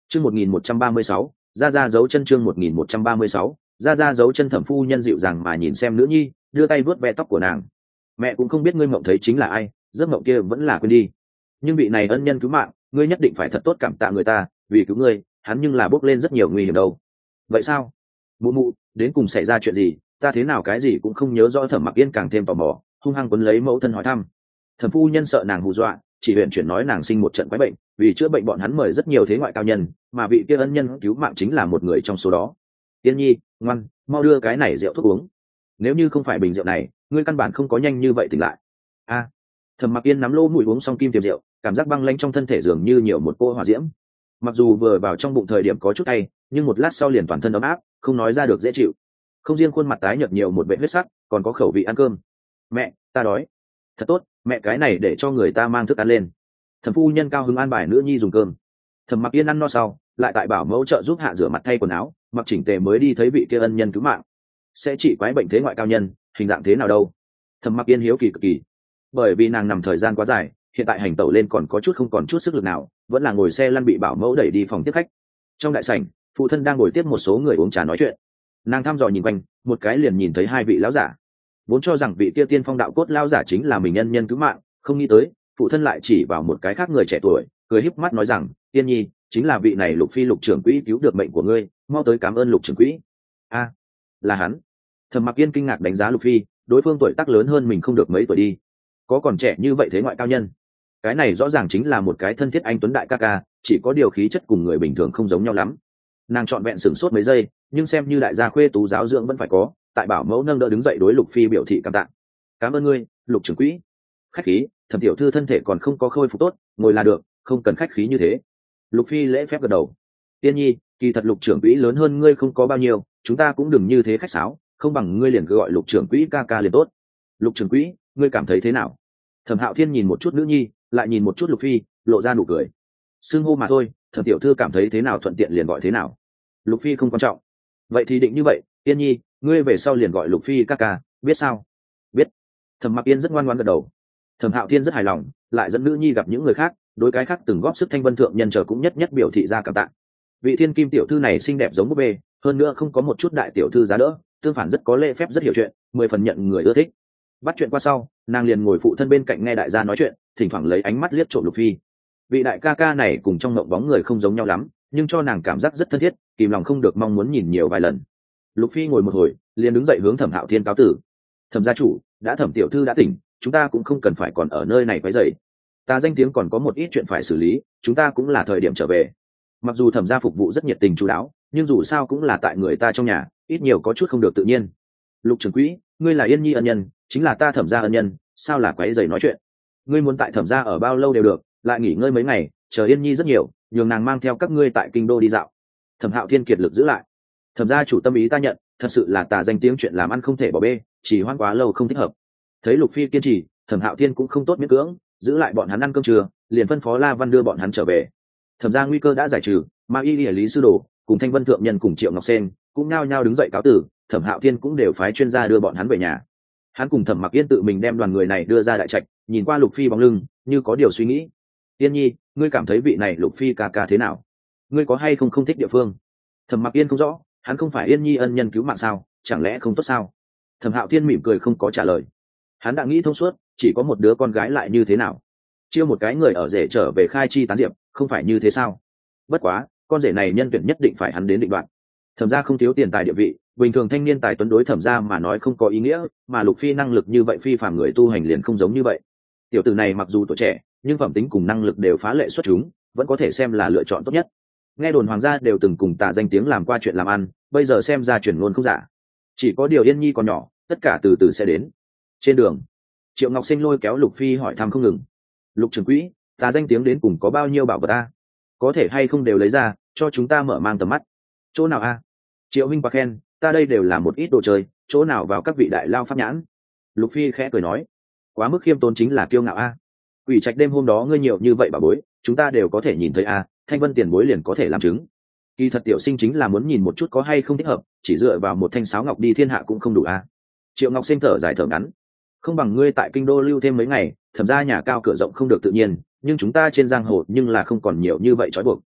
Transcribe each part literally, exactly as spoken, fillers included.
chương một nghìn một trăm ba mươi sáu ra ra dấu chân, chương một nghìn một trăm ba mươi sáu ra ra dấu chân. Thẩm phu nhân dịu dàng mà nhìn xem nữ nhi, đưa tay vuốt ve tóc của nàng. Mẹ cũng không biết ngươi mộng thấy chính là ai, giấc mộng kia vẫn là quên đi, nhưng vị này ân nhân cứu mạng, ngươi nhất định phải thật tốt cảm tạ người ta, vì cứu ngươi hắn nhưng là bước lên rất nhiều nguy hiểm đâu. Vậy sao? Mụ mụ, đến cùng xảy ra chuyện gì? Ta thế nào cái gì cũng không nhớ rõ. Thẩm Mặc Yên càng thêm tò mò, hung hăng quấn lấy mẫu thân hỏi thăm. Thẩm phu nhân sợ nàng hù dọa, chỉ huyện chuyển nói nàng sinh một trận quái bệnh, vì chữa bệnh bọn hắn mời rất nhiều thế ngoại cao nhân, mà vị kia ân nhân cứu mạng chính là một người trong số đó. Yên nhi, ngoan, mau đưa cái này rượu thuốc uống, nếu như không phải bình rượu này, ngươi căn bản không có nhanh như vậy tỉnh lại. A. À, Thẩm Mặc Yên nắm lô mũi uống xong kim tiềm rượu, cảm giác băng lanh trong thân thể dường như nhiều một cô hỏa diễm. Mặc dù vừa vào trong bụng thời điểm có chút hay, nhưng một lát sau liền toàn thân ấm áp, không nói ra được dễ chịu. Không riêng khuôn mặt tái nhợt nhiều một vệt huyết sắc, còn có khẩu vị ăn cơm. Mẹ, ta đói. Thật tốt, mẹ cái này để cho người ta mang thức ăn lên. Thẩm phu nhân cao hứng an bài nữ nhi dùng cơm. Thẩm Mặc Yên ăn no sau, lại tại bảo mẫu trợ giúp hạ rửa mặt thay quần áo, mặc chỉnh tề mới đi thấy vị kia ân nhân cứu mạng. Sẽ trị quái bệnh thế ngoại cao nhân, hình dạng thế nào đâu? Thẩm Mặc Yên hiếu kỳ cực kỳ, bởi vì nàng nằm thời gian quá dài, hiện tại hành tẩu lên còn có chút không còn chút sức lực nào, vẫn là ngồi xe lăn bị bảo mẫu đẩy đi phòng tiếp khách. Trong đại sảnh, phụ thân đang ngồi tiếp một số người uống trà nói chuyện. Nàng thăm dò nhìn quanh, một cái liền nhìn thấy hai vị lão giả. Vốn cho rằng vị kia tiên phong đạo cốt lão giả chính là mình nhân nhân cứu mạng, không nghĩ tới phụ thân lại chỉ vào một cái khác người trẻ tuổi, cười híp mắt nói rằng, Tiên nhi, chính là vị này Lục Phi Lục trưởng quỹ cứu được mệnh của ngươi, mau tới cảm ơn Lục trưởng quỹ. A, à, là hắn. Thẩm Mặc Yên kinh ngạc đánh giá Lục Phi, đối phương tuổi tác lớn hơn mình không được mấy tuổi đi, có còn trẻ như vậy thế ngoại cao nhân. Cái này rõ ràng chính là một cái thân thiết anh tuấn đại ca ca, chỉ có điều khí chất cùng người bình thường không giống nhau lắm. Nàng trọn vẹn sửng sốt mấy giây, nhưng xem như đại gia khuê tú giáo dưỡng vẫn phải có, tại bảo mẫu nâng đỡ đứng dậy đối Lục Phi biểu thị cảm tạ. Cảm ơn ngươi, Lục trưởng quỹ. Khách khí, Thẩm tiểu thư thân thể còn không có khôi phục tốt, ngồi là được, không cần khách khí như thế. Lục Phi lễ phép gật đầu. Tiên nhi, kỳ thật Lục trưởng quỹ lớn hơn ngươi không có bao nhiêu, chúng ta cũng đừng như thế khách sáo, không bằng ngươi liền cứ gọi Lục trưởng quỹ ca ca liền tốt. Lục trưởng quỹ, ngươi cảm thấy thế nào? Thẩm Hạo Thiên nhìn một chút nữ nhi, lại nhìn một chút Lục Phi, lộ ra nụ cười. Xưng hô mà thôi, Thẩm tiểu thư cảm thấy thế nào thuận tiện liền gọi thế nào. Lục Phi không quan trọng. Vậy thì định như vậy, Tiên nhi, ngươi về sau liền gọi Lục Phi ca ca, biết sao? Biết. Thẩm Mặc Yên rất ngoan ngoãn gật đầu. Thẩm Hạo Thiên rất hài lòng, lại dẫn nữ nhi gặp những người khác, đối cái khác từng góp sức thanh vân thượng nhân chờ cũng nhất nhất biểu thị ra cảm tạ. Vị thiên kim tiểu thư này xinh đẹp giống búp bê, hơn nữa không có một chút đại tiểu thư giá đỡ, tương phản rất có lễ phép, rất hiểu chuyện, mười phần nhận người ưa thích. Bắt chuyện qua sau, nàng liền ngồi phụ thân bên cạnh nghe đại gia nói chuyện, thỉnh thoảng lấy ánh mắt liếc trộm Lục Phi. Vị đại ca ca này cùng trong mộng bóng người không giống nhau lắm, nhưng cho nàng cảm giác rất thân thiết, kìm lòng không được mong muốn nhìn nhiều vài lần. Lục Phi ngồi một hồi, liền đứng dậy hướng Thẩm Hạo Thiên cáo tử. Thẩm gia chủ, đã Thẩm tiểu thư đã tỉnh, chúng ta cũng không cần phải còn ở nơi này quấy rầy. Ta danh tiếng còn có một ít chuyện phải xử lý, chúng ta cũng là thời điểm trở về. Mặc dù Thẩm gia phục vụ rất nhiệt tình chú đáo, nhưng dù sao cũng là tại người ta trong nhà, ít nhiều có chút không được tự nhiên. Lục trưởng quỹ, ngươi là Yên nhi ân nhân, chính là ta Thẩm gia ân nhân, sao là quấy rầy nói chuyện? Ngươi muốn tại Thẩm gia ở bao lâu đều được, lại nghỉ ngơi mấy ngày, chờ Yên nhi rất nhiều, nhường nàng mang theo các ngươi tại kinh đô đi dạo. Thẩm Hạo Thiên kiệt lực giữ lại. Thẩm gia chủ tâm ý ta nhận, thật sự là tà danh tiếng chuyện làm ăn không thể bỏ bê, chỉ hoãn quá lâu không thích hợp. Thấy Lục Phi kiên trì, Thẩm Hạo Thiên cũng không tốt miễn cưỡng, giữ lại bọn hắn ăn cơm trưa, liền phân phó La Văn đưa bọn hắn trở về. Thẩm gia nguy cơ đã giải trừ, Ma Y Lý sư đồ cùng Thanh Vân thượng nhân cùng Triệu Ngọc Sen cũng nao nhao đứng dậy cáo tử, Thẩm Hạo Thiên cũng đều phái chuyên gia đưa bọn hắn về nhà. Hắn cùng Thẩm Mặc Yên tự mình đem đoàn người này đưa ra đại trạch, nhìn qua Lục Phi bóng lưng, như có điều suy nghĩ. Yên nhi, ngươi cảm thấy vị này Lục Phi ca ca thế nào? Ngươi có hay không không thích địa phương? Thẩm Mặc Yên không rõ, hắn không phải Yên nhi ân nhân cứu mạng sao, chẳng lẽ không tốt sao? Thẩm Hạo Thiên mỉm cười không có trả lời. Hắn đã nghĩ thông suốt, chỉ có một đứa con gái lại như thế nào? Chiêu một cái người ở rể trở về khai chi tán diệp, không phải như thế sao? Bất quá, con rể này nhân tuyển nhất định phải hắn đến định đoạt. Thẩm gia không thiếu tiền tài địa vị, bình thường thanh niên tài tuấn đối Thẩm gia mà nói không có ý nghĩa, mà Lục Phi năng lực như vậy phi phàm người tu hành liền không giống như vậy. Tiểu tử này mặc dù tuổi trẻ, nhưng phẩm tính cùng năng lực đều phá lệ xuất chúng, vẫn có thể xem là lựa chọn tốt nhất. Nghe đồn hoàng gia đều từng cùng Tà danh tiếng làm qua chuyện làm ăn, bây giờ xem ra chuyển ngôn không giả. Chỉ có điều Yên nhi còn nhỏ, tất cả từ từ sẽ đến. Trên đường, Triệu Ngọc Sinh lôi kéo Lục Phi hỏi thăm không ngừng. Lục trưởng quỹ, Tà danh tiếng đến cùng có bao nhiêu bảo vật a? Có thể hay không đều lấy ra cho chúng ta mở mang tầm mắt. Chỗ nào a? Triệu huynh quá khen, ta đây đều là một ít đồ chơi, chỗ nào vào các vị đại lao pháp nhãn. Lục Phi khẽ cười nói, quá mức khiêm tốn chính là kiêu ngạo a. Quỷ trạch đêm hôm đó ngươi nhiều như vậy bà bối, chúng ta đều có thể nhìn thấy a, Thanh Vân tiền bối liền có thể làm chứng. Kỳ thật tiểu sinh chính là muốn nhìn một chút có hay không thích hợp, chỉ dựa vào một thanh sáo ngọc đi thiên hạ cũng không đủ a. Triệu Ngọc Sinh thở dài thở ngắn, không bằng ngươi tại kinh đô lưu thêm mấy ngày, Thẩm gia nhà cao cửa rộng không được tự nhiên, nhưng chúng ta trên giang hồ nhưng là không còn nhiều như vậy trói buộc.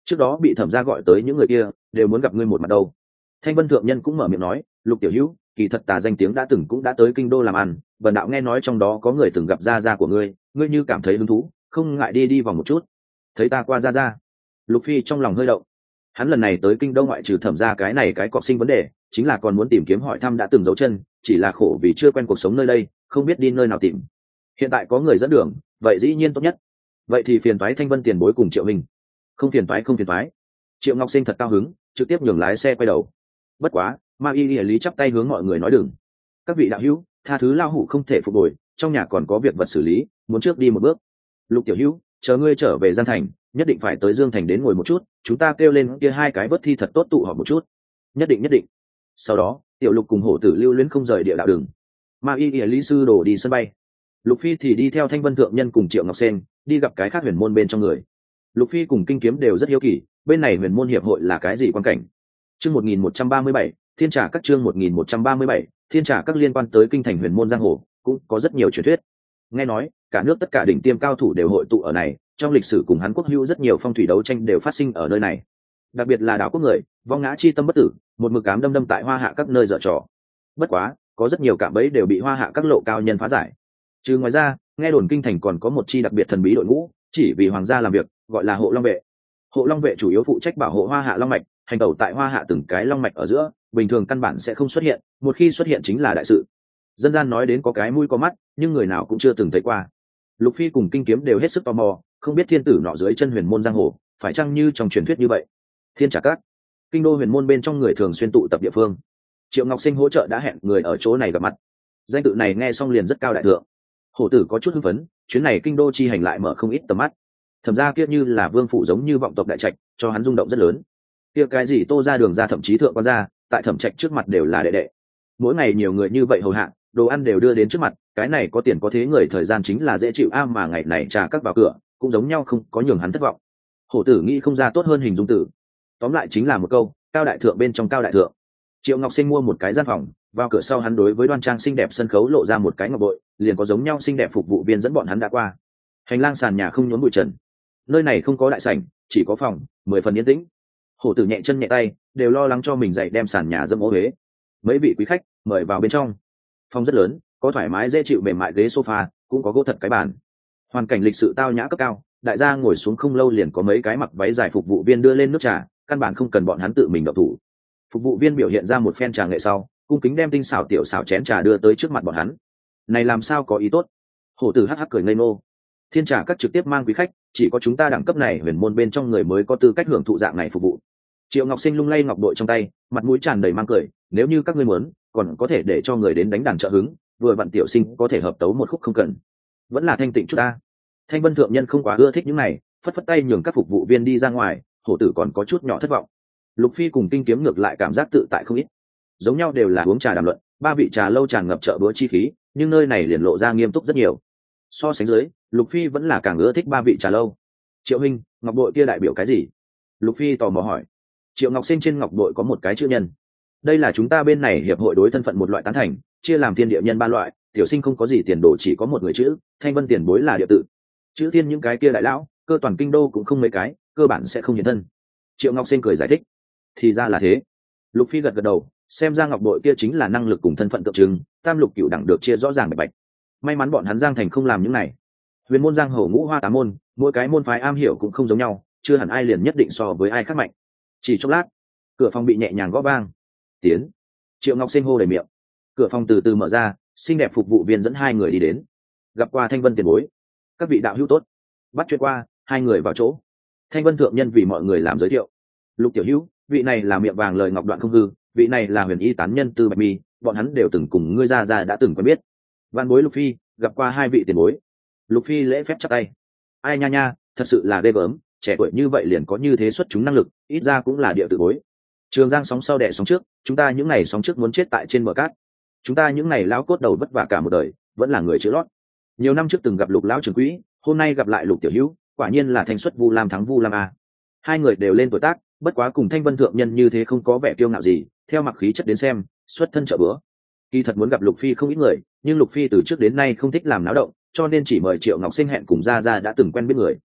trước đó bị thẩm gia gọi tới những người kia đều muốn gặp ngươi một mặt đâu. Thanh Vân thượng nhân cũng mở miệng nói, Lục tiểu hữu, kỳ thật tà danh tiếng đã từng cũng đã tới kinh đô làm ăn, bần đạo nghe nói trong đó có người từng gặp gia gia của ngươi, ngươi như cảm thấy hứng thú, không ngại đi đi vòng một chút. Thấy ta qua gia gia. Lục Phi trong lòng hơi động. Hắn lần này tới kinh đô ngoại trừ thẩm gia cái này cái cọc sinh vấn đề, chính là còn muốn tìm kiếm hỏi thăm đã từng dấu chân, chỉ là khổ vì chưa quen cuộc sống nơi đây, không biết đi nơi nào tìm. Hiện tại có người dẫn đường, vậy dĩ nhiên tốt nhất. Vậy thì phiền toái Thanh Vân tiền bối cùng Triệu Minh. Không phiền toái không phiền toái. Triệu Ngọc Sinh thật cao hứng, trực tiếp nhường lái xe quay đầu. Bất quá, Ma Y Lý lý chắp tay hướng mọi người nói đừng. Các vị đạo hữu, tha thứ lao hủ không thể phục hồi, trong nhà còn có việc vật xử lý, muốn trước đi một bước. Lục tiểu hữu, chờ ngươi trở về Giang Thành, nhất định phải tới Dương Thành đến ngồi một chút, chúng ta kêu lên kia hai cái vớt thi thật tốt tụ họp một chút. Nhất định nhất định. Sau đó, Tiểu Lục cùng Hổ Tử lưu luyến không rời địa đạo đường. Ma Y Lý sư đổ đi sân bay. Lục Phi thì đi theo Thanh Vân thượng nhân cùng Triệu Ngọc Sen đi gặp cái khác huyền môn bên trong người. Lục Phi cùng Kinh Kiếm đều rất hiếu kỳ, bên này huyền môn hiệp hội là cái gì quan cảnh. Chương một nghìn một trăm ba mươi bảy, Thiên Trà các chương một nghìn một trăm ba mươi bảy, Thiên Trà các liên quan tới kinh thành huyền môn giang hồ, cũng có rất nhiều truyền thuyết. Nghe nói, cả nước tất cả đỉnh tiêm cao thủ đều hội tụ ở này, trong lịch sử cùng Hán Quốc hữu rất nhiều phong thủy đấu tranh đều phát sinh ở nơi này. Đặc biệt là đảo quốc người, vong ngã chi tâm bất tử, một mực ám đâm đâm tại Hoa Hạ các nơi dở trò. Bất quá, có rất nhiều cạm bẫy đều bị Hoa Hạ các lộ cao nhân phá giải. Trừ ngoài ra, nghe đồn kinh thành còn có một chi đặc biệt thần bí đội ngũ, chỉ vì hoàng gia làm việc, gọi là Hộ Long vệ. Hộ Long vệ chủ yếu phụ trách bảo hộ Hoa Hạ long mạch, hành tẩu tại Hoa Hạ từng cái long mạch ở giữa, bình thường căn bản sẽ không xuất hiện, một khi xuất hiện chính là đại sự. Dân gian nói đến có cái mũi có mắt, nhưng người nào cũng chưa từng thấy qua. Lục Phi cùng Kinh Kiếm đều hết sức tò mò, không biết thiên tử nọ dưới chân huyền môn giang hồ, phải chăng như trong truyền thuyết như vậy. Thiên Trà các, kinh đô huyền môn bên trong người thường xuyên tụ tập địa phương. Triệu Ngọc Sinh hỗ trợ đã hẹn người ở chỗ này gặp mặt. Danh tự này nghe xong liền rất cao đại thượng. Hổ Tử có chút hưng phấn, chuyến này kinh đô chi hành lại mở không ít tầm mắt. Thẩm gia kia như là vương phủ giống như vọng tộc đại trạch, cho hắn rung động rất lớn. Kia cái gì Tô ra đường ra thậm chí thượng quan gia, tại thẩm trạch trước mặt đều là đệ đệ. Mỗi ngày nhiều người như vậy hầu hạ, đồ ăn đều đưa đến trước mặt, cái này có tiền có thế người thời gian chính là dễ chịu a mà ngày này trà các vào cửa, cũng giống nhau không có nhường hắn thất vọng. Hổ Tử nghĩ không ra tốt hơn hình dung tử. Tóm lại chính là một câu, cao đại thượng bên trong cao đại thượng. Triệu Ngọc Sinh mua một cái gian phòng, vào cửa sau hắn đối với đoan trang xinh đẹp sân khấu lộ ra một cái ngọc bội, liền có giống nhau xinh đẹp phục vụ viên dẫn bọn hắn đã qua. Hành lang sàn nhà không nhốn bụi trần, nơi này không có đại sảnh, chỉ có phòng, mười phần yên tĩnh. Hổ Tử nhẹ chân nhẹ tay, đều lo lắng cho mình dậy đem sàn nhà dẫm ô uế. Mấy vị quý khách mời vào bên trong. Phòng rất lớn, có thoải mái dễ chịu mềm mại ghế sofa, cũng có gỗ thật cái bàn. Hoàn cảnh lịch sự tao nhã cấp cao, đại gia ngồi xuống không lâu liền có mấy cái mặc váy dài phục vụ viên đưa lên nước trà, căn bản không cần bọn hắn tự mình động thủ. Phục vụ viên biểu hiện ra một phen trà nghệ sau, cung kính đem tinh xảo tiểu xảo chén trà đưa tới trước mặt bọn hắn. Này làm sao có ý tốt? Hổ Tử hắc hắc cười ngây ngô. Thiên Trà các trực tiếp mang quý khách, chỉ có chúng ta đẳng cấp này huyền môn bên trong người mới có tư cách hưởng thụ dạng này phục vụ. Triệu Ngọc Sinh lung lay ngọc bội trong tay, mặt mũi tràn đầy mang cười, nếu như các ngươi muốn, còn có thể để cho người đến đánh đàn trợ hứng, vừa vặn tiểu sinh có thể hợp tấu một khúc không cần. Vẫn là thanh tịnh chút ta. Thanh Vân thượng nhân không quá ưa thích những này, phất phất tay nhường các phục vụ viên đi ra ngoài. Hổ Tử còn có chút nhỏ thất vọng. Lục Phi cùng Kinh Kiếm ngược lại cảm giác tự tại không ít. Giống nhau đều là uống trà đàm luận, ba vị trà lâu tràn ngập chợ búa chi khí, nhưng nơi này liền lộ ra nghiêm túc rất nhiều. So sánh dưới, Lục Phi vẫn là càng ưa thích ba vị trà lâu. Triệu huynh, ngọc bội kia đại biểu cái gì? Lục Phi tò mò hỏi. Triệu Ngọc Sinh trên ngọc bội có một cái chữ nhân. Đây là chúng ta bên này hiệp hội đối thân phận một loại tán thành, chia làm thiên địa nhân ba loại, tiểu sinh không có gì tiền đồ chỉ có một người chữ, Thanh Vân tiền bối là địa tự. Chữ thiên những cái kia đại lão, cơ toàn kinh đô cũng không mấy cái, cơ bản sẽ không hiện thân. Triệu Ngọc Sinh cười giải thích. Thì ra là thế. Lục Phi gật gật đầu, xem ra ngọc bội kia chính là năng lực cùng thân phận tượng trưng, tam lục cửu đẳng được chia rõ ràng bạch bạch. May mắn bọn hắn Giang Thành không làm những này. Huyền môn giang hồ ngũ hoa tám môn, mỗi cái môn phái am hiểu cũng không giống nhau, chưa hẳn ai liền nhất định so với ai khác mạnh. Chỉ chốc lát, cửa phòng bị nhẹ nhàng gõ vang. Tiến. Triệu Ngọc Sinh hô đầy miệng. Cửa phòng từ từ mở ra, xinh đẹp phục vụ viên dẫn hai người đi đến. Gặp qua Thanh Vân tiền bối. Các vị đạo hữu tốt. Bắt chuyện qua, hai người vào chỗ. Thanh Vân thượng nhân vì mọi người làm giới thiệu. Lục tiểu hữu, vị này là miệng vàng lời ngọc đoạn không hư, vị này là huyền y tán nhân Tư Bạch Mi, bọn hắn đều từng cùng ngươi ra ra đã từng quen biết. Văn bối Lục Phi gặp qua hai vị tiền bối. Lục Phi lễ phép chắp tay. Ai nha nha, thật sự là ghê gớm, trẻ tuổi như vậy liền có như thế xuất chúng năng lực, ít ra cũng là địa tự bối. Trường Giang sóng sau đẻ sóng trước, chúng ta những ngày sóng trước muốn chết tại trên bờ cát. Chúng ta những ngày lão cốt đầu vất vả cả một đời, vẫn là người chữ lót. Nhiều năm trước từng gặp Lục lão trưởng quỹ, hôm nay gặp lại Lục tiểu hữu, quả nhiên là thanh xuất Vu Lam thắng Vu Lam a. Hai người đều lên tuổi tác, bất quá cùng Thanh Vân thượng nhân như thế không có vẻ kiêu ngạo gì, theo mặc khí chất đến xem, xuất thân chợ bữa. Kỳ thật muốn gặp Lục Phi không ít người, nhưng Lục Phi từ trước đến nay không thích làm náo động, cho nên chỉ mời Triệu Ngọc Sinh hẹn cùng ra ra đã từng quen biết người.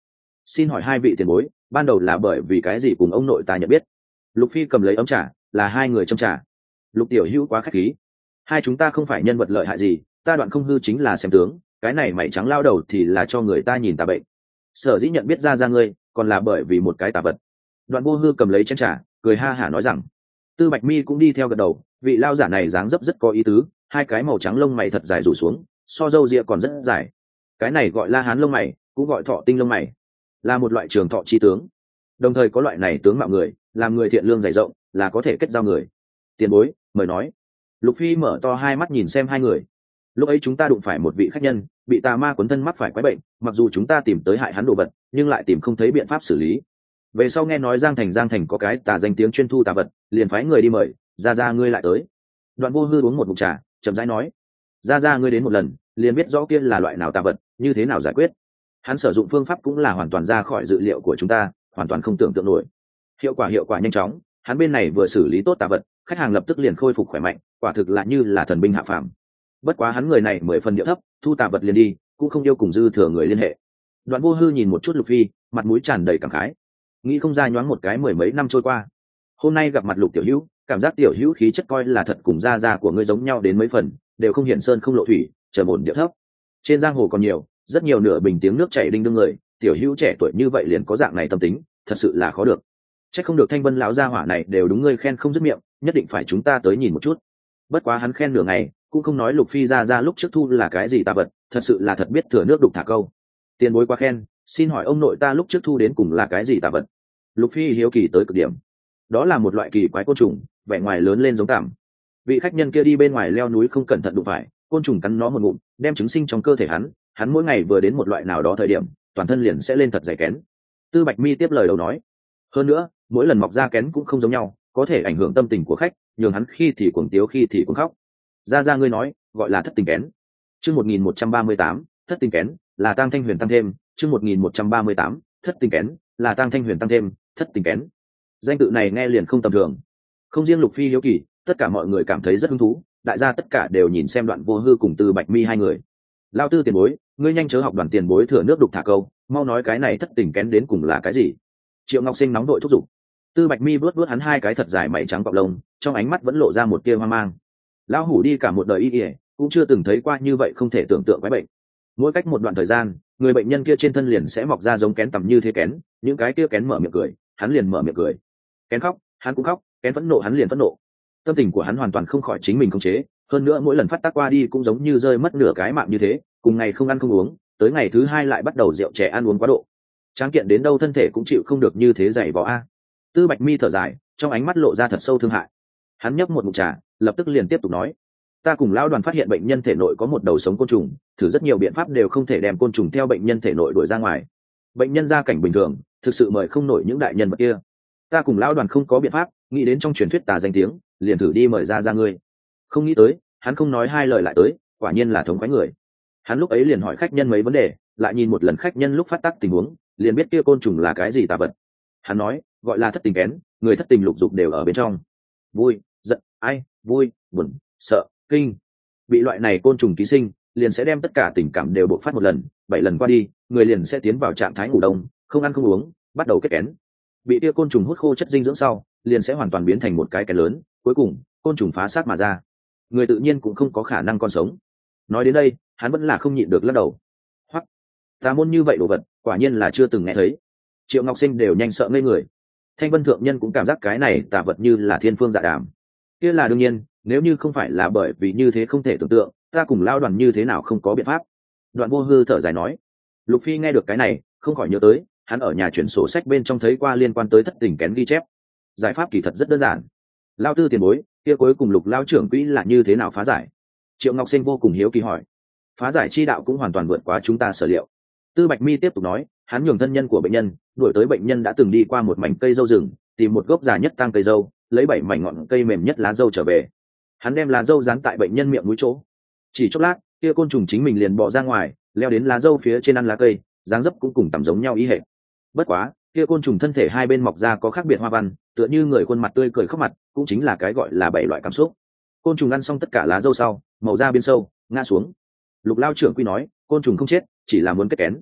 Xin hỏi hai vị tiền bối, ban đầu là bởi vì cái gì cùng ông nội ta nhận biết? Lục Phi cầm lấy ấm trà, là hai người châm trà. Lục tiểu hữu quá khách khí, hai chúng ta không phải nhân vật lợi hại gì, ta Đoạn Không Hư chính là xem tướng, cái này mày trắng lao đầu thì là cho người ta nhìn tà bệnh. Sở dĩ nhận biết ra ra ngươi, còn là bởi vì một cái tà vật. Đoạn Vô Hư cầm lấy chén trà, cười ha hả nói rằng. Tư Bạch Mi cũng đi theo gật đầu, vị lao giả này dáng dấp rất có ý tứ, hai cái màu trắng lông mày thật dài rủ xuống, so râu ria còn rất dài. Cái này gọi La Hán lông mày, cũng gọi Thọ Tinh lông mày, là một loại trường thọ chi tướng. Đồng thời có loại này tướng mạo người, làm người thiện lương dày rộng, là có thể kết giao người. Tiền bối, mời nói. Lục Phi mở to hai mắt nhìn xem hai người. Lúc ấy chúng ta đụng phải một vị khách nhân, bị tà ma cuốn thân mắc phải quái bệnh, mặc dù chúng ta tìm tới hại hắn đồ vật, nhưng lại tìm không thấy biện pháp xử lý. Về sau nghe nói Giang Thành Giang Thành có cái tà danh tiếng chuyên thu tà vật, liền phái người đi mời, ra ra ngươi lại tới. Đoạn Vô Hư uống một ngụm trà, chậm rãi nói, ra ra ngươi đến một lần, liền biết rõ kia là loại nào tà vật, như thế nào giải quyết. Hắn sử dụng phương pháp cũng là hoàn toàn ra khỏi dự liệu của chúng ta, hoàn toàn không tưởng tượng nổi. Hiệu quả hiệu quả nhanh chóng, hắn bên này vừa xử lý tốt tà vật, khách hàng lập tức liền khôi phục khỏe mạnh, quả thực là như là thần binh hạ phàm. Bất quá hắn người này mười phần điệu thấp, thu tà vật liền đi, cũng không yêu cùng dư thừa người liên hệ. Đoạn Vô Hư nhìn một chút Lục Phi, mặt mũi tràn đầy cảm khái, nghĩ không ra nhoáng một cái mười mấy năm trôi qua, hôm nay gặp mặt Lục tiểu hữu, cảm giác tiểu hữu khí chất coi là thật cùng gia gia của ngươi giống nhau đến mấy phần, đều không hiện sơn không lộ thủy, chờ ổn điệu thấp. Trên giang hồ còn nhiều, rất nhiều nửa bình tiếng nước chảy đinh đương người, tiểu hữu trẻ tuổi như vậy liền có dạng này tâm tính, thật sự là khó được. Chắc không được Thanh Vân lão gia hỏa này đều đúng ngươi khen không dứt miệng, nhất định phải chúng ta tới nhìn một chút. Bất quá hắn khen nửa ngày, cũng không nói Lục Phi ra ra lúc trước thu là cái gì tà vật, thật sự là thật biết thừa nước đục thả câu. Tiền bối quá khen, xin hỏi ông nội ta lúc trước thu đến cùng là cái gì tà vật? Lục Phi hiếu kỳ tới cực điểm. Đó là một loại kỳ quái côn trùng, vẻ ngoài lớn lên giống tằm. Vị khách nhân kia đi bên ngoài leo núi không cẩn thận đụng phải, côn trùng cắn nó một ngụm, đem trứng sinh trong cơ thể hắn, hắn mỗi ngày vừa đến một loại nào đó thời điểm, toàn thân liền sẽ lên thật dày kén. Tư Bạch Mi tiếp lời đầu nói, hơn nữa, mỗi lần mọc ra kén cũng không giống nhau, có thể ảnh hưởng tâm tình của khách, nhường hắn khi thì cuồng tiếu khi thì cuồng khóc. Ra ra ngươi nói, gọi là thất tình kén. Chương một nghìn một trăm ba mươi tám, thất tình kén, là Tang Thanh Huyền tăng thêm, chương một nghìn một trăm ba mươi tám, thất tình kén, là Tang Thanh Huyền tăng thêm, thất tình kén. Danh tự này nghe liền không tầm thường. Không riêng Lục Phi hiếu kỳ, tất cả mọi người cảm thấy rất hứng thú, đại gia tất cả đều nhìn xem Đoạn Vô Hư cùng Tư Bạch Mi hai người. Lao Tư tiền bối, ngươi nhanh chớ học Đoàn tiền bối thừa nước đục thả câu, mau nói cái này thất tình kén đến cùng là cái gì? Triệu Ngọc Sinh nóng đội thúc giục. Tư Bạch Mi vuốt vuốt hắn hai cái thật dài mày trắng cọp lông, trong ánh mắt vẫn lộ ra một tia hoang mang. Lão hủ đi cả một đời y y, cũng chưa từng thấy qua như vậy không thể tưởng tượng quái bệnh. Mỗi cách một đoạn thời gian, người bệnh nhân kia trên thân liền sẽ mọc ra giống kén tầm như thế kén, những cái kia kén mở miệng cười, hắn liền mở miệng cười. Kén khóc, hắn cũng khóc, kén phẫn nộ hắn liền phẫn nộ. Tâm tình của hắn hoàn toàn không khỏi chính mình khống chế, hơn nữa mỗi lần phát tác qua đi cũng giống như rơi mất nửa cái mạng như thế, cùng ngày không ăn không uống, tới ngày thứ hai lại bắt đầu rượu chè ăn uống quá độ. Tráng kiện đến đâu thân thể cũng chịu không được như thế dày vò a. Tư Bạch Mi thở dài, trong ánh mắt lộ ra thật sâu thương hại. Hắn nhấp một ngụm trà, lập tức liền tiếp tục nói, ta cùng lão Đoàn phát hiện bệnh nhân thể nội có một đầu sống côn trùng, thử rất nhiều biện pháp đều không thể đem côn trùng theo bệnh nhân thể nội đuổi ra ngoài. Bệnh nhân gia cảnh bình thường, thực sự mời không nổi những đại nhân vật kia. Ta cùng lão Đoàn không có biện pháp, nghĩ đến trong truyền thuyết tà danh tiếng, liền thử đi mời ra ra ngươi. Không nghĩ tới, hắn không nói hai lời lại tới, quả nhiên là thống khoái người. Hắn lúc ấy liền hỏi khách nhân mấy vấn đề, lại nhìn một lần khách nhân lúc phát tác tình huống, liền biết kia côn trùng là cái gì tà vật. Hắn nói, gọi là thất tình kén, người thất tình lục dục đều ở bên trong. Vui, giận, ai, vui, buồn, sợ, kinh. Bị loại này côn trùng ký sinh, liền sẽ đem tất cả tình cảm đều bộc phát một lần, bảy lần qua đi, người liền sẽ tiến vào trạng thái ngủ đông, không ăn không uống, bắt đầu kết kén. Bị kia côn trùng hút khô chất dinh dưỡng sau, liền sẽ hoàn toàn biến thành một cái kén lớn, cuối cùng, côn trùng phá xác mà ra. Người tự nhiên cũng không có khả năng còn sống. Nói đến đây, hắn vẫn là không nhịn được lắc đầu. Hoặc, tà môn như vậy đồ vật, quả nhiên là chưa từng nghe thấy. Triệu Ngọc Sinh đều nhanh sợ ngây người. Thanh Vân thượng nhân cũng cảm giác cái này tà vật như là thiên phương dạ đàm. Kia là đương nhiên, nếu như không phải là bởi vì như thế không thể tưởng tượng, ta cùng lao Đoàn như thế nào không có biện pháp. Đoạn Vô Hư thở dài nói. Lục Phi nghe được cái này, không khỏi nhớ tới, hắn ở nhà chuyển sổ sách bên trong thấy qua liên quan tới thất tình kén ghi chép. Giải pháp kỳ thật rất đơn giản. Lao Tư tiền bối, kia cuối cùng Lục lao trưởng quỹ là như thế nào phá giải? Triệu Ngọc Sinh vô cùng hiếu kỳ hỏi. Phá giải chi đạo cũng hoàn toàn vượt quá chúng ta sở liệu. Tư Bạch Mi tiếp tục nói, hắn nhường thân nhân của bệnh nhân đuổi tới bệnh nhân đã từng đi qua một mảnh cây dâu rừng, tìm một gốc già nhất tang cây dâu, lấy bảy mảnh ngọn cây mềm nhất lá dâu trở về. Hắn đem lá dâu dán tại bệnh nhân miệng mũi chỗ. Chỉ chốc lát, kia côn trùng chính mình liền bò ra ngoài, leo đến lá dâu phía trên ăn lá cây, dáng dấp cũng cùng tầm giống nhau ý hệ. Bất quá, kia côn trùng thân thể hai bên mọc ra có khác biệt hoa văn, tựa như người khuôn mặt tươi cười khóc mặt, cũng chính là cái gọi là bảy loại cảm xúc. Côn trùng ăn xong tất cả lá dâu sau, màu da biến sâu, ngã xuống. Lục lao trưởng quy nói, côn trùng không chết, chỉ là muốn kết kén.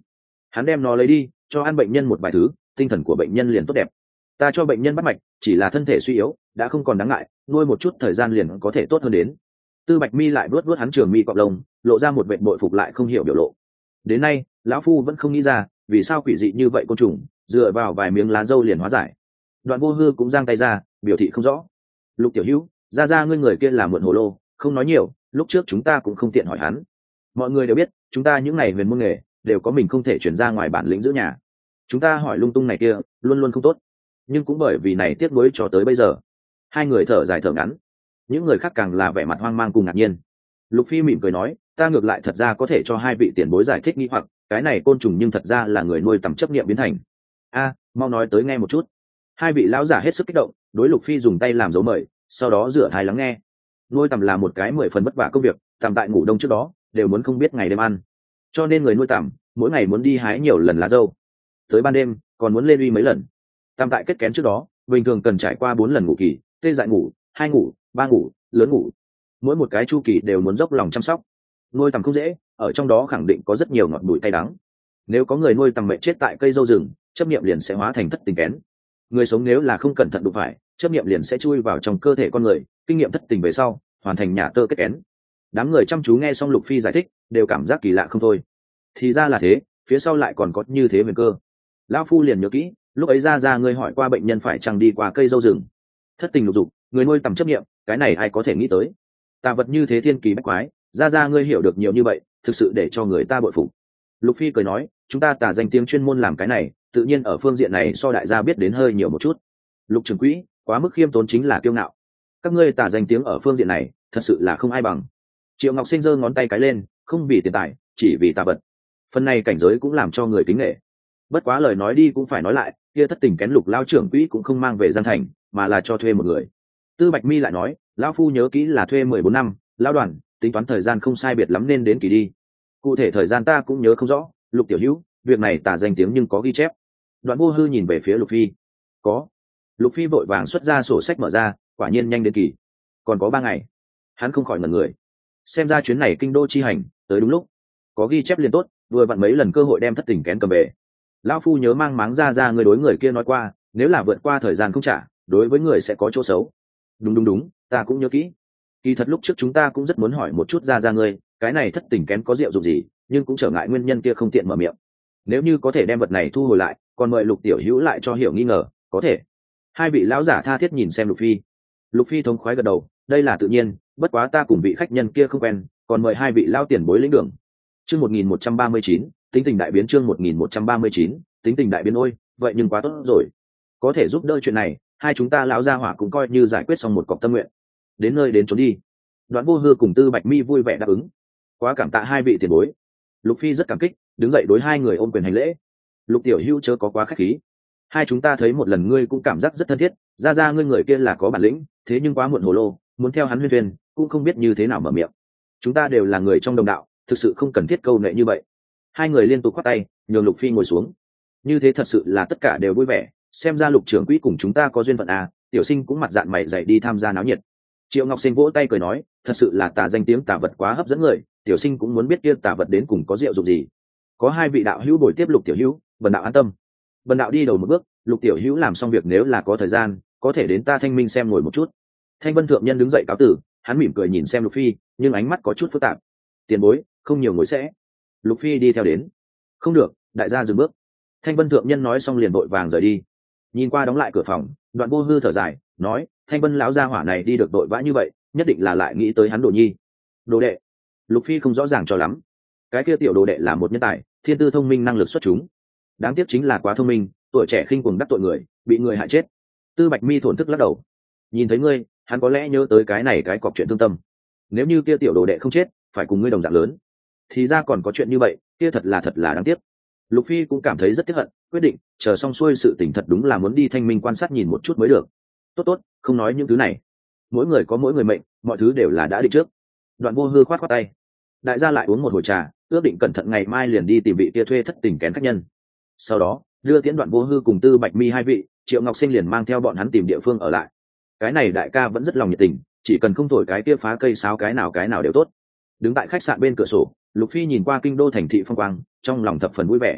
hắn đem nó lấy đi cho ăn bệnh nhân một vài thứ, tinh thần của bệnh nhân liền tốt đẹp. Ta cho bệnh nhân bắt mạch chỉ là thân thể suy yếu, đã không còn đáng ngại, nuôi một chút thời gian liền có thể tốt hơn đến. Tư Bạch Mi lại vuốt vuốt hắn trường mi cọp lông, lộ ra một vẻ bội phục lại không hiểu biểu lộ. Đến nay lão phu vẫn không nghĩ ra vì sao quỷ dị như vậy côn trùng dựa vào vài miếng lá dâu liền hóa giải. Đoạn Vô Hư cũng giang tay ra biểu thị không rõ. Lục tiểu hữu, ra ra ngươi người kia là mượn hồ lô, không nói nhiều, lúc trước chúng ta cũng không tiện hỏi hắn. Mọi người đều biết chúng ta những ngày huyền môn nghề đều có mình không thể chuyển ra ngoài bản lĩnh giữ nhà, chúng ta hỏi lung tung này kia luôn luôn không tốt, nhưng cũng bởi vì này tiếc nuối cho tới bây giờ. Hai người thở dài thở ngắn, những người khác càng là vẻ mặt hoang mang cùng ngạc nhiên. Lục Phi mỉm cười nói, ta ngược lại thật ra có thể cho hai vị tiền bối giải thích nghi hoặc, cái này côn trùng nhưng thật ra là người nuôi tầm chấp niệm biến thành. A, mau nói tới nghe một chút. Hai vị lão giả hết sức kích động, đối Lục Phi dùng tay làm dấu mời, sau đó rửa thai lắng nghe. Nuôi tầm là một cái mười phần vất vả công việc, tầm tại ngủ đông trước đó đều muốn không biết ngày đêm ăn, cho nên người nuôi tầm mỗi ngày muốn đi hái nhiều lần lá dâu, tới ban đêm còn muốn lên uy mấy lần. Tầm tại kết kén trước đó bình thường cần trải qua bốn lần ngủ kỳ, tê dại ngủ, hai ngủ, ba ngủ, lớn ngủ, mỗi một cái chu kỳ đều muốn dốc lòng chăm sóc. Nuôi tầm không dễ, ở trong đó khẳng định có rất nhiều ngọt bùi cay đắng. Nếu có người nuôi tầm mệnh chết tại cây dâu rừng, chấp niệm liền sẽ hóa thành thất tình kén. Người sống nếu là không cẩn thận đụng phải, chấp niệm liền sẽ chui vào trong cơ thể con người, kinh nghiệm thất tình về sau hoàn thành nhà tơ kết kén. Đám người chăm chú nghe xong Lục Phi giải thích đều cảm giác kỳ lạ không thôi. Thì ra là thế, phía sau lại còn có như thế huyền cơ. Lão phu liền nhớ kỹ, lúc ấy ra ra ngươi hỏi qua bệnh nhân phải chăng đi qua cây dâu rừng, thất tình lục dục, người nuôi tầm chấp niệm, cái này ai có thể nghĩ tới. Tà vật như thế thiên kỳ bách quái, ra ra ngươi hiểu được nhiều như vậy, thực sự để cho người ta bội phục. Lục Phi cười nói, chúng ta tà danh tiếng chuyên môn làm cái này, tự nhiên ở phương diện này so đại gia biết đến hơi nhiều một chút. Lục trưởng quỹ, quá mức khiêm tốn chính là kiêu ngạo. Các ngươi tà danh tiếng ở phương diện này thật sự là không ai bằng. Triệu Ngọc Sinh giơ ngón tay cái lên, không vì tiền tài, chỉ vì tà vật. Phần này cảnh giới cũng làm cho người kính nể. Bất quá lời nói đi cũng phải nói lại, kia thất tình kén Lục lao trưởng quỹ cũng không mang về Giang Thành, mà là cho thuê một người. Tư Bạch Mi lại nói, lão phu nhớ kỹ là thuê mười bốn năm, lão đoàn tính toán thời gian không sai biệt lắm nên đến kỳ đi. Cụ thể thời gian ta cũng nhớ không rõ. Lục tiểu hữu, việc này tà danh tiếng nhưng có ghi chép. Đoạn Vô Hư nhìn về phía Lục Phi. Có. Lục Phi vội vàng xuất ra sổ sách mở ra, quả nhiên nhanh đến kỳ, còn có ba ngày. Hắn không khỏi ngẩn người, xem ra chuyến này kinh đô chi hành tới đúng lúc, có ghi chép liền tốt, vừa vặn mấy lần cơ hội đem thất tình kén cầm về. Lão phu nhớ mang máng ra ra người đối người kia nói qua, nếu là vượt qua thời gian không trả, đối với người sẽ có chỗ xấu. Đúng đúng đúng, ta cũng nhớ kỹ. Kỳ thật lúc trước chúng ta cũng rất muốn hỏi một chút ra ra ngươi, cái này thất tình kén có rượu dụng gì, nhưng cũng trở ngại nguyên nhân kia không tiện mở miệng. Nếu như có thể đem vật này thu hồi lại, còn mời Lục tiểu hữu lại cho hiểu nghi ngờ, có thể. Hai vị lão giả tha thiết nhìn xem Lục Phi. Lục Phi thống khoái gật đầu, đây là tự nhiên, bất quá ta cùng vị khách nhân kia không quen, còn mời hai vị lão tiền bối lĩnh đường. Chương một nghìn một trăm ba mươi chín, tính tình đại biến. Chương một nghìn một trăm ba mươi chín, tính tình đại biến. Ôi, vậy nhưng quá tốt rồi, có thể giúp đỡ chuyện này, hai chúng ta lão gia hỏa cũng coi như giải quyết xong một cọc tâm nguyện. Đến nơi đến chốn đi. Đoạn Vô Hư cùng Tư Bạch Mi vui vẻ đáp ứng. Quá cảm tạ hai vị tiền bối. Lục Phi rất cảm kích, đứng dậy đối hai người ôm quyền hành lễ. Lục tiểu hữu chớ có quá khách khí, hai chúng ta thấy một lần ngươi cũng cảm giác rất thân thiết, ra ra ngươi người kia là có bản lĩnh, thế nhưng quá muộn hồ lô, muốn theo hắn huyên thuyên cũng không biết như thế nào mở miệng. Chúng ta đều là người trong đồng đạo, thực sự không cần thiết câu nệ như vậy. Hai người liên tục khoát tay nhường Lục Phi ngồi xuống. Như thế thật sự là tất cả đều vui vẻ, xem ra Lục trưởng quỹ cùng chúng ta có duyên phận à. Tiểu Sinh cũng mặt dạng mày dày đi tham gia náo nhiệt. Triệu Ngọc Sinh vỗ tay cười nói, thật sự là tà danh tiếng tà vật quá hấp dẫn người, Tiểu Sinh cũng muốn biết kia tà vật đến cùng có rượu dụng gì. Có hai vị đạo hữu bồi tiếp Lục tiểu hữu, bần đạo an tâm. Bần đạo đi đầu một bước, Lục tiểu hữu làm xong việc nếu là có thời gian có thể đến ta Thanh Minh xem ngồi một chút. Thanh Vân thượng nhân đứng dậy cáo tử, hắn mỉm cười nhìn xem Lục Phi, nhưng ánh mắt có chút phức tạp. Tiền bối, không nhiều ngồi sẽ. Lục Phi đi theo đến. Không được, đại gia dừng bước. Thanh Vân thượng nhân nói xong liền vội vàng rời đi. Nhìn qua đóng lại cửa phòng, Đoạn Vô Hư thở dài nói, Thanh Vân lão gia hỏa này đi được đội vã như vậy, nhất định là lại nghĩ tới hắn đồ nhi. Đồ đệ? Lục Phi không rõ ràng cho lắm. Cái kia tiểu đồ đệ là một nhân tài, thiên tư thông minh, năng lực xuất chúng, đáng tiếc chính là quá thông minh, tuổi trẻ khinh cuồng đắc tội người, bị người hại chết. Tư Bạch Mi thổn thức lắc đầu. Nhìn thấy ngươi, hắn có lẽ nhớ tới cái này cái cọc chuyện thương tâm. Nếu như kia tiểu đồ đệ không chết, phải cùng ngươi đồng dạng lớn, thì ra còn có chuyện như vậy, kia thật là thật là đáng tiếc. Lục Phi cũng cảm thấy rất tiếc hận, quyết định chờ xong xuôi sự tình thật đúng là muốn đi Thanh Minh quan sát nhìn một chút mới được. Tốt tốt, không nói những thứ này, mỗi người có mỗi người mệnh, mọi thứ đều là đã định trước. Đoạn Vô Hư khoát khoát tay. Đại gia lại uống một hồi trà, ước định cẩn thận ngày mai liền đi tìm vị kia thuê thất tình kén khách nhân. Sau đó đưa tiễn Đoạn Vô Hư cùng Tư Bạch Mi hai vị, Triệu Ngọc Sinh liền mang theo bọn hắn tìm địa phương ở lại. Cái này đại ca vẫn rất lòng nhiệt tình, chỉ cần không thổi cái kia phá cây sáo cái nào cái nào đều tốt. Đứng tại khách sạn bên cửa sổ, Lục Phi nhìn qua kinh đô thành thị phong quang, trong lòng thập phần vui vẻ.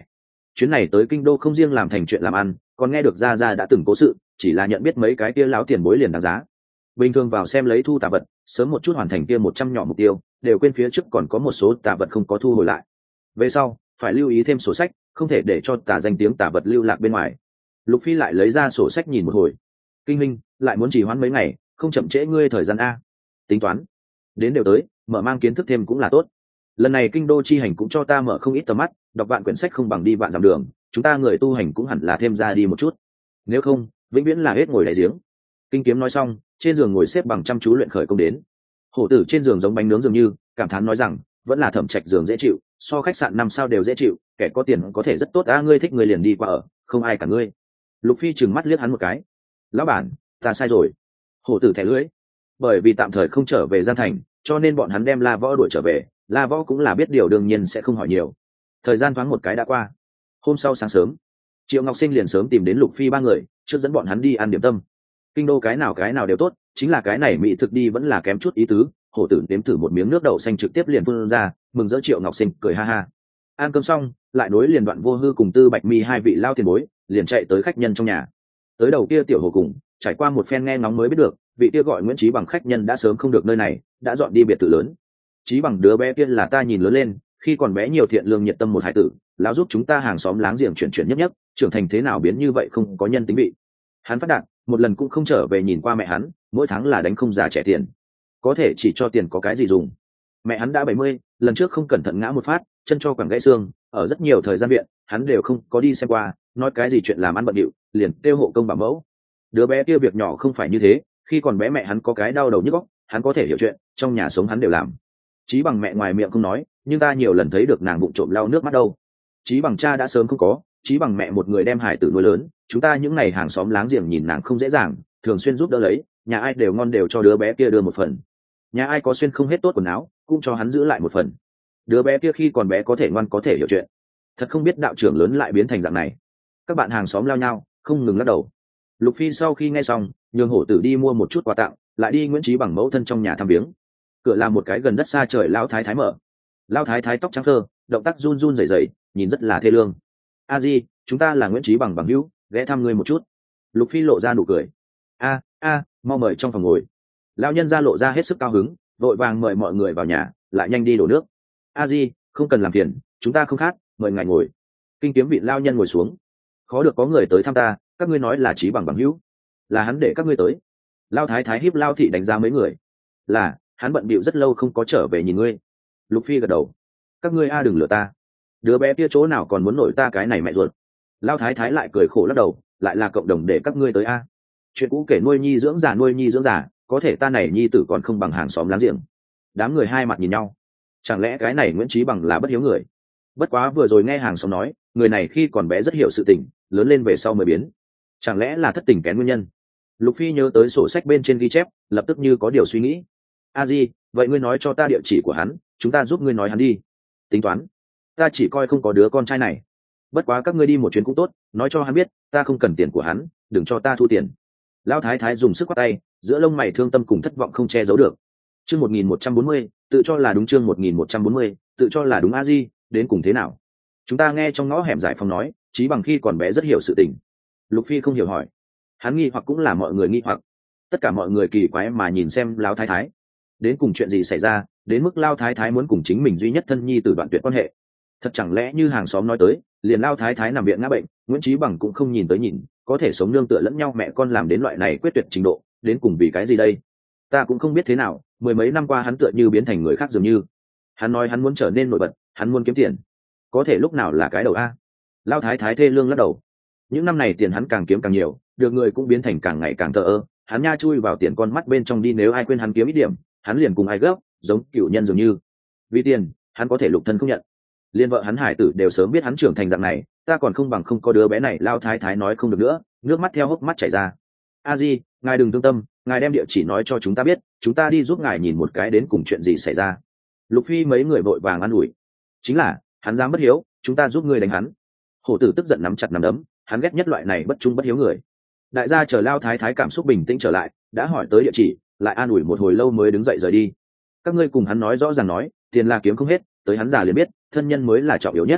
chuyến này tới kinh đô không riêng làm thành chuyện làm ăn, còn nghe được gia gia đã từng cố sự, chỉ là nhận biết mấy cái kia láo tiền bối liền đáng giá. Bình thường vào xem lấy thu tà vật, sớm một chút hoàn thành kia một trăm nhỏ mục tiêu, đều quên phía trước còn có một số tà vật không có thu hồi lại. Về sau phải lưu ý thêm sổ sách, không thể để cho tà danh tiếng tà vật lưu lạc bên ngoài. Lục Phi lại lấy ra sổ sách nhìn một hồi. Kinh minh lại muốn trì hoãn mấy ngày, không chậm trễ ngươi thời gian a. Tính toán đến đều tới, mở mang kiến thức thêm cũng là tốt. Lần này kinh đô chi hành cũng cho ta mở không ít tầm mắt, đọc vạn quyển sách không bằng đi vạn dặm đường, chúng ta người tu hành cũng hẳn là thêm ra đi một chút, nếu không vĩnh viễn là hết ngồi đại giếng. Kinh Kiếm nói xong, trên giường ngồi xếp bằng chăm chú luyện khởi công đến. Hổ tử trên giường giống bánh nướng dường như, cảm thán nói rằng vẫn là Thẩm Trạch giường dễ chịu, so khách sạn năm sao đều dễ chịu, kẻ có tiền có thể rất tốt. A ngươi thích người liền đi qua ở, không ai cả ngươi. Lục Phi trừng mắt liếc hắn một cái. Lão bản, ta sai rồi. Hổ tử thẻ lưỡi. Bởi vì tạm thời không trở về Giang Thành, cho nên bọn hắn đem La Võ đuổi trở về. La Võ cũng là biết điều đương nhiên sẽ không hỏi nhiều. Thời gian thoáng một cái đã qua. Hôm sau sáng sớm, Triệu Ngọc Sinh liền sớm tìm đến Lục Phi ba người, trước dẫn bọn hắn đi ăn điểm tâm. Kinh đô cái nào cái nào đều tốt, chính là cái này mỹ thực đi vẫn là kém chút ý tứ. Hổ tử nếm thử một miếng nước đậu xanh trực tiếp liền phun ra, mừng rỡ. Triệu Ngọc Sinh cười ha ha. Ăn cơm xong, lại nối liền Đoạn Vô Hư cùng Tư Bạch Mi hai vị lao tiền bối, liền chạy tới khách nhân trong nhà. Tới đầu kia tiểu hồ cùng, trải qua một phen nghe ngóng mới biết được, vị kia gọi Nguyễn Chí Bằng khách nhân đã sớm không được nơi này, đã dọn đi biệt thự lớn. Chí Bằng đứa bé kia là ta nhìn lớn lên, khi còn bé nhiều thiện lương nhiệt tâm một hải tử, lão giúp chúng ta hàng xóm láng giềng chuyển chuyển nhất nhất, trưởng thành thế nào biến như vậy không có nhân tính vị. Hắn phát đạt, một lần cũng không trở về nhìn qua mẹ hắn, mỗi tháng là đánh không già trẻ tiền, có thể chỉ cho tiền có cái gì dùng. Mẹ hắn đã bảy mươi, lần trước không cẩn thận ngã một phát, chân cho quẳng gãy xương, ở rất nhiều thời gian viện, hắn đều không có đi xem qua, nói cái gì chuyện làm ăn bận điệu, liền kêu hộ công bảo mẫu. Đứa bé kia việc nhỏ không phải như thế, khi còn bé mẹ hắn có cái đau đầu nhức óc, hắn có thể hiểu chuyện, trong nhà sống hắn đều làm. Chí Bằng mẹ ngoài miệng không nói, nhưng ta nhiều lần thấy được nàng bụng trộm lau nước mắt đâu. Chí Bằng cha đã sớm không có, Chí Bằng mẹ một người đem hải tử nuôi lớn, chúng ta những ngày hàng xóm láng giềng nhìn nàng không dễ dàng, thường xuyên giúp đỡ lấy, nhà ai đều ngon đều cho đứa bé kia đưa một phần, nhà ai có xuyên không hết tốt quần áo cũng cho hắn giữ lại một phần. Đứa bé kia khi còn bé có thể ngoan có thể hiểu chuyện, thật không biết đạo trưởng lớn lại biến thành dạng này. Các bạn hàng xóm lao nhau không ngừng lắc đầu. Lục Phi sau khi nghe xong, nhường Hổ tử đi mua một chút quà tặng, lại đi Nguyễn Chí Bằng mẫu thân trong nhà thăm viếng. Cửa là một cái gần đất xa trời lao thái thái mở. Lao thái thái tóc trắng phơ, động tác run run rẩy rẩy, nhìn rất là thê lương. A Di, chúng ta là Nguyễn Chí Bằng bằng hữu, ghé thăm ngươi một chút. Lục Phi lộ ra nụ cười. A a, mau mời trong phòng ngồi. Lão nhân gia lộ ra hết sức cao hứng, vội vàng mời mọi người vào nhà, lại nhanh đi đổ nước. A Di, không cần làm phiền, chúng ta không khát, mời ngài ngồi. Kinh Kiếm vị lao nhân ngồi xuống. Khó được có người tới thăm ta, các ngươi nói là Chí Bằng bằng hữu, là hắn để các ngươi tới. Lao thái thái hiếp Lao thị đánh giá mấy người. Là, hắn bận bịu rất lâu không có trở về nhìn ngươi. Lục Phi gật đầu. Các ngươi a đừng lừa ta, đứa bé kia chỗ nào còn muốn nổi ta cái này mẹ ruột. Lao thái thái lại cười khổ lắc đầu, lại là cộng đồng để các ngươi tới a. Chuyện cũ kể nuôi nhi dưỡng già nuôi nhi dưỡng già, có thể ta này nhi tử còn không bằng hàng xóm láng giềng. Đám người hai mặt nhìn nhau, chẳng lẽ cái này Nguyễn Chí Bằng là bất hiếu người? Bất quá vừa rồi nghe hàng xóm nói, người này khi còn bé rất hiểu sự tình, lớn lên về sau mới biến, chẳng lẽ là thất tình kén nguyên nhân? Lục Phi nhớ tới sổ sách bên trên ghi chép, lập tức như có điều suy nghĩ. A Di, vậy ngươi nói cho ta địa chỉ của hắn, chúng ta giúp ngươi nói hắn đi. Tính toán, ta chỉ coi không có đứa con trai này. Bất quá các ngươi đi một chuyến cũng tốt, nói cho hắn biết ta không cần tiền của hắn, đừng cho ta thu tiền. Lão thái thái dùng sức quát tay, giữa lông mày thương tâm cùng thất vọng không che giấu được. Chương một nghìn một trăm bốn mươi, tự cho là đúng. Chương một nghìn một trăm bốn mươi, tự cho là đúng. A Di, đến cùng thế nào? Chúng ta nghe trong ngõ hẻm Giải Phong nói, Chí Bằng khi còn bé rất hiểu sự tình. Lục Phi không hiểu hỏi. Hắn nghi hoặc cũng là mọi người nghi hoặc. Tất cả mọi người kỳ quái mà nhìn xem Lão thái thái. Đến cùng chuyện gì xảy ra, đến mức Lão thái thái muốn cùng chính mình duy nhất thân nhi tử đoạn tuyệt quan hệ? Thật chẳng lẽ như hàng xóm nói tới, liền Lão thái thái nằm viện ngã bệnh, Nguyễn Chí Bằng cũng không nhìn tới nhìn, có thể sống nương tựa lẫn nhau mẹ con làm đến loại này quyết tuyệt trình độ, đến cùng vì cái gì đây? Ta cũng không biết thế nào, mười mấy năm qua hắn tựa như biến thành người khác dường như. Hắn nói hắn muốn trở nên nổi bật, hắn muốn kiếm tiền, có thể lúc nào là cái đầu a? Lão thái thái thê lương lắc đầu. Những năm này tiền hắn càng kiếm càng nhiều, được người cũng biến thành càng ngày càng thờ ơ, hắn nha chui vào tiền con mắt bên trong đi, nếu ai quên hắn kiếm ít điểm, hắn liền cùng ai gấp, giống cựu nhân dường như. Vì tiền, hắn có thể lục thân không nhận. Liên vợ hắn hải tử đều sớm biết hắn trưởng thành dạng này, ta còn không bằng không có đứa bé này. Lão thái thái nói không được nữa, nước mắt theo hốc mắt chảy ra. A Di, ngài đừng thương tâm, ngài đem địa chỉ nói cho chúng ta biết, chúng ta đi giúp ngài nhìn một cái đến cùng chuyện gì xảy ra. Lục Phi mấy người vội vàng an ủi. Chính là, hắn dám bất hiếu, chúng ta giúp ngươi đánh hắn. Hổ tử tức giận nắm chặt nắm đấm, hắn ghét nhất loại này bất trung bất hiếu người. Đại gia chờ Lao thái thái cảm xúc bình tĩnh trở lại, đã hỏi tới địa chỉ, lại an ủi một hồi lâu mới đứng dậy rời đi. Các ngươi cùng hắn nói rõ ràng nói, tiền là kiếm không hết, tới hắn già liền biết, thân nhân mới là trọng yếu nhất.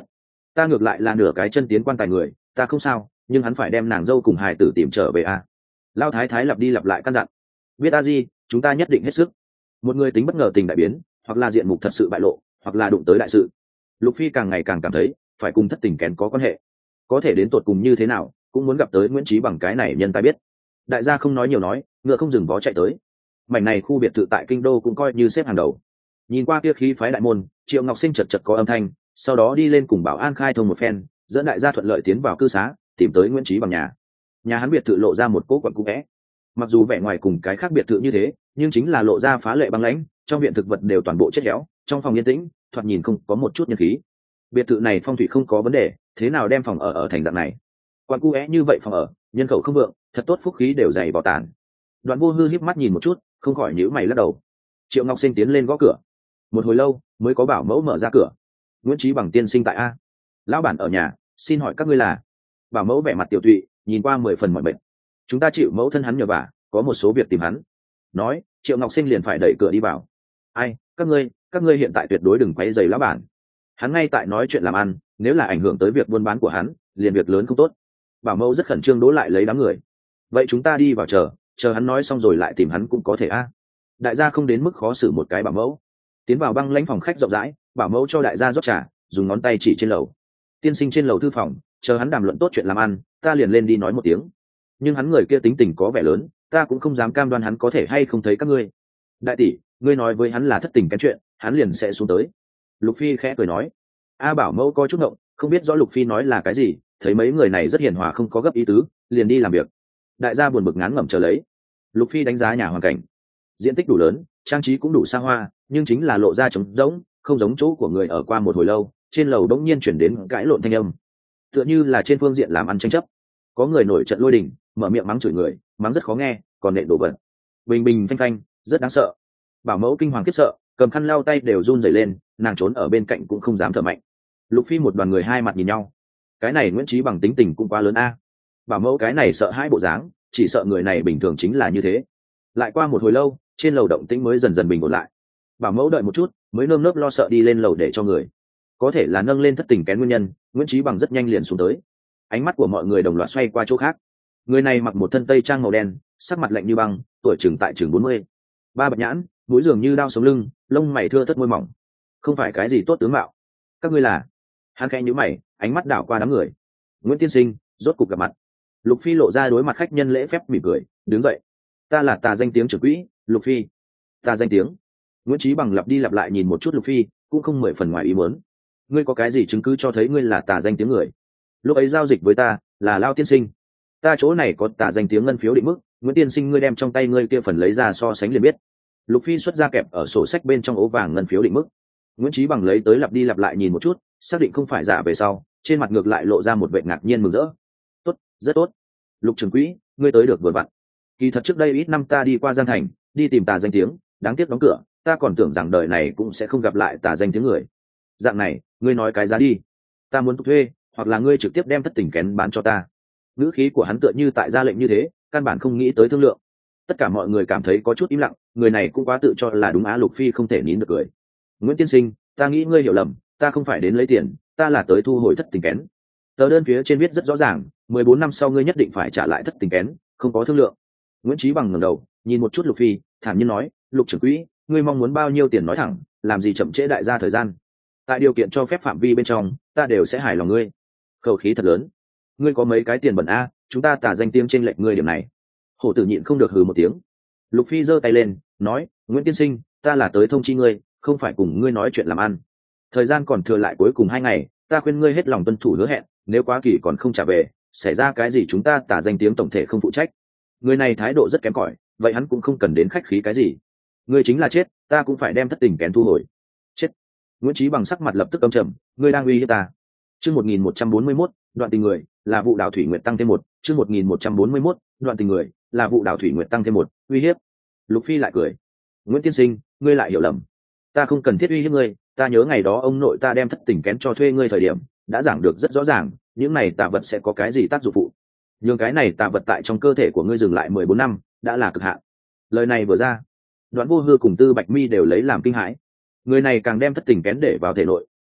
ta ngược lại là nửa cái chân tiến quan tài người, ta không sao, nhưng hắn phải đem nàng dâu cùng hài tử tìm trở về à. Lao thái thái lặp đi lặp lại căn dặn. Biết a di, chúng ta nhất định hết sức. Một người tính bất ngờ tình đại biến, hoặc là diện mục thật sự bại lộ, hoặc là đụng tới đại sự. Lục Phi càng ngày càng cảm thấy phải cùng thất tình kén có quan hệ, có thể đến tột cùng như thế nào cũng muốn gặp tới Nguyễn Trí Bằng cái này nhân tài biết. Đại gia không nói nhiều nói, ngựa không dừng vó chạy tới. Mảnh này khu biệt thự tại kinh đô cũng coi như xếp hàng đầu. Nhìn qua kia khí phái đại môn, Triệu Ngọc Sinh chật chật có âm thanh, sau đó đi lên cùng bảo an khai thông một phen, dẫn đại gia thuận lợi tiến vào cư xá, tìm tới Nguyễn Trí Bằng nhà. Nhà hắn biệt thự lộ ra một cỗ quận cũ vẽ, mặc dù vẻ ngoài cùng cái khác biệt thự như thế, nhưng chính là lộ ra phá lệ băng lãnh, trong viện thực vật đều toàn bộ chết héo, trong phòng yên tĩnh, thoạt nhìn không có một chút nhân khí. Biệt thự này phong thủy không có vấn đề, thế nào đem phòng ở ở thành dạng này? Quan cũ é như vậy phòng ở, nhân khẩu không vượng, thật tốt phúc khí đều dày vào tàn. Đoạn Vô Hư híp mắt nhìn một chút, không khỏi nhíu mày lắc đầu. Triệu Ngọc Sinh tiến lên gõ cửa, một hồi lâu mới có bảo mẫu mở ra cửa. Nguyễn Trí Bằng tiên sinh tại a? Lão bản ở nhà, xin hỏi các ngươi là? Bảo mẫu vẻ mặt tiểu tụy, nhìn qua mười phần mọi bệnh. Chúng ta chịu mẫu thân hắn nhờ vả, có một số việc tìm hắn. Nói, Triệu Ngọc Sinh liền phải đẩy cửa đi vào. Ai, các ngươi, các ngươi hiện tại tuyệt đối đừng quấy rầy lão bản. Hắn ngay tại nói chuyện làm ăn, nếu là ảnh hưởng tới việc buôn bán của hắn, liền việc lớn không tốt. Bảo mẫu rất khẩn trương đố lại lấy đám người. Vậy chúng ta đi vào chờ, chờ hắn nói xong rồi lại tìm hắn cũng có thể a. Đại gia không đến mức khó xử một cái bảo mẫu. Tiến vào băng lãnh phòng khách rộng rãi, bảo mẫu cho đại gia rót trà, dùng ngón tay chỉ trên lầu. Tiên sinh trên lầu thư phòng, chờ hắn đàm luận tốt chuyện làm ăn, ta liền lên đi nói một tiếng. Nhưng hắn người kia tính tình có vẻ lớn, ta cũng không dám cam đoan hắn có thể hay không thấy các ngươi. Đại tỷ, ngươi nói với hắn là thất tình cái chuyện, hắn liền sẽ xuống tới. Lục Phi khẽ cười nói. A bảo mẫu có chút ngộng, không biết rõ Lục Phi nói là cái gì, thấy mấy người này rất hiền hòa không có gấp ý tứ, liền đi làm việc. Đại gia buồn bực ngán ngẩm chờ lấy. Lục Phi đánh giá nhà hoàn cảnh, diện tích đủ lớn, trang trí cũng đủ xa hoa, nhưng chính là lộ ra trống rỗng, không giống chỗ của người ở. Qua một hồi lâu, trên lầu đống nhiên chuyển đến cãi lộn thanh âm, tựa như là trên phương diện làm ăn tranh chấp. Có người nổi trận lôi đình, mở miệng mắng chửi người, mắng rất khó nghe, còn nện đổ vật, bình bình phanh phanh, rất đáng sợ. Bảo mẫu kinh hoàng khiếp sợ, cầm khăn lau tay đều run rẩy lên, nàng trốn ở bên cạnh cũng không dám thở mạnh. Lục Phi một đoàn người hai mặt nhìn nhau, cái này Nguyễn Trí Bằng tính tình cũng quá lớn a. Bảo mẫu cái này sợ hãi bộ dáng, chỉ sợ người này bình thường chính là như thế. Lại qua một hồi lâu, trên lầu động tĩnh mới dần dần bình ổn lại. Bảo mẫu đợi một chút, mới nơm nớp lo sợ đi lên lầu để cho người. Có thể là nâng lên thất tình kén nguyên nhân, Nguyễn Trí Bằng rất nhanh liền xuống tới. Ánh mắt của mọi người đồng loạt xoay qua chỗ khác. Người này mặc một thân tây trang màu đen, sắc mặt lạnh như băng, tuổi chừng tại chừng bốn mươi, ba bạch nhãn, mũi dường như đao sống lưng, lông mày thưa thớt môi mỏng, không phải cái gì tốt tướng mạo. Các ngươi là? Hắn khẽ nhíu mày, ánh mắt đảo qua đám người. Nguyễn tiên sinh, rốt cục gặp mặt. Lục Phi lộ ra đối mặt khách nhân lễ phép mỉm cười, đứng dậy. Ta là Tà Danh Tiếng trưởng quỹ, Lục Phi. Tà Danh Tiếng. Nguyễn Trí Bằng lặp đi lặp lại nhìn một chút Lục Phi, cũng không mười phần ngoài ý muốn. Ngươi có cái gì chứng cứ cho thấy ngươi là Tà Danh Tiếng người? Lúc ấy giao dịch với ta là Lao tiên sinh, ta chỗ này có Tà Danh Tiếng ngân phiếu định mức, Nguyễn tiên sinh ngươi đem trong tay ngươi kia phần lấy ra so sánh liền biết. Lục Phi xuất ra kẹp ở sổ sách bên trong ố vàng ngân phiếu định mức. Nguyễn Trí Bằng lấy tới lặp đi lặp lại nhìn một chút, xác định không phải giả về sau, trên mặt ngược lại lộ ra một vẻ ngạc nhiên mừng rỡ. Tốt, rất tốt. Lục trưởng quỹ, ngươi tới được vừa vặn. Kỳ thật trước đây ít năm ta đi qua Giang Thành, đi tìm Tà Danh Tiếng, đáng tiếc đóng cửa, ta còn tưởng rằng đời này cũng sẽ không gặp lại Tà Danh Tiếng người. Dạng này, ngươi nói cái giá đi, ta muốn thuê, hoặc là ngươi trực tiếp đem thất tình kén bán cho ta. Ngữ khí của hắn tựa như tại ra lệnh như thế, căn bản không nghĩ tới thương lượng. Tất cả mọi người cảm thấy có chút im lặng, người này cũng quá tự cho là đúng á. Lục Phi không thể nín được cười. Nguyễn tiên sinh, ta nghĩ ngươi hiểu lầm, ta không phải đến lấy tiền, ta là tới thu hồi thất tình kén. Tờ đơn phía trên viết rất rõ ràng, mười bốn năm sau ngươi nhất định phải trả lại thất tình kén, không có thương lượng. Nguyễn Trí Bằng ngẩng đầu, nhìn một chút Lục Phi, thản nhiên nói, Lục trưởng quỹ, ngươi mong muốn bao nhiêu tiền nói thẳng, làm gì chậm trễ đại gia thời gian. Tại điều kiện cho phép phạm vi bên trong, ta đều sẽ hài lòng ngươi. Khẩu khí thật lớn. Ngươi có mấy cái tiền bẩn a, chúng ta Tà Danh Tiếng trên lệnh ngươi điểm này. Hổ tử nhịn không được hừ một tiếng. Lục Phi giơ tay lên, nói, Nguyễn tiên sinh, ta là tới thông chi ngươi, không phải cùng ngươi nói chuyện làm ăn. Thời gian còn thừa lại cuối cùng hai ngày, ta khuyên ngươi hết lòng tuân thủ hứa hẹn, nếu quá kỳ còn không trả về, xảy ra cái gì chúng ta Tà Danh Tiếng tổng thể không phụ trách. Người này thái độ rất kém cỏi, vậy hắn cũng không cần đến khách khí cái gì. Ngươi chính là chết, ta cũng phải đem thất tình kén thu hồi. Chết. Nguyễn Trí Bằng sắc mặt lập tức âm trầm, ngươi đang uy hiếp ta. Chương một nghìn một trăm bốn mươi mốt, đoạn tình người, là vụ đảo thủy nguyệt tăng thêm một. Chương một nghìn một trăm bốn mươi mốt, đoạn tình người, là vụ đảo thủy nguyệt tăng thêm một. Uy hiếp. Lục Phi lại cười. Nguyễn tiên sinh, ngươi lại hiểu lầm. Ta không cần thiết uy hiếp ngươi, ta nhớ ngày đó ông nội ta đem thất tình kén cho thuê ngươi thời điểm, đã giảng được rất rõ ràng, những này tà vật sẽ có cái gì tác dụng phụ. Nhưng cái này tà vật tại trong cơ thể của ngươi dừng lại mười bốn năm, đã là cực hạn. Lời này vừa ra, Đoạn Vô Hư cùng Tư Bạch Mi đều lấy làm kinh hãi. Người này càng đem thất tình kén để vào thể nội,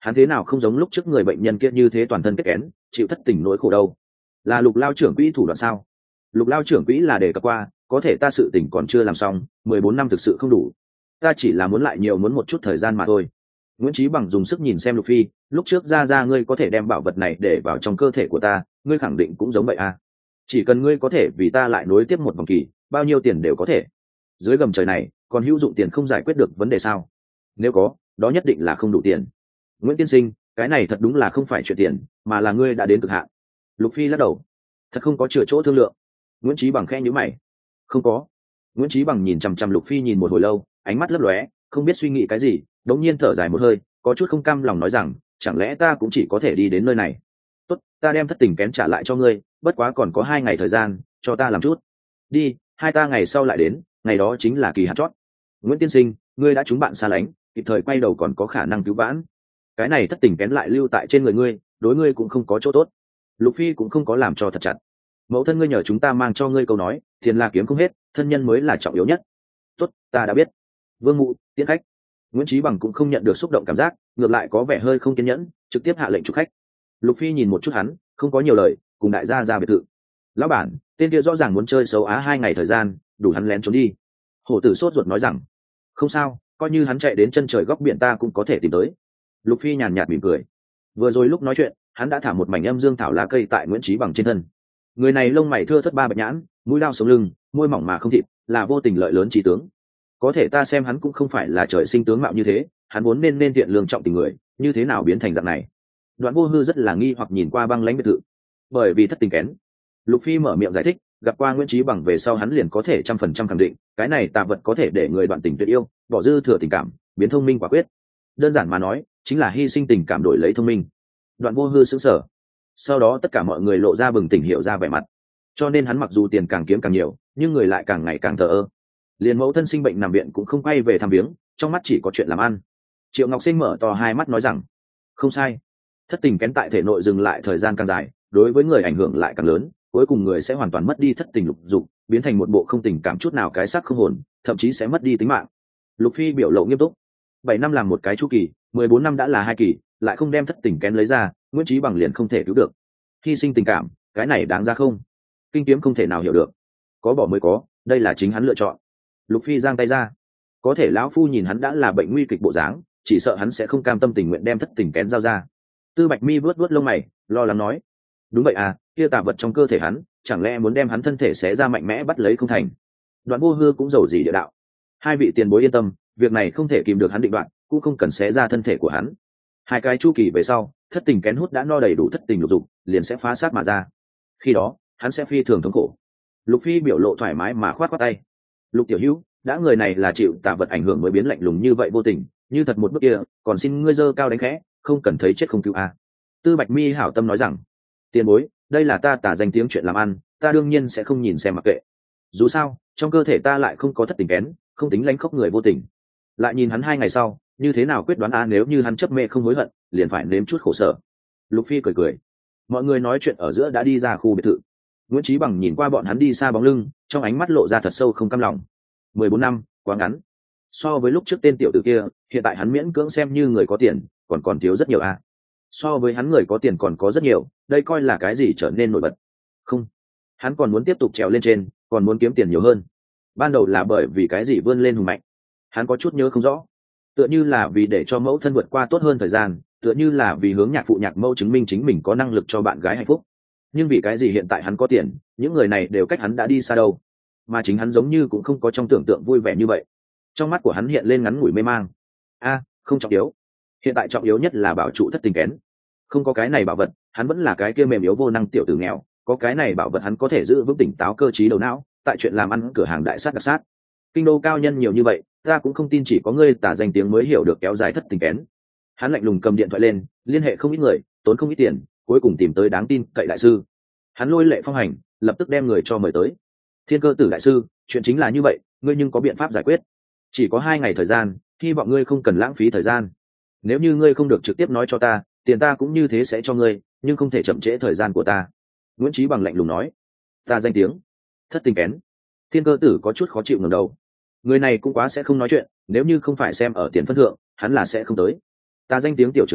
hắn thế nào không giống lúc trước người bệnh nhân kia như thế toàn thân kết kén chịu thất tình nỗi khổ đâu? Là Lục lao trưởng quỹ thủ đoạn sao? Lục lao trưởng quỹ là đề cập qua, có thể ta sự tình còn chưa làm xong, mười bốn năm thực sự không đủ, ta chỉ là muốn lại nhiều muốn một chút thời gian mà thôi. Nguyễn Chí Bằng dùng sức nhìn xem Lục Phi, lúc trước ra ra ngươi có thể đem bảo vật này để vào trong cơ thể của ta, ngươi khẳng định cũng giống vậy à? Chỉ cần ngươi có thể vì ta lại nối tiếp một vòng kỳ, bao nhiêu tiền đều có thể. Dưới gầm trời này, còn hữu dụng tiền không giải quyết được vấn đề sao? Nếu có, đó nhất định là không đủ tiền. Nguyễn tiên sinh, cái này thật đúng là không phải chuyện tiền, mà là ngươi đã đến cực hạn. Lục Phi lắc đầu, thật không có chừa chỗ thương lượng. Nguyễn Chí Bằng khẽ nhíu mày, không có. Nguyễn Chí Bằng nhìn chằm chằm Lục Phi nhìn một hồi lâu, ánh mắt lấp lóe, không biết suy nghĩ cái gì, đống nhiên thở dài một hơi, có chút không cam lòng nói rằng, chẳng lẽ ta cũng chỉ có thể đi đến nơi này? Tốt, ta đem thất tình kén trả lại cho ngươi, bất quá còn có hai ngày thời gian, cho ta làm chút. Đi, hai ta ngày sau lại đến, ngày đó chính là kỳ hạn chót. Nguyễn tiên sinh, ngươi đã trúng bạn xa lánh, kịp thời quay đầu còn có khả năng cứu vãn. Cái này thất tình kén lại lưu tại trên người ngươi, đối ngươi cũng không có chỗ tốt. Lục Phi cũng không có làm cho thật chặt. Mẫu thân ngươi nhờ chúng ta mang cho ngươi câu nói, tiền là kiếm không hết, thân nhân mới là trọng yếu nhất. Tốt, ta đã biết. Vương Mụ, tiễn khách. Nguyễn Chí Bằng cũng không nhận được xúc động cảm giác, ngược lại có vẻ hơi không kiên nhẫn, trực tiếp hạ lệnh chụp khách. Lục Phi nhìn một chút hắn, không có nhiều lời, cùng đại gia ra biệt thự. Lão bản, tên kia rõ ràng muốn chơi xấu á hai ngày thời gian, đủ hắn lén trốn đi. Hổ tử sốt ruột nói rằng, không sao, coi như hắn chạy đến chân trời góc biển ta cũng có thể tìm tới. Lục Phi nhàn nhạt mỉm cười. Vừa rồi lúc nói chuyện, hắn đã thả một mảnh âm dương thảo lá cây tại Nguyễn Chí Bằng trên thân. Người này lông mày thưa thớt ba bạch nhãn, mũi lao sống lưng, môi mỏng mà không thịt, là vô tình lợi lớn trí tướng. Có thể ta xem hắn cũng không phải là trời sinh tướng mạo như thế, hắn vốn nên nên thiện lương trọng tình người, như thế nào biến thành dạng này? Đoạn Vô Hư rất là nghi hoặc nhìn qua băng lãnh biệt thự. Bởi vì thất tình kén. Lục Phi mở miệng giải thích, gặp qua Nguyễn Chí Bằng về sau hắn liền có thể trăm phần trăm khẳng định, cái này tà vật có thể để người đoạn tình tuyệt yêu, bỏ dư thừa tình cảm, biến thông minh quả quyết. Đơn giản mà nói, chính là hy sinh tình cảm đổi lấy thông minh. Đoạn Vô Hư sững sờ. Sau đó tất cả mọi người lộ ra bừng tỉnh hiểu ra vẻ mặt. Cho nên hắn mặc dù tiền càng kiếm càng nhiều, nhưng người lại càng ngày càng thờ ơ. Liền mẫu thân sinh bệnh nằm viện cũng không quay về thăm viếng, trong mắt chỉ có chuyện làm ăn. Triệu Ngọc Sinh mở to hai mắt nói rằng, không sai, thất tình kén tại thể nội dừng lại thời gian càng dài, đối với người ảnh hưởng lại càng lớn, cuối cùng người sẽ hoàn toàn mất đi thất tình lục dục, biến thành một bộ không tình cảm chút nào cái xác không hồn, thậm chí sẽ mất đi tính mạng. Lục Phi biểu lộ nghiêm túc. Bảy năm làm một cái chu kỳ, mười bốn năm đã là hai kỳ, lại không đem thất tình kén lấy ra, Nguyễn Chí Bằng liền không thể cứu được. Hy sinh tình cảm, cái này đáng ra không? Kinh kiếm không thể nào hiểu được. Có bỏ mới có, đây là chính hắn lựa chọn. Lục Phi giang tay ra. Có thể lão phu nhìn hắn đã là bệnh nguy kịch bộ dáng, chỉ sợ hắn sẽ không cam tâm tình nguyện đem thất tình kén giao ra. Tư Bạch Mi vuốt vuốt lông mày, lo lắng nói, đúng vậy à, kia tà vật trong cơ thể hắn, chẳng lẽ muốn đem hắn thân thể xé ra mạnh mẽ bắt lấy không thành? Đoạn Vô Hư cũng giàu gì địa đạo. Hai vị tiền bối yên tâm, việc này không thể kìm được hắn định đoạn, cũng không cần xé ra thân thể của hắn. Hai cái chu kỳ về sau, thất tình kén hút đã no đầy đủ thất tình lục dục, liền sẽ phá xác mà ra. Khi đó, hắn sẽ phi thường thống khổ. Lục Phi biểu lộ thoải mái mà khoát khoát tay. Lục tiểu hữu, đã người này là chịu tà vật ảnh hưởng mới biến lạnh lùng như vậy vô tình, như thật một bước kia, còn xin ngươi dơ cao đánh khẽ, không cần thấy chết không cứu a. Tư Bạch Mi hảo tâm nói rằng, tiền bối, đây là ta tả danh tiếng chuyện làm ăn, ta đương nhiên sẽ không nhìn xem mặc kệ. Dù sao, trong cơ thể ta lại không có thất tình kén, không tính lánh khóc người vô tình. Lại nhìn hắn hai ngày sau, như thế nào quyết đoán a, nếu như hắn chấp mê không hối hận, liền phải nếm chút khổ sở. Lục Phi cười cười. Mọi người nói chuyện ở giữa đã đi ra khu biệt thự. Nguyễn Chí Bằng nhìn qua bọn hắn đi xa bóng lưng, trong ánh mắt lộ ra thật sâu không cam lòng. Mười bốn năm, quá ngắn. So với lúc trước tên tiểu tử kia, hiện tại hắn miễn cưỡng xem như người có tiền, còn còn thiếu rất nhiều a. So với hắn người có tiền còn có rất nhiều, đây coi là cái gì trở nên nổi bật? Không, hắn còn muốn tiếp tục trèo lên trên, còn muốn kiếm tiền nhiều hơn. Ban đầu là bởi vì cái gì vươn lên hùng mạnh, hắn có chút nhớ không rõ. Tựa như là vì để cho mẫu thân vượt qua tốt hơn thời gian, tựa như là vì hướng nhạc phụ nhạc mẫu chứng minh chính mình có năng lực cho bạn gái hạnh phúc. Nhưng vì cái gì hiện tại hắn có tiền, những người này đều cách hắn đã đi xa đâu, mà chính hắn giống như cũng không có trong tưởng tượng vui vẻ như vậy. Trong mắt của hắn hiện lên ngắn ngủi mê mang. A, không trọng yếu. Hiện tại trọng yếu nhất là bảo trụ thất tình kén. Không có cái này bảo vật, hắn vẫn là cái kia mềm yếu vô năng tiểu tử nghèo, có cái này bảo vật hắn có thể giữ vững tỉnh táo cơ trí đầu não, tại chuyện làm ăn cửa hàng đại sát đặc sát. Kinh đô cao nhân nhiều như vậy, ta cũng không tin chỉ có ngươi tả danh tiếng mới hiểu được kéo dài thất tình kén. Hắn lạnh lùng cầm điện thoại lên, liên hệ không ít người, tốn không ít tiền, cuối cùng tìm tới đáng tin cậy đại sư. Hắn lôi lệ phong hành, lập tức đem người cho mời tới. Thiên Cơ Tử đại sư, chuyện chính là như vậy, ngươi nhưng có biện pháp giải quyết? Chỉ có hai ngày thời gian, hy vọng ngươi không cần lãng phí thời gian. Nếu như ngươi không được trực tiếp nói cho ta, tiền ta cũng như thế sẽ cho ngươi, nhưng không thể chậm trễ thời gian của ta. Nguyễn Chí Bằng lạnh lùng nói. Ta danh tiếng thất tình kén. Thiên Cơ Tử có chút khó chịu ngẩng đầu. Người này cũng quá sẽ không nói chuyện, nếu như không phải xem ở tiền phân thượng, hắn là sẽ không tới. Ta danh tiếng tiểu trưởng quỹ,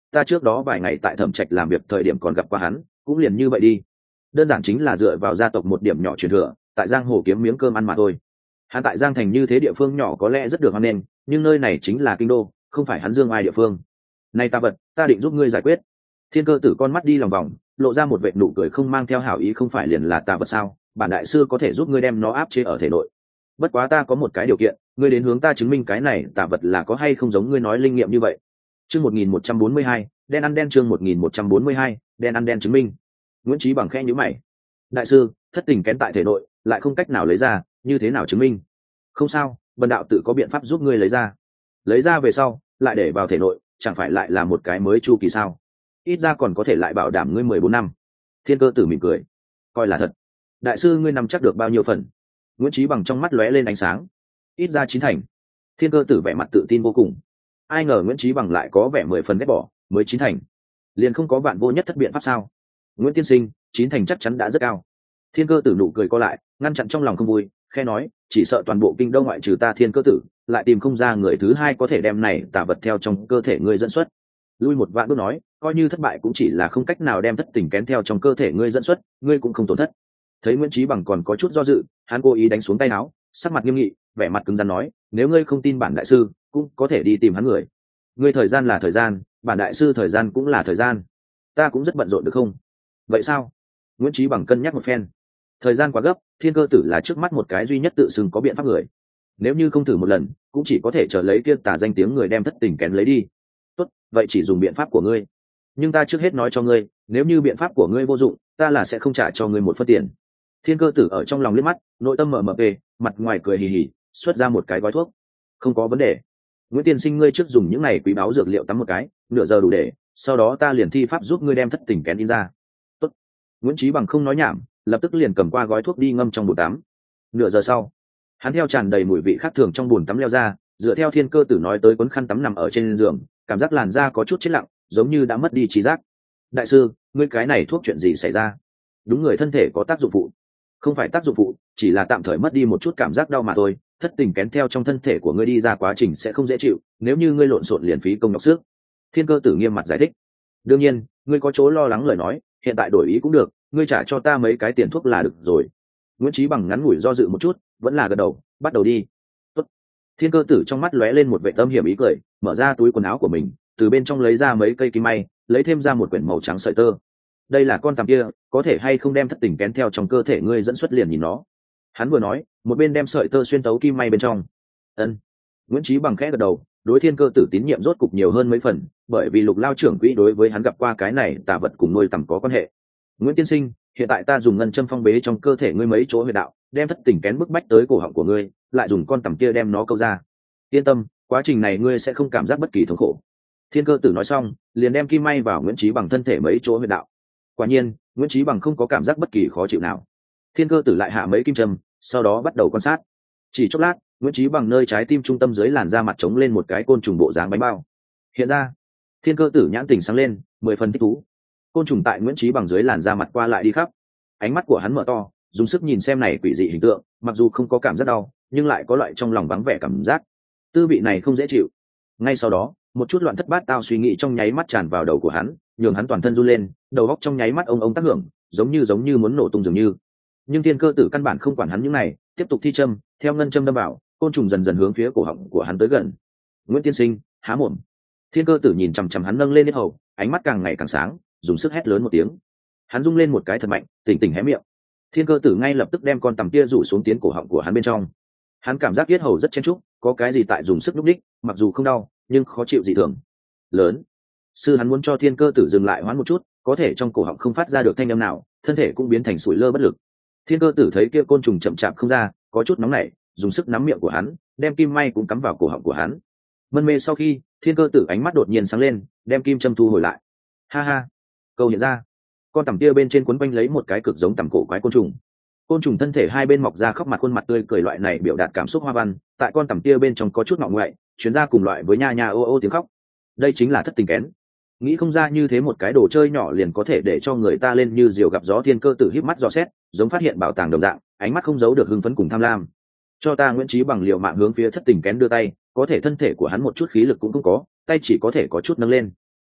ta trước đó vài ngày tại Thẩm Trạch làm việc thời điểm còn gặp qua hắn, cũng liền như vậy đi. Đơn giản chính là dựa vào gia tộc một điểm nhỏ truyền thừa, tại giang hồ kiếm miếng cơm ăn mà thôi. Hắn tại Giang Thành như thế địa phương nhỏ có lẽ rất được hoan nghênh, nhưng nơi này chính là kinh đô, không phải hắn dương ai địa phương. Này ta vật, ta định giúp ngươi giải quyết. Thiên Cơ Tử con mắt đi lòng vòng, lộ ra một vệt nụ cười không mang theo hảo ý, không phải liền là tà vật sao? Bản đại sư có thể giúp ngươi đem nó áp chế ở thể nội. Bất quá ta có một cái điều kiện, ngươi đến hướng ta chứng minh cái này tà vật là có hay không giống ngươi nói linh nghiệm như vậy. Chương một nghìn một trăm bốn mươi hai, đen ăn đen chương một nghìn một trăm bốn mươi hai, đen ăn đen chứng minh. Nguyễn Chí Bằng khẽ nhíu mày. Đại sư, thất tình kén tại thể nội, lại không cách nào lấy ra, như thế nào chứng minh? Không sao, bần đạo tự có biện pháp giúp ngươi lấy ra. Lấy ra về sau, lại để vào thể nội, chẳng phải lại là một cái mới chu kỳ sao? Ít ra còn có thể lại bảo đảm ngươi mười bốn năm. Thiên Cơ Tử mỉm cười, coi là thật. Đại sư ngươi nắm chắc được bao nhiêu phần? Nguyễn Chí Bằng trong mắt lóe lên ánh sáng. Ít ra chín thành. Thiên Cơ Tử vẻ mặt tự tin vô cùng. Ai ngờ Nguyễn Chí Bằng lại có vẻ mười phần ghét bỏ, mới chín thành. Liền không có vạn vô nhất thất biện pháp sao? Nguyễn tiên sinh, chín thành chắc chắn đã rất cao. Thiên Cơ Tử nụ cười co lại, ngăn chặn trong lòng không vui, khe nói, chỉ sợ toàn bộ kinh đô ngoại trừ ta Thiên Cơ Tử, lại tìm không ra người thứ hai có thể đem này tà vật theo trong cơ thể ngươi dẫn xuất. Lui một vạn bước nói, coi như thất bại cũng chỉ là không cách nào đem thất tình kén theo trong cơ thể ngươi dẫn xuất, ngươi cũng không tổn thất. Thấy Nguyễn Chí Bằng còn có chút do dự, hắn cố ý đánh xuống tay áo, sắc mặt nghiêm nghị, vẻ mặt cứng rắn nói, nếu ngươi không tin bản đại sư, cũng có thể đi tìm hắn người. Ngươi thời gian là thời gian, bản đại sư thời gian cũng là thời gian. Ta cũng rất bận rộn được không? Vậy sao? Nguyễn Chí Bằng cân nhắc một phen. Thời gian quá gấp, Thiên Cơ Tử là trước mắt một cái duy nhất tự xưng có biện pháp người. Nếu như không thử một lần, cũng chỉ có thể chờ lấy kia tà danh tiếng người đem thất tình kén lấy đi. Tốt, vậy chỉ dùng biện pháp của ngươi. Nhưng ta trước hết nói cho ngươi, nếu như biện pháp của ngươi vô dụng, ta là sẽ không trả cho ngươi một phân tiền. Thiên Cơ Tử ở trong lòng liếc mắt, nội tâm mở mở về, mặt ngoài cười hì hì, xuất ra một cái gói thuốc. Không có vấn đề. Nguyễn tiên sinh ngươi trước dùng những này quý báu dược liệu tắm một cái, nửa giờ đủ để, sau đó ta liền thi pháp giúp ngươi đem thất tình kén đi ra. Tốt. Nguyễn Chí Bằng không nói nhảm, lập tức liền cầm qua gói thuốc đi ngâm trong bồn tắm. Nửa giờ sau, hắn theo tràn đầy mùi vị khác thường trong bồn tắm leo ra, dựa theo Thiên Cơ Tử nói tới cuốn khăn tắm nằm ở trên giường, cảm giác làn da có chút chết lặng, giống như đã mất đi trí giác. Đại sư, ngươi cái này thuốc chuyện gì xảy ra? Đúng người thân thể có tác dụng phụ. Không phải tác dụng phụ, chỉ là tạm thời mất đi một chút cảm giác đau mà thôi, thất tình kén theo trong thân thể của ngươi đi ra quá trình sẽ không dễ chịu, nếu như ngươi lộn xộn liền phí công nhọc sức. Thiên Cơ Tử nghiêm mặt giải thích. Đương nhiên, ngươi có chỗ lo lắng lời nói, hiện tại đổi ý cũng được, ngươi trả cho ta mấy cái tiền thuốc là được rồi. Nguyễn Chí Bằng ngắn ngủi do dự một chút, vẫn là gật đầu, bắt đầu đi. Tốt. Thiên Cơ Tử trong mắt lóe lên một vẻ tâm hiểm ý cười, mở ra túi quần áo của mình, từ bên trong lấy ra mấy cây kim may, lấy thêm ra một quyển màu trắng sợi tơ. Đây là con tằm kia, có thể hay không đem thất tình kén theo trong cơ thể ngươi dẫn xuất liền nhìn nó. Hắn vừa nói, một bên đem sợi tơ xuyên tấu kim may bên trong. Ân. Nguyễn Chí Bằng khẽ gật đầu, đối Thiên Cơ Tử tín nhiệm rốt cục nhiều hơn mấy phần, bởi vì Lục Lao trưởng quỹ đối với hắn gặp qua cái này tà vật cùng nuôi tằm có quan hệ. Nguyễn tiên sinh, hiện tại ta dùng ngân châm phong bế trong cơ thể ngươi mấy chỗ huyệt đạo, đem thất tình kén bức bách tới cổ họng của ngươi, lại dùng con tằm kia đem nó câu ra. Yên tâm, quá trình này ngươi sẽ không cảm giác bất kỳ thống khổ. Thiên Cơ Tử nói xong, liền đem kim may vào Nguyễn Chí Bằng thân thể mấy chỗ huyệt đạo. Quả nhiên, Nguyễn Chí Bằng không có cảm giác bất kỳ khó chịu nào. Thiên Cơ Tử lại hạ mấy kim châm, sau đó bắt đầu quan sát. Chỉ chốc lát, Nguyễn Chí Bằng nơi trái tim trung tâm dưới làn da mặt trống lên một cái côn trùng bộ dáng bánh bao. Hiện ra, Thiên Cơ Tử nhãn tỉnh sáng lên, mười phần thích thú. Côn trùng tại Nguyễn Chí Bằng dưới làn da mặt qua lại đi khắp. Ánh mắt của hắn mở to, dùng sức nhìn xem này quỷ dị hình tượng, mặc dù không có cảm giác đau, nhưng lại có loại trong lòng vắng vẻ cảm giác. Tư vị này không dễ chịu. Ngay sau đó, một chút loạn thất bát tao suy nghĩ trong nháy mắt tràn vào đầu của hắn, nhường hắn toàn thân run lên, đầu óc trong nháy mắt ông ông tác hưởng, giống như giống như muốn nổ tung dường như. Nhưng Thiên Cơ Tử căn bản không quản hắn những này, tiếp tục thi châm, theo ngân châm đâm vào, côn trùng dần dần hướng phía cổ họng của hắn tới gần. Nguyễn tiên sinh, há mồm. Thiên Cơ Tử nhìn chằm chằm hắn nâng lên yết hầu, ánh mắt càng ngày càng sáng, dùng sức hét lớn một tiếng. Hắn rung lên một cái thật mạnh, tỉnh tỉnh hé miệng. Thiên Cơ Tử ngay lập tức đem con tằm kia rủ xuống tiến cổ họng của hắn bên trong. Hắn cảm giác yết hầu rất chen chúc, có cái gì tại dùng sức lúc đích, mặc dù không đau, nhưng khó chịu dị thường. Lớn. Sư hắn muốn cho Thiên Cơ Tử dừng lại hoán một chút, có thể trong cổ họng không phát ra được thanh âm nào, thân thể cũng biến thành sủi lơ bất lực. Thiên Cơ Tử thấy kia côn trùng chậm chạp không ra, có chút nóng nảy, dùng sức nắm miệng của hắn, đem kim may cũng cắm vào cổ họng của hắn. Mân mê sau khi, Thiên Cơ Tử ánh mắt đột nhiên sáng lên, đem kim châm thu hồi lại. Ha ha. Câu hiện ra, con tằm kia bên trên quấn quanh lấy một cái cực giống tằm cổ quái côn trùng. Côn trùng thân thể hai bên mọc ra khóc mặt khuôn mặt tươi cười, loại này biểu đạt cảm xúc hoa văn, tại con tằm kia bên trong có chút ngọ ngoại, chuyến ra cùng loại với nha nha ô ô tiếng khóc. Đây chính là thất tình kén. Nghĩ không ra như thế một cái đồ chơi nhỏ liền có thể để cho người ta lên như diều gặp gió. Thiên Cơ Tử híp mắt dò xét, giống phát hiện bảo tàng đồng dạng, ánh mắt không giấu được hưng phấn cùng tham lam. Cho ta Nguyễn Chí Bằng liều mạng hướng phía thất tình kén đưa tay, có thể thân thể của hắn một chút khí lực cũng không có, tay chỉ có thể có chút nâng lên.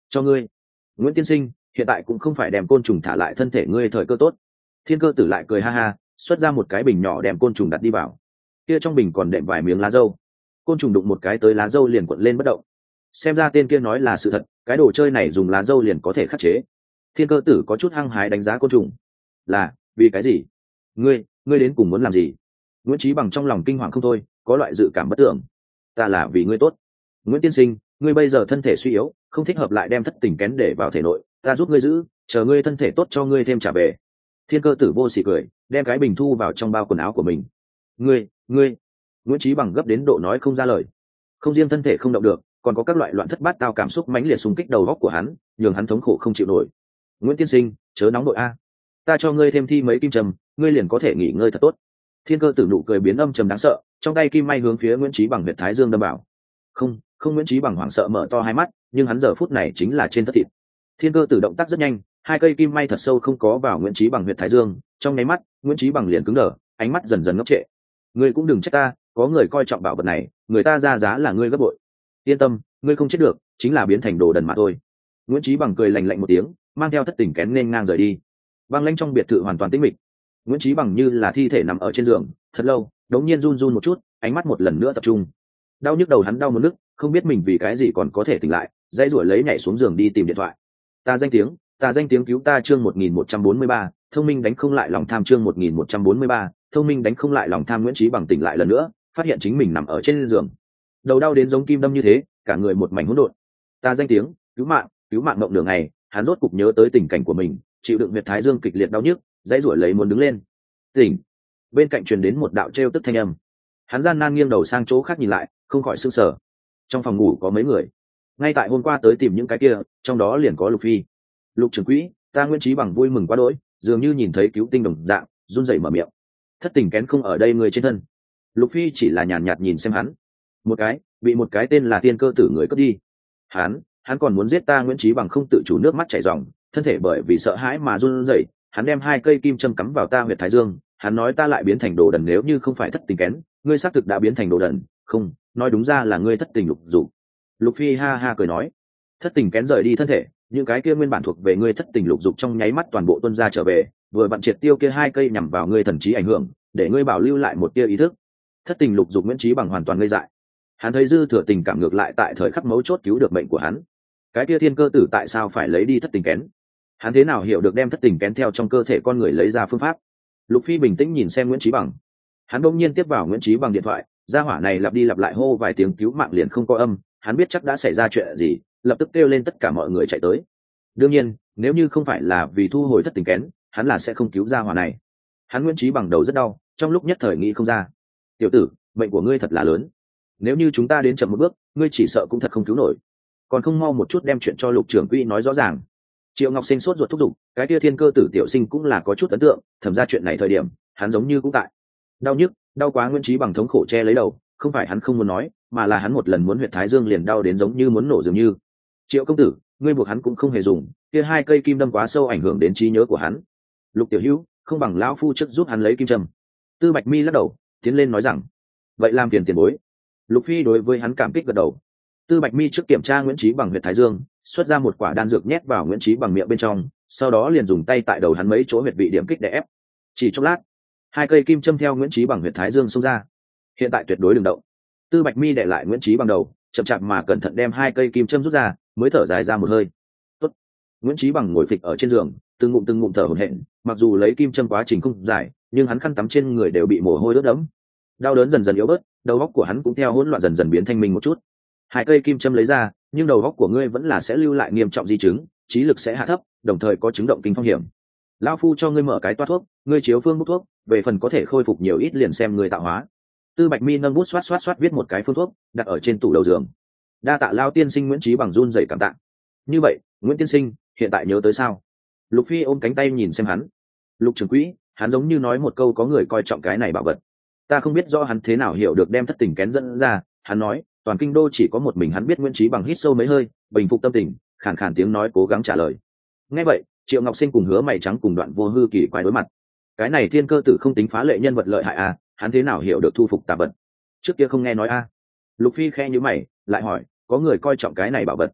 cho ngươi. Nguyễn tiên sinh, hiện tại cũng không phải đem côn trùng thả lại thân thể ngươi thời cơ tốt. Thiên cơ tử lại cười ha ha, xuất ra một cái bình nhỏ đem côn trùng đặt đi vào. Kia trong bình còn đệm vài miếng lá dâu. Côn trùng đụng một cái tới lá dâu liền cuộn lên bất động. Xem ra tên kia nói là sự thật, cái đồ chơi này dùng lá dâu liền có thể khắc chế. Thiên cơ tử có chút hăng hái đánh giá côn trùng. Là vì cái gì? Ngươi, ngươi đến cùng muốn làm gì? Nguyễn Chí Bằng trong lòng kinh hoàng không thôi, có loại dự cảm bất tưởng. Ta là vì ngươi tốt. Nguyễn tiên sinh, ngươi bây giờ thân thể suy yếu, không thích hợp lại đem thất tình kén để vào thể nội, ta giúp ngươi giữ, chờ ngươi thân thể tốt cho ngươi thêm trả về. Thiên cơ tử vô sỉ cười, đem cái bình thu vào trong bao quần áo của mình. Ngươi, ngươi. Nguyễn Chí Bằng gấp đến độ nói không ra lời. Không riêng thân thể không động được, còn có các loại loạn thất bát tao cảm xúc mãnh liệt xung kích đầu óc của hắn, nhường hắn thống khổ không chịu nổi. Nguyễn tiên sinh, chớ nóng nội a, ta cho ngươi thêm thi mấy kim trầm, ngươi liền có thể nghỉ ngơi thật tốt. Thiên cơ tử nụ cười biến âm trầm đáng sợ, trong tay kim may hướng phía Nguyễn Chí Bằng huyệt thái dương đâm vào. Không, không. Nguyễn Chí Bằng hoảng sợ mở to hai mắt, nhưng hắn giờ phút này chính là trên thất thịt. Thiên cơ tử động tác rất nhanh, hai cây kim may thật sâu không có vào Nguyễn Chí Bằng huyệt thái dương, trong nháy mắt, Nguyễn Chí Bằng liền cứng đờ, ánh mắt dần dần ngốc trệ. Ngươi cũng đừng trách ta, có người coi trọng bảo vật này, người ta ra giá là ngươi gấp bội. Yên tâm, ngươi không chết được, chính là biến thành đồ đần mà thôi. Nguyễn Chí Bằng cười lạnh lạnh một tiếng, mang theo thất tình kén nên ngang rời đi. Băng lãnh trong biệt thự hoàn toàn tĩnh mịch. Nguyễn Chí Bằng như là thi thể nằm ở trên giường, thật lâu, đống nhiên run run một chút, ánh mắt một lần nữa tập trung. Đau nhức đầu hắn đau một nức, không biết mình vì cái gì còn có thể tỉnh lại, dãy rủa lấy nhảy xuống giường đi tìm điện thoại. Ta danh tiếng, ta danh tiếng cứu ta chương một nghìn một trăm bốn mươi ba, thông minh đánh không lại lòng tham chương một nghìn một trăm bốn mươi ba, thông minh đánh không lại lòng tham. Nguyễn Chí Bằng tỉnh lại lần nữa, phát hiện chính mình nằm ở trên giường. Đầu đau đến giống kim đâm như thế, cả người một mảnh hỗn độn. Ta danh tiếng, cứu mạng, cứu mạng mộng đường này, hắn rốt cục nhớ tới tình cảnh của mình, chịu đựng huyệt thái dương kịch liệt đau nhức, dãy rủa lấy muốn đứng lên. Tỉnh. Bên cạnh truyền đến một đạo trêu tức thanh âm. Hắn gian nan nghiêng đầu sang chỗ khác nhìn lại, không khỏi sửng sở. Trong phòng ngủ có mấy người, ngay tại hôm qua tới tìm những cái kia, trong đó liền có Lục Phi. Lục trưởng quỹ, ta Nguyễn Chí Bằng vui mừng quá đỗi, dường như nhìn thấy cứu tinh đồng dạng, run rẩy mở miệng. Thất tình kén không ở đây người trên thân. Lục Phi chỉ là nhàn nhạt nhìn xem hắn. Một cái, bị một cái tên là Thiên Cơ Tử người cướp đi. Hắn, hắn còn muốn giết ta. Nguyễn Chí Bằng không tự chủ nước mắt chảy ròng, thân thể bởi vì sợ hãi mà run rẩy. Hắn đem hai cây kim châm cắm vào ta huyệt thái dương, hắn nói ta lại biến thành đồ đần, nếu như không phải thất tình kén, ngươi xác thực đã biến thành đồ đần. Không, nói đúng ra là ngươi thất tình lục dục. Lục Phi ha ha cười nói, thất tình kén rời đi thân thể, những cái kia nguyên bản thuộc về ngươi thất tình lục dục trong nháy mắt toàn bộ tuôn ra trở về, vừa vặn triệt tiêu kia hai cây nhằm vào ngươi thần trí ảnh hưởng, để ngươi bảo lưu lại một tia ý thức. Thất tình lục dục Nguyễn Chí Bằng hoàn toàn ngây dại. Hắn thấy dư thừa tình cảm ngược lại tại thời khắc mấu chốt cứu được mệnh của hắn. Cái kia Thiên Cơ Tử tại sao phải lấy đi thất tình kén? Hắn thế nào hiểu được đem thất tình kén theo trong cơ thể con người lấy ra phương pháp? Lục Phi bình tĩnh nhìn xem Nguyễn Chí Bằng. Hắn bỗng nhiên tiếp vào Nguyễn Chí Bằng điện thoại, gia hỏa này lặp đi lặp lại hô vài tiếng cứu mạng liền không có âm, hắn biết chắc đã xảy ra chuyện gì, lập tức kêu lên tất cả mọi người chạy tới. Đương nhiên, nếu như không phải là vì thu hồi thất tình kén, hắn là sẽ không cứu gia hỏa này. Hắn Nguyễn Chí Bằng đầu rất đau, trong lúc nhất thời nghĩ không ra. Tiểu tử, bệnh của ngươi thật là lớn. Nếu như chúng ta đến chậm một bước, ngươi chỉ sợ cũng thật không cứu nổi. Còn không mau một chút đem chuyện cho Lục trưởng quỹ nói rõ ràng. Triệu Ngọc Sinh sốt ruột thúc giục, cái kia Thiên Cơ Tử tiểu sinh cũng là có chút ấn tượng, thẩm ra chuyện này thời điểm, hắn giống như cũng tại. Đau nhức, đau quá. Nguyễn Chí Bằng thống khổ che lấy đầu, không phải hắn không muốn nói, mà là hắn một lần muốn huyệt thái dương liền đau đến giống như muốn nổ dường như. Triệu công tử, ngươi buộc hắn cũng không hề dùng, kia hai cây kim đâm quá sâu ảnh hưởng đến trí nhớ của hắn. Lục tiểu hữu, không bằng lão phu trước giúp hắn lấy kim châm. Tư Bạch Mi lắc đầu, tiến lên nói rằng, vậy làm phiền tiền bối. Lục Phi đối với hắn cảm kích gật đầu. Tư Bạch Mi trước kiểm tra Nguyễn Chí Bằng huyệt thái dương, xuất ra một quả đan dược nhét vào Nguyễn Chí Bằng miệng bên trong, sau đó liền dùng tay tại đầu hắn mấy chỗ huyệt vị điểm kích để ép. Chỉ chốc lát, hai cây kim châm theo Nguyễn Chí Bằng huyệt thái dương xông ra. Hiện tại tuyệt đối đừng động. Tư Bạch Mi để lại Nguyễn Chí Bằng đầu, chậm chạp mà cẩn thận đem hai cây kim châm rút ra, mới thở dài ra một hơi. Tốt. Nguyễn Chí Bằng ngồi phịch ở trên giường, từng ngụm từng ngụm thở hổn hển, mặc dù lấy kim châm quá trình không dài, nhưng hắn khăn tắm trên người đều bị mồ hôi ướt đẫm. Đau đớn dần dần yếu bớt, đầu óc của hắn cũng theo hỗn loạn dần dần biến thanh minh một chút. Hai cây kim châm lấy ra, nhưng đầu óc của ngươi vẫn là sẽ lưu lại nghiêm trọng di chứng, trí lực sẽ hạ thấp, đồng thời có chứng động kinh phong hiểm. Lão phu cho ngươi mở cái toa thuốc, ngươi chiếu phương bút thuốc, về phần có thể khôi phục nhiều ít liền xem ngươi tạo hóa. Tư Bạch Mi nâng bút xoát xoát xoát viết một cái phương thuốc, đặt ở trên tủ đầu giường. Đa tạ Lão tiên sinh. Nguyễn Chí Bằng run rẩy cảm tạ. Như vậy, Nguyễn tiên sinh, hiện tại nhớ tới sao? Lục Phi ôm cánh tay nhìn xem hắn. Lục trưởng quỹ, hắn giống như nói một câu có người coi trọng cái này bảo vật. Ta không biết rõ hắn thế nào hiểu được đem thất tình kén dẫn ra, hắn nói, toàn kinh đô chỉ có một mình hắn biết. Nguyễn Chí Bằng hít sâu mấy hơi, bình phục tâm tình, khàn khàn tiếng nói cố gắng trả lời. Nghe vậy, Triệu Ngọc Sinh cùng Hứa Mày Trắng cùng Đoạn Vô Hư kỳ quái đối mặt. Cái này Thiên Cơ Tử không tính phá lệ nhân vật lợi hại à, hắn thế nào hiểu được thu phục tà vật? Trước kia không nghe nói a. À. Lục Phi khe nhíu mày, lại hỏi, có người coi trọng cái này bảo vật?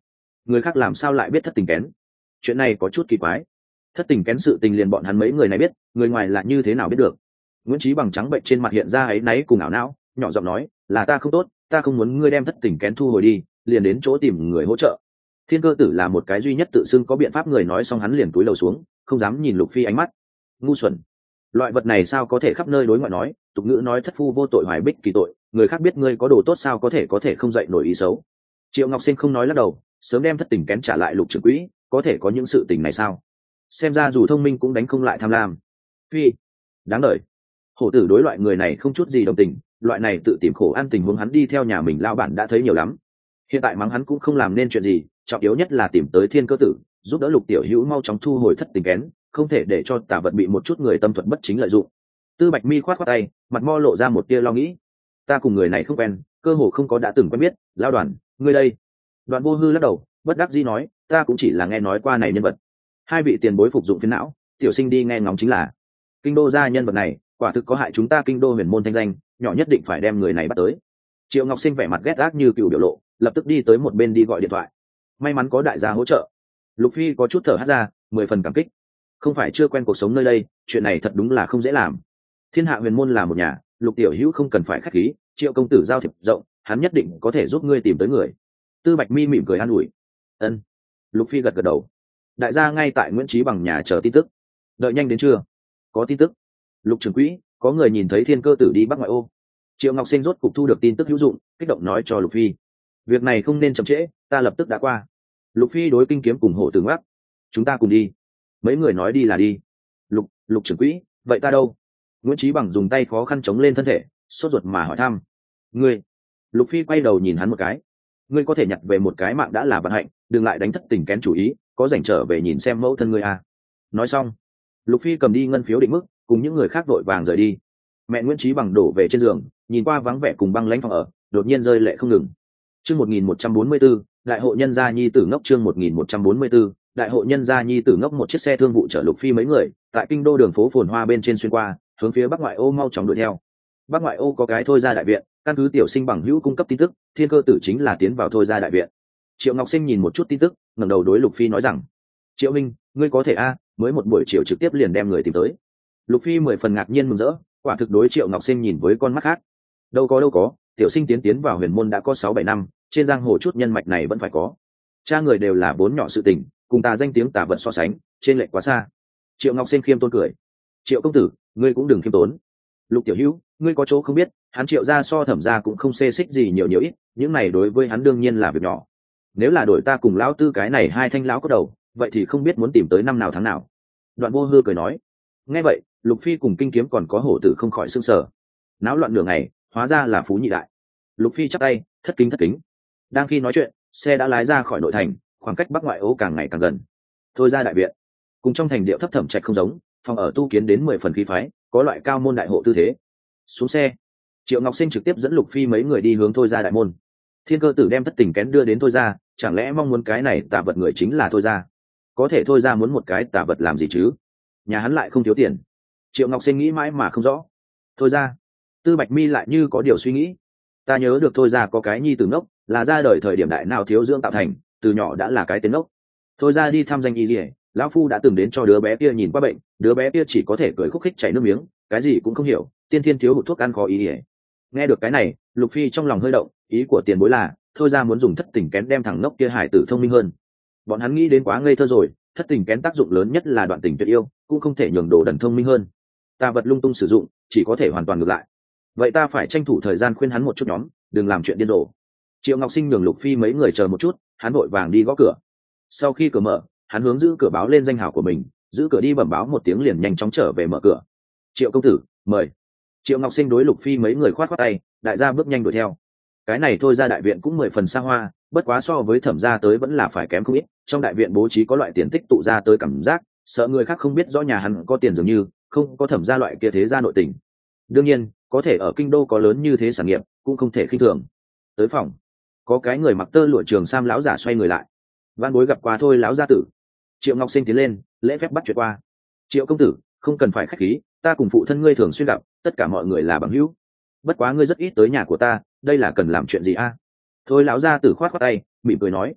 người khác làm sao lại biết thất tình kén? Chuyện này có chút kỳ quái. Thất tình kén sự tình liền bọn hắn mấy người này biết, người ngoài là như thế nào biết được? Nguyễn Chí Bằng trắng bệnh trên mặt hiện ra áy náy cùng ảo não, nhỏ giọng nói, là ta không tốt, ta không muốn ngươi đem thất tình kén thu hồi đi, liền đến chỗ tìm người hỗ trợ. Thiên Cơ Tử là một cái duy nhất tự xưng có biện pháp người, nói xong hắn liền cúi đầu xuống, không dám nhìn Lục Phi ánh mắt. Ngu xuẩn, loại vật này sao có thể khắp nơi đối ngoại nói, tục ngữ nói thất phu vô tội hoài bích kỳ tội, người khác biết ngươi có đồ tốt sao có thể có thể không dậy nổi ý xấu. Triệu Ngọc Sinh không nói lắc đầu, sớm đem thất tình kén trả lại Lục trưởng quỹ, có thể có những sự tình này sao? Xem ra dù thông minh cũng đánh không lại tham lam. Phi, đáng đời. Hổ tử đối loại người này không chút gì đồng tình, loại này tự tìm khổ ăn tình huống hắn đi theo nhà mình lao bản đã thấy nhiều lắm. Hiện tại mắng hắn cũng không làm nên chuyện gì, trọng yếu nhất là tìm tới Thiên Cơ Tử, giúp đỡ Lục tiểu hữu mau chóng thu hồi thất tình kén, không thể để cho tà vật bị một chút người tâm thuật bất chính lợi dụng. Tư Bạch Mi khoát khoát tay, mặt mo lộ ra một tia lo nghĩ. Ta cùng người này không quen, cơ hồ không có đã từng quen biết. Lao Đoàn, ngươi đây? Đoàn Vô Hư lắc đầu, bất đắc dĩ nói, ta cũng chỉ là nghe nói qua này nhân vật. Hai vị tiền bối phục dụng phiến não, tiểu sinh đi nghe ngóng chính là. Kinh đô gia nhân vật này, quả thực có hại chúng ta Kinh đô huyền môn thanh danh, nhỏ nhất định phải đem người này bắt tới. Triệu Ngọc Sinh vẻ mặt ghét ác như cừu biểu lộ, lập tức đi tới một bên đi gọi điện thoại. May mắn có đại gia hỗ trợ. Lục Phi có chút thở hắt ra, mười phần cảm kích. Không phải chưa quen cuộc sống nơi đây, chuyện này thật đúng là không dễ làm. Thiên hạ huyền môn là một nhà, Lục tiểu hữu không cần phải khách khí, Triệu công tử giao thiệp rộng, hắn nhất định có thể giúp ngươi tìm tới người. Tư Bạch Mi mỉm cười an ủi. Ân. Lục Phi gật gật đầu. Đại gia ngay tại Nguyễn Chí Bằng nhà chờ tin tức. Đợi nhanh đến chưa? Có tin tức. Lục trưởng quỹ, có người nhìn thấy Thiên Cơ Tử đi Bắc ngoại ô. Triệu Ngọc Sinh rốt cục thu được tin tức hữu dụng, kích động nói cho Lục Phi. Việc này không nên chậm trễ, ta lập tức đã qua. Lục Phi đối Kinh Kiếm cùng Hổ Tử ngắc. Chúng ta cùng đi. Mấy người nói đi là đi. Lục, Lục trưởng quỹ, vậy ta đâu? Nguyễn Chí Bằng dùng tay khó khăn chống lên thân thể, sốt ruột mà hỏi thăm. Ngươi? Lục Phi quay đầu nhìn hắn một cái. Ngươi có thể nhặt về một cái mạng đã là vận hạnh, đừng lại đánh thất tình kén chủ ý, có rảnh trở về nhìn xem mẫu thân ngươi à. Nói xong, Lục Phi cầm đi ngân phiếu định mức, cùng những người khác vội vàng rời đi. Mẹ Nguyễn Chí Bằng đổ về trên giường, nhìn qua vắng vẻ cùng băng lãnh phòng ở, đột nhiên rơi lệ không ngừng. Chương một nghìn một trăm bốn mươi tư, đại hộ nhân gia nhi tử ngốc. Chương một nghìn một trăm bốn mươi tư, đại hộ nhân gia nhi tử ngốc. Một chiếc xe thương vụ chở Lục Phi mấy người, tại kinh đô đường phố phồn hoa bên trên xuyên qua, hướng phía Bắc ngoại ô mau chóng đuổi theo. Bắc ngoại ô có cái Thôi gia đại viện, căn cứ tiểu sinh Bằng hữu cung cấp tin tức, Thiên Cơ Tử chính là tiến vào Thôi gia đại viện. Triệu Ngọc Sinh nhìn một chút tin tức, ngẩng đầu đối Lục Phi nói rằng: Triệu Minh, ngươi có thể a, mới một buổi chiều trực tiếp liền đem người tìm tới. Lục Phi mười phần ngạc nhiên mừng rỡ, quả thực đối Triệu Ngọc Sinh nhìn với con mắt khác. Đâu có đâu có, tiểu sinh tiến tiến vào huyền môn đã có sáu bảy năm, trên giang hồ chút nhân mạch này vẫn phải có. Cha người đều là bốn nhỏ sự tình, cùng ta danh tiếng tà vật so sánh, trên lệch quá xa. Triệu Ngọc Sinh khiêm tốn cười. Triệu công tử, ngươi cũng đừng khiêm tốn. Lục tiểu hữu, ngươi có chỗ không biết, hắn Triệu gia so Thẩm gia cũng không xê xích gì nhiều nhiều ít, những này đối với hắn đương nhiên là việc nhỏ. Nếu là đổi ta cùng lão tư cái này hai thanh lão có đầu, vậy thì không biết muốn tìm tới năm nào tháng nào. Đoạn Vô Hư cười nói. Nghe vậy, Lục Phi cùng Kinh Kiếm còn có Hổ Tử không khỏi sưng sờ. Náo loạn nửa ngày, hóa ra là Phú Nhị Đại. Lục Phi chắp tay, thất kính thất kính. Đang khi nói chuyện, xe đã lái ra khỏi nội thành, khoảng cách Bắc ngoại ô càng ngày càng gần. Thôi ra đại viện, cùng trong thành điệu thấp thẩm trạch không giống, phòng ở tu kiến đến mười phần khí phái, có loại cao môn đại hộ tư thế. Xuống xe, Triệu Ngọc Sinh trực tiếp dẫn Lục Phi mấy người đi hướng Thôi ra đại môn. Thiên Cơ Tử đem thất tình kén đưa đến Thôi ra, chẳng lẽ mong muốn cái này tà vật người chính là Thôi ra? Có thể Thôi ra muốn một cái tà vật làm gì chứ? Nhà hắn lại không thiếu tiền. Triệu Ngọc Sinh nghĩ mãi mà không rõ. Thôi ra, Tư Bạch Mi lại như có điều suy nghĩ. Ta nhớ được Thôi ra có cái nhi tử ngốc, là ra đời thời điểm đại nào thiếu dưỡng tạo thành, từ nhỏ đã là cái tên ngốc. Thôi ra đi thăm danh y liễu, lão phu đã từng đến cho đứa bé kia nhìn qua bệnh, đứa bé kia chỉ có thể cười khúc khích chảy nước miếng, cái gì cũng không hiểu, tiên thiên thiếu hụt thuốc ăn khó y liễu. Nghe được cái này, Lục Phi trong lòng hơi động, ý của tiền bối là Thôi ra muốn dùng thất tình kén đem thằng ngốc kia hải tử thông minh hơn. Bọn hắn nghĩ đến quá ngây thơ rồi, thất tình kén tác dụng lớn nhất là đoạn tình tuyệt yêu, cũng không thể nhường đồ đần thông minh hơn. Ta vật lung tung sử dụng, chỉ có thể hoàn toàn ngược lại. Vậy ta phải tranh thủ thời gian khuyên hắn một chút nhóm, đừng làm chuyện điên rồ. Triệu Ngọc Sinh nhường Lục Phi mấy người chờ một chút, hắn vội vàng đi gõ cửa. Sau khi cửa mở, hắn hướng giữ cửa báo lên danh hào của mình, giữ cửa đi bẩm báo một tiếng liền nhanh chóng trở về mở cửa. Triệu công tử, mời. Triệu Ngọc Sinh đối Lục Phi mấy người khoát khoát tay, đại gia bước nhanh đuổi theo. Cái này Thôi ra đại viện cũng mười phần xa hoa, bất quá so với Thẩm gia tới vẫn là phải kém không ít. Trong đại viện bố trí có loại tiền tích tụ ra tới cảm giác, sợ người khác không biết rõ nhà hắn có tiền dường như, không có Thẩm gia loại kia thế gia nội tình. Đương nhiên, có thể ở kinh đô có lớn như thế sản nghiệp, cũng không thể khinh thường. Tới phòng, có cái người mặc tơ lụa trường sam lão giả xoay người lại. Van bối gặp qua Thôi lão gia tử. Triệu Ngọc Sinh tiến lên, lễ phép bắt chuyện qua. Triệu công tử, không cần phải khách khí, ta cùng phụ thân ngươi thường xuyên gặp, tất cả mọi người là bằng hữu. Bất quá ngươi rất ít tới nhà của ta, đây là cần làm chuyện gì a? Thôi lão gia tử khoát khoát tay, mỉm cười nói.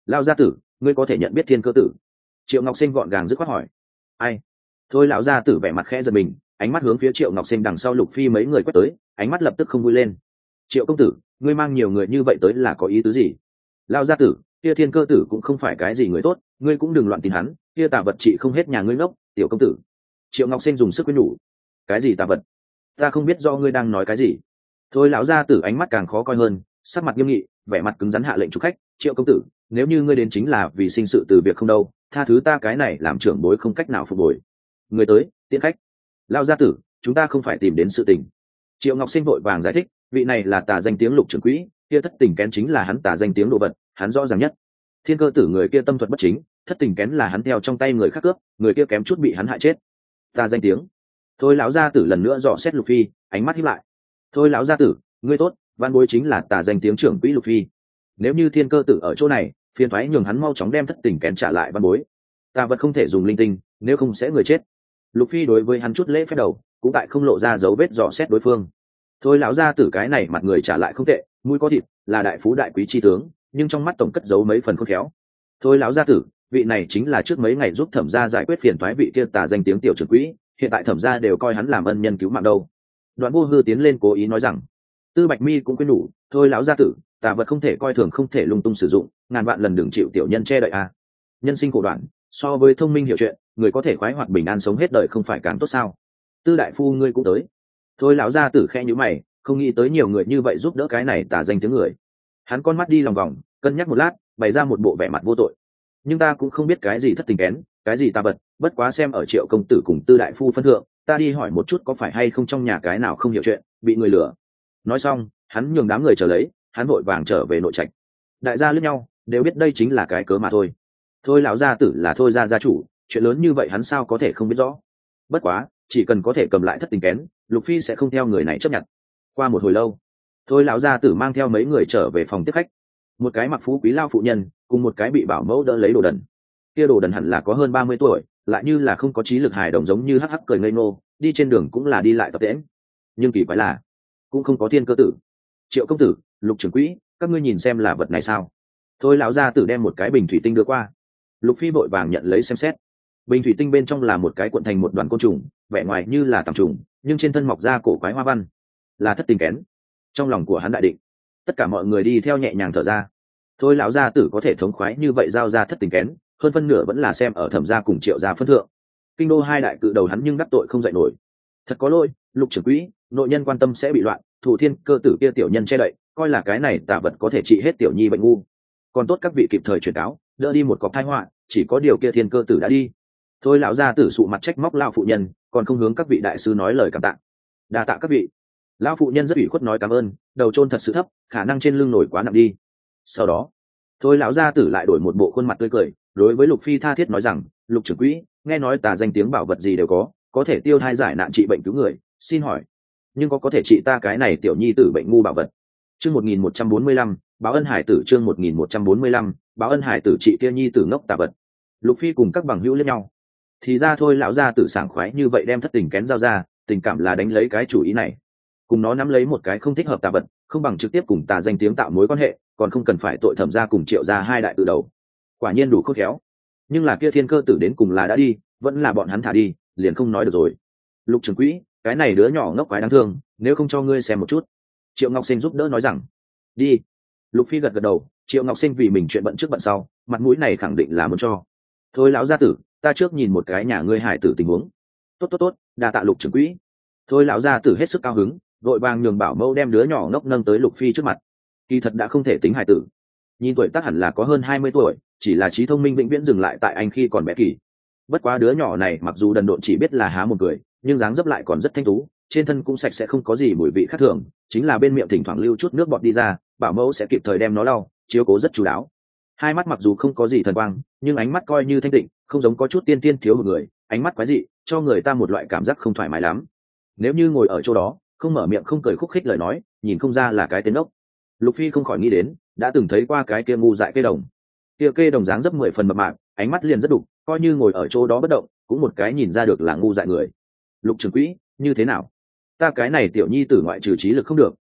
Lao gia tử, ngươi có thể nhận biết thiên cơ tử? Triệu Ngọc Sinh gọn gàng dứt khoát hỏi. Ai? Thôi lão gia tử vẻ mặt khẽ giật mình, ánh mắt hướng phía Triệu Ngọc Sinh đằng sau Lục Phi mấy người quét tới, ánh mắt lập tức không vui lên. Triệu công tử, ngươi mang nhiều người như vậy tới là có ý tứ gì? Lao gia tử, kia thiên cơ tử cũng không phải cái gì người tốt, ngươi cũng đừng loạn tin hắn, kia tà vật trị không hết nhà ngươi ngốc. Tiểu công tử. Triệu Ngọc Sinh dùng sức khuyên nhủ. Cái gì tà vật? Ta không biết do ngươi đang nói cái gì. Thôi lão gia tử ánh mắt càng khó coi hơn, sắc mặt nghiêm nghị, vẻ mặt cứng rắn hạ lệnh chủ khách. Triệu công tử, nếu như ngươi đến chính là vì sinh sự từ việc không đâu, tha thứ ta cái này làm trưởng bối không cách nào phục hồi. Người tới, tiễn khách. Lao gia tử, chúng ta không phải tìm đến sự tình. Triệu Ngọc Sinh vội vàng giải thích, vị này là tà danh tiếng Lục trưởng quỹ, kia thất tình kén chính là hắn tà danh tiếng đồ vật, hắn rõ ràng nhất. Thiên cơ tử người kia tâm thuật bất chính, thất tình kén là hắn theo trong tay người khác cướp, người kia kém chút bị hắn hại chết. Tà danh tiếng. Thôi lão gia tử lần nữa dò xét Lục Phi, ánh mắt híp lại. Thôi lão gia tử, ngươi tốt, văn bối chính là tà danh tiếng trưởng quỹ Lục Phi. Nếu như thiên cơ tử ở chỗ này, phiền thoái nhường hắn mau chóng đem thất tình kén trả lại văn bối. Tà vật không thể dùng linh tinh, nếu không sẽ người chết. Lục Phi đối với hắn chút lễ phép đầu, cũng tại không lộ ra dấu vết dò xét đối phương. Thôi lão gia tử cái này mặt người trả lại không tệ, mũi có thịt, là đại phú đại quý chi tướng, nhưng trong mắt tổng cất giấu mấy phần khôn khéo. Thôi lão gia tử, vị này chính là trước mấy ngày giúp thẩm gia giải quyết phiền toái vị kia tà danh tiếng tiểu trưởng quỹ, hiện tại thẩm gia đều coi hắn làm ân nhân cứu mạng đâu. Đoạn Vô Hư tiến lên cố ý nói rằng. Tư Bạch Mi cũng khuyên nhủ, thôi lão gia tử, tà vật không thể coi thường, không thể lung tung sử dụng, ngàn vạn lần đừng chịu tiểu nhân che đậy a. À. Nhân sinh khổ đoạn, so với thông minh hiểu chuyện, người có thể khoái hoạt bình an sống hết đời không phải càng tốt sao? Tư đại phu ngươi cũng tới. Thôi lão gia tử khẽ nhíu mày, không nghĩ tới nhiều người như vậy giúp đỡ cái này tà danh tiếng người. Hắn con mắt đi lòng vòng, cân nhắc một lát, bày ra một bộ vẻ mặt vô tội. Nhưng ta cũng không biết cái gì thất tình kén, cái gì tà vật, bất quá xem ở Triệu công tử cùng Tư đại phu phân thượng, ta đi hỏi một chút có phải hay không trong nhà cái nào không hiểu chuyện, bị người lừa. Nói xong, hắn nhường đám người chờ lấy, hắn vội vàng trở về nội trạch. Đại gia liếc nhau, đều biết đây chính là cái cớ mà thôi. Thôi lão gia tử là thôi gia gia chủ, chuyện lớn như vậy hắn sao có thể không biết rõ. Bất quá, chỉ cần có thể cầm lại thất tình kén, Lục Phi sẽ không theo người này chấp nhận. Qua một hồi lâu, thôi lão gia tử mang theo mấy người trở về phòng tiếp khách. Một cái mặc phú quý lao phụ nhân, cùng một cái bị bảo mẫu đỡ lấy đồ đần. Kia đồ đần hẳn là có hơn ba mươi tuổi, lại như là không có trí lực hài đồng, giống như hắc hắc cười ngây ngô, đi trên đường cũng là đi lại tập tễnh. Nhưng kỳ quái là, cũng không có thiên cơ tử. Triệu công tử, Lục trưởng quỹ, các ngươi nhìn xem là vật này sao? Thôi lão gia tử đem một cái bình thủy tinh đưa qua. Lục Phi vội vàng nhận lấy xem xét. Bình thủy tinh bên trong là một cái cuộn thành một đoàn côn trùng, vẻ ngoài như là tằm trùng, nhưng trên thân mọc ra cổ quái hoa văn, là thất tình kén. Trong lòng của hắn đại định, tất cả mọi người đi theo nhẹ nhàng thở ra. Thôi lão gia tử có thể thống khoái như vậy giao ra thất tình kén, hơn phân nửa vẫn là xem ở Thẩm gia cùng Triệu gia phân thượng. Kinh đô hai đại cự đầu hắn nhưng đắc tội không dậy nổi. Thật có lỗi, Lục trưởng quỹ, nội nhân quan tâm sẽ bị loạn, thủ thiên cơ tử kia tiểu nhân che đậy, coi là cái này tà vật có thể trị hết tiểu nhi bệnh ngu. Còn tốt các vị kịp thời truyền cáo, đỡ đi một cọc tai họa, chỉ có điều kia thiên cơ tử đã đi. Thôi lão gia tử sụ mặt trách móc lão phụ nhân, còn không hướng các vị đại sư nói lời cảm tạ. Đa tạ các vị. Lão phụ nhân rất ủy khuất nói cảm ơn, đầu chôn thật sự thấp, khả năng trên lưng nổi quá nặng đi. Sau đó, thôi lão gia tử lại đổi một bộ khuôn mặt tươi cười, đối với Lục Phi tha thiết nói rằng, Lục trưởng quỹ, nghe nói tà danh tiếng bảo vật gì đều có, có thể tiêu thai giải nạn trị bệnh cứu người, xin hỏi, nhưng có có thể trị ta cái này tiểu nhi tử bệnh ngu bảo vật? Chương một nghìn một trăm bốn mươi lăm, báo ân hải tử. Chương một nghìn một trăm bốn mươi lăm, báo ân hải tử trị kia nhi tử ngốc tà vật. Lục Phi cùng các bằng hữu liếc nhau. Thì ra thôi lão gia tử sảng khoái như vậy đem thất tình kén giao ra, tình cảm là đánh lấy cái chủ ý này. Cùng nó nắm lấy một cái không thích hợp tà vật, không bằng trực tiếp cùng tà danh tiếng tạo mối quan hệ, còn không cần phải tội Thẩm gia cùng Triệu gia hai đại từ đầu. Quả nhiên đủ khôn khéo. Nhưng là kia thiên cơ tử đến cùng là đã đi, vẫn là bọn hắn thả đi, liền không nói được rồi. Lục trưởng quỹ, cái này đứa nhỏ ngốc quái đáng thương, nếu không cho ngươi xem một chút. Triệu Ngọc Sinh giúp đỡ nói rằng. Đi. Lục Phi gật gật đầu, Triệu Ngọc Sinh vì mình chuyện bận trước bận sau, mặt mũi này khẳng định là muốn cho. Thôi lão gia tử, ta trước nhìn một cái nhà ngươi hải tử tình huống. Tốt tốt tốt, đa tạ Lục trưởng quỹ. Thôi lão gia tử hết sức cao hứng, vội vàng nhường bảo mẫu đem đứa nhỏ ngốc nâng tới Lục Phi trước mặt. Kỳ thật đã không thể tính hải tử, nhìn tuổi tác hẳn là có hơn hai mươi tuổi, chỉ là trí thông minh vĩnh viễn dừng lại tại anh khi còn bé kỳ. Bất quá đứa nhỏ này mặc dù đần độn chỉ biết là há một cười, nhưng dáng dấp lại còn rất thanh tú, trên thân cũng sạch sẽ không có gì mùi vị khác thường, chính là bên miệng thỉnh thoảng lưu chút nước bọt đi ra, bảo mẫu sẽ kịp thời đem nó lau, chiếu cố rất chú đáo. Hai mắt mặc dù không có gì thần quang, nhưng ánh mắt coi như thanh tịnh, không giống có chút tiên tiên thiếu một người, ánh mắt quái dị, cho người ta một loại cảm giác không thoải mái lắm. Nếu như ngồi ở chỗ đó, không mở miệng không cười khúc khích lời nói, nhìn không ra là cái tên ốc. Lục Phi không khỏi nghĩ đến, đã từng thấy qua cái kia ngu dại cây đồng. Kia cây đồng dáng dấp mười phần mập mạp, ánh mắt liền rất đục, coi như ngồi ở chỗ đó bất động, cũng một cái nhìn ra được là ngu dại người. Lục trưởng quỹ, như thế nào? Ta cái này tiểu nhi tử ngoại trừ trí lực không được,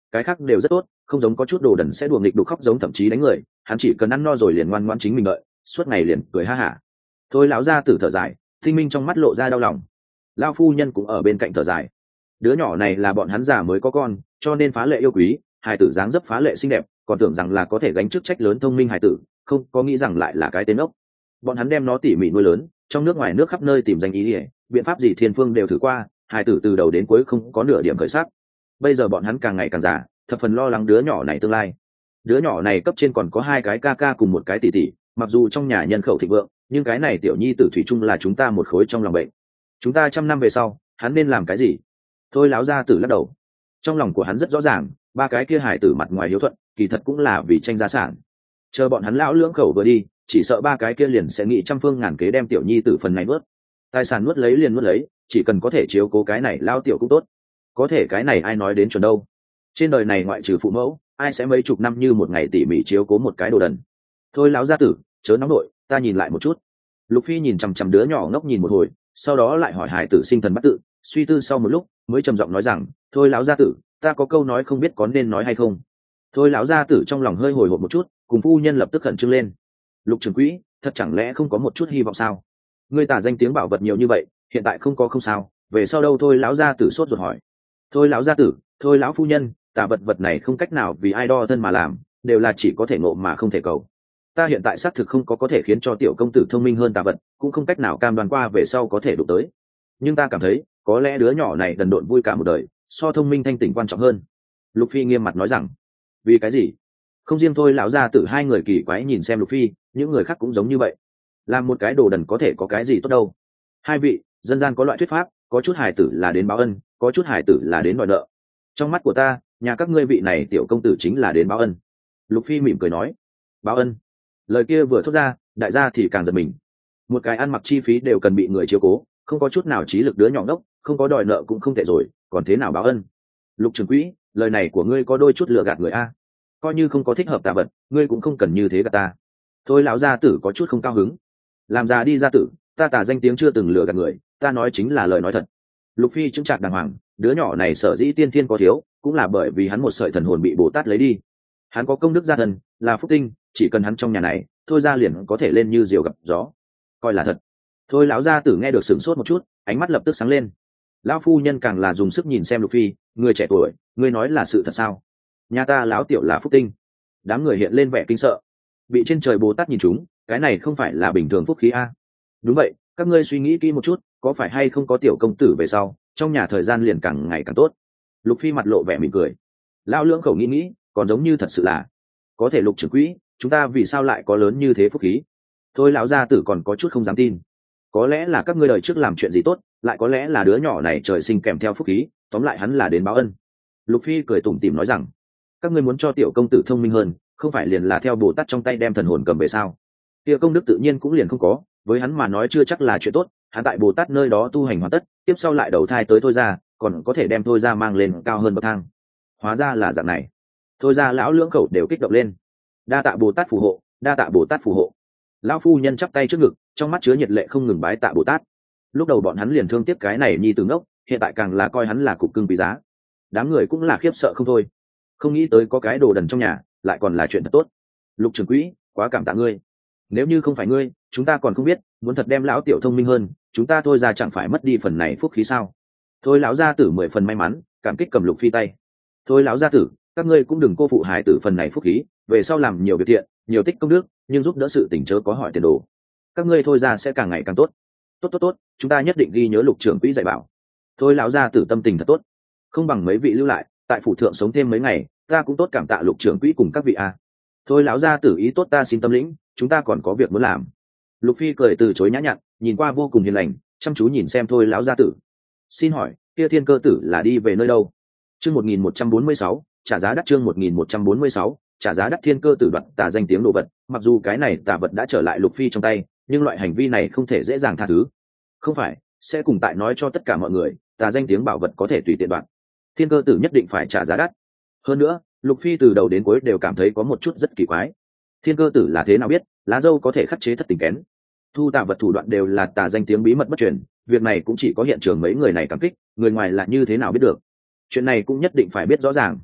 cái khác đều rất tốt, không giống có chút đồ đần sẽ đùa nghịch đục khóc giống thậm chí đánh người. Hắn chỉ cần ăn no rồi liền ngoan ngoãn chính mình đợi, suốt ngày liền cười ha hả. Thôi lão gia tử thở dài, Tinh Minh trong mắt lộ ra đau lòng. Lão phu nhân cũng ở bên cạnh thở dài. Đứa nhỏ này là bọn hắn già mới có con, cho nên phá lệ yêu quý, hài tử dáng dấp phá lệ xinh đẹp, còn tưởng rằng là có thể gánh chức trách lớn thông minh hài tử, không có nghĩ rằng lại là cái tên ốc. Bọn hắn đem nó tỉ mỉ nuôi lớn, trong nước ngoài nước khắp nơi tìm danh ý ỉa, biện pháp gì thiên phương đều thử qua, hài tử từ đầu đến cuối không có nửa điểm khởi sắc. Bây giờ bọn hắn càng ngày càng già, thập phần lo lắng đứa nhỏ này tương lai. Đứa nhỏ này cấp trên còn có hai cái ca ca cùng một cái tỷ tỷ, mặc dù trong nhà nhân khẩu thịnh vượng, nhưng cái này tiểu nhi tử thủy chung là chúng ta một khối trong lòng bệnh. Chúng ta trăm năm về sau, hắn nên làm cái gì? Thôi lão gia tử lắc đầu. Trong lòng của hắn rất rõ ràng, ba cái kia hài tử mặt ngoài hiếu thuận, kỳ thật cũng là vì tranh gia sản. Chờ bọn hắn lão lưỡng khẩu vừa đi, chỉ sợ ba cái kia liền sẽ nghĩ trăm phương ngàn kế đem tiểu nhi tử phần này nuốt. Tài sản nuốt lấy liền nuốt lấy, chỉ cần có thể chiếu cố cái này lao tiểu cũng tốt. Có thể cái này ai nói đến chuẩn đâu? Trên đời này ngoại trừ phụ mẫu, ai sẽ mấy chục năm như một ngày tỉ mỉ chiếu cố một cái đồ đần? Thôi lão gia tử, chớ nóng nội, ta nhìn lại một chút. Lục Phi nhìn chằm chằm đứa nhỏ ngốc nhìn một hồi, sau đó lại hỏi hài tử sinh thần bắt tự, suy tư sau một lúc mới trầm giọng nói rằng, thôi lão gia tử, ta có câu nói không biết có nên nói hay không. Thôi lão gia tử trong lòng hơi hồi hộp một chút, cùng phu nhân lập tức khẩn trương lên. Lục trưởng quỹ, thật chẳng lẽ không có một chút hy vọng sao? Ngươi tả danh tiếng bảo vật nhiều như vậy, hiện tại không có không sao, về sau đâu? Thôi lão gia tử sốt ruột hỏi. Thôi lão gia tử, thôi lão phu nhân, tả vật vật này không cách nào vì ai đo thân mà làm, đều là chỉ có thể ngộ mà không thể cầu. Ta hiện tại xác thực không có có thể khiến cho tiểu công tử thông minh hơn tà vật, cũng không cách nào cam đoan qua về sau có thể đụng tới. Nhưng ta cảm thấy có lẽ đứa nhỏ này đần độn vui cả một đời, so thông minh thanh tỉnh quan trọng hơn. Lục Phi nghiêm mặt nói rằng. Vì cái gì? Không riêng thôi lão gia tử hai người kỳ quái nhìn xem Lục Phi, những người khác cũng giống như vậy. Làm một cái đồ đần có thể có cái gì tốt đâu? Hai vị, dân gian có loại thuyết pháp, có chút hài tử là đến báo ân, có chút hài tử là đến đòi nợ. Trong mắt của ta, nhà các ngươi vị này tiểu công tử chính là đến báo ân. Lục Phi mỉm cười nói. Báo ân? Lời kia vừa thốt ra, đại gia thì càng giật mình. Một cái ăn mặc chi phí đều cần bị người chiếu cố, không có chút nào trí lực đứa nhỏ đốc, không có đòi nợ cũng không tệ rồi, còn thế nào báo ân? Lục trưởng quỹ, lời này của ngươi có đôi chút lừa gạt người a. Coi như không có thích hợp tà vật, ngươi cũng không cần như thế gạt ta. Thôi lão gia tử có chút không cao hứng. Làm già đi gia tử, ta tả danh tiếng chưa từng lừa gạt người, ta nói chính là lời nói thật. Lục Phi chứng trạc đàng hoàng, đứa nhỏ này sở dĩ tiên thiên có thiếu, cũng là bởi vì hắn một sợi thần hồn bị Bồ Tát lấy đi. Hắn có công đức gia thần, là phúc tinh, chỉ cần hắn trong nhà này, thôi ra liền có thể lên như diều gặp gió. Coi là thật. Thôi lão gia tử nghe được sửng sốt một chút, ánh mắt lập tức sáng lên. Lão phu nhân càng là dùng sức nhìn xem Lục Phi, người trẻ tuổi, ngươi nói là sự thật sao? Nhà ta lão tiểu là phúc tinh. Đám người hiện lên vẻ kinh sợ. Bị trên trời Bồ Tát nhìn chúng, cái này không phải là bình thường phúc khí a? Đúng vậy, các ngươi suy nghĩ kỹ một chút, có phải hay không có tiểu công tử về sau, trong nhà thời gian liền càng ngày càng tốt. Lục Phi mặt lộ vẻ mỉm cười. Lão lưỡng khẩu nghĩ nghĩ, còn giống như thật sự là. Có thể Lục trưởng quỹ, chúng ta vì sao lại có lớn như thế phúc khí? Thôi lão gia tử còn có chút không dám tin. Có lẽ là các ngươi đời trước làm chuyện gì tốt, lại có lẽ là đứa nhỏ này trời sinh kèm theo phúc khí, tóm lại hắn là đến báo ân. Lục Phi cười tủm tỉm nói rằng, các ngươi muốn cho tiểu công tử thông minh hơn, không phải liền là theo Bồ Tát trong tay đem thần hồn cầm về sao? Kia công đức tự nhiên cũng liền không có, với hắn mà nói chưa chắc là chuyện tốt, hắn tại Bồ Tát nơi đó tu hành hoàn tất, tiếp sau lại đầu thai tới thôi ra, còn có thể đem thôi ra mang lên cao hơn bậc thang. Hóa ra là dạng này. Thôi ra lão lưỡng khẩu đều kích động lên. Đa tạ Bồ Tát phù hộ, đa tạ Bồ Tát phù hộ. Lão phu nhân chắp tay trước ngực, trong mắt chứa nhiệt lệ không ngừng bái tạ Bồ Tát. Lúc đầu bọn hắn liền thương tiếc cái này nhi tử ngốc, hiện tại càng là coi hắn là cục cưng quý giá. Đám người cũng là khiếp sợ không thôi, không nghĩ tới có cái đồ đần trong nhà, lại còn là chuyện thật tốt. Lục trưởng quỹ, quá cảm tạ ngươi. Nếu như không phải ngươi, chúng ta còn không biết, muốn thật đem lão tiểu thông minh hơn, chúng ta thôi ra chẳng phải mất đi phần này phúc khí sao? Thôi lão gia tử mười phần may mắn, cảm kích cầm Lục Phi tay. Thôi lão gia tử, các ngươi cũng đừng cô phụ hài tử phần này phúc khí, về sau làm nhiều việc thiện, nhiều tích công đức, nhưng giúp đỡ sự tình chớ có hỏi tiền đồ. Các ngươi thôi ra sẽ càng ngày càng tốt. Tốt tốt tốt, chúng ta nhất định ghi nhớ Lục trưởng quỹ dạy bảo. Thôi lão gia tử tâm tình thật tốt, không bằng mấy vị lưu lại, tại phủ thượng sống thêm mấy ngày, ta cũng tốt cảm tạ Lục trưởng quỹ cùng các vị a. Thôi lão gia tử ý tốt ta xin tâm lĩnh, chúng ta còn có việc muốn làm. Lục Phi cười từ chối nhã nhặn, nhìn qua vô cùng hiền lành, chăm chú nhìn xem thôi lão gia tử. Xin hỏi, kia Thiên Cơ tử là đi về nơi đâu? Chương một nghìn một trăm bốn mươi sáu, trả giá đắt. Chương một nghìn một trăm bốn mươi sáu, trả giá đắt. Thiên Cơ tử đoạt tà danh tiếng đồ vật, mặc dù cái này tà vật đã trở lại Lục Phi trong tay, nhưng loại hành vi này không thể dễ dàng tha thứ. Không phải, sẽ cùng tại nói cho tất cả mọi người, tà danh tiếng bảo vật có thể tùy tiện đoạt. Thiên Cơ tử nhất định phải trả giá đắt. Hơn nữa, Lục Phi từ đầu đến cuối đều cảm thấy có một chút rất kỳ quái. Thiên Cơ tử là thế nào biết lá dâu có thể khắc chế thất tình kén? Thu tà vật thủ đoạn đều là tà danh tiếng bí mật bất truyền, việc này cũng chỉ có hiện trường mấy người này cảm kích, người ngoài là như thế nào biết được? Chuyện này cũng nhất định phải biết rõ ràng.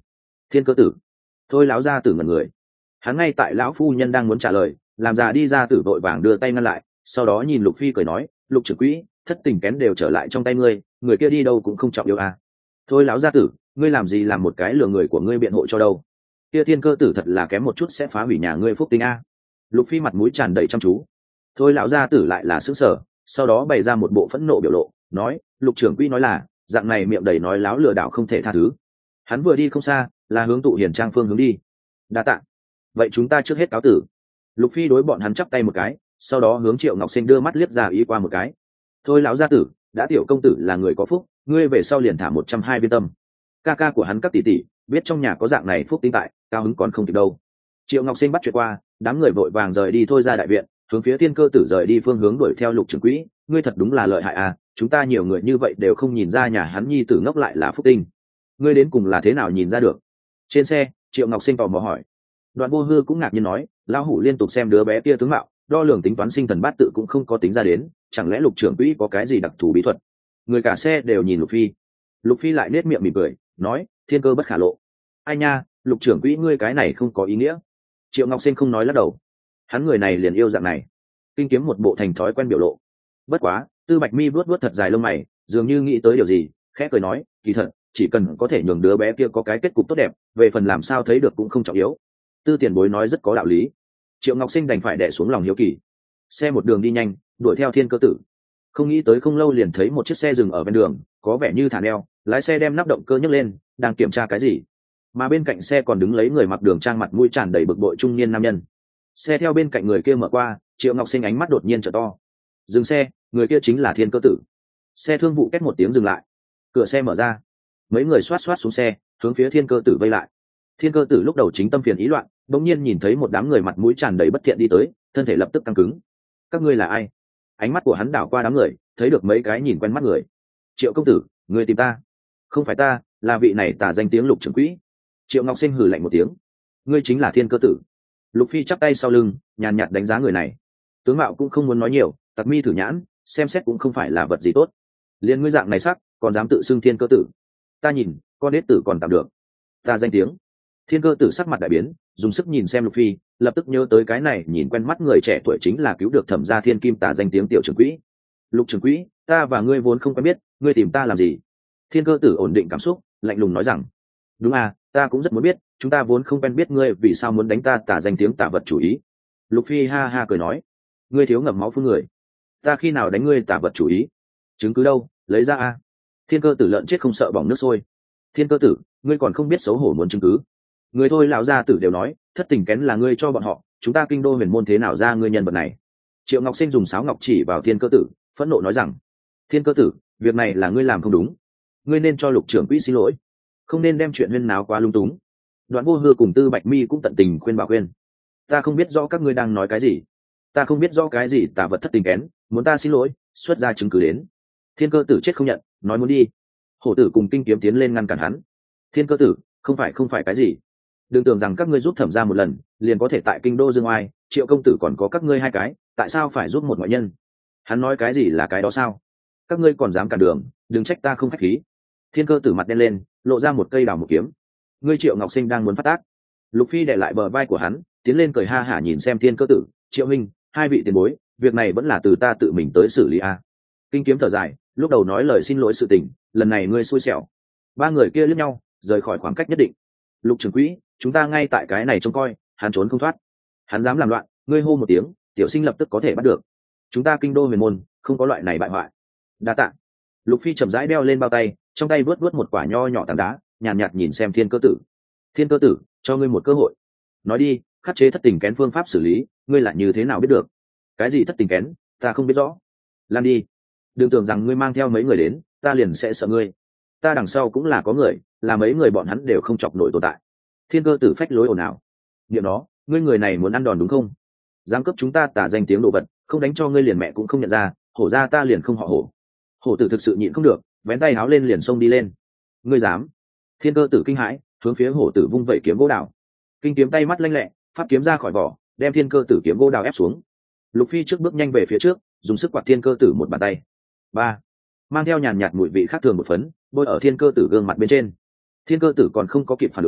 Thiên cơ tử. Thôi lão gia tử ngẩn người, hắn ngay tại lão phu nhân đang muốn trả lời, làm già đi ra tử vội vàng đưa tay ngăn lại, sau đó nhìn Lục Phi cười nói, Lục trưởng quỹ, thất tình kén đều trở lại trong tay ngươi, người kia đi đâu cũng không trọng yếu à. Thôi lão gia tử, ngươi làm gì làm một cái lừa người của ngươi biện hộ cho đâu? Kia thiên cơ tử thật là kém một chút sẽ phá hủy nhà ngươi phúc tính a. Lục Phi mặt mũi tràn đầy chăm chú. Thôi lão gia tử lại là sững sờ, sau đó bày ra một bộ phẫn nộ biểu lộ, nói, Lục trưởng quỹ nói là, dạng này miệng đầy nói láo lừa đảo không thể tha thứ. Hắn vừa đi không xa, là hướng tụ hiền trang phương hướng đi. Đa tạ. Vậy chúng ta trước hết cáo tử. Lục Phi đối bọn hắn chắp tay một cái, sau đó hướng Triệu Ngọc Sinh đưa mắt liếc ra ý qua một cái. Thôi lão gia tử, đã tiểu công tử là người có phúc, ngươi về sau liền thả một trăm hai viên tâm. Ca ca của hắn các tỷ tỷ biết trong nhà có dạng này phúc tinh tại, cao hứng còn không kịp đâu. Triệu Ngọc Sinh bắt chuyện qua, đám người vội vàng rời đi thôi ra đại viện, hướng phía thiên cơ tử rời đi phương hướng đuổi theo Lục trưởng quỹ. Ngươi thật đúng là lợi hại à, chúng ta nhiều người như vậy đều không nhìn ra nhà hắn nhi tử ngốc lại là phúc tinh. Ngươi đến cùng là thế nào nhìn ra được? Trên xe, Triệu Ngọc Sinh tò mò hỏi. Đoạn Vô Hư cũng ngạc nhiên nói, lão hủ liên tục xem đứa bé kia tướng mạo, đo lường tính toán sinh thần bát tự cũng không có tính ra đến, chẳng lẽ Lục trưởng quỹ có cái gì đặc thù bí thuật? Người cả xe đều nhìn Lục Phi. Lục Phi lại nết miệng mỉm cười, nói, thiên cơ bất khả lộ. Ai nha, Lục trưởng quỹ ngươi cái này không có ý nghĩa. Triệu Ngọc Sinh không nói lắc đầu. Hắn người này liền yêu dạng này. Kinh kiếm một bộ thành thói quen biểu lộ. Bất quá, Tư Bạch Mi vuốt vuốt thật dài lông mày, dường như nghĩ tới điều gì, khẽ cười nói, kỳ thật, chỉ cần có thể nhường đứa bé kia có cái kết cục tốt đẹp, về phần làm sao thấy được cũng không trọng yếu. Tư tiền bối nói rất có đạo lý. Triệu Ngọc Sinh đành phải đè xuống lòng hiếu kỳ. Xe một đường đi nhanh, đuổi theo thiên cơ tử. Không nghĩ tới không lâu liền thấy một chiếc xe dừng ở bên đường, có vẻ như thả neo, lái xe đem nắp động cơ nhấc lên, đang kiểm tra cái gì. Mà bên cạnh xe còn đứng lấy người mặc đường trang mặt mũi tràn đầy bực bội trung niên nam nhân. Xe theo bên cạnh người kia mở qua, Triệu Ngọc Sinh ánh mắt đột nhiên trở to. Dừng xe, người kia chính là thiên cơ tử. Xe thương vụ két một tiếng dừng lại, cửa xe mở ra, mấy người xoát xoát xuống xe, hướng phía thiên cơ tử vây lại. Thiên cơ tử lúc đầu chính tâm phiền ý loạn, bỗng nhiên nhìn thấy một đám người mặt mũi tràn đầy bất thiện đi tới, thân thể lập tức căng cứng. Các ngươi là ai? Ánh mắt của hắn đảo qua đám người, thấy được mấy cái nhìn quen mắt người. Triệu công tử, người tìm ta? Không phải ta, là vị này tả danh tiếng Lục trưởng quỹ. Triệu Ngọc Sinh hừ lạnh một tiếng. Ngươi chính là thiên cơ tử. Lục Phi chắp tay sau lưng, nhàn nhạt đánh giá người này. Tướng mạo cũng không muốn nói nhiều, tặc mi thử nhãn, xem xét cũng không phải là vật gì tốt. Liên ngươi dạng này sắc, còn dám tự xưng thiên cơ tử? Ta nhìn, con đế tử còn tạm được. Ta danh tiếng. Thiên cơ tử sắc mặt đại biến, dùng sức nhìn xem Lục Phi, lập tức nhớ tới cái này nhìn quen mắt người trẻ tuổi chính là cứu được Thẩm gia thiên kim tả danh tiếng tiểu trưởng quỹ. Lục trưởng quỹ, ta và ngươi vốn không quen biết, ngươi tìm ta làm gì? Thiên cơ tử ổn định cảm xúc, lạnh lùng nói rằng, đúng à, ta cũng rất muốn biết, chúng ta vốn không quen biết ngươi vì sao muốn đánh ta tả danh tiếng tả vật chủ ý. Lục Phi ha ha cười nói, ngươi thiếu ngậm máu phun người, ta khi nào đánh ngươi tả vật chủ ý? Chứng cứ đâu, lấy ra a. Thiên cơ tử lợn chết không sợ bỏng nước sôi. Thiên cơ tử, ngươi còn không biết xấu hổ muốn chứng cứ? Người thôi lão gia tử đều nói, thất tình kén là ngươi cho bọn họ, chúng ta kinh đô huyền môn thế nào ra ngươi nhân vật này? Triệu Ngọc Sinh dùng sáo ngọc chỉ vào thiên cơ tử, phẫn nộ nói rằng, thiên cơ tử, việc này là ngươi làm không đúng, ngươi nên cho Lục trưởng quỹ xin lỗi, không nên đem chuyện huyên náo quá lung túng. Đoạn Vô Hư cùng Tư Bạch Mi cũng tận tình khuyên bảo khuyên. Ta không biết rõ các ngươi đang nói cái gì, ta không biết rõ cái gì tả vật thất tình kén, muốn ta xin lỗi, xuất ra chứng cứ đến. Thiên cơ tử chết không nhận, nói muốn đi. Hổ tử cùng kinh kiếm tiến lên ngăn cản hắn. Thiên cơ tử, không phải không phải cái gì, đừng tưởng rằng các ngươi giúp Thẩm gia một lần liền có thể tại kinh đô dương oai, Triệu công tử còn có các ngươi hai cái, tại sao phải giúp một ngoại nhân? Hắn nói cái gì là cái đó sao? Các ngươi còn dám cản đường, đừng trách ta không khách khí. Thiên cơ tử mặt đen lên, lộ ra một cây đào một kiếm. Ngươi Triệu Ngọc Sinh đang muốn phát tác. Lục Phi để lại bờ vai của hắn, tiến lên cười ha hả nhìn xem thiên cơ tử, Triệu minh, hai vị tiền bối, việc này vẫn là từ ta tự mình tới xử lý a. Kinh kiếm thở dài, lúc đầu nói lời xin lỗi sự tình, lần này ngươi xui xẻo. Ba người kia liếc nhau, rời khỏi khoảng cách nhất định. Lục trưởng quỹ, chúng ta ngay tại cái này trông coi, hắn trốn không thoát. Hắn dám làm loạn, ngươi hô một tiếng, tiểu sinh lập tức có thể bắt được. Chúng ta kinh đô huyền môn, không có loại này bại hoại. Đa tạ. Lục Phi chậm rãi đeo lên bao tay, trong tay vớt vớt một quả nho nhỏ tảng đá, nhàn nhạt, nhạt nhìn xem thiên cơ tử. Thiên cơ tử, cho ngươi một cơ hội. Nói đi, khắc chế thất tình kén phương pháp xử lý, ngươi lại như thế nào biết được? Cái gì thất tình kén, ta không biết rõ. Lan đi. Đừng tưởng rằng ngươi mang theo mấy người đến, ta liền sẽ sợ ngươi. Ta đằng sau cũng là có người, là mấy người bọn hắn đều không chọc nổi tồn tại. Thiên cơ tử phách lối ồn ào. Niệm đó, ngươi người này muốn ăn đòn đúng không? Dám cấp chúng ta tả danh tiếng đồ vật, không đánh cho ngươi liền mẹ cũng không nhận ra, hổ ra ta liền không họ hổ. Hổ tử thực sự nhịn không được, vén tay áo lên liền xông đi lên. Ngươi dám? Thiên cơ tử kinh hãi, hướng phía hổ tử vung vẩy kiếm gỗ đào. Kinh kiếm tay mắt lanh lẹ, phát kiếm ra khỏi vỏ, đem thiên cơ tử kiếm gỗ đào ép xuống. Lục Phi trước bước nhanh về phía trước, dùng sức quạt thiên cơ tử một bàn tay. Ba, mang theo nhàn nhạt mùi vị khác thường một phấn, bôi ở thiên cơ tử gương mặt bên trên. Thiên cơ tử còn không có kịp phản ứng,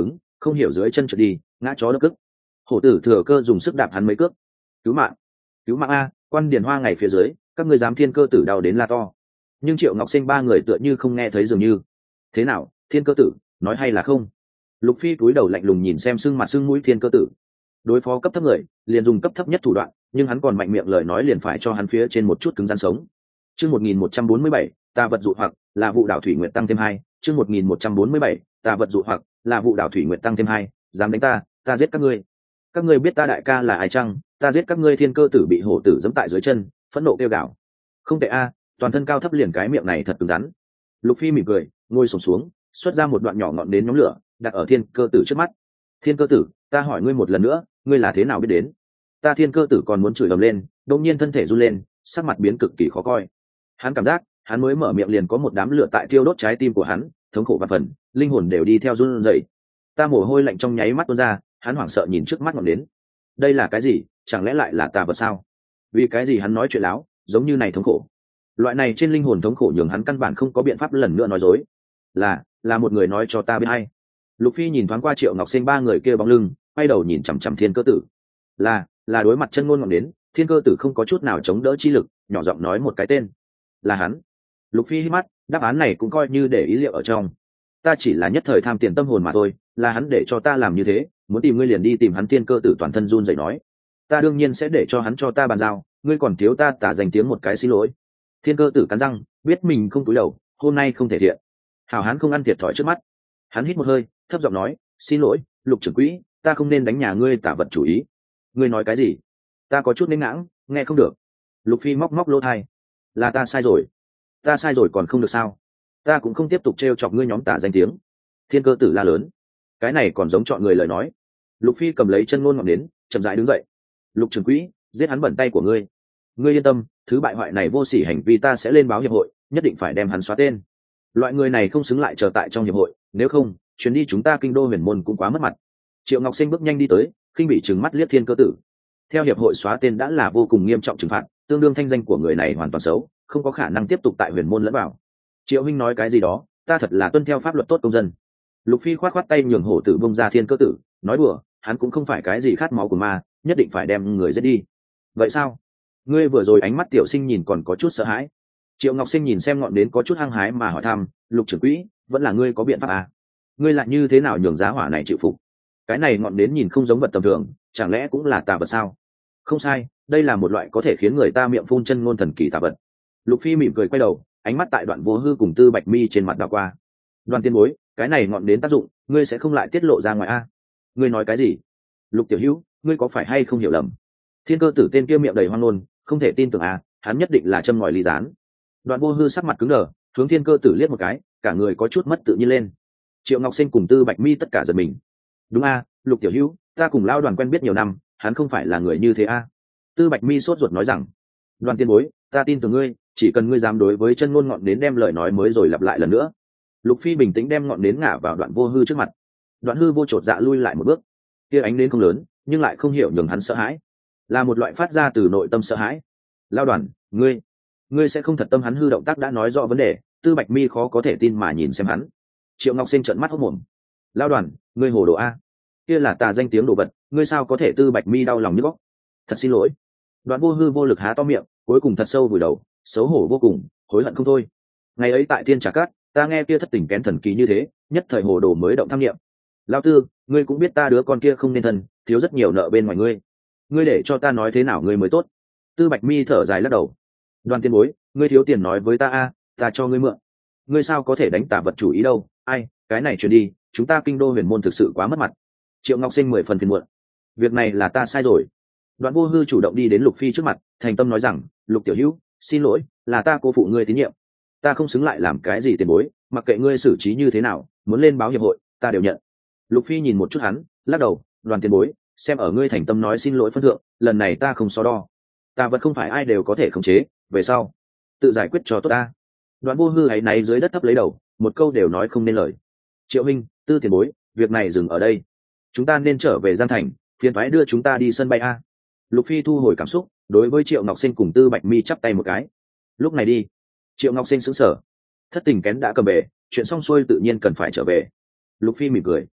không hiểu dưới chân trượt đi ngã chó đất cức. Hổ tử thừa cơ dùng sức đạp hắn mấy cước. Cứu mạng, cứu mạng a, quan điền hoa ngày phía dưới, các ngươi dám thiên cơ tử đau đến la to. Nhưng Triệu Ngọc Sinh ba người tựa như không nghe thấy dường như. Thế nào, thiên cơ tử, nói hay là không? Lục Phi cúi đầu lạnh lùng nhìn xem sưng mặt sưng mũi thiên cơ tử. Đối phó cấp thấp người, liền dùng cấp thấp nhất thủ đoạn, nhưng hắn còn mạnh miệng lời nói liền phải cho hắn phía trên một chút cứng rắn sống. Chương một nghìn một trăm bốn mươi bảy, ta vật dụ hoặc là vụ đảo thủy nguyện tăng thêm hai. Chương một nghìn một trăm bốn mươi bảy, ta vật dụ hoặc là vụ đảo thủy nguyện tăng thêm hai. Dám đánh ta, ta giết các ngươi. Các ngươi biết ta đại ca là ai chăng? Ta giết các ngươi thiên cơ tử bị hổ tử giẫm tại dưới chân, phẫn nộ kêu gào. Không tệ a, toàn thân cao thấp liền cái miệng này thật cứng rắn. Lục Phi mỉm cười, ngồi xổm xuống, xuất ra một đoạn nhỏ ngọn đến nhóm lửa, đặt ở thiên cơ tử trước mắt. Thiên cơ tử, ta hỏi ngươi một lần nữa, ngươi là thế nào biết đến? Ta thiên cơ tử còn muốn chửi ầm lên, đột nhiên thân thể run lên, sắc mặt biến cực kỳ khó coi. Hắn cảm giác, hắn mới mở miệng liền có một đám lửa tại thiêu đốt trái tim của hắn, thống khổ và phần, linh hồn đều đi theo run rẩy. Ta mồ hôi lạnh trong nháy mắt tuôn ra, hắn hoảng sợ nhìn trước mắt ngọn đến. Đây là cái gì? Chẳng lẽ lại là tà vật sao? Vì cái gì hắn nói chuyện láo, giống như này thống khổ. Loại này trên linh hồn thống khổ nhường hắn căn bản không có biện pháp lần nữa nói dối. Là, là một người nói cho ta biết hay. Lục Phi nhìn thoáng qua Triệu Ngọc Sinh ba người kia bóng lưng, quay đầu nhìn chằm chằm thiên cơ tử. Là, là đối mặt chân ngôn ngọn đến, thiên cơ tử không có chút nào chống đỡ chi lực, nhỏ giọng nói một cái tên. Là hắn. Lục Phi hít mắt, đáp án này cũng coi như để ý liệu ở trong. Ta chỉ là nhất thời tham tiền tâm hồn mà thôi, là hắn để cho ta làm như thế, muốn tìm ngươi liền đi tìm hắn. Thiên cơ tử toàn thân run rẩy nói. Ta đương nhiên sẽ để cho hắn cho ta bàn giao, ngươi còn thiếu ta tả dành tiếng một cái xin lỗi. Thiên cơ tử cắn răng, biết mình không cúi đầu, hôm nay không thể thiện. Hảo hán không ăn thiệt thòi trước mắt. Hắn hít một hơi, thấp giọng nói, xin lỗi, Lục trưởng quỹ, ta không nên đánh nhà ngươi tả vật chủ ý. Ngươi nói cái gì? Ta có chút nên ngãng, nghe không được. Lục Phi móc móc lỗ tai. Là ta sai rồi. Ta sai rồi còn không được sao? Ta cũng không tiếp tục trêu chọc ngươi nhóm tả danh tiếng. Thiên cơ tử la lớn. Cái này còn giống chọn người lời nói. Lục Phi cầm lấy chân ngôn ngọn đến, chậm rãi đứng dậy. Lục trưởng quỹ, giết hắn bẩn tay của ngươi. Ngươi yên tâm, thứ bại hoại này vô sỉ hành vi ta sẽ lên báo hiệp hội, nhất định phải đem hắn xóa tên. Loại người này không xứng lại chờ tại trong hiệp hội, nếu không, chuyến đi chúng ta kinh đô huyền môn cũng quá mất mặt. Triệu Ngọc Sinh bước nhanh đi tới, khinh bị trừng mắt liếc thiên cơ tử. Theo hiệp hội xóa tên đã là vô cùng nghiêm trọng trừng phạt, tương đương thanh danh của người này hoàn toàn xấu, không có khả năng tiếp tục tại huyền môn lẫn vào. Triệu huynh nói cái gì đó, ta thật là tuân theo pháp luật tốt công dân. Lục Phi khoát khoát tay nhường hổ tử bông ra thiên cơ tử, nói đùa, hắn cũng không phải cái gì khát máu của ma, nhất định phải đem người giết đi. Vậy sao? Ngươi vừa rồi ánh mắt tiểu sinh nhìn còn có chút sợ hãi. Triệu Ngọc Sinh nhìn xem ngọn đến có chút hăng hái mà hỏi thăm, Lục trưởng quỹ, vẫn là ngươi có biện pháp à? Ngươi lại như thế nào nhường giá hỏa này chịu phục? Cái này ngọn đến nhìn không giống vật tầm thường, chẳng lẽ cũng là tà vật sao? Không sai, đây là một loại có thể khiến người ta miệng phun chân ngôn thần kỳ tà vật. Lục Phi mỉm cười quay đầu, ánh mắt tại Đoạn Vô Hư cùng Tư Bạch Mi trên mặt đảo qua. Đoàn tiên bối, cái này ngọn đến tác dụng, ngươi sẽ không lại tiết lộ ra ngoài a? À? Ngươi nói cái gì? Lục tiểu hữu, ngươi có phải hay không hiểu lầm? Thiên cơ tử tên kia miệng đầy hoang ngôn, không thể tin tưởng à, hắn nhất định là châm ngòi ly gián. Đoạn Vô Hư sắc mặt cứng đờ, hướng thiên cơ tử liếc một cái, cả người có chút mất tự nhiên lên. Triệu Ngọc Sinh cùng Tư Bạch Mi tất cả giật mình. Đúng a, Lục tiểu hữu, ta cùng Lão Đoàn quen biết nhiều năm, hắn không phải là người như thế a. Tư Bạch Mi sốt ruột nói rằng, Đoàn tiên bối, ta tin tưởng ngươi, chỉ cần ngươi dám đối với chân ngôn ngọn đến đem lời nói mới rồi lặp lại lần nữa. Lục Phi bình tĩnh đem ngọn đến ngả vào Đoạn Vô Hư trước mặt. Đoạn Hư vô chột dạ lui lại một bước. Kia ánh đến không lớn, nhưng lại không hiểu nhường hắn sợ hãi, là một loại phát ra từ nội tâm sợ hãi. Lao Đoàn, ngươi, ngươi sẽ không thật tâm? Hắn hư động tác đã nói rõ vấn đề. Tư Bạch Mi khó có thể tin mà nhìn xem hắn. Triệu Ngọc Sinh trợn mắt hốt mồm. Lao Đoàn, ngươi hồ đồ a? Kia là tà danh tiếng đồ vật, ngươi sao có thể? Tư Bạch Mi đau lòng nhức óc. Thật xin lỗi. Đoạn Vô Hư vô lực há to miệng, cuối cùng thật sâu vùi đầu, xấu hổ vô cùng, hối hận không thôi. Ngày ấy tại Thiên Trà Cát, ta nghe kia thất tình kén thần kỳ như thế, nhất thời hồ đồ mới động tham niệm. Lão Tư, ngươi cũng biết ta đứa con kia không nên thân, thiếu rất nhiều nợ bên ngoài ngươi. Ngươi để cho ta nói thế nào ngươi mới tốt? Tư Bạch Mi thở dài lắc đầu. Đoàn tiên bối, ngươi thiếu tiền nói với ta a, ta cho ngươi mượn. Ngươi sao có thể đánh tà vật chủ ý đâu? Ai, cái này truyền đi, chúng ta kinh đô huyền môn thực sự quá mất mặt. Triệu Ngọc Sinh mười phần phiền muộn. Việc này là ta sai rồi. Đoạn Vô Hư chủ động đi đến Lục Phi trước mặt, thành tâm nói rằng, Lục tiểu hữu, xin lỗi, là ta cố phụ ngươi tín nhiệm. Ta không xứng lại làm cái gì tiền bối, mặc kệ ngươi xử trí như thế nào, muốn lên báo hiệp hội, ta đều nhận. Lục Phi nhìn một chút hắn, lắc đầu, Đoàn tiền bối, xem ở ngươi thành tâm nói xin lỗi phân thượng, lần này ta không so đo. Ta vật không phải ai đều có thể khống chế, về sau tự giải quyết cho tốt ta. Đoạn Vô Hư ấy náy dưới đất thấp lấy đầu, một câu đều nói không nên lời. Triệu Minh, Tư tiền bối, việc này dừng ở đây, chúng ta nên trở về Giang Thành, phiền toái đưa chúng ta đi sân bay a. Lục Phi thu hồi cảm xúc, đối với Triệu Ngọc Sinh cùng Tư Bạch Mi chắp tay một cái. Lúc này đi. Triệu Ngọc Sinh sững sờ, thất tình kén đã cầm bể, chuyện xong xuôi tự nhiên cần phải trở về. Lục Phi mỉm cười,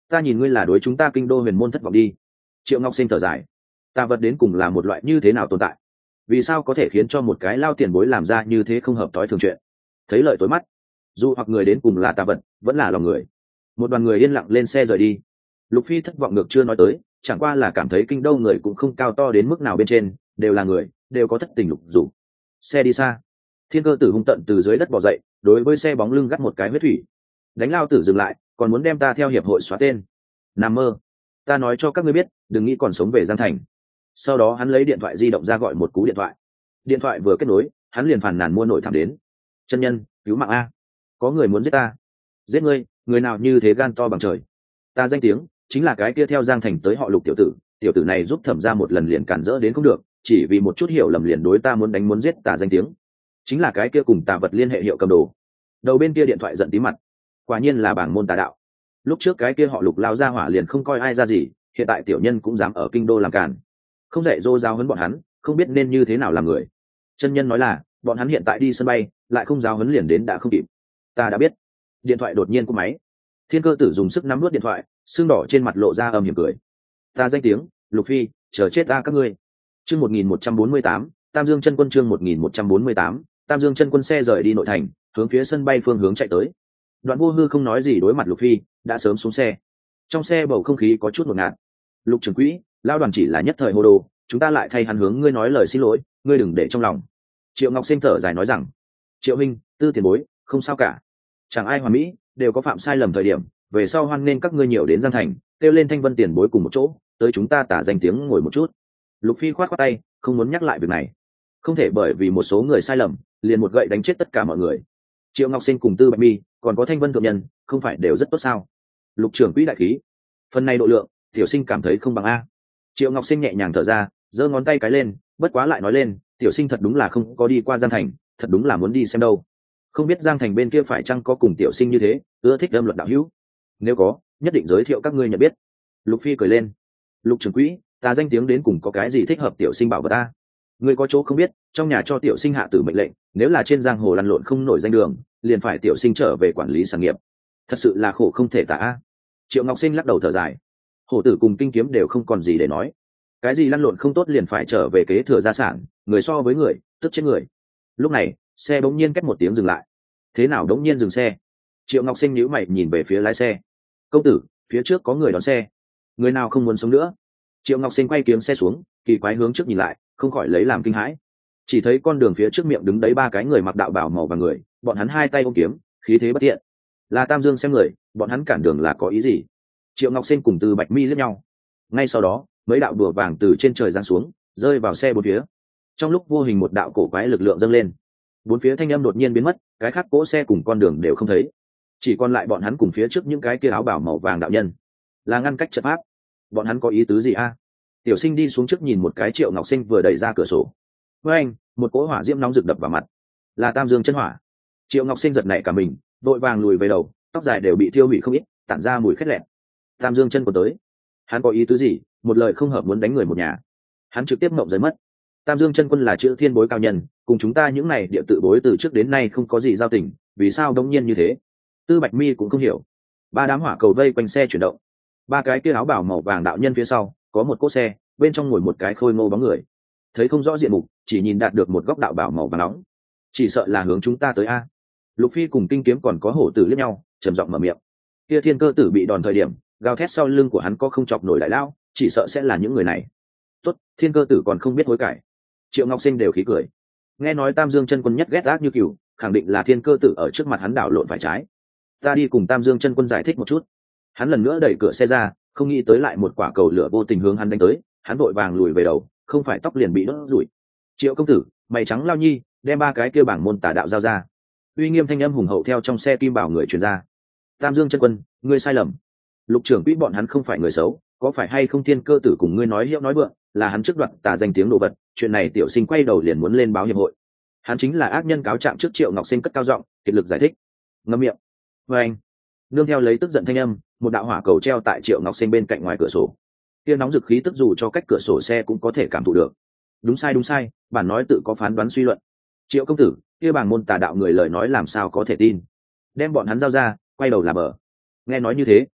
ta nhìn ngươi là đối chúng ta kinh đô huyền môn thất vọng đi. Triệu Ngọc Sinh thở dài, tà vật đến cùng là một loại như thế nào tồn tại, vì sao có thể khiến cho một cái lao tiền bối làm ra như thế không hợp tối thường chuyện. Thấy lợi tối mắt, dù hoặc người đến cùng là tà vật vẫn là lòng người. Một đoàn người yên lặng lên xe rời đi. Lục Phi thất vọng ngược chưa nói tới, chẳng qua là cảm thấy kinh đô người cũng không cao to đến mức nào bên trên, đều là người, đều có thất tình lục dục. Xe đi xa, Thiên Cơ Tử hung tận từ dưới đất bò dậy, đối với xe bóng lưng gắt một cái huyết thủy. Đánh Lao Tử dừng lại, còn muốn đem ta theo hiệp hội xóa tên. Nằm mơ, ta nói cho các ngươi biết, đừng nghĩ còn sống về Giang Thành. Sau đó hắn lấy điện thoại di động ra gọi một cú điện thoại. Điện thoại vừa kết nối, hắn liền phàn nàn mua nổi thảm đến. Chân nhân, cứu mạng a, có người muốn giết ta. Giết ngươi, người nào như thế gan to bằng trời. Ta danh tiếng chính là cái kia theo Giang Thành tới họ Lục tiểu tử, tiểu tử này giúp thẩm ra một lần liền cản rỡ đến không được, chỉ vì một chút hiểu lầm liền đối ta muốn đánh muốn giết ta danh tiếng, chính là cái kia cùng tà vật liên hệ hiệu cầm đồ. Đầu bên kia điện thoại giận tí mặt, quả nhiên là bảng môn tà đạo. Lúc trước cái kia họ Lục lao ra hỏa liền không coi ai ra gì, hiện tại tiểu nhân cũng dám ở kinh đô làm càn, không dạy dỗ giáo huấn bọn hắn, không biết nên như thế nào làm người. Chân nhân nói là bọn hắn hiện tại đi sân bay, lại không giáo huấn liền đến đã không kịp. Ta đã biết. Điện thoại đột nhiên cúp máy. Thiên Cơ Tử dùng sức nắm nuốt điện thoại, xương đỏ trên mặt lộ ra âm hiểm cười. Ta danh tiếng Lục Phi, chờ chết ta các ngươi. Chương một nghìn một trăm bốn mươi tám, Tam Dương Chân Quân chương một nghìn một trăm bốn mươi tám, Tam Dương Chân Quân xe rời đi nội thành, hướng phía sân bay phương hướng chạy tới. Đoạn Vô Hư không nói gì đối mặt Lục Phi, đã sớm xuống xe. Trong xe bầu không khí có chút ngột ngạt. Lục trưởng quỹ, lao đoàn chỉ là nhất thời hồ đồ, chúng ta lại thay hắn hướng ngươi nói lời xin lỗi, ngươi đừng để trong lòng. Triệu Ngọc Sinh thở dài nói rằng, Triệu Minh, Tư tiền bối, không sao cả, chẳng ai hoàn mỹ, đều có phạm sai lầm thời điểm, về sau hoan nên các ngươi nhiều đến Giang Thành, kêu lên Thanh Vân tiền bối cùng một chỗ, tới chúng ta tả danh tiếng ngồi một chút. Lục Phi khoát khoát tay, không muốn nhắc lại việc này, không thể bởi vì một số người sai lầm liền một gậy đánh chết tất cả mọi người. Triệu Ngọc Sinh cùng Tư Bạch Mi, còn có Thanh Vân thượng nhân, không phải đều rất tốt sao? Lục trưởng quỹ đại khí, phần này độ lượng, tiểu sinh cảm thấy không bằng a. Triệu Ngọc Sinh nhẹ nhàng thở ra, giơ ngón tay cái lên, bất quá lại nói lên, tiểu sinh thật đúng là không có đi qua Giang Thành, thật đúng là muốn đi xem đâu. Không biết Giang Thành bên kia phải chăng có cùng tiểu sinh như thế, ưa thích âm luật đạo hữu? Nếu có, nhất định giới thiệu các ngươi nhận biết. Lục Phi cười lên, Lục trưởng quỹ, ta danh tiếng đến cùng có cái gì thích hợp tiểu sinh bảo vật ta? Ngươi có chỗ không biết, trong nhà cho tiểu sinh hạ tử mệnh lệnh, nếu là trên giang hồ lăn lộn không nổi danh đường, liền phải tiểu sinh trở về quản lý sản nghiệp. Thật sự là khổ không thể tả. Triệu Ngọc Sinh lắc đầu thở dài, hổ tử cùng kinh kiếm đều không còn gì để nói, cái gì lăn lộn không tốt liền phải trở về kế thừa gia sản, người so với người tức chết người. Lúc này xe bỗng nhiên cách một tiếng dừng lại. Thế nào đống nhiên dừng xe? Triệu Ngọc Sinh nhíu mày nhìn về phía lái xe. Công tử, phía trước có người đón xe, người nào không muốn sống nữa? Triệu Ngọc Sinh quay kiếng xe xuống, kỳ quái hướng trước nhìn lại, không khỏi lấy làm kinh hãi. Chỉ thấy con đường phía trước miệng đứng đấy ba cái người mặc đạo bào màu vàng người, bọn hắn hai tay ôm kiếm, khí thế bất thiện. Là Tam Dương xem người, bọn hắn cản đường là có ý gì? Triệu Ngọc Sinh cùng Từ Bạch Mi liếc nhau. Ngay sau đó, mấy đạo đùa vàng từ trên trời giáng xuống, rơi vào xe bốn phía. Trong lúc vô hình một đạo cổ quái lực lượng dâng lên, bốn phía thanh âm đột nhiên biến mất, cái khác cỗ xe cùng con đường đều không thấy, chỉ còn lại bọn hắn cùng phía trước những cái kia áo bào màu vàng đạo nhân, là ngăn cách trận pháp. Bọn hắn có ý tứ gì a? Tiểu Sinh đi xuống trước nhìn một cái. Triệu Ngọc Sinh vừa đẩy ra cửa sổ, với anh một cỗ hỏa diễm nóng rực đập vào mặt, là Tam Dương chân hỏa. Triệu Ngọc Sinh giật nảy cả mình, vội vàng lùi về đầu, tóc dài đều bị thiêu hủy không ít, tản ra mùi khét lẹt. Tam Dương chân còn tới, hắn có ý tứ gì? Một lời không hợp muốn đánh người một nhà. Hắn trực tiếp mộng rời mất. Tam Dương chân quân là chữ thiên bối cao nhân, cùng chúng ta những này địa tự bối từ trước đến nay không có gì giao tình, vì sao đống nhiên như thế? Tư Bạch Mi cũng không hiểu. Ba đám hỏa cầu vây quanh xe chuyển động, ba cái kia áo bào màu vàng đạo nhân phía sau có một cỗ xe, bên trong ngồi một cái khôi ngô bóng người, thấy không rõ diện mục, chỉ nhìn đạt được một góc đạo bào màu vàng nóng, chỉ sợ là hướng chúng ta tới a. Lục Phi cùng kinh kiếm còn có hổ tử liếc nhau, trầm giọng mở miệng. Kia Thiên Cơ Tử bị đòn thời điểm, gào thét sau lưng của hắn có không chọc nổi đại lao, chỉ sợ sẽ là những người này. Tốt, Thiên Cơ Tử còn không biết hối cải. Triệu Ngọc Sinh đều khí cười. Nghe nói Tam Dương chân quân nhất ghét ác như cừu, khẳng định là Thiên Cơ Tử ở trước mặt hắn đảo lộn phải trái. Ta đi cùng Tam Dương chân quân giải thích một chút. Hắn lần nữa đẩy cửa xe ra, không nghĩ tới lại một quả cầu lửa vô tình hướng hắn đánh tới, hắn vội vàng lùi về đầu, không phải tóc liền bị đốt rủi. Triệu công tử, mày trắng lao nhi, đem ba cái kia bảng môn tà đạo giao ra. Uy nghiêm thanh âm hùng hậu theo trong xe kim bảo người truyền ra. Tam Dương chân quân, ngươi sai lầm. Lục trưởng quỹ bọn hắn không phải người xấu, có phải hay không Thiên Cơ Tử cùng ngươi nói hiệu nói vượng, là hắn trước đoạt tà danh tiếng đồ vật, chuyện này tiểu sinh quay đầu liền muốn lên báo hiệp hội. Hắn chính là ác nhân cáo trạng trước. Triệu Ngọc Sinh cất cao giọng, kiệt lực giải thích. Ngậm miệng. Và anh, nương theo lấy tức giận thanh âm, một đạo hỏa cầu treo tại Triệu Ngọc Sinh bên cạnh ngoài cửa sổ. Tia nóng dực khí tức dù cho cách cửa sổ xe cũng có thể cảm thụ được. Đúng sai đúng sai, bản nói tự có phán đoán suy luận. Triệu công tử, kia bảng môn tà đạo người lời nói làm sao có thể tin? Đem bọn hắn giao ra, quay đầu là bờ. Nghe nói như thế,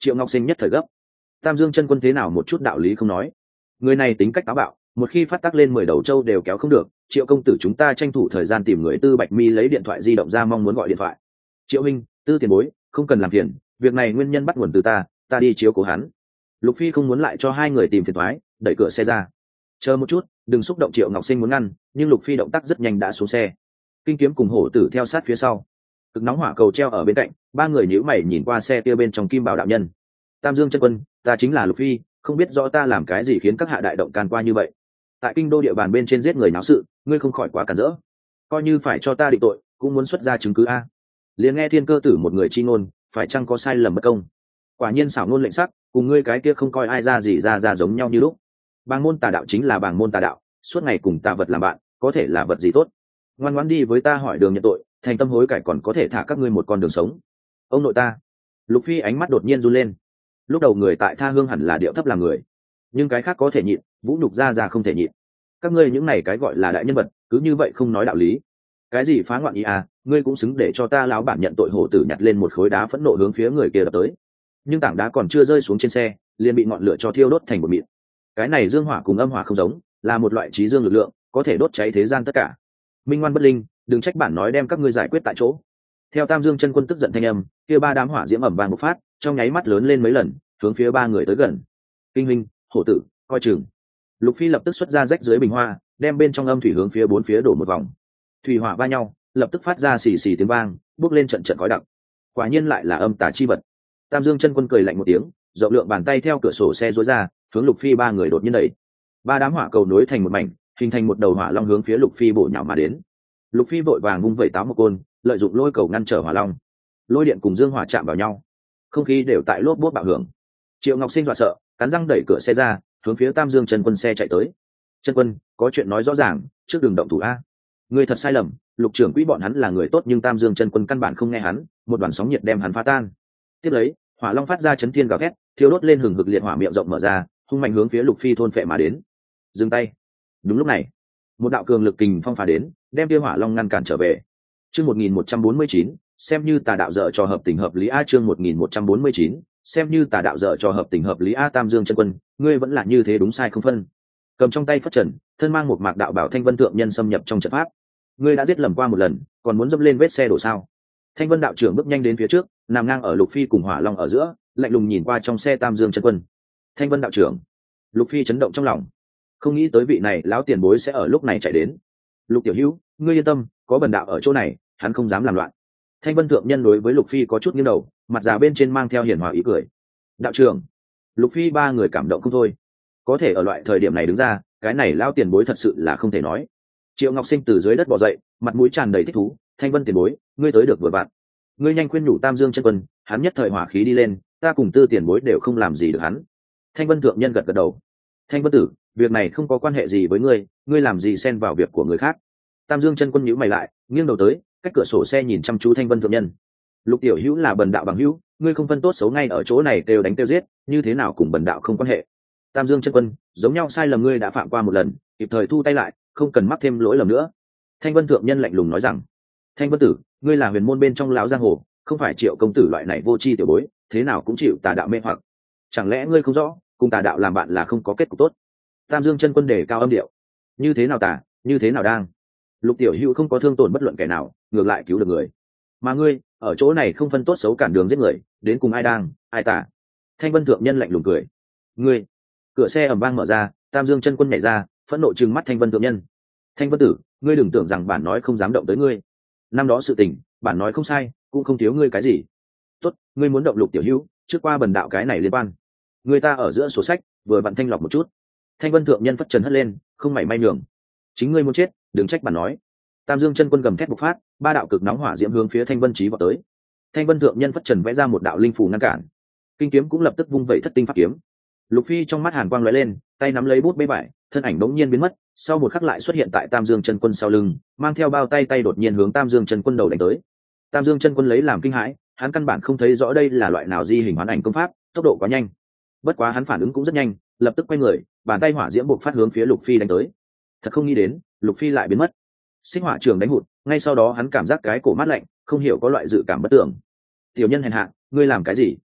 Triệu Ngọc Sinh nhất thời gấp. Tam Dương chân quân thế nào một chút đạo lý không nói, người này tính cách táo bạo, một khi phát tác lên mười đầu trâu đều kéo không được. Triệu công tử, chúng ta tranh thủ thời gian tìm người. Tư Bạch Mi lấy điện thoại di động ra mong muốn gọi điện thoại. Triệu Minh, Tư tiền bối, không cần làm phiền, việc này nguyên nhân bắt nguồn từ ta, ta đi chiếu cố hắn. Lục Phi không muốn lại cho hai người tìm phiền toái, đẩy cửa xe ra. Chờ một chút, đừng xúc động. Triệu Ngọc Sinh muốn ngăn, nhưng Lục Phi động tác rất nhanh đã xuống xe. Kinh kiếm cùng hổ tử theo sát phía sau. Cực nóng hỏa cầu treo ở bên cạnh, ba người nhíu mày nhìn qua xe kia bên trong kim bảo đạo nhân. Tam Dương chân quân, ta chính là Lục Phi, không biết rõ ta làm cái gì khiến các hạ đại động can qua như vậy. Tại kinh đô địa bàn bên trên giết người náo sự, ngươi không khỏi quá cản rỡ, coi như phải cho ta định tội cũng muốn xuất ra chứng cứ a. Liền nghe thiên cơ tử một người chi ngôn, phải chăng có sai lầm bất công? Quả nhiên xảo ngôn lệnh sắc, cùng ngươi cái kia không coi ai ra gì ra ra giống nhau như lúc. Bàng môn tà đạo chính là bàng môn tà đạo, suốt ngày cùng tà vật làm bạn, có thể là vật gì tốt? Ngoan ngoãn đi với ta hỏi đường nhận tội, thành tâm hối cải còn có thể thả các ngươi một con đường sống. Ông nội ta. Lục Phi ánh mắt đột nhiên run lên. Lúc đầu người tại tha hương hẳn là điệu thấp làm người, nhưng cái khác có thể nhịn, vũ nhục ra ra không thể nhịn. Các ngươi những này cái gọi là đại nhân vật, cứ như vậy không nói đạo lý. Cái gì phá ngoạn ý à, ngươi cũng xứng để cho ta láo bản nhận tội? Hổ tử nhặt lên một khối đá phẫn nộ hướng phía người kia đập tới, nhưng tảng đá còn chưa rơi xuống trên xe liền bị ngọn lửa cho thiêu đốt thành một mịn. Cái này dương hỏa cùng âm hỏa không giống, là một loại trí dương lực lượng, có thể đốt cháy thế gian tất cả. Minh ngoan bất linh, đừng trách bản nói đem các ngươi giải quyết tại chỗ. Theo Tam Dương chân quân tức giận thanh âm, kia ba đám hỏa diễm ẩm vàng một phát, trong nháy mắt lớn lên mấy lần, hướng phía ba người tới gần. Kinh Minh, hổ tử, coi chừng. Lục Phi lập tức xuất ra rách dưới bình hoa, đem bên trong âm thủy hướng phía bốn phía đổ một vòng. Thủy hỏa va nhau, lập tức phát ra xì xì tiếng vang, bốc lên trận trận khói đặc. Quả nhiên lại là âm tà chi vật. Tam Dương chân quân cười lạnh một tiếng, rộng lượng bàn tay theo cửa sổ xe duỗi ra, hướng Lục Phi ba người đột nhiên đẩy. Ba đám hỏa cầu nối thành một mảnh, hình thành một đầu hỏa long hướng phía Lục Phi bổ nhào mà đến. Lục Phi vội vàng vung vẩy táo một côn, lợi dụng lôi cầu ngăn trở hỏa long. Lôi điện cùng dương hỏa chạm vào nhau, không khí đều tại lốp bốp bạo hưởng. Triệu Ngọc Sinh dọa sợ, cắn răng đẩy cửa xe ra, hướng phía Tam Dương chân quân xe chạy tới. Chân quân, có chuyện nói rõ ràng, trước đường động thủ a. Ngươi thật sai lầm, Lục trưởng quỹ bọn hắn là người tốt, nhưng Tam Dương chân quân căn bản không nghe hắn, một đoàn sóng nhiệt đem hắn phá tan. Tiếp lấy, hỏa long phát ra chấn thiên gào thét, thiêu đốt lên hừng hực liệt hỏa, miệng rộng mở ra, hung mạnh hướng phía Lục Phi thôn phệ mà đến. Dừng tay. Đúng lúc này, một đạo cường lực kình phong phá đến, đem tiêu hỏa long ngăn cản trở về. Chương một nghìn một trăm bốn mươi chín, xem như tà đạo dở trò hợp tình hợp lý a. Chương một nghìn một trăm bốn mươi chín, xem như tà đạo dở trò hợp tình hợp lý a. Tam Dương chân quân, ngươi vẫn là như thế đúng sai không phân. Cầm trong tay phất trần, thân mang một mạc đạo bảo Thanh Vân thượng nhân xâm nhập trong trận pháp. Ngươi đã giết lầm qua một lần, còn muốn dẫm lên vết xe đổ sao? Thanh Vân đạo trưởng bước nhanh đến phía trước, nằm ngang ở Lục Phi cùng hỏa long ở giữa, lạnh lùng nhìn qua trong xe Tam Dương chân quân. Thanh Vân đạo trưởng. Lục Phi chấn động trong lòng, không nghĩ tới vị này lão tiền bối sẽ ở lúc này chạy đến. Lục tiểu hữu, ngươi yên tâm, có bần đạo ở chỗ này, hắn không dám làm loạn. Thanh Vân thượng nhân đối với Lục Phi có chút nghiêng đầu, mặt già bên trên mang theo hiền hòa ý cười. Đạo trưởng. Lục Phi ba người cảm động không thôi, có thể ở loại thời điểm này đứng ra, cái này lão tiền bối thật sự là không thể nói. Triệu Ngọc Sinh từ dưới đất bò dậy, mặt mũi tràn đầy thích thú. Thanh Vân tiền bối, ngươi tới được vừa vặn, ngươi nhanh khuyên nhủ Tam Dương chân quân, hắn nhất thời hỏa khí đi lên, ta cùng Tư tiền bối đều không làm gì được hắn. Thanh Vân thượng nhân gật gật đầu. Thanh Vân tử, việc này không có quan hệ gì với ngươi, ngươi làm gì xen vào việc của người khác? Tam Dương chân quân nhíu mày lại, nghiêng đầu tới, cách cửa sổ xe nhìn chăm chú Thanh Vân thượng nhân. Lục tiểu hữu là bần đạo bằng hữu, ngươi không phân tốt xấu ngay ở chỗ này đều đánh tiêu giết, như thế nào cùng bần đạo không quan hệ? Tam Dương chân quân, giống nhau sai lầm ngươi đã phạm qua một lần, kịp thời thu tay lại, không cần mắc thêm lỗi lầm nữa. Thanh Vân thượng nhân lạnh lùng nói rằng. Thanh Vân tử, ngươi là huyền môn bên trong lão giang hồ, không phải Triệu công tử loại này vô tri tiểu bối, thế nào cũng chịu tà đạo mê hoặc. Chẳng lẽ ngươi không rõ, cùng tà đạo làm bạn là không có kết cục tốt? Tam Dương chân quân đề cao âm điệu. Như thế nào tà, như thế nào đang? Lục tiểu hữu không có thương tổn bất luận kẻ nào, ngược lại cứu được người. Mà ngươi, ở chỗ này không phân tốt xấu cản đường giết người, đến cùng ai đang, ai tà? Thanh Vân thượng nhân lạnh lùng cười. Ngươi. Cửa xe ầm vang mở ra, Tam Dương chân quân nhảy ra, phẫn nộ trừng mắt Thanh Vân thượng nhân. Thanh Vân tử, ngươi đừng tưởng rằng bản nói không dám động tới ngươi. Năm đó sự tình, bản nói không sai, cũng không thiếu ngươi cái gì. Tốt, ngươi muốn động Lục tiểu hữu, trước qua bần đạo cái này liên quan. Người ta ở giữa sổ sách, vừa vặn thanh lọc một chút. Thanh Vân thượng nhân phất trần hất lên, không mảy may nhường. Chính ngươi muốn chết, đừng trách bản nói. Tam Dương chân quân gầm thét bộc phát, ba đạo cực nóng hỏa diễm hướng phía Thanh Vân Chí vọt tới. Thanh Vân thượng nhân phất trần vẽ ra một đạo linh phù ngăn cản. Kinh kiếm cũng lập tức vung vẩy thất tinh pháp kiếm. Lục Phi trong mắt hàn quang lóe lên, tay nắm lấy bút bê vải, thân ảnh đống nhiên biến mất, sau một khắc lại xuất hiện tại Tam Dương chân quân sau lưng, mang theo bao tay tay đột nhiên hướng Tam Dương chân quân đầu đánh tới. Tam Dương chân quân lấy làm kinh hãi, hắn căn bản không thấy rõ đây là loại nào di hình hoán ảnh công pháp, tốc độ quá nhanh. Bất quá hắn phản ứng cũng rất nhanh, lập tức quay người, bàn tay hỏa diễm bộc phát hướng phía Lục Phi đánh tới. Thật không nghĩ đến, Lục Phi lại biến mất. Xích hỏa trường đánh hụt, ngay sau đó hắn cảm giác cái cổ mát lạnh, không hiểu có loại dự cảm bất tưởng. Tiểu nhân hèn hạ, ngươi làm cái gì?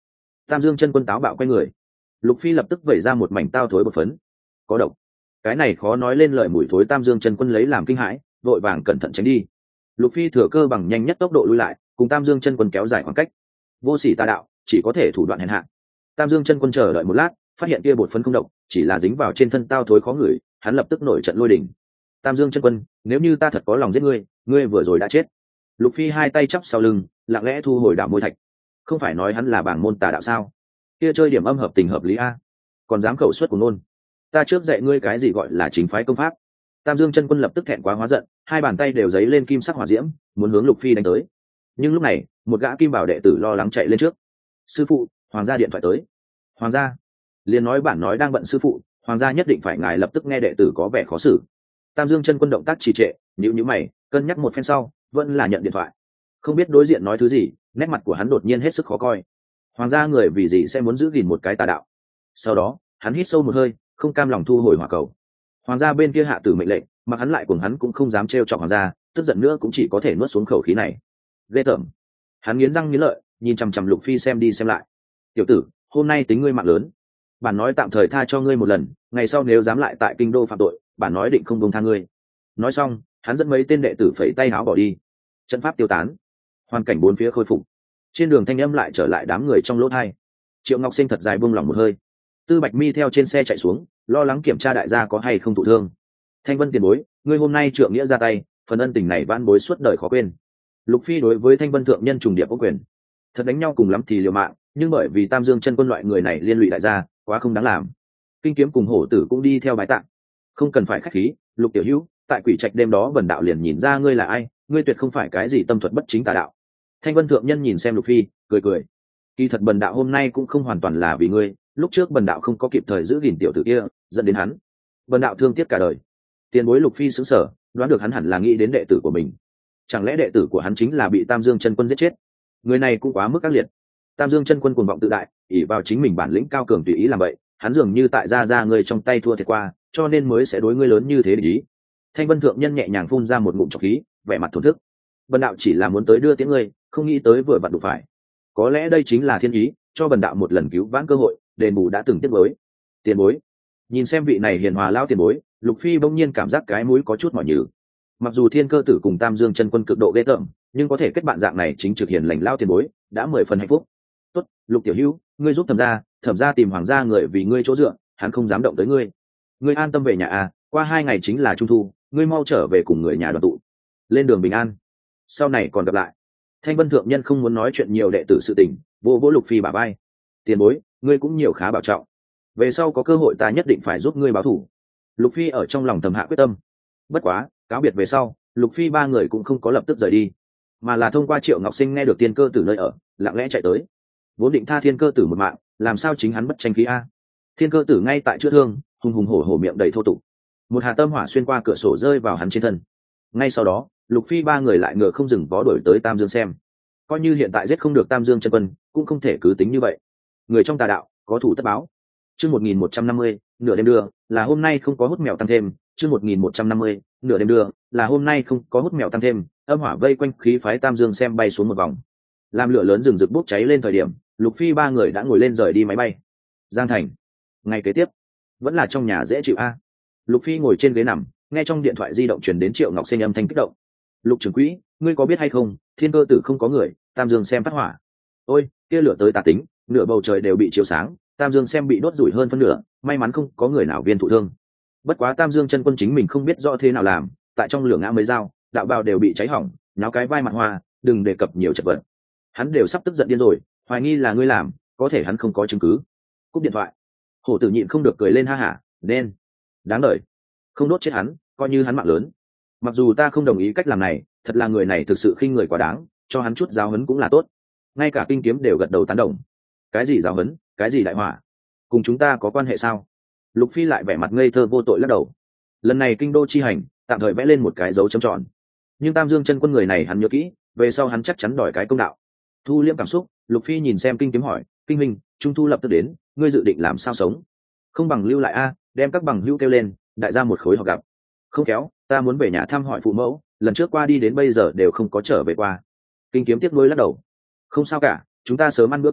Tam Dương chân quân táo bạo quay người. Lục Phi lập tức vẩy ra một mảnh tao thối bột phấn. Có độc. Cái này khó nói lên lời mùi thối Tam Dương chân quân lấy làm kinh hãi, vội vàng cẩn thận tránh đi. Lục Phi thừa cơ bằng nhanh nhất tốc độ lui lại, cùng Tam Dương chân quân kéo dài khoảng cách. Vô sỉ tà đạo, chỉ có thể thủ đoạn hèn hạ. Tam Dương chân quân chờ đợi một lát, phát hiện kia bột phấn không độc, chỉ là dính vào trên thân tao thối khó ngửi, hắn lập tức nổi trận lôi đình. Tam Dương chân quân, nếu như ta thật có lòng giết ngươi, ngươi vừa rồi đã chết. Lục Phi hai tay chắp sau lưng, lặng lẽ thu hồi đạo môi thạch. Không phải nói hắn là bảng môn tà đạo sao? Kia chơi điểm âm hợp tình hợp lý a, còn dám khẩu suất của ngôn. Ta trước dạy ngươi cái gì gọi là chính phái công pháp. Tam Dương chân quân lập tức thẹn quá hóa giận, hai bàn tay đều giấy lên kim sắc hỏa diễm, muốn hướng Lục Phi đánh tới. Nhưng lúc này, một gã kim bảo đệ tử lo lắng chạy lên trước. Sư phụ, hoàng gia điện thoại tới. Hoàng gia? Liền nói bản nói đang bận sư phụ, hoàng gia nhất định phải ngài lập tức nghe đệ tử có vẻ khó xử. Tam Dương chân quân động tác trì trệ, nhíu nhíu mày, cân nhắc một phen sau, vẫn là nhận điện thoại. Không biết đối diện nói thứ gì, nét mặt của hắn đột nhiên hết sức khó coi. Hoàng gia người vì gì sẽ muốn giữ gìn một cái tà đạo? Sau đó, hắn hít sâu một hơi, không cam lòng thu hồi hỏa cầu. Hoàng gia bên kia hạ tử mệnh lệnh, mà hắn lại cùng hắn cũng không dám trêu chọc hoàng gia, tức giận nữa cũng chỉ có thể nuốt xuống khẩu khí này. Ghê tởm. Hắn nghiến răng nghiến lợi, nhìn chằm chằm Lục Phi xem đi xem lại. Tiểu tử, hôm nay tính ngươi mạng lớn. Bản nói tạm thời tha cho ngươi một lần, ngày sau nếu dám lại tại kinh đô phạm tội, bản nói định không buông tha ngươi. Nói xong, hắn dẫn mấy tên đệ tử phẩy tay áo bỏ đi. Trận pháp tiêu tán, hoàn cảnh bốn phía khôi phục. Trên đường thanh âm lại trở lại đám người trong lỗ thai. Triệu Ngọc Sinh thật dài buông lỏng một hơi. Tư Bạch Mi theo trên xe chạy xuống, lo lắng kiểm tra đại gia có hay không thụ thương. Thanh Vân tiền bối, ngươi hôm nay trượng nghĩa ra tay, phần ân tình này vãn bối suốt đời khó quên. Lục Phi đối với Thanh Vân thượng nhân trùng điệp có quyền, thật đánh nhau cùng lắm thì liều mạng, nhưng bởi vì Tam Dương chân quân loại người này liên lụy đại gia, quá không đáng làm. Kinh Kiếm cùng Hổ Tử cũng đi theo bái tạ. Không cần phải khách khí, Lục tiểu hữu, tại Quỷ Trạch đêm đó Bần đạo liền nhìn ra ngươi là ai, ngươi tuyệt không phải cái gì tâm thuật bất chính tà đạo. Thanh Vân thượng nhân nhìn xem Lục Phi, cười cười. Kỳ thật Bần đạo hôm nay cũng không hoàn toàn là vì ngươi, lúc trước Bần đạo không có kịp thời giữ gìn tiểu tử kia, dẫn đến hắn. Bần đạo thương tiếc cả đời. Tiền bối Lục Phi sững sờ, đoán được hắn hẳn là nghĩ đến đệ tử của mình. Chẳng lẽ đệ tử của hắn chính là bị Tam Dương chân quân giết chết? Người này cũng quá mức ác liệt. Tam Dương chân quân cuồng vọng tự đại, ỷ vào chính mình bản lĩnh cao cường tùy ý làm vậy, hắn dường như tại gia gia ngươi trong tay thua thiệt qua, cho nên mới sẽ đối ngươi lớn như thế để ý. Thanh Vân thượng nhân nhẹ nhàng phun ra một ngụm trọc khí, vẻ mặt thổn thức. Bần đạo chỉ là muốn tới đưa tiễn ngươi, không nghĩ tới vừa vặn đụng phải. Có lẽ đây chính là thiên ý, cho bần đạo một lần cứu vãn cơ hội, đền bù đã từng tiếc với. Tiền bối, nhìn xem vị này hiền hòa lao tiền bối, Lục Phi bỗng nhiên cảm giác cái mũi có chút mỏi nhừ. Mặc dù Thiên Cơ Tử cùng Tam Dương chân quân cực độ ghê tởm, nhưng có thể kết bạn dạng này chính trực hiền lành lao tiền bối, đã mười phần hạnh phúc. Tốt, Lục tiểu hữu, ngươi giúp thẩm gia, thẩm gia tìm hoàng gia người vì ngươi chỗ dựa, hắn không dám động tới ngươi. Ngươi an tâm về nhà à, qua hai ngày chính là trung thu, ngươi mau trở về cùng người nhà đoàn tụ. Lên đường bình an. Sau này còn gặp lại. Thanh Vân thượng nhân không muốn nói chuyện nhiều đệ tử sự tình, vô vỗ Lục Phi bả vai. Tiền bối, ngươi cũng nhiều khá bảo trọng. Về sau có cơ hội ta nhất định phải giúp ngươi báo thù. Lục Phi ở trong lòng thầm hạ quyết tâm. Bất quá, cáo biệt về sau, Lục Phi ba người cũng không có lập tức rời đi, mà là thông qua Triệu Ngọc Sinh nghe được Thiên Cơ Tử nơi ở, lặng lẽ chạy tới. Vốn định tha Thiên Cơ Tử một mạng, làm sao chính hắn bất tranh khí a? Thiên Cơ Tử ngay tại chữa thương, hùng hùng hổ hổ miệng đầy thô tục. Một hạt tâm hỏa xuyên qua cửa sổ rơi vào hắn trên thân. Ngay sau đó, Lục Phi ba người lại ngựa không dừng vó đuổi tới Tam Dương xem. Coi như hiện tại giết không được Tam Dương chân quân, cũng không thể cứ tính như vậy. Người trong tà đạo, có thủ tất báo. Chương một nghìn một trăm năm mươi, nửa đêm đưa, là hôm nay không có hút mèo tăng thêm. Chương một nghìn một trăm năm mươi, nửa đêm đưa, là hôm nay không có hút mèo tăng thêm. Âm hỏa vây quanh khí phái Tam Dương xem bay xuống một vòng. Làm lửa lớn rừng rực bốc cháy lên thời điểm, Lục Phi ba người đã ngồi lên rời đi máy bay. Giang Thành. Ngày kế tiếp, vẫn là trong nhà dễ chịu a. Lục Phi ngồi trên ghế nằm, nghe trong điện thoại di động truyền đến Triệu Ngọc Sinh âm thanh kích động. Lục trưởng quỹ, ngươi có biết hay không, Thiên Cơ Tử không có người, Tam Dương xem phát hỏa. Ôi, kia lửa tới tà tính, nửa bầu trời đều bị chiếu sáng, Tam Dương xem bị đốt rủi hơn phân nửa, may mắn không có người nào viên thụ thương. Bất quá Tam Dương chân quân chính mình không biết rõ thế nào làm, tại trong lửa ngã mấy dao, đạo bào đều bị cháy hỏng, nháo cái vai mặt hoa, đừng đề cập nhiều chật vật. Hắn đều sắp tức giận điên rồi, hoài nghi là ngươi làm, có thể hắn không có chứng cứ. Cúp điện thoại. Hổ Tử nhịn không được cười lên ha hả, nên đáng đời, không đốt chết hắn, coi như hắn mạng lớn. Mặc dù ta không đồng ý cách làm này, thật là người này thực sự khinh người quá đáng, cho hắn chút giáo huấn cũng là tốt. Ngay cả Kinh Kiếm đều gật đầu tán đồng. Cái gì giáo huấn, cái gì đại hỏa, cùng chúng ta có quan hệ sao? Lục Phi lại vẻ mặt ngây thơ vô tội lắc đầu. Lần này kinh đô chi hành, tạm thời vẽ lên một cái dấu chấm tròn. Nhưng Tam Dương chân quân người này hắn nhớ kỹ, về sau hắn chắc chắn đòi cái công đạo. Thu liễm cảm xúc, Lục Phi nhìn xem Kinh Kiếm hỏi, Kinh Minh, Trung thu lập tức đến, ngươi dự định làm sao sống? Không bằng lưu lại a, đem các bằng hữu kêu lên, đại gia một khối họp gặp. Không kéo, ta muốn về nhà thăm hỏi phụ mẫu, lần trước qua đi đến bây giờ đều không có trở về qua. Kinh Kiếm tiếc nuối lắc đầu. Không sao cả, chúng ta sớm ăn bữa cơm,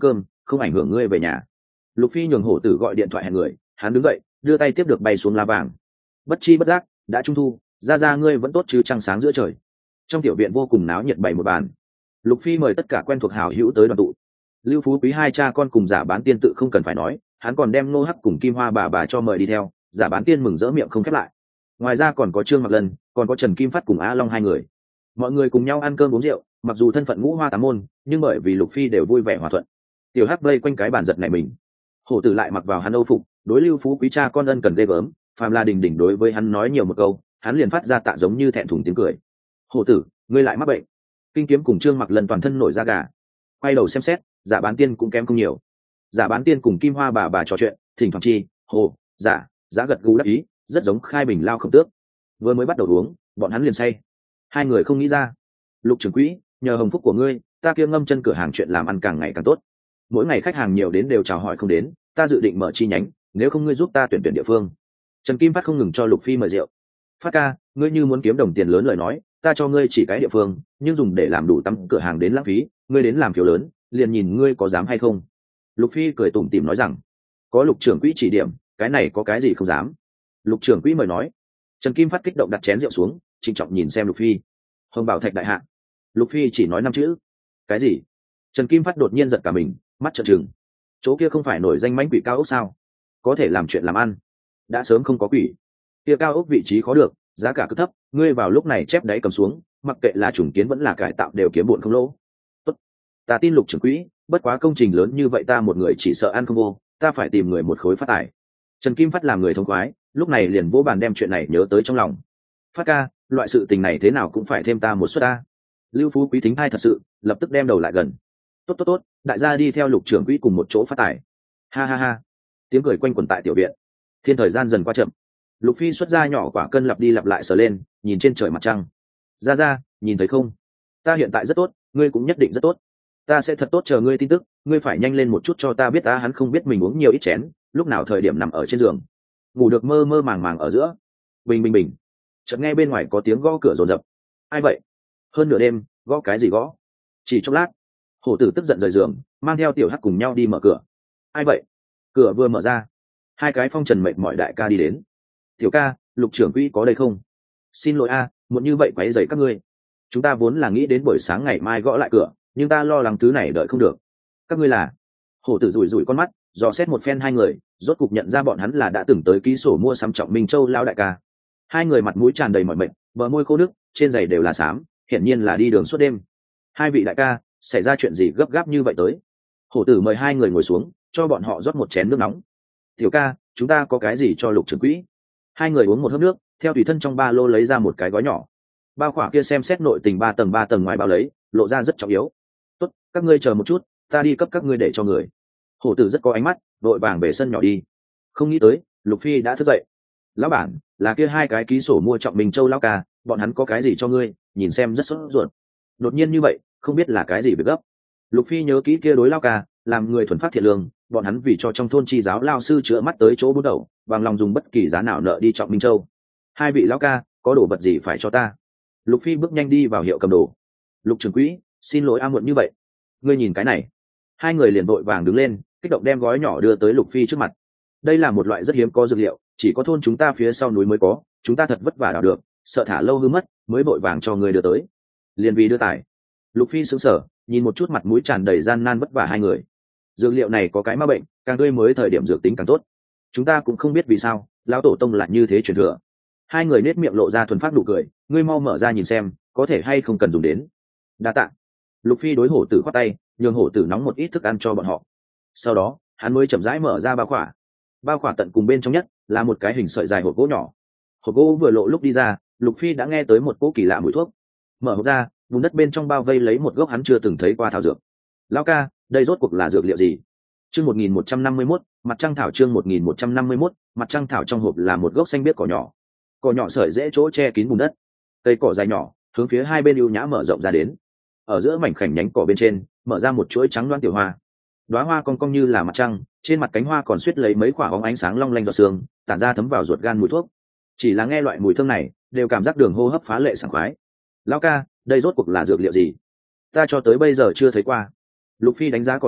không ảnh hưởng ngươi về nhà. Lục Phi nhường hổ tử gọi điện thoại hẹn người, hắn đứng dậy đưa tay tiếp được bay xuống lá vàng. Bất chi bất giác đã trung thu, ra ra ngươi vẫn tốt chứ, trăng sáng giữa trời. Trong tiểu viện vô cùng náo nhiệt bày một bàn. Lục Phi mời tất cả quen thuộc hảo hữu tới đoàn tụ. Lưu Phú Quý hai cha con cùng Giả Bán Tiên tự không cần phải nói, hắn còn đem Nô Hắc cùng Kim Hoa bà bà cho mời đi theo. Giả Bán Tiên mừng rỡ miệng không khép lại. Ngoài ra còn có Trương Mặc Lân, còn có Trần Kim Phát cùng Á Long hai người. Mọi người cùng nhau ăn cơm uống rượu, mặc dù thân phận ngũ hoa tám môn, nhưng bởi vì Lục Phi đều vui vẻ hòa thuận. Tiểu Hắc vây quanh cái bàn giật này mình. Hổ tử lại mặc vào hắn âu phục, đối Lưu Phú Quý cha con ân cần ghê gớm, phàm là đình đình đối với hắn nói nhiều một câu, hắn liền phát ra tạ giống như thẹn thùng tiếng cười. Hổ tử, ngươi lại mắc bệnh. Kinh Kiếm cùng Trương Mặc Lân toàn thân nổi da gà. Quay đầu xem xét, Giả Bán Tiên cũng kém không nhiều. Giả Bán Tiên cùng Kim Hoa bà bà trò chuyện, thỉnh thoảng chi, hồ, giả, giá gật gù đáp ý, rất giống khai bình lao khổng tước. Vừa mới bắt đầu uống, bọn hắn liền say. Hai người không nghĩ ra. Lục trưởng quỹ, nhờ hồng phúc của ngươi, ta kia ngâm chân cửa hàng chuyện làm ăn càng ngày càng tốt. Mỗi ngày khách hàng nhiều đến đều chào hỏi không đến, ta dự định mở chi nhánh, nếu không ngươi giúp ta tuyển tuyển địa phương. Trần Kim Phát không ngừng cho Lục Phi mời rượu. Phát ca, ngươi như muốn kiếm đồng tiền lớn lời nói, ta cho ngươi chỉ cái địa phương, nhưng dùng để làm đủ tăm cửa hàng đến lãng phí, ngươi đến làm phiếu lớn, liền nhìn ngươi có dám hay không. Lục Phi cười tủm tỉm nói rằng, có Lục trưởng quỹ chỉ điểm, cái này có cái gì không dám. Lục trưởng quỹ mời nói. Trần Kim Phát kích động đặt chén rượu xuống, trịnh trọng nhìn xem Lục Phi. Hồng Bảo Thạch đại hạ. Lục Phi chỉ nói năm chữ. Cái gì? Trần Kim Phát đột nhiên giật cả mình, mắt trợn trừng. Chỗ kia không phải nổi danh mãnh quỷ cao ốc sao? Có thể làm chuyện làm ăn, đã sớm không có quỷ. Kia cao ốc vị trí khó được, giá cả cứ thấp, ngươi vào lúc này chép đáy cầm xuống, mặc kệ là trùng kiến vẫn là cải tạo đều kiếm bộn không lỗ. Tốt, ta tin Lục trưởng quỹ, bất quá công trình lớn như vậy ta một người chỉ sợ ăn không vô, ta phải tìm người một khối phát tài. Trần Kim Phát làm người thông khoái, lúc này liền vỗ bàn đem chuyện này nhớ tới trong lòng. Phát ca, loại sự tình này thế nào cũng phải thêm ta một suất ta. Lưu Phú Quý thính thai thật sự, lập tức đem đầu lại gần. Tốt tốt tốt, đại gia đi theo Lục trưởng quỹ cùng một chỗ phát tài. Ha ha ha. Tiếng cười quanh quẩn tại tiểu viện. Thiên thời gian dần qua chậm. Lục Phi xuất ra nhỏ quả cân lặp đi lặp lại sờ lên, nhìn trên trời mặt trăng. Ra ra, nhìn thấy không? Ta hiện tại rất tốt, ngươi cũng nhất định rất tốt. Ta sẽ thật tốt chờ ngươi tin tức, ngươi phải nhanh lên một chút cho ta biết. Ta hắn không biết mình uống nhiều ít chén, lúc nào thời điểm nằm ở trên giường, ngủ được mơ mơ màng màng ở giữa. Bình bình bình. Chợt nghe bên ngoài có tiếng gõ cửa rồn rập. Ai vậy? Hơn nửa đêm, gõ cái gì gõ? Chỉ chốc lát, hổ tử tức giận rời giường, mang theo Tiểu Hắc cùng nhau đi mở cửa. Ai vậy? Cửa vừa mở ra, hai cái phong trần mệt mỏi đại ca đi đến. Tiểu ca, Lục trưởng quỹ có đây không? Xin lỗi a, muộn như vậy quấy rầy các ngươi. Chúng ta vốn là nghĩ đến buổi sáng ngày mai gõ lại cửa, nhưng ta lo lắng thứ này đợi không được. Các ngươi là? Hổ tử rủi rủi con mắt, dò xét một phen hai người, rốt cục nhận ra bọn hắn là đã từng tới ký sổ mua sắm Trọng Minh Châu lao đại ca. Hai người mặt mũi tràn đầy mỏi mệt, bờ môi khô nước, trên giày đều là xám, hiển nhiên là đi đường suốt đêm. Hai vị đại ca, xảy ra chuyện gì gấp gáp như vậy tới? Hổ tử mời hai người ngồi xuống, cho bọn họ rót một chén nước nóng. Tiểu ca, chúng ta có cái gì cho Lục trưởng quỹ? Hai người uống một hớp nước, theo tùy thân trong ba lô lấy ra một cái gói nhỏ. Bao khỏa kia xem xét nội tình ba tầng ba tầng ngoài bao lấy, lộ ra rất trọng yếu. Tốt, các ngươi chờ một chút, ta đi cấp các ngươi để cho người. Hổ tử rất có ánh mắt, vội vàng về sân nhỏ đi. Không nghĩ tới, Lục Phi đã thức dậy. Lão bản, là kia hai cái ký sổ mua Trọng Minh Châu lão ca, bọn hắn có cái gì cho ngươi, nhìn xem rất sốt ruột. Đột nhiên như vậy, không biết là cái gì việc gấp. Lục Phi nhớ kỹ kia đối lão ca, làm người thuần phát thiện lương, bọn hắn vì cho trong thôn chi giáo lao sư chữa mắt tới chỗ bút đầu, bằng lòng dùng bất kỳ giá nào nợ đi Trọng Minh Châu. Hai vị lão ca, có đồ vật gì phải cho ta? Lục Phi bước nhanh đi vào hiệu cầm đồ. Lục trưởng quỹ, xin lỗi a muộn như vậy. Ngươi nhìn cái này. Hai người liền vội vàng đứng lên, kích động đem gói nhỏ đưa tới Lục Phi trước mặt. Đây là một loại rất hiếm có dược liệu, chỉ có thôn chúng ta phía sau núi mới có, chúng ta thật vất vả đào được, sợ thả lâu hư mất, mới vội vàng cho người đưa tới. Liền vì đưa tải. Lục Phi sững sờ, nhìn một chút mặt mũi tràn đầy gian nan vất vả hai người. Dược liệu này có cái ma bệnh, càng tươi mới thời điểm dược tính càng tốt. Chúng ta cũng không biết vì sao, lão tổ tông lại như thế truyền thừa. Hai người nết miệng lộ ra thuần phát nụ cười, ngươi mau mở ra nhìn xem, có thể hay không cần dùng đến. Đa tạ. Lục Phi đối hổ tử khoát tay, nhường hổ tử nóng một ít thức ăn cho bọn họ. Sau đó, hắn mới chậm rãi mở ra bao khỏa. Bao khỏa tận cùng bên trong nhất là một cái hình sợi dài hộp gỗ nhỏ. Hộp gỗ vừa lộ lúc đi ra, Lục Phi đã nghe tới một cỗ kỳ lạ mùi thuốc. Mở hộp ra, vùng đất bên trong bao vây lấy một gốc hắn chưa từng thấy qua thảo dược. Lão ca, đây rốt cuộc là dược liệu gì? Chương một nghìn một trăm năm mươi mốt, mặt trăng thảo. Chương một nghìn một trăm năm mươi mốt, mặt trăng thảo. Trong hộp là một gốc xanh biếc cỏ nhỏ. Cỏ nhỏ sợi dễ chỗ che kín vùng đất. Cây cỏ dài nhỏ, hướng phía hai bên ưu nhã mở rộng ra đến. Ở giữa mảnh khảnh nhánh cỏ bên trên, mở ra một chuỗi trắng loáng tiểu hoa. Đóa hoa cong cong như là mặt trăng, trên mặt cánh hoa còn suýt lấy mấy quả bóng ánh sáng long lanh giọt sương, tản ra thấm vào ruột gan mùi thuốc. Chỉ là nghe loại mùi thơm này, đều cảm giác đường hô hấp phá lệ sảng khoái. Lão ca, đây rốt cuộc là dược liệu gì? Ta cho tới bây giờ chưa thấy qua. Lục Phi đánh giá cỏ nhỏ,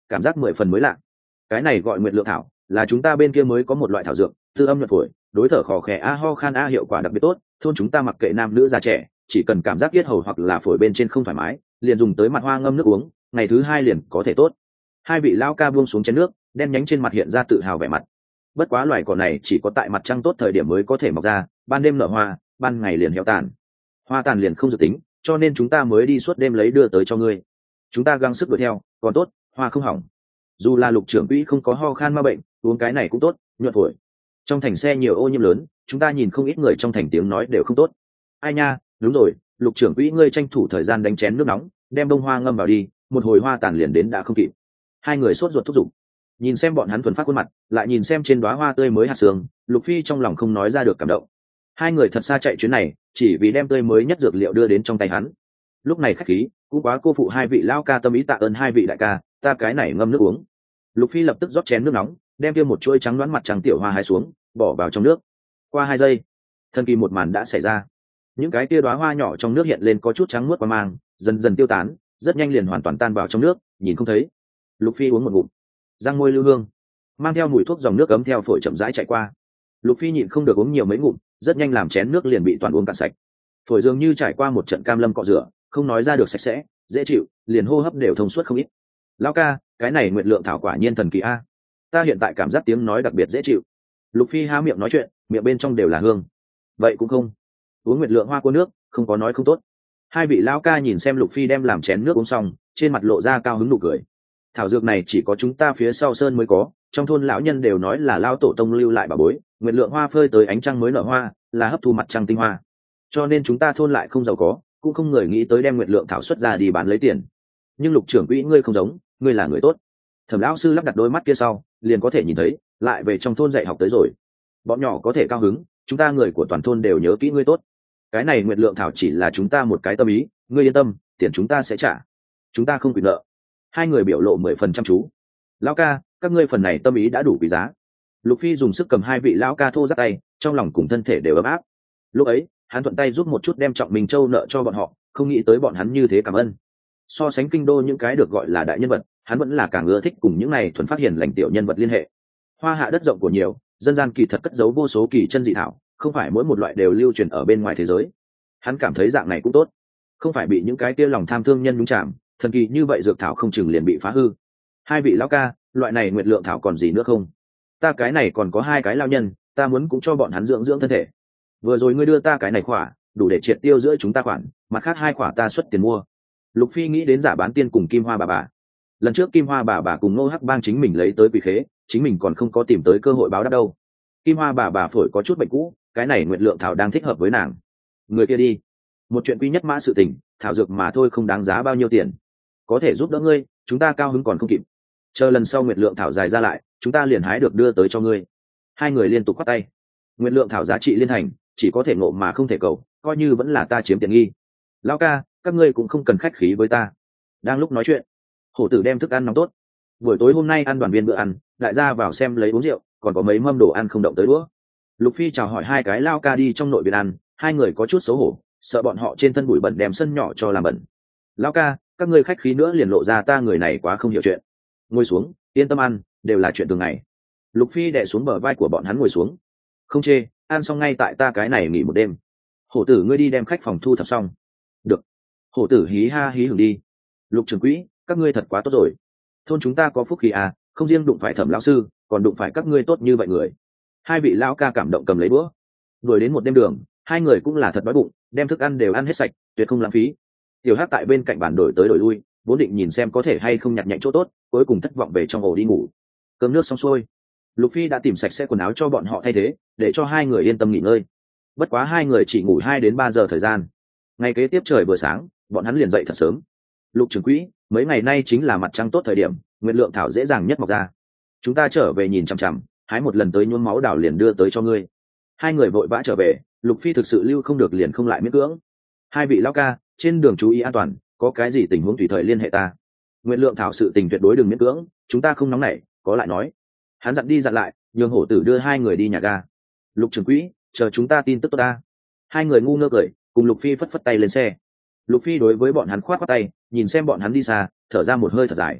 cảm giác mười phần mới lạ. Cái này gọi nguyệt lượng thảo, là chúng ta bên kia mới có một loại thảo dược, tư âm nhuận phổi, đối thở khò khè a ho khan a hiệu quả đặc biệt tốt. Thôn chúng ta mặc kệ nam nữ già trẻ, chỉ cần cảm giác yết hầu hoặc là phổi bên trên không thoải mái, liền dùng tới mặt hoa ngâm nước uống, ngày thứ hai liền có thể tốt. Hai vị lão ca buông xuống chén nước, đen nhánh trên mặt hiện ra tự hào vẻ mặt. Bất quá loài cỏ này chỉ có tại mặt trăng tốt thời điểm mới có thể mọc ra, ban đêm nở hoa, ban ngày liền héo tàn. Hoa tàn liền không dự tính, cho nên chúng ta mới đi suốt đêm lấy đưa tới cho ngươi. Chúng ta gắng sức đuổi theo, còn tốt, hoa không hỏng. Dù là Lục trưởng quỹ không có ho khan ma bệnh, uống cái này cũng tốt, nhuận phổi. Trong thành xe nhiều ô nhiễm lớn, chúng ta nhìn không ít người trong thành tiếng nói đều không tốt. Ai nha, đúng rồi, Lục trưởng quỹ ngươi tranh thủ thời gian đánh chén nước nóng, đem bông hoa ngâm vào đi, một hồi hoa tàn liền đến đã không kịp. Hai người sốt ruột thúc giục. Nhìn xem bọn hắn thuần phát khuôn mặt, lại nhìn xem trên đóa hoa tươi mới hạt sương, Lục Phi trong lòng không nói ra được cảm động. Hai người thật xa chạy chuyến này, chỉ vì đem tươi mới nhất dược liệu đưa đến trong tay hắn. Lúc này khách khí, cũng quá cô phụ hai vị lão ca tâm ý, tạ ơn hai vị đại ca, ta cái này ngâm nước uống. Lục Phi lập tức rót chén nước nóng, đem kia một chuỗi trắng đoán mặt trắng tiểu hoa hái xuống, bỏ vào trong nước. Qua hai giây, thần kỳ một màn đã xảy ra. Những cái kia đóa hoa nhỏ trong nước hiện lên có chút trắng muốt qua mang, dần dần tiêu tán, rất nhanh liền hoàn toàn tan vào trong nước, nhìn không thấy. Lục Phi uống một ngụm, răng môi lưu hương, mang theo mùi thuốc dòng nước ấm theo phổi chậm rãi chạy qua. Lục Phi nhịn không được uống nhiều mấy ngụm, rất nhanh làm chén nước liền bị toàn uống cạn sạch. Phổi dường như trải qua một trận cam lâm cọ rửa, không nói ra được sạch sẽ, dễ chịu, liền hô hấp đều thông suốt không ít. Lão ca, cái này nguyệt lượng thảo quả nhiên thần kỳ a. Ta hiện tại cảm giác tiếng nói đặc biệt dễ chịu. Lục Phi há miệng nói chuyện, miệng bên trong đều là hương. Vậy cũng không. Uống nguyệt lượng hoa cô nước, không có nói không tốt. Hai vị lão ca nhìn xem Lục Phi đem làm chén nước uống xong, trên mặt lộ ra cao hứng nụ cười. Thảo dược này chỉ có chúng ta phía sau sơn mới có, trong thôn lão nhân đều nói là lão tổ tông lưu lại bà bối, nguyệt lượng hoa phơi tới ánh trăng mới nở hoa, là hấp thu mặt trăng tinh hoa. Cho nên chúng ta thôn lại không giàu có, cũng không người nghĩ tới đem nguyệt lượng thảo xuất ra đi bán lấy tiền. Nhưng Lục trưởng quỹ ngươi không giống, ngươi là người tốt. Thẩm lão sư lắp đặt đôi mắt kia sau, liền có thể nhìn thấy, lại về trong thôn dạy học tới rồi. Bọn nhỏ có thể cao hứng, chúng ta người của toàn thôn đều nhớ kỹ ngươi tốt. Cái này nguyệt lượng thảo chỉ là chúng ta một cái tâm ý, ngươi yên tâm, tiền chúng ta sẽ trả. Chúng ta không quyền nợ. Hai người biểu lộ mười phần chăm chú. Lão ca, các ngươi phần này tâm ý đã đủ quý giá. Lục Phi dùng sức cầm hai vị lão ca thô giắt tay, trong lòng cùng thân thể đều ấm áp. Lúc ấy, hắn thuận tay giúp một chút đem Trọng Minh Châu nợ cho bọn họ, không nghĩ tới bọn hắn như thế cảm ơn. So sánh kinh đô những cái được gọi là đại nhân vật, hắn vẫn là càng ưa thích cùng những này thuần phát hiền lành tiểu nhân vật liên hệ. Hoa hạ đất rộng của nhiều, dân gian kỳ thật cất giấu vô số kỳ chân dị thảo, không phải mỗi một loại đều lưu truyền ở bên ngoài thế giới. Hắn cảm thấy dạng này cũng tốt, không phải bị những cái kia lòng tham thương nhân nhúng chạm, thần kỳ như vậy dược thảo không chừng liền bị phá hư. Hai vị lão ca, loại này nguyệt lượng thảo còn gì nữa không? Ta cái này còn có hai cái lao nhân, ta muốn cũng cho bọn hắn dưỡng dưỡng thân thể. Vừa rồi ngươi đưa ta cái này khỏa, đủ để triệt tiêu giữa chúng ta khoản, mặt khác hai khỏa ta xuất tiền mua. Lục Phi nghĩ đến giả bán tiên cùng Kim Hoa bà bà. Lần trước Kim Hoa bà bà cùng Ngô Hắc Bang chính mình lấy tới quỷ khế, chính mình còn không có tìm tới cơ hội báo đáp đâu. Kim Hoa bà bà phổi có chút bệnh cũ, cái này nguyệt lượng thảo đang thích hợp với nàng. Người kia đi, một chuyện quy nhất mã sự tình, thảo dược mà thôi không đáng giá bao nhiêu tiền, có thể giúp đỡ ngươi, chúng ta cao hứng còn không kịp. Chờ lần sau nguyệt lượng thảo dài ra lại, chúng ta liền hái được đưa tới cho ngươi. Hai người liên tục quát tay. Nguyệt lượng thảo giá trị liên thành, chỉ có thể ngộ mà không thể cầu, coi như vẫn là ta chiếm tiện nghi. Lão ca, các ngươi cũng không cần khách khí với ta. Đang lúc nói chuyện, hổ tử đem thức ăn nóng tốt. Buổi tối hôm nay ăn đoàn viên bữa ăn, đại gia vào xem lấy uống rượu, còn có mấy mâm đồ ăn không động tới đũa. Lục Phi chào hỏi hai cái lao ca đi trong nội viện ăn, hai người có chút xấu hổ, sợ bọn họ trên thân bụi bẩn đem sân nhỏ cho làm bẩn. Lao ca, các ngươi khách khí nữa liền lộ ra ta người này quá không hiểu chuyện. Ngồi xuống, yên tâm ăn, đều là chuyện thường ngày. Lục Phi đè xuống bờ vai của bọn hắn ngồi xuống. Không chê, ăn xong ngay tại ta cái này nghỉ một đêm. Hổ tử ngươi đi đem khách phòng thu thập xong. Được. Hổ tử hí ha hí hưởng đi. Lục trưởng quỹ, các ngươi thật quá tốt rồi. Thôn chúng ta có phúc khí à, không riêng đụng phải Thẩm lão sư, còn đụng phải các ngươi tốt như vậy người. Hai vị lão ca cảm động cầm lấy bữa. Đuổi đến một đêm đường, hai người cũng là thật đói bụng, đem thức ăn đều ăn hết sạch, tuyệt không lãng phí. Tiểu Hắc tại bên cạnh bàn đổi tới đổi lui, vốn định nhìn xem có thể hay không nhặt nhạnh chỗ tốt, cuối cùng thất vọng về trong ổ đi ngủ. Cơm nước xong xuôi, Lục Phi đã tìm sạch sẽ quần áo cho bọn họ thay thế, để cho hai người yên tâm nghỉ ngơi. Bất quá hai người chỉ ngủ hai đến ba giờ thời gian. Ngày kế tiếp trời vừa sáng, bọn hắn liền dậy thật sớm. Lục trưởng quỹ, mấy ngày nay chính là mặt trăng tốt thời điểm, nguyệt lượng thảo dễ dàng nhất mọc ra. Chúng ta trở về nhìn chằm chằm, hái một lần tới nhuốm máu đảo liền đưa tới cho ngươi. Hai người vội vã trở về, Lục Phi thực sự lưu không được liền không lại miễn cưỡng. Hai vị lão ca, trên đường chú ý an toàn, có cái gì tình huống tùy thời liên hệ ta. Nguyệt lượng thảo sự tình tuyệt đối đừng miễn cưỡng, chúng ta không nóng nảy, có lại nói. Hắn dặn đi dặn lại, nhường hổ tử đưa hai người đi nhà ga. Lục trưởng quỹ, chờ chúng ta tin tức tốt ta. Hai người ngu ngơ cười, cùng Lục Phi phất phất tay lên xe. Lục Phi đối với bọn hắn khoát khoát tay, nhìn xem bọn hắn đi xa, thở ra một hơi thật dài.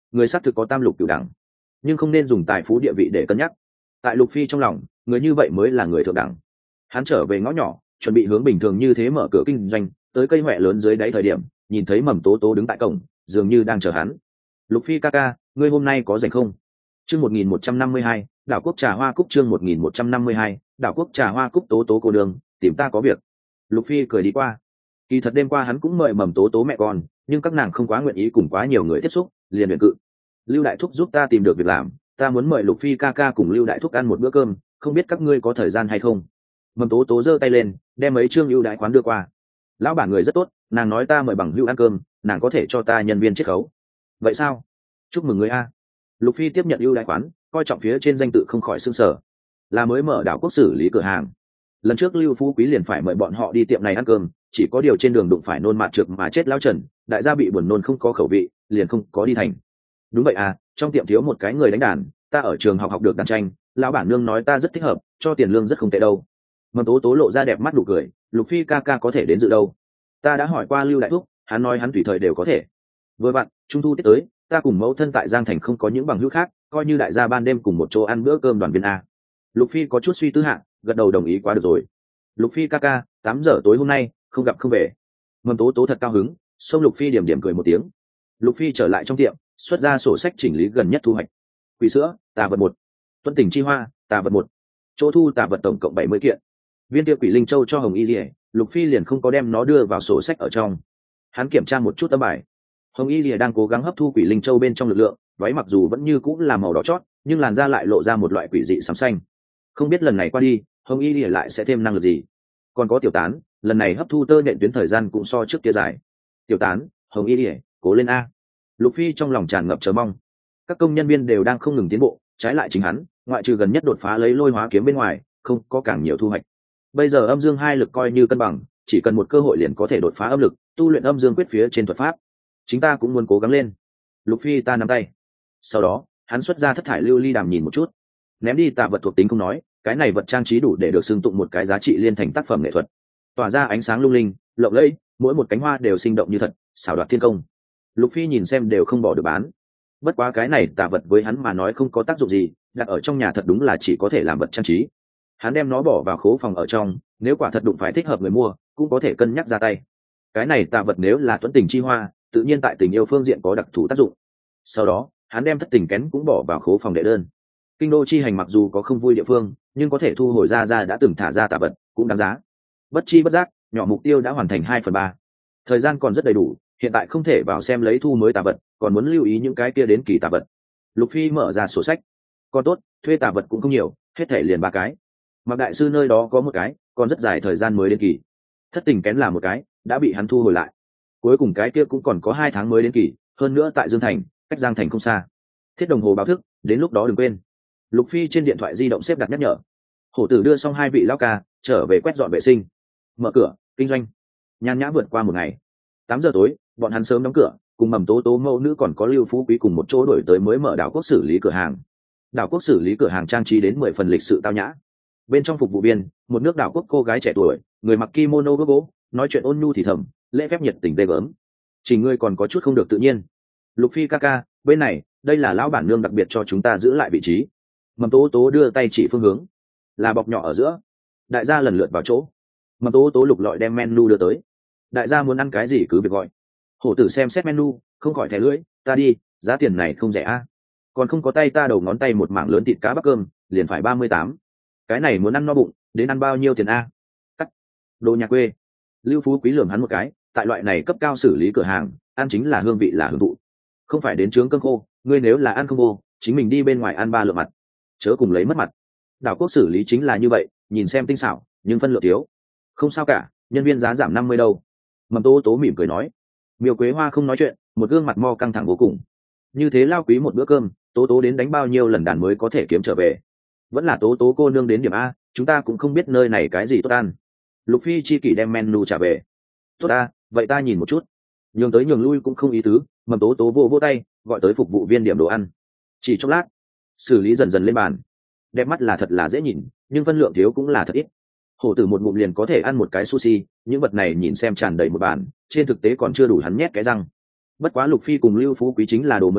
người xác thực có tam lục cửu đẳng, nhưng không nên dùng tài phú địa vị để cân nhắc. Tại Lục Phi trong lòng, người như vậy mới là người thượng đẳng. Hắn trở về ngõ nhỏ, chuẩn bị hướng bình thường như thế mở cửa kinh doanh, tới cây hoẹ lớn dưới đáy thời điểm, nhìn thấy Mầm Tố Tố đứng tại cổng, dường như đang chờ hắn. Lục Phi ca ca, ngươi hôm nay có rảnh không? Chương một nghìn một trăm năm mươi hai, đảo quốc trà hoa cúc. Chương một nghìn một trăm năm mươi hai, đảo quốc trà hoa cúc. Tố Tố cô đường, tìm ta có việc. Lục Phi cười đi qua. Kỳ thật đêm qua hắn cũng mời Mầm Tố Tố mẹ con, nhưng các nàng không quá nguyện ý cùng quá nhiều người tiếp xúc, liền miễn cự. Lưu đại thúc giúp ta tìm được việc làm, ta muốn mời Lục Phi ca ca cùng Lưu đại thúc ăn một bữa cơm, không biết các ngươi có thời gian hay không? Mầm Tố Tố giơ tay lên, đem mấy chương ưu đãi khoán đưa qua. Lão bản người rất tốt, nàng nói ta mời bằng hữu ăn cơm, nàng có thể cho ta nhân viên chiết khấu. Vậy sao? Chúc mừng ngươi a. Lục Phi tiếp nhận ưu đãi khoán, coi trọng phía trên danh tự không khỏi sưng sở. Là mới mở đảo quốc xử lý cửa hàng. Lần trước Lưu Phú Quý liền phải mời bọn họ đi tiệm này ăn cơm, chỉ có điều trên đường đụng phải nôn mạt trượt mà chết lão Trần, đại gia bị buồn nôn không có khẩu vị, liền không có đi thành. Đúng vậy à, trong tiệm thiếu một cái người đánh đàn, ta ở trường học học được đàn tranh, lão bản nương nói ta rất thích hợp, cho tiền lương rất không tệ đâu. Mầm Tố Tố lộ ra đẹp mắt nụ cười, Lục Phi ca ca có thể đến dự đâu? Ta đã hỏi qua Lưu đại thúc, hắn nói hắn tùy thời đều có thể. Vừa vặn, trung thu tiết tới, ta cùng mẫu thân tại Giang Thành không có những bằng hữu khác, coi như đại gia ban đêm cùng một chỗ ăn bữa cơm đoàn viên a. Lục Phi có chút suy tư hạ, gật đầu đồng ý quá được rồi. Lục Phi ca ca, tám giờ tối hôm nay không gặp không về. Mầm Tố Tố thật cao hứng, xông Lục Phi điểm điểm cười một tiếng. Lục Phi trở lại trong tiệm, xuất ra sổ sách chỉnh lý gần nhất thu hoạch. Quỷ sữa, tà vật một. Tuân tình chi hoa, tà vật một. Chỗ thu tà vật tổng cộng bảy mươi kiện. Viên kia quỷ linh châu cho Hồng Y Lìa, Lục Phi liền không có đem nó đưa vào sổ sách ở trong. Hắn kiểm tra một chút tấm bài. Hồng Y Lìa đang cố gắng hấp thu quỷ linh châu bên trong lực lượng, váy mặc dù vẫn như cũng là màu đỏ chót, nhưng làn da lại lộ ra một loại quỷ dị xám xanh. Không biết lần này qua đi, Hồng Y Lìa lại sẽ thêm năng lực gì. Còn có Tiểu Tán, lần này hấp thu tơ nhện tuyến thời gian cũng so trước kia dài. Tiểu Tán, Hồng Y Lìa, cố lên a. Lục Phi trong lòng tràn ngập chờ mong. Các công nhân viên đều đang không ngừng tiến bộ, trái lại chính hắn, ngoại trừ gần nhất đột phá lấy lôi hóa kiếm bên ngoài, không có càng nhiều thu hoạch. Bây giờ âm dương hai lực coi như cân bằng, chỉ cần một cơ hội liền có thể đột phá âm lực, tu luyện âm dương quyết phía trên thuật pháp. Chính ta cũng muốn cố gắng lên. Lục Phi ta nắm tay. Sau đó, hắn xuất ra thất thải lưu ly đàm nhìn một chút, ném đi tà vật thuộc tính không nói, cái này vật trang trí đủ để được xưng tụng một cái giá trị liên thành tác phẩm nghệ thuật, tỏa ra ánh sáng lung linh, lộng lẫy, mỗi một cánh hoa đều sinh động như thật, xảo đoạt thiên công. Lục Phi nhìn xem đều không bỏ được bán. Bất quá cái này tà vật với hắn mà nói không có tác dụng gì, đặt ở trong nhà thật đúng là chỉ có thể làm vật trang trí. Hắn đem nó bỏ vào khố phòng ở trong, nếu quả thật đụng phải thích hợp người mua, cũng có thể cân nhắc ra tay. Cái này tà vật nếu là tuấn tình chi hoa, tự nhiên tại tình yêu phương diện có đặc thù tác dụng. Sau đó, hắn đem thất tình kén cũng bỏ vào khố phòng đệ đơn. Kinh đô chi hành mặc dù có không vui địa phương, nhưng có thể thu hồi ra ra đã từng thả ra tà vật, cũng đáng giá. Bất chi bất giác, nhỏ mục tiêu đã hoàn thành hai phần ba. Thời gian còn rất đầy đủ, hiện tại không thể vào xem lấy thu mới tà vật, còn muốn lưu ý những cái kia đến kỳ tà vật. Lục Phi mở ra sổ sách. Còn tốt, thuê tà vật cũng không nhiều, hết thể liền ba cái. Mặc đại sư nơi đó có một cái, còn rất dài thời gian mới đến kỳ. Thất tình kén là một cái, đã bị hắn thu hồi lại. Cuối cùng cái kia cũng còn có hai tháng mới đến kỳ, hơn nữa tại Dương Thành, cách Giang Thành không xa. Thiết đồng hồ báo thức, đến lúc đó đừng quên. Lục Phi trên điện thoại di động xếp đặt nhắc nhở. Hổ tử đưa xong hai vị lão ca, trở về quét dọn vệ sinh, mở cửa kinh doanh. Nhan nhã vượt qua một ngày. Tám giờ tối, bọn hắn sớm đóng cửa, cùng Mầm Tố Tố mẫu nữ còn có Lưu Phú Quý cùng một chỗ đổi tới mới mở đảo quốc xử lý cửa hàng. Đảo quốc xử lý cửa hàng trang trí đến mười phần lịch sự tao nhã. Bên trong phục vụ viên, một nước đảo quốc cô gái trẻ tuổi, người mặc kimono gấp gỗ, nói chuyện ôn nhu thì thầm, lễ phép nhiệt tình ghê gớm. Chỉ ngươi còn có chút không được tự nhiên. Lục Phi ca ca, bên này, đây là lão bản nương đặc biệt cho chúng ta giữ lại vị trí. Mầm Tố Tố đưa tay chỉ phương hướng, là bọc nhỏ ở giữa. Đại gia lần lượt vào chỗ. Mầm Tố Tố lục lọi đem menu đưa tới. Đại gia muốn ăn cái gì cứ việc gọi. Hổ tử xem xét menu, không khỏi thẻ lưỡi, ta đi, giá tiền này không rẻ a. Còn không có tay ta đầu ngón tay một mảng lớn thịt cá bắp cơm, liền phải ba mươi tám. Cái này muốn ăn no bụng, đến ăn bao nhiêu tiền a? Cắt. Đồ nhà quê. Lưu Phú Quý lườm hắn một cái, tại loại này cấp cao xử lý cửa hàng, ăn chính là hương vị là hưởng thụ. Không phải đến trướng cơm khô, ngươi nếu là ăn không vô, chính mình đi bên ngoài ăn ba lượng mặt, chớ cùng lấy mất mặt. Đảo quốc xử lý chính là như vậy, nhìn xem tinh xảo, nhưng phân lượng thiếu. Không sao cả, nhân viên giá giảm năm mươi đâu. Mầm Tố Tố mỉm cười nói. Miêu Quế Hoa không nói chuyện, một gương mặt mo căng thẳng vô cùng. Như thế lao quý một bữa cơm, Tố Tố đến đánh bao nhiêu lần đàn mới có thể kiếm trở về. Vẫn là Tố Tố cô nương đến điểm a, chúng ta cũng không biết nơi này cái gì tốt ăn. Lục Phi chi kỷ đem menu trả về. Tốt a, vậy ta nhìn một chút. Nhường tới nhường lui cũng không ý tứ, Mầm Tố Tố vô vô tay, gọi tới phục vụ viên điểm đồ ăn. Chỉ chốc lát, xử lý dần dần lên bàn. Đẹp mắt là thật là dễ nhìn, nhưng phân lượng thiếu cũng là thật ít. Hổ tử một ngụm liền có thể ăn một cái sushi, những vật này nhìn xem tràn đầy một bàn, trên thực tế còn chưa đủ hắn nhét cái răng. Bất quá Lục Phi cùng Lưu Phú Quý chính là đồ mới mẻ,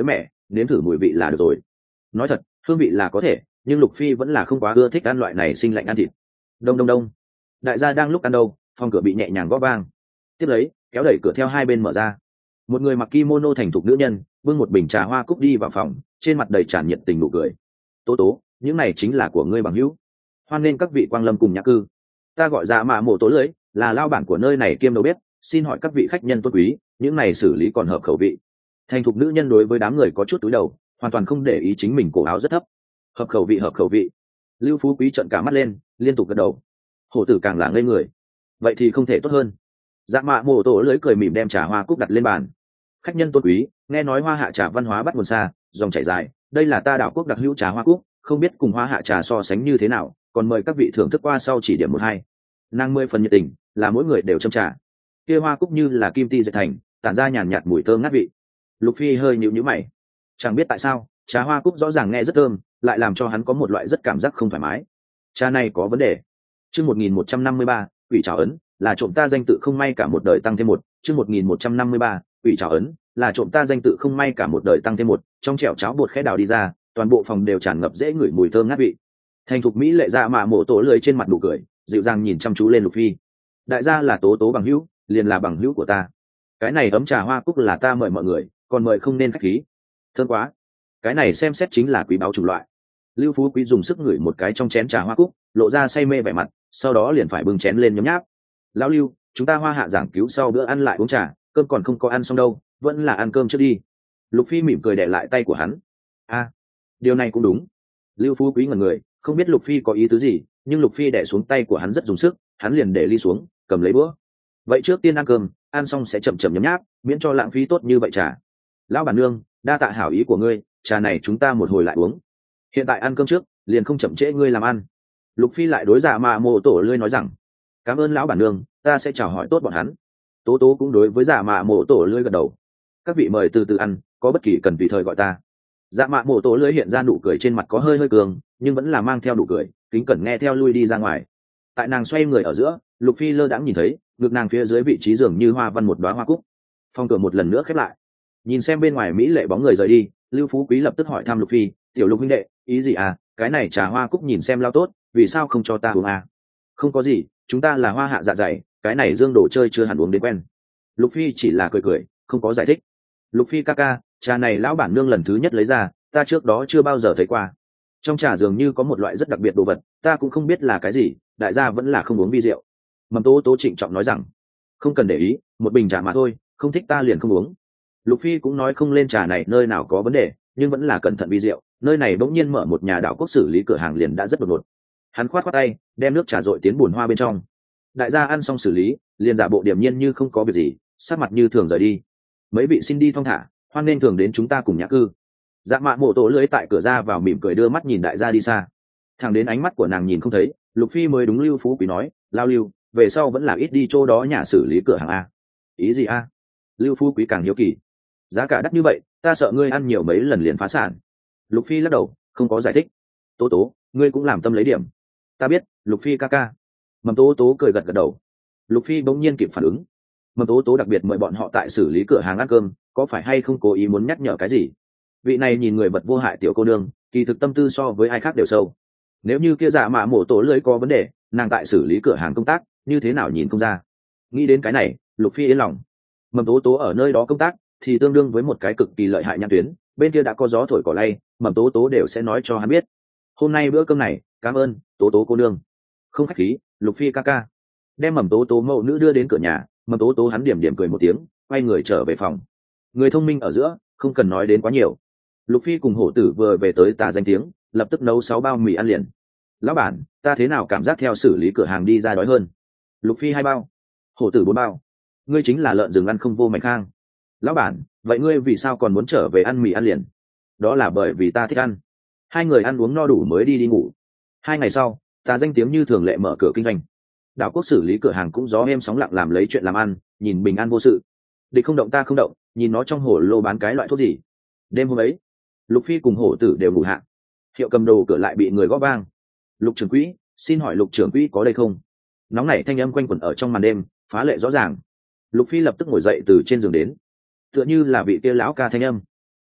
nếm thử mùi vị là được rồi. Nói thật, hương vị là có thể, nhưng Lục Phi vẫn là không quá ưa thích ăn loại này sinh lạnh ăn thịt. Đông đông đông. Đại gia đang lúc ăn đâu, phòng cửa bị nhẹ nhàng gõ vang. Tiếp lấy, kéo đẩy cửa theo hai bên mở ra. Một người mặc kimono thành thục nữ nhân, bưng một bình trà hoa cúc đi vào phòng, trên mặt đầy tràn nhiệt tình nụ cười. Tố tố, những này chính là của ngươi bằng hữu. Hoan nên các vị quang lâm cùng nhã cư. Ta gọi Dạ Mạ Mộ Tố lưới, là lao bản của nơi này kiêm đầu bếp, xin hỏi các vị khách nhân tôn quý, những này xử lý còn hợp khẩu vị. Thành thục nữ nhân đối với đám người có chút túi đầu, hoàn toàn không để ý chính mình cổ áo rất thấp. Hợp khẩu vị hợp khẩu vị. Lưu Phú Quý trợn cả mắt lên, liên tục gật đầu. Hổ tử càng là ngây người. Vậy thì không thể tốt hơn. Dạ Mạ Mộ Tổ lưới cười mỉm đem trà hoa cúc đặt lên bàn. Khách nhân tôn quý, nghe nói hoa hạ trà văn hóa bắt nguồn xa, dòng chảy dài, đây là ta đảo quốc đặc hữu trà hoa cúc, không biết cùng hoa hạ trà so sánh như thế nào, còn mời các vị thưởng thức qua sau chỉ điểm một hai. Nàng mười phần nhiệt tình, là mỗi người đều châm trà. Kia hoa cúc như là kim ti dệt thành, tản ra nhàn nhạt mùi thơm ngát vị. Lục Phi hơi nhíu nhíu mày, chẳng biết tại sao trà hoa cúc rõ ràng nghe rất thơm, lại làm cho hắn có một loại rất cảm giác không thoải mái. Trà này có vấn đề. Chương một nghìn một trăm năm mươi ba, quỷ trảo ấn, là trộm ta danh tự không may cả một đời tăng thêm một. Chương một nghìn một trăm năm mươi ba, quỷ trảo ấn, là trộm ta danh tự không may cả một đời tăng thêm một. Trong chẻo cháo bột khẽ đào đi ra, toàn bộ phòng đều tràn ngập dễ ngửi mùi thơm ngát vị. Thành thục mỹ lệ Dạ Mạ Mộ Tổ lười trên mặt nụ cười, dịu dàng nhìn chăm chú lên Lục Phi. Đại gia là Tố Tố bằng hữu, liền là bằng hữu của ta. Cái này ấm trà hoa cúc là ta mời mọi người, còn mời không nên khách khí. Thơm quá. Cái này xem xét chính là quý báu chủng loại. Lưu Phú Quý dùng sức ngửi một cái trong chén trà hoa cúc, lộ ra say mê vẻ mặt, sau đó liền phải bưng chén lên nhấm nháp. Lão Lưu, chúng ta hoa hạ giảng cứu sau bữa ăn lại uống trà, cơm còn không có ăn xong đâu, vẫn là ăn cơm trước đi. Lục Phi mỉm cười đè lại tay của hắn. A, à, điều này cũng đúng. Lưu Phú Quý ngẩn người, không biết Lục Phi có ý tứ gì, nhưng Lục Phi đè xuống tay của hắn rất dùng sức, hắn liền để ly xuống, cầm lấy bữa. Vậy trước tiên ăn cơm, ăn xong sẽ chậm chậm nhấm nháp, miễn cho lãng phí tốt như vậy trà. Lão bản nương, đa tạ hảo ý của ngươi, trà này chúng ta một hồi lại uống. Hiện tại ăn cơm trước, liền không chậm trễ ngươi làm ăn. Lục Phi lại đối Dạ Mạ Mộ Tổ lươi nói rằng, cảm ơn lão bản nương, ta sẽ chào hỏi tốt bọn hắn. Tố Tố cũng đối với Dạ Mạ Mộ Tổ lươi gật đầu. Các vị mời từ từ ăn, có bất kỳ cần tùy thời gọi ta. Dạ Mạ Mộ Tổ lươi hiện ra nụ cười trên mặt có hơi hơi cường, nhưng vẫn là mang theo nụ cười, kính cẩn nghe theo lui đi ra ngoài. Tại nàng xoay người ở giữa, Lục Phi lơ đãng nhìn thấy, ngực nàng phía dưới vị trí dường như hoa văn một đóa hoa cúc. Phòng cửa một lần nữa khép lại. Nhìn xem bên ngoài mỹ lệ bóng người rời đi, Lưu Phú Quý lập tức hỏi thăm Lục Phi, tiểu Lục huynh đệ, ý gì à, cái này trà hoa cúc nhìn xem lao tốt, vì sao không cho ta uống à? Không có gì, chúng ta là hoa hạ dạ dày, cái này dương đồ chơi chưa hẳn uống đến quen. Lục Phi chỉ là cười cười, không có giải thích. Lục Phi ca ca, trà này lão bản nương lần thứ nhất lấy ra, ta trước đó chưa bao giờ thấy qua. Trong trà dường như có một loại rất đặc biệt đồ vật, ta cũng không biết là cái gì, đại gia vẫn là không uống vi rượu. Mầm Tố Tố trịnh trọng nói rằng, không cần để ý, một bình trà mà thôi, không thích ta liền không uống. Lục Phi cũng nói không lên trà này nơi nào có vấn đề, nhưng vẫn là cẩn thận vi rượu, nơi này bỗng nhiên mở một nhà đạo quốc xử lý cửa hàng liền đã rất đột ngột. Hắn khoát khoát tay, đem nước trà dội tiến bùn hoa bên trong. Đại gia ăn xong xử lý, liền giả bộ điềm nhiên như không có việc gì, sắc mặt như thường rời đi. Mấy vị xin đi thong thả, hoan nên thường đến chúng ta cùng nhã cư. Dạ Mạ Mộ Tổ lưới tại cửa ra vào mỉm cười đưa mắt nhìn đại gia đi xa. Thẳng đến ánh mắt của nàng nhìn không thấy, Lục Phi mới đúng Lưu Phú Quý nói, lao Lưu, về sau vẫn là ít đi chỗ đó nhà xử lý cửa hàng a. Ý gì a? Lưu Phú Quý càng hiếu kỳ. Giá cả đắt như vậy, ta sợ ngươi ăn nhiều mấy lần liền phá sản. Lục Phi lắc đầu, không có giải thích. Tố Tố, ngươi cũng làm tâm lấy điểm. Ta biết, Lục Phi ca ca. Mầm Tố Tố cười gật gật đầu. Lục Phi bỗng nhiên kịp phản ứng. Mầm Tố Tố đặc biệt mời bọn họ tại xử lý cửa hàng ăn cơm, có phải hay không cố ý muốn nhắc nhở cái gì? Vị này nhìn người vật vô hại tiểu cô nương, kỳ thực tâm tư so với ai khác đều sâu. Nếu như kia Dạ Mạ Mộ Tổ lưới có vấn đề, nàng tại xử lý cửa hàng công tác, như thế nào nhìn không ra? Nghĩ đến cái này, Lục Phi yên lòng. Mầm Tố Tố ở nơi đó công tác, thì tương đương với một cái cực kỳ lợi hại nhãn tuyến, bên kia đã có gió thổi cỏ lay, Mầm Tố Tố đều sẽ nói cho hắn biết. Hôm nay bữa cơm này, cảm ơn Tố Tố cô nương. Không khách khí, Lục Phi ca ca. Đem Mầm Tố Tố mẫu nữ đưa đến cửa nhà, Mầm Tố Tố hắn điểm điểm cười một tiếng, quay người trở về phòng. Người thông minh ở giữa, không cần nói đến quá nhiều. Lục Phi cùng Hổ Tử vừa về tới Tà Danh Tiếng, lập tức nấu sáu bao mì ăn liền. Lão bản, ta thế nào cảm giác theo xử lý cửa hàng đi ra đói hơn? Lục Phi hai bao, Hổ Tử bốn bao. Ngươi chính là lợn rừng ăn không vô mạch khang. Lão bản, vậy ngươi vì sao còn muốn trở về ăn mì ăn liền? Đó là bởi vì ta thích ăn. Hai người ăn uống no đủ mới đi đi ngủ. Hai ngày sau, Tà Danh Tiếng như thường lệ mở cửa kinh doanh. Đảo quốc xử lý cửa hàng cũng gió êm sóng lặng làm lấy chuyện làm ăn, nhìn bình an vô sự. Địch không động ta không động, nhìn nó trong hồ lô bán cái loại thuốc gì. Đêm hôm ấy, Lục Phi cùng Hổ Tử đều ngủ hạ. Hiệu cầm đồ cửa lại bị người gõ vang. Lục trưởng quỹ, xin hỏi Lục trưởng quỹ có đây không? Nóng nảy thanh âm quanh quẩn ở trong màn đêm, phá lệ rõ ràng. Lục Phi lập tức ngồi dậy từ trên giường đến, tựa như là vị kia lão ca thanh âm.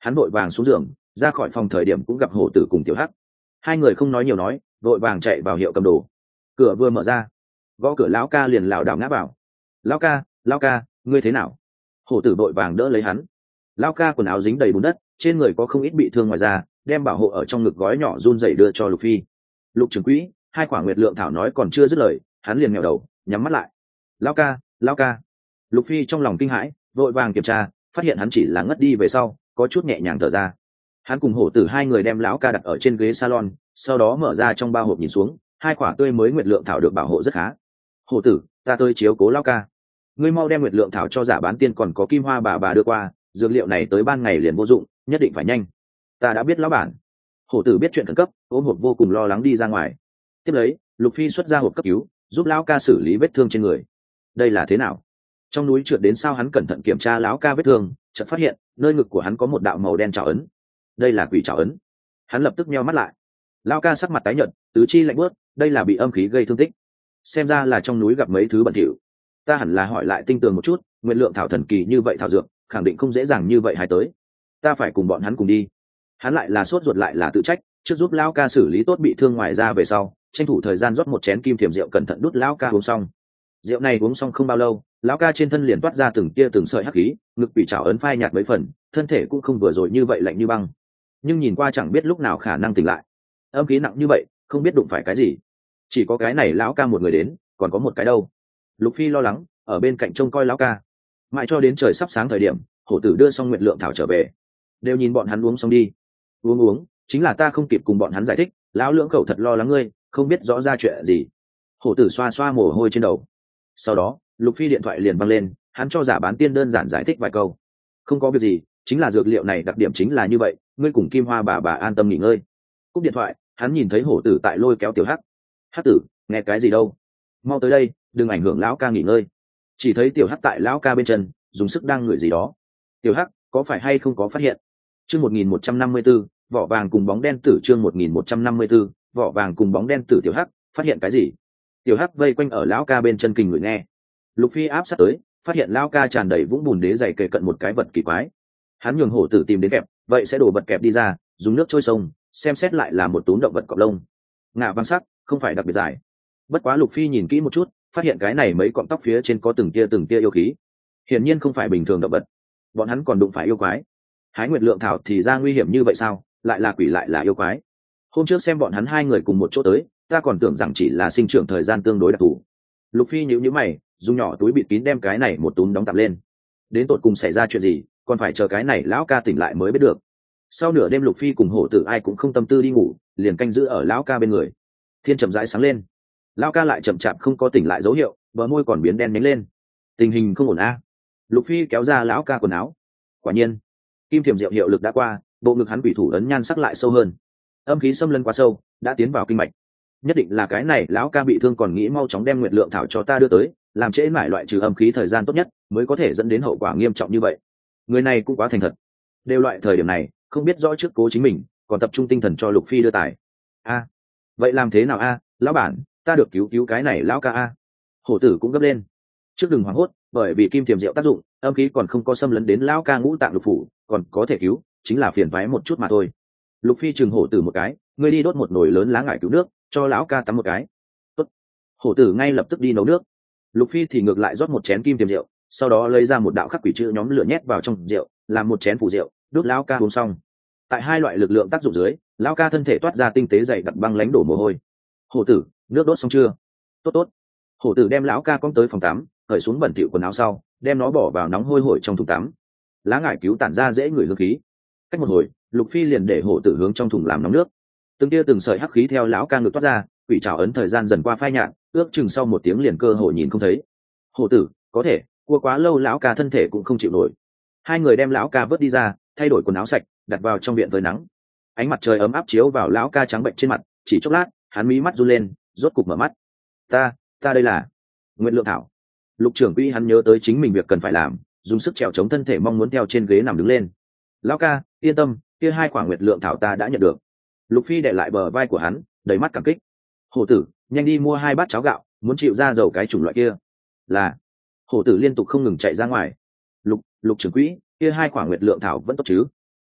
hắn vội vàng xuống giường ra khỏi phòng, thời điểm cũng gặp hổ tử cùng tiểu hắc. Hai người không nói nhiều nói, vội vàng chạy vào hiệu cầm đồ. Cửa vừa mở ra, gõ cửa lão ca liền lảo đảo ngã vào. Lão ca, lão ca, ngươi thế nào? Hổ tử vội vàng đỡ lấy hắn. Lão ca quần áo dính đầy bùn đất, trên người có không ít bị thương ngoài ra, đem bảo hộ ở trong ngực gói nhỏ run rẩy đưa cho Lục Phi. Lục trưởng quỹ, hai quả nguyệt lượng thảo nói còn chưa dứt lời, hắn liền nghèo đầu nhắm mắt lại. Lão ca, lão ca. Lục Phi trong lòng kinh hãi, vội vàng kiểm tra, phát hiện hắn chỉ là ngất đi về sau, có chút nhẹ nhàng thở ra. Hắn cùng hổ tử hai người đem lão ca đặt ở trên ghế salon, sau đó mở ra trong bao hộp nhìn xuống, hai quả tươi mới nguyệt lượng thảo được bảo hộ rất khá. Hổ tử, ta tới chiếu cố lão ca, ngươi mau đem nguyệt lượng thảo cho giả bán tiên còn có kim hoa bà bà đưa qua, dược liệu này tới ban ngày liền vô dụng, nhất định phải nhanh. Ta đã biết lão bản. Hổ tử biết chuyện khẩn cấp, ôm hộp vô cùng lo lắng đi ra ngoài. Tiếp lấy, Lục Phi xuất ra hộp cấp cứu, giúp lão ca xử lý vết thương trên người. Đây là thế nào? Trong núi trượt đến sao, hắn cẩn thận kiểm tra lão ca vết thương, chợt phát hiện nơi ngực của hắn có một đạo màu đen trảo ấn. Đây là quỷ trảo ấn. Hắn lập tức nheo mắt lại. Lão ca sắc mặt tái nhợt, tứ chi lạnh buốt, đây là bị âm khí gây thương tích. Xem ra là trong núi gặp mấy thứ bẩn thỉu. Ta hẳn là hỏi lại tinh tường một chút, nguyên lượng thảo thần kỳ như vậy thảo dược, khẳng định không dễ dàng như vậy hái tới. Ta phải cùng bọn hắn cùng đi. Hắn lại là sốt ruột lại là tự trách, trước giúp lão ca xử lý tốt bị thương ngoài ra về sau, tranh thủ thời gian rót một chén kim thiềm rượu cẩn thận đút lão ca uống xong. Rượu này uống xong không bao lâu, lão ca trên thân liền toát ra từng tia từng sợi hắc khí, ngực bị trảo ấn phai nhạt mấy phần, thân thể cũng không vừa rồi như vậy lạnh như băng, nhưng nhìn qua chẳng biết lúc nào khả năng tỉnh lại. Âm khí nặng như vậy, không biết đụng phải cái gì. Chỉ có cái này lão ca một người đến, còn có một cái đâu? Lục Phi lo lắng, ở bên cạnh trông coi lão ca. Mãi cho đến trời sắp sáng thời điểm, hổ tử đưa xong nguyệt lượng thảo trở về, đều nhìn bọn hắn uống xong đi. Uống uống, chính là ta không kịp cùng bọn hắn giải thích, lão lưỡng khẩu thật lo lắng ngươi, không biết rõ ra chuyện gì. Hổ tử xoa xoa mồ hôi trên đầu. Sau đó, Lục Phi điện thoại liền văng lên, hắn cho giả bán tiên đơn giản giải thích vài câu. Không có việc gì, chính là dược liệu này đặc điểm chính là như vậy, ngươi cùng kim hoa bà bà an tâm nghỉ ngơi. Cúp điện thoại, hắn nhìn thấy hổ tử tại lôi kéo tiểu hắc. Hắc tử, nghe cái gì đâu? Mau tới đây, đừng ảnh hưởng lão ca nghỉ ngơi. Chỉ thấy tiểu hắc tại lão ca bên chân, dùng sức đang ngửi gì đó. Tiểu hắc, có phải hay không có phát hiện? Chương một nghìn một trăm năm mươi b ố, vỏ vàng cùng bóng đen tử. Chương một nghìn một trăm năm mươi b ố, vỏ vàng cùng bóng đen tử. Tiểu hắc, phát hiện cái gì? Tiểu hắc vây quanh ở lão ca bên chân kình ngửi nghe. Lục Phi áp sát tới, phát hiện lão ca tràn đầy vũng bùn đế dày kề cận một cái vật kỳ quái. Hắn nhường hổ tử tìm đến kẹp, vậy sẽ đổ vật kẹp đi ra, dùng nước trôi sông, xem xét lại là một túm động vật cọp lông, ngà vàng sắc, không phải đặc biệt dài. Bất quá Lục Phi nhìn kỹ một chút, phát hiện cái này mấy cọng tóc phía trên có từng tia từng tia yêu khí, hiển nhiên không phải bình thường động vật. Bọn hắn còn đụng phải yêu quái. Hái nguyệt lượng thảo thì ra nguy hiểm như vậy sao? Lại là quỷ lại là yêu quái. Hôm trước xem bọn hắn hai người cùng một chỗ tới, ta còn tưởng rằng chỉ là sinh trưởng thời gian tương đối đặc thù. Lục Phi nhíu nhíu mày, dùng nhỏ túi bịt kín đem cái này một túm đóng tạm lên. Đến tột cùng xảy ra chuyện gì, còn phải chờ cái này lão ca tỉnh lại mới biết được. Sau nửa đêm Lục Phi cùng hổ tử ai cũng không tâm tư đi ngủ, liền canh giữ ở lão ca bên người. Thiên chậm rãi sáng lên, lão ca lại chậm chạp không có tỉnh lại dấu hiệu, bờ môi còn biến đen nhánh lên. Tình hình không ổn a. Lục Phi kéo ra lão ca quần áo. Quả nhiên, kim thiềm diệu hiệu lực đã qua, bộ ngực hắn quỷ thủ ấn nhan sắc lại sâu hơn. Âm khí xâm lấn quá sâu, đã tiến vào kinh mạch. Nhất định là cái này lão ca bị thương, còn nghĩ mau chóng đem nguyệt lượng thảo cho ta đưa tới, làm trễ mãi loại trừ âm khí thời gian tốt nhất, mới có thể dẫn đến hậu quả nghiêm trọng như vậy. Người này cũng quá thành thật. Đều loại thời điểm này, không biết rõ trước cố chính mình, còn tập trung tinh thần cho Lục Phi đưa tài. A, vậy làm thế nào a, lão bản, ta được cứu cứu cái này lão ca a. Hổ tử cũng gấp lên. Trước đừng hoảng hốt, bởi vì kim thiềm diệu tác dụng, âm khí còn không có xâm lấn đến lão ca ngũ tạng lục phủ, còn có thể cứu, chính là phiền toái một chút mà thôi. Lục Phi chừng hổ tử một cái, ngươi đi đốt một nồi lớn lá ngải cứu nước, cho lão ca tắm một cái. Tốt. Hổ tử ngay lập tức đi nấu nước. Lục Phi thì ngược lại rót một chén kim tiềm rượu, sau đó lấy ra một đạo khắc quỷ chữ nhóm lửa nhét vào trong rượu, làm một chén phủ rượu, đốt lão ca uống xong. Tại hai loại lực lượng tác dụng dưới, lão ca thân thể toát ra tinh tế dày đặc băng lãnh đổ mồ hôi. Hổ tử, nước đốt xong chưa? Tốt tốt. Hổ tử đem lão ca cong tới phòng tắm, cởi xuống bẩn thỉu quần áo sau, đem nó bỏ vào nóng hôi hổi trong thùng tắm. Lá ngải cứu tản ra dễ ngửi hương khí. Cách một hồi, Lục Phi liền để hổ tử hướng trong thùng làm nóng nước. Từng tia từng sợi hắc khí theo lão ca ngực toát ra, quỷ trảo ấn thời gian dần qua phai nhạt, ước chừng sau một tiếng liền cơ hội nhìn không thấy. Hổ tử, có thể, cua quá lâu lão ca thân thể cũng không chịu nổi. Hai người đem lão ca vớt đi ra, thay đổi quần áo sạch, đặt vào trong viện với nắng. Ánh mặt trời ấm áp chiếu vào lão ca trắng bệnh trên mặt, chỉ chốc lát, hắn mí mắt run lên, rốt cục mở mắt. Ta, ta đây là Nguyệt Lượng Thảo. Lục trưởng quỹ hắn nhớ tới chính mình việc cần phải làm, dùng sức trèo chống thân thể mong muốn theo trên ghế nằm đứng lên. Lão ca, yên tâm, kia hai quả Nguyệt Lượng Thảo ta đã nhận được. Lục Phi đè lại bờ vai của hắn, đầy mắt cảm kích. Hổ tử, nhanh đi mua hai bát cháo gạo, muốn chịu ra dầu cái chủng loại kia. Là. Hổ tử liên tục không ngừng chạy ra ngoài. Lục, Lục trưởng quỹ, kia hai quả Nguyệt Lượng Thảo vẫn tốt chứ?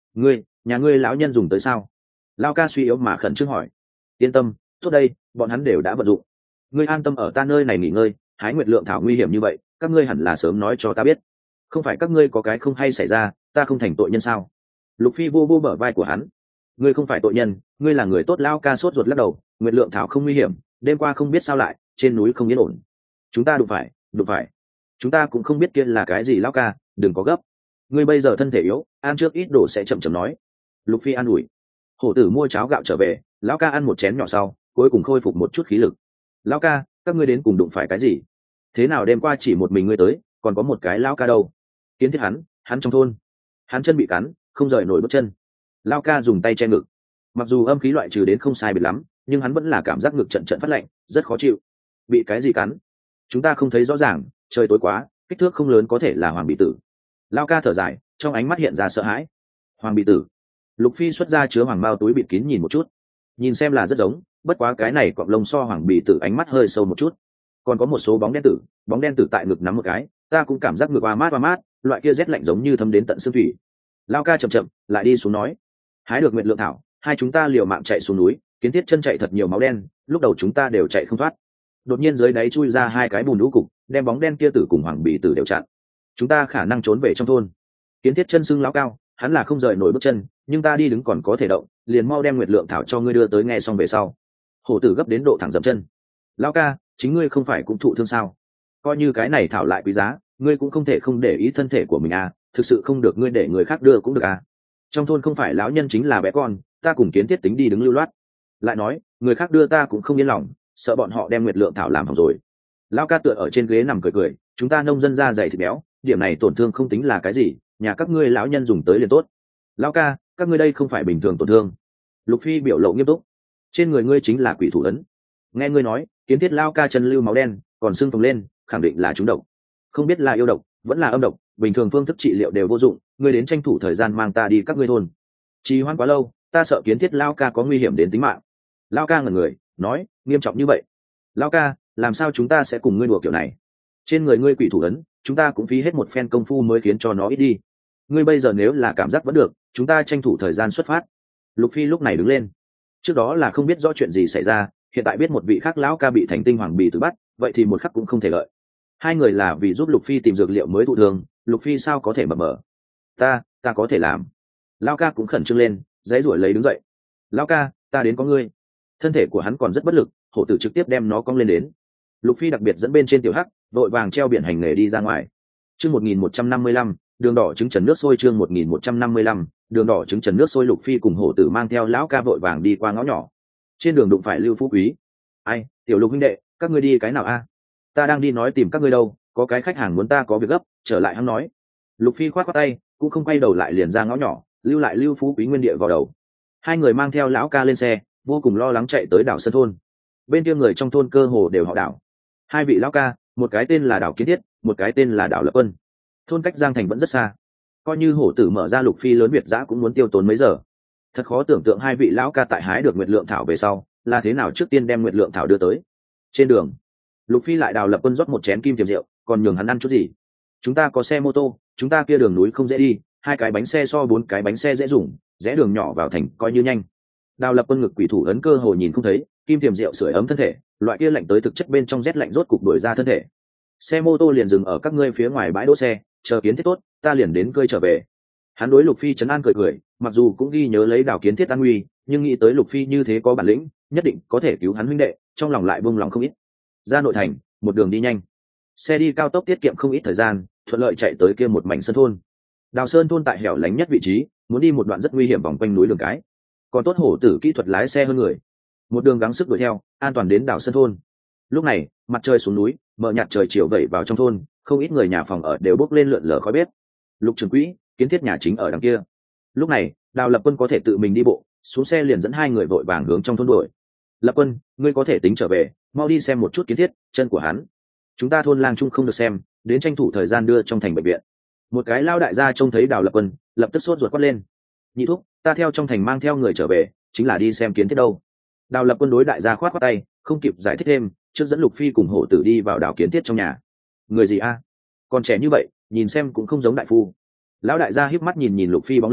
ngươi nhà ngươi lão nhân dùng tới sao? Lao ca suy yếu mà khẩn trương hỏi. Yên tâm, tốt đây, bọn hắn đều đã vận dụng. Ngươi an tâm ở ta nơi này nghỉ ngơi, hái nguyệt lượng thảo nguy hiểm như vậy, các ngươi hẳn là sớm nói cho ta biết. Không phải các ngươi có cái không hay xảy ra, ta không thành tội nhân sao? Lục Phi vô vô bờ vai của hắn. Ngươi không phải tội nhân, ngươi là người tốt. Lao ca sốt ruột lắc đầu. Nguyệt lượng thảo không nguy hiểm, đêm qua không biết sao lại trên núi không yên ổn. Chúng ta đụng phải, đụng phải. Chúng ta cũng không biết kia là cái gì. Lao ca, đừng có gấp. Ngươi bây giờ thân thể yếu, ăn trước ít đồ sẽ chậm chậm nói. Lục Phi an ủi. Hổ tử mua cháo gạo trở về, lão ca ăn một chén nhỏ sau, cuối cùng khôi phục một chút khí lực. Lão ca, các ngươi đến cùng đụng phải cái gì? Thế nào đêm qua chỉ một mình ngươi tới, còn có một cái lão ca đâu? Kiến thiết hắn, hắn trong thôn, hắn chân bị cắn, không rời nổi bước chân. Lão ca dùng tay che ngực. Mặc dù âm khí loại trừ đến không sai biệt lắm, nhưng hắn vẫn là cảm giác ngực trận trận phát lạnh, rất khó chịu. Bị cái gì cắn? Chúng ta không thấy rõ ràng, trời tối quá, kích thước không lớn, có thể là hoàng bị tử. Lão ca thở dài, trong ánh mắt hiện ra sợ hãi. Hoàng bị tử. Lục Phi xuất ra chứa hoàng bao túi bịt kín nhìn một chút, nhìn xem là rất giống, bất quá cái này cọp lông so hoàng bì tử ánh mắt hơi sâu một chút. Còn có một số bóng đen tử, bóng đen tử tại ngực nắm một cái, ta cũng cảm giác ngực oa mát oa mát, loại kia rét lạnh giống như thấm đến tận xương thủy. Lao ca chậm chậm lại đi xuống nói, hái được nguyệt lượng thảo, hai chúng ta liều mạng chạy xuống núi, Kiến Thiết chân chạy thật nhiều máu đen, lúc đầu chúng ta đều chạy không thoát. Đột nhiên dưới đáy chui ra hai cái bùn lũ cục, đem bóng đen kia tử cùng hoàng bì tử đều chặn. Chúng ta khả năng trốn về trong thôn. Kiến Thiết chân sưng lão cao, hắn là không rời nổi bước chân, nhưng ta đi đứng còn có thể động, liền mau đem nguyệt lượng thảo cho ngươi đưa tới, nghe xong về sau. Hổ tử gấp đến độ thẳng dậm chân. Lão ca, chính ngươi không phải cũng thụ thương sao? Coi như cái này thảo lại quý giá, ngươi cũng không thể không để ý thân thể của mình à, thực sự không được ngươi để người khác đưa cũng được à. Trong thôn không phải lão nhân chính là bé con, ta cùng Kiến Thiết tính đi đứng lưu loát. Lại nói, người khác đưa ta cũng không yên lòng, sợ bọn họ đem nguyệt lượng thảo làm hỏng rồi. Lão ca tựa ở trên ghế nằm cười cười, chúng ta nông dân da dày thịt béo, điểm này tổn thương không tính là cái gì, nhà các ngươi lão nhân dùng tới liền tốt. Lão ca, các ngươi đây không phải bình thường tổn thương. Lục Phi biểu lộ nghiêm túc, trên người ngươi chính là quỷ thủ ấn. Nghe ngươi nói, Kiến Thiết lão ca chân lưu máu đen, còn xương phồng lên, khẳng định là trúng độc. Không biết là yêu độc, vẫn là âm độc, bình thường phương thức trị liệu đều vô dụng, ngươi đến tranh thủ thời gian mang ta đi các ngươi thôn. Trì hoãn quá lâu, ta sợ Kiến Thiết lão ca có nguy hiểm đến tính mạng. Lão ca ngẩn người, nói, nghiêm trọng như vậy. Lão ca, làm sao chúng ta sẽ cùng ngươi đùa kiểu này? Trên người ngươi quỷ thủ ấn, chúng ta cũng phí hết một phen công phu mới khiến cho nó ít đi. Ngươi bây giờ nếu là cảm giác vẫn được, chúng ta tranh thủ thời gian xuất phát. Lục Phi lúc này đứng lên. Trước đó là không biết rõ chuyện gì xảy ra, hiện tại biết một vị khác lão ca bị thành tinh hoàng bì tử bắt, vậy thì một khắc cũng không thể lợi. Hai người là vì giúp Lục Phi tìm dược liệu mới thụ thương, Lục Phi sao có thể mập mờ? Ta, ta có thể làm. Lão ca cũng khẩn trương lên, giãy giụa lấy đứng dậy. Lão ca, ta đến có ngươi. Thân thể của hắn còn rất bất lực, hổ tử trực tiếp đem nó cong lên đến. Lục Phi đặc biệt dẫn bên trên tiểu hắc, vội vàng treo biển hành nghề đi ra ngoài. Chương một nghìn một trăm năm mươi lăm, đường đỏ trứng trần nước sôi. Chương một nghìn một trăm năm mươi lăm, đường đỏ trứng trần nước sôi. Lục Phi cùng hổ tử mang theo lão ca vội vàng đi qua ngõ nhỏ. Trên đường đụng phải Lưu Phú Quý. Ai, tiểu Lục huynh đệ, các ngươi đi cái nào a? Ta đang đi nói tìm các ngươi đâu, có cái khách hàng muốn ta có việc gấp, trở lại hắn nói. Lục Phi khoát khoát tay, cũng không quay đầu lại liền ra ngõ nhỏ, lưu lại Lưu Phú Quý nguyên địa vào đầu. Hai người mang theo lão ca lên xe, vô cùng lo lắng chạy tới đảo Sơn thôn. Bên kia người trong thôn cơ hồ đều họ Đảo. Hai vị lão ca, một cái tên là Đảo Kiến Thiết, một cái tên là Đảo Lập Quân. Thôn cách Giang Thành vẫn rất xa, coi như hổ tử mở ra Lục Phi lớn Việt giã cũng muốn tiêu tốn mấy giờ. Thật khó tưởng tượng hai vị lão ca tại hái được nguyệt lượng thảo về sau là thế nào trước tiên đem nguyệt lượng thảo đưa tới. Trên đường, Lục Phi lại Đào Lập Quân rót một chén kim tiềm rượu, còn nhường hắn ăn chút gì. Chúng ta có xe mô tô, chúng ta kia đường núi không dễ đi, hai cái bánh xe so bốn cái bánh xe dễ dùng, rẽ đường nhỏ vào thành coi như nhanh. Đào Lập Quân ngực quỷ thủ ấn cơ hồ nhìn không thấy, kim tiềm rượu sưởi ấm thân thể, loại kia lạnh tới thực chất bên trong rét lạnh rốt cục đuổi ra thân thể. Xe mô tô liền dừng ở các ngươi phía ngoài bãi đỗ xe, chờ Kiến Thiết tốt, ta liền đến cơi trở về. Hắn đối Lục Phi trấn an cười cười, mặc dù cũng ghi nhớ lấy Đào Kiến Thiết an nguy, nhưng nghĩ tới Lục Phi như thế có bản lĩnh, nhất định có thể cứu hắn huynh đệ, trong lòng lại buông lòng không ít. Ra nội thành, một đường đi nhanh, xe đi cao tốc tiết kiệm không ít thời gian, thuận lợi chạy tới kia một mảnh sơn thôn. Đào Sơn thôn tại hẻo lánh nhất vị trí, muốn đi một đoạn rất nguy hiểm vòng quanh núi đường cái. Còn tốt hổ tử kỹ thuật lái xe hơn người, một đường gắng sức đuổi theo, an toàn đến Đào Sơn thôn. Lúc này, mặt trời xuống núi, mờ nhạt trời chiều vẩy vào trong thôn, không ít người nhà phòng ở đều bốc lên lượn lờ khói bếp. Lục Trường Quỹ, Kiến Thiết nhà chính ở đằng kia. Lúc này, Đào Lập Quân có thể tự mình đi bộ, xuống xe liền dẫn hai người vội vàng hướng trong thôn đuổi. Lập Quân, ngươi có thể tính trở về, mau đi xem một chút Kiến Thiết, chân của hắn. Chúng ta thôn lang trung không được xem, đến tranh thủ thời gian đưa trong thành bệnh viện. Một cái lao đại gia trông thấy Đào Lập Quân, lập tức sốt ruột quát lên. Nhị thúc, ta theo trong thành mang theo người trở về, chính là đi xem Kiến Thiết đâu. Đào Lập Quân đối đại gia khoát khoát tay, không kịp giải thích thêm, trước dẫn Lục Phi cùng hổ tử đi vào Đào Kiến Thiết trong nhà. Người gì a? Còn trẻ như vậy, nhìn xem cũng không giống đại phu. Lão đại gia híp mắt nhìn nhìn Lục Phi bóng lưng,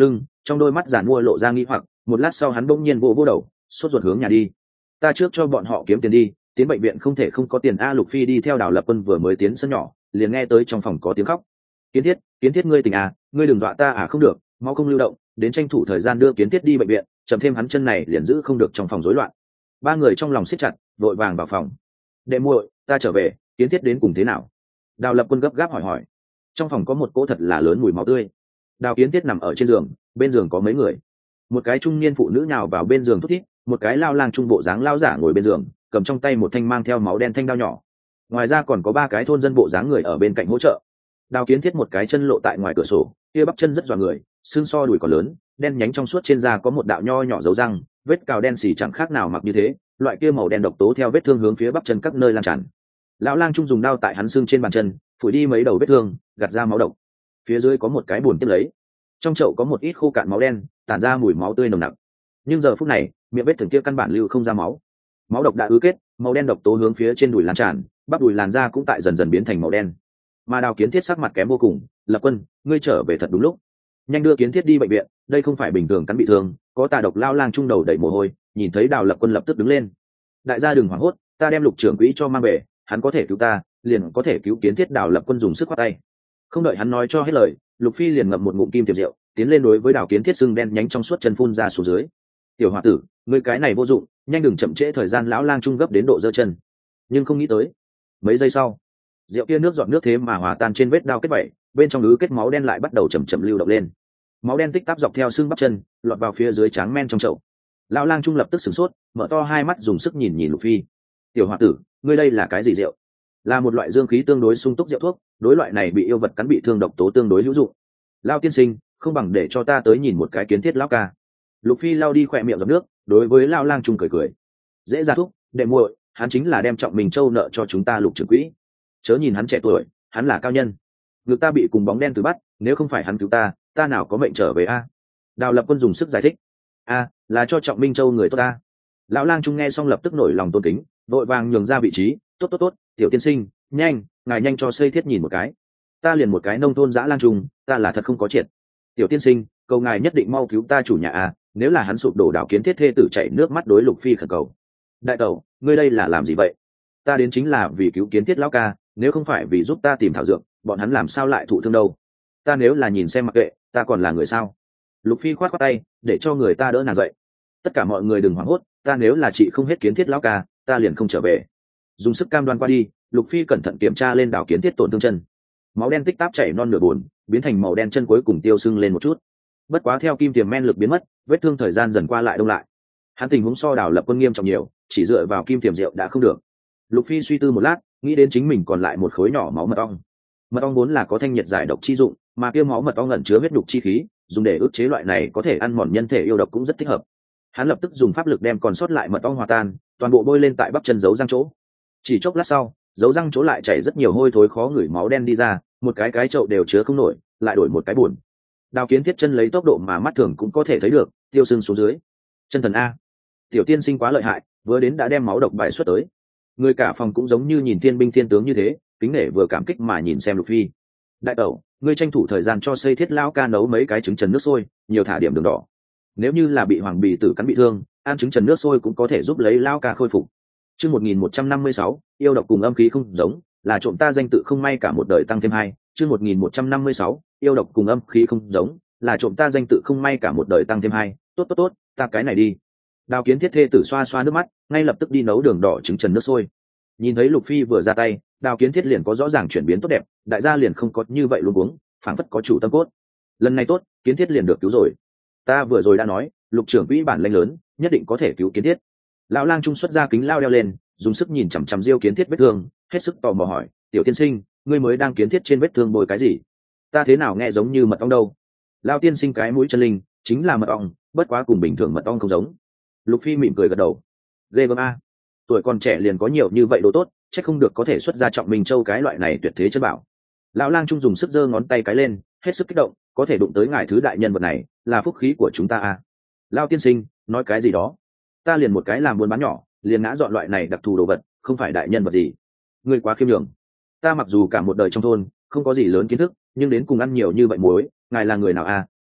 trong đôi mắt giàn mua lộ ra nghi hoặc. Một lát sau hắn bỗng nhiên vỗ vỗ đầu, sốt ruột hướng nhà đi. Ta trước cho bọn họ kiếm tiền đi, tiến bệnh viện không thể không có tiền a. Lục Phi đi theo Đào Lập Quân vừa mới tiến sân nhỏ, liền nghe tới trong phòng có tiếng khóc. Kiến Thiết, Kiến Thiết ngươi tỉnh à, ngươi đừng dọa ta à. Không được, máu không lưu động, đến tranh thủ thời gian đưa Kiến Thiết đi bệnh viện, chậm thêm hắn chân này liền giữ không được trong phòng rối loạn. Ba người trong lòng siết chặt, vội vàng vào phòng. Đệ muội, ta trở về, Kiến Thiết đến cùng thế nào? Đào Lập Quân gấp gáp hỏi hỏi. Trong phòng có một cỗ thật là lớn mùi máu tươi. Đào Kiến Thiết nằm ở trên giường, bên giường có mấy người. Một cái trung niên phụ nữ nhào vào bên giường thút thít, một cái lao lang trung bộ dáng lao giả ngồi bên giường, cầm trong tay một thanh mang theo máu đen thanh đao nhỏ. Ngoài ra còn có ba cái thôn dân bộ dáng người ở bên cạnh hỗ trợ. Đào Kiến Thiết một cái chân lộ tại ngoài cửa sổ, kia bắp chân rất dọa người, xương so đùi còn lớn, đen nhánh trong suốt trên da có một đạo nho nhỏ dấu răng, vết cào đen xì chẳng khác nào mặc như thế, loại kia màu đen độc tố theo vết thương hướng phía bắp chân các nơi lan tràn. Lão lang trung dùng đao tại hắn xương trên bàn chân, phủi đi mấy đầu vết thương, gạt ra máu độc. Phía dưới có một cái bồn tiếp lấy, trong chậu có một ít khô cạn máu đen, tản ra mùi máu tươi nồng nặc. Nhưng giờ phút này, miệng vết thương kia căn bản lưu không ra máu, máu độc đã ứ kết, màu đen độc tố hướng phía trên đùi lan tràn, bắp đùi làn da cũng tại dần dần biến thành màu đen. Mà Đào Kiến Thiết sắc mặt kém vô cùng. Lập Quân, ngươi trở về thật đúng lúc, nhanh đưa Kiến Thiết đi bệnh viện, đây không phải bình thường cắn bị thương, có tà độc. Lao lang trung đầu đẩy mồ hôi, nhìn thấy Đào Lập Quân lập tức đứng lên. Đại gia đừng hoảng hốt, ta đem Lục trưởng quỹ cho mang về, hắn có thể cứu ta, liền có thể cứu Kiến Thiết. Đào Lập Quân dùng sức khoát tay. Không đợi hắn nói cho hết lời, Lục Phi liền ngậm một ngụm kim tiệp rượu, tiến lên đối với Đào Kiến Thiết sưng đen nhánh trong suốt chân phun ra xuống dưới. Tiểu hòa tử, ngươi cái này vô dụng, nhanh đừng chậm trễ thời gian. Lão lang trung gấp đến độ giơ chân, nhưng không nghĩ tới mấy giây sau, rượu kia nước dọn nước thế mà hòa tan trên vết đao kết vẩy, bên trong lứ kết máu đen lại bắt đầu chầm chậm lưu động lên. Máu đen tích tắp dọc theo xương bắp chân, lọt vào phía dưới tráng men trong chậu. Lão lang trung lập tức sửng sốt, mở to hai mắt dùng sức nhìn nhìn Lục Phi. Tiểu hòa tử, ngươi đây là cái gì rượu? Là một loại dương khí tương đối sung túc rượu thuốc, đối loại này bị yêu vật cắn bị thương độc tố tương đối hữu dụng. Lão tiên sinh, không bằng để cho ta tới nhìn một cái Kiến Thiết lão ca. Lục Phi lau đi khỏe miệng giọt nước, đối với lão lang trung cười cười. Dễ ra thuốc, đệ muội, hắn chính là đem Trọng Mình Châu nợ cho chúng ta Lục trưởng quỹ. Chớ nhìn hắn trẻ tuổi, hắn là cao nhân. Ngực ta bị cùng bóng đen từ bắt, nếu không phải hắn cứu ta, ta nào có mệnh trở về a. Đào Lập Quân dùng sức giải thích. A, là cho Trọng Minh Châu người tốt ta. Lão lang trung nghe xong lập tức nổi lòng tôn kính, vội vàng nhường ra vị trí. Tốt tốt tốt, tiểu tiên sinh, nhanh, ngài nhanh cho xây thiết nhìn một cái. Ta liền một cái nông thôn dã lang trung, ta là thật không có triệt. Tiểu tiên sinh, cầu ngài nhất định mau cứu ta chủ nhà a, nếu là hắn sụp đổ. Đào Kiến Thiết thê tử chảy nước mắt đối Lục Phi khẩn cầu. Đại tẩu, ngươi đây là làm gì vậy? Ta đến chính là vì cứu Kiến Thiết lão ca, nếu không phải vì giúp ta tìm thảo dược, bọn hắn làm sao lại thụ thương đâu. Ta nếu là nhìn xem mặc kệ, ta còn là người sao? Lục Phi khoát khoát tay, để cho người ta đỡ nàng dậy. Tất cả mọi người đừng hoảng hốt, ta nếu là chị không hết Kiến Thiết lão ca, ta liền không trở về. Dùng sức cam đoan qua đi, Lục Phi cẩn thận kiểm tra lên Đào Kiến Thiết tổn thương chân. Máu đen tích táp chảy non nửa buồn, biến thành màu đen chân cuối cùng tiêu sưng lên một chút. Bất quá theo kim tiềm men lực biến mất, vết thương thời gian dần qua lại đông lại. Hắn tình huống so Đào Lập Quân nghiêm trọng nhiều, chỉ dựa vào kim tiềm rượu đã không được. Lục Phi suy tư một lát, nghĩ đến chính mình còn lại một khối nhỏ máu mật ong. Mật ong vốn là có thanh nhiệt giải độc chi dụng, mà kia máu mật ong ẩn chứa huyết đục chi khí, dùng để ức chế loại này có thể ăn mòn nhân thể yêu độc cũng rất thích hợp. Hắn lập tức dùng pháp lực đem còn sót lại mật ong hòa tan, toàn bộ bôi lên tại bắp chân giấu răng chỗ. Chỉ chốc lát sau, giấu răng chỗ lại chảy rất nhiều hôi thối khó ngửi máu đen đi ra, một cái cái chậu đều chứa không nổi, lại đổi một cái buồn. Đào Kiến Thiết chân lấy tốc độ mà mắt thường cũng có thể thấy được, tiêu sưng xuống dưới. Chân thần a, tiểu tiên sinh quá lợi hại, vừa đến đã đem máu độc bài xuất tới. Người cả phòng cũng giống như nhìn thiên binh thiên tướng như thế, kính nể vừa cảm kích mà nhìn xem Lục Phi. Đại tẩu, ngươi tranh thủ thời gian cho xây thiết lão ca nấu mấy cái trứng trần nước sôi, nhiều thả điểm đường đỏ. Nếu như là bị hoàng bì tử cắn bị thương, ăn trứng trần nước sôi cũng có thể giúp lấy lão ca khôi phục. Chương một nghìn một trăm năm mươi sáu, yêu độc cùng âm khí không giống, là trộm ta danh tự không may cả một đời tăng thêm hai. Chương một nghìn một trăm năm mươi sáu, yêu độc cùng âm khí không giống, là trộm ta danh tự không may cả một đời tăng thêm hai. Tốt tốt tốt, ta cái này đi. Đào Kiến Thiết thê tử xoa xoa nước mắt, ngay lập tức đi nấu đường đỏ trứng trần nước sôi. Nhìn thấy Lục Phi vừa ra tay, Đào Kiến Thiết liền có rõ ràng chuyển biến tốt đẹp, đại gia liền không có như vậy luôn uống, phảng phất có chủ tâm cốt. Lần này tốt, Kiến Thiết liền được cứu rồi. Ta vừa rồi đã nói, Lục trưởng quỹ bản lĩnh lớn, nhất định có thể cứu Kiến Thiết. Lão lang trung xuất ra kính lao đeo lên, dùng sức nhìn chằm chằm Diêu Kiến Thiết vết thương, hết sức tò mò hỏi, tiểu tiên sinh, ngươi mới đang Kiến Thiết trên vết thương bôi cái gì? Ta thế nào nghe giống như mật ong đâu? Lão tiên sinh cái mũi chân linh, chính là mật ong, bất quá cùng bình thường mật ong không giống. Lục Phi mỉm cười gật đầu. Ghê gớm a, tuổi còn trẻ liền có nhiều như vậy đồ tốt, chắc không được có thể xuất ra Trọng Minh Châu cái loại này tuyệt thế chân bảo. Lão lang trung dùng sức giơ ngón tay cái lên, hết sức kích động, có thể đụng tới ngài thứ đại nhân vật này, là phúc khí của chúng ta a. Lão tiên sinh, nói cái gì đó? Ta liền một cái làm buôn bán nhỏ, liền ngã dọn loại này đặc thù đồ vật, không phải đại nhân vật gì. Ngươi quá khiêm nhường. Ta mặc dù cả một đời trong thôn, không có gì lớn kiến thức, nhưng đến cùng ăn nhiều như vậy muối, ngài là người nào a?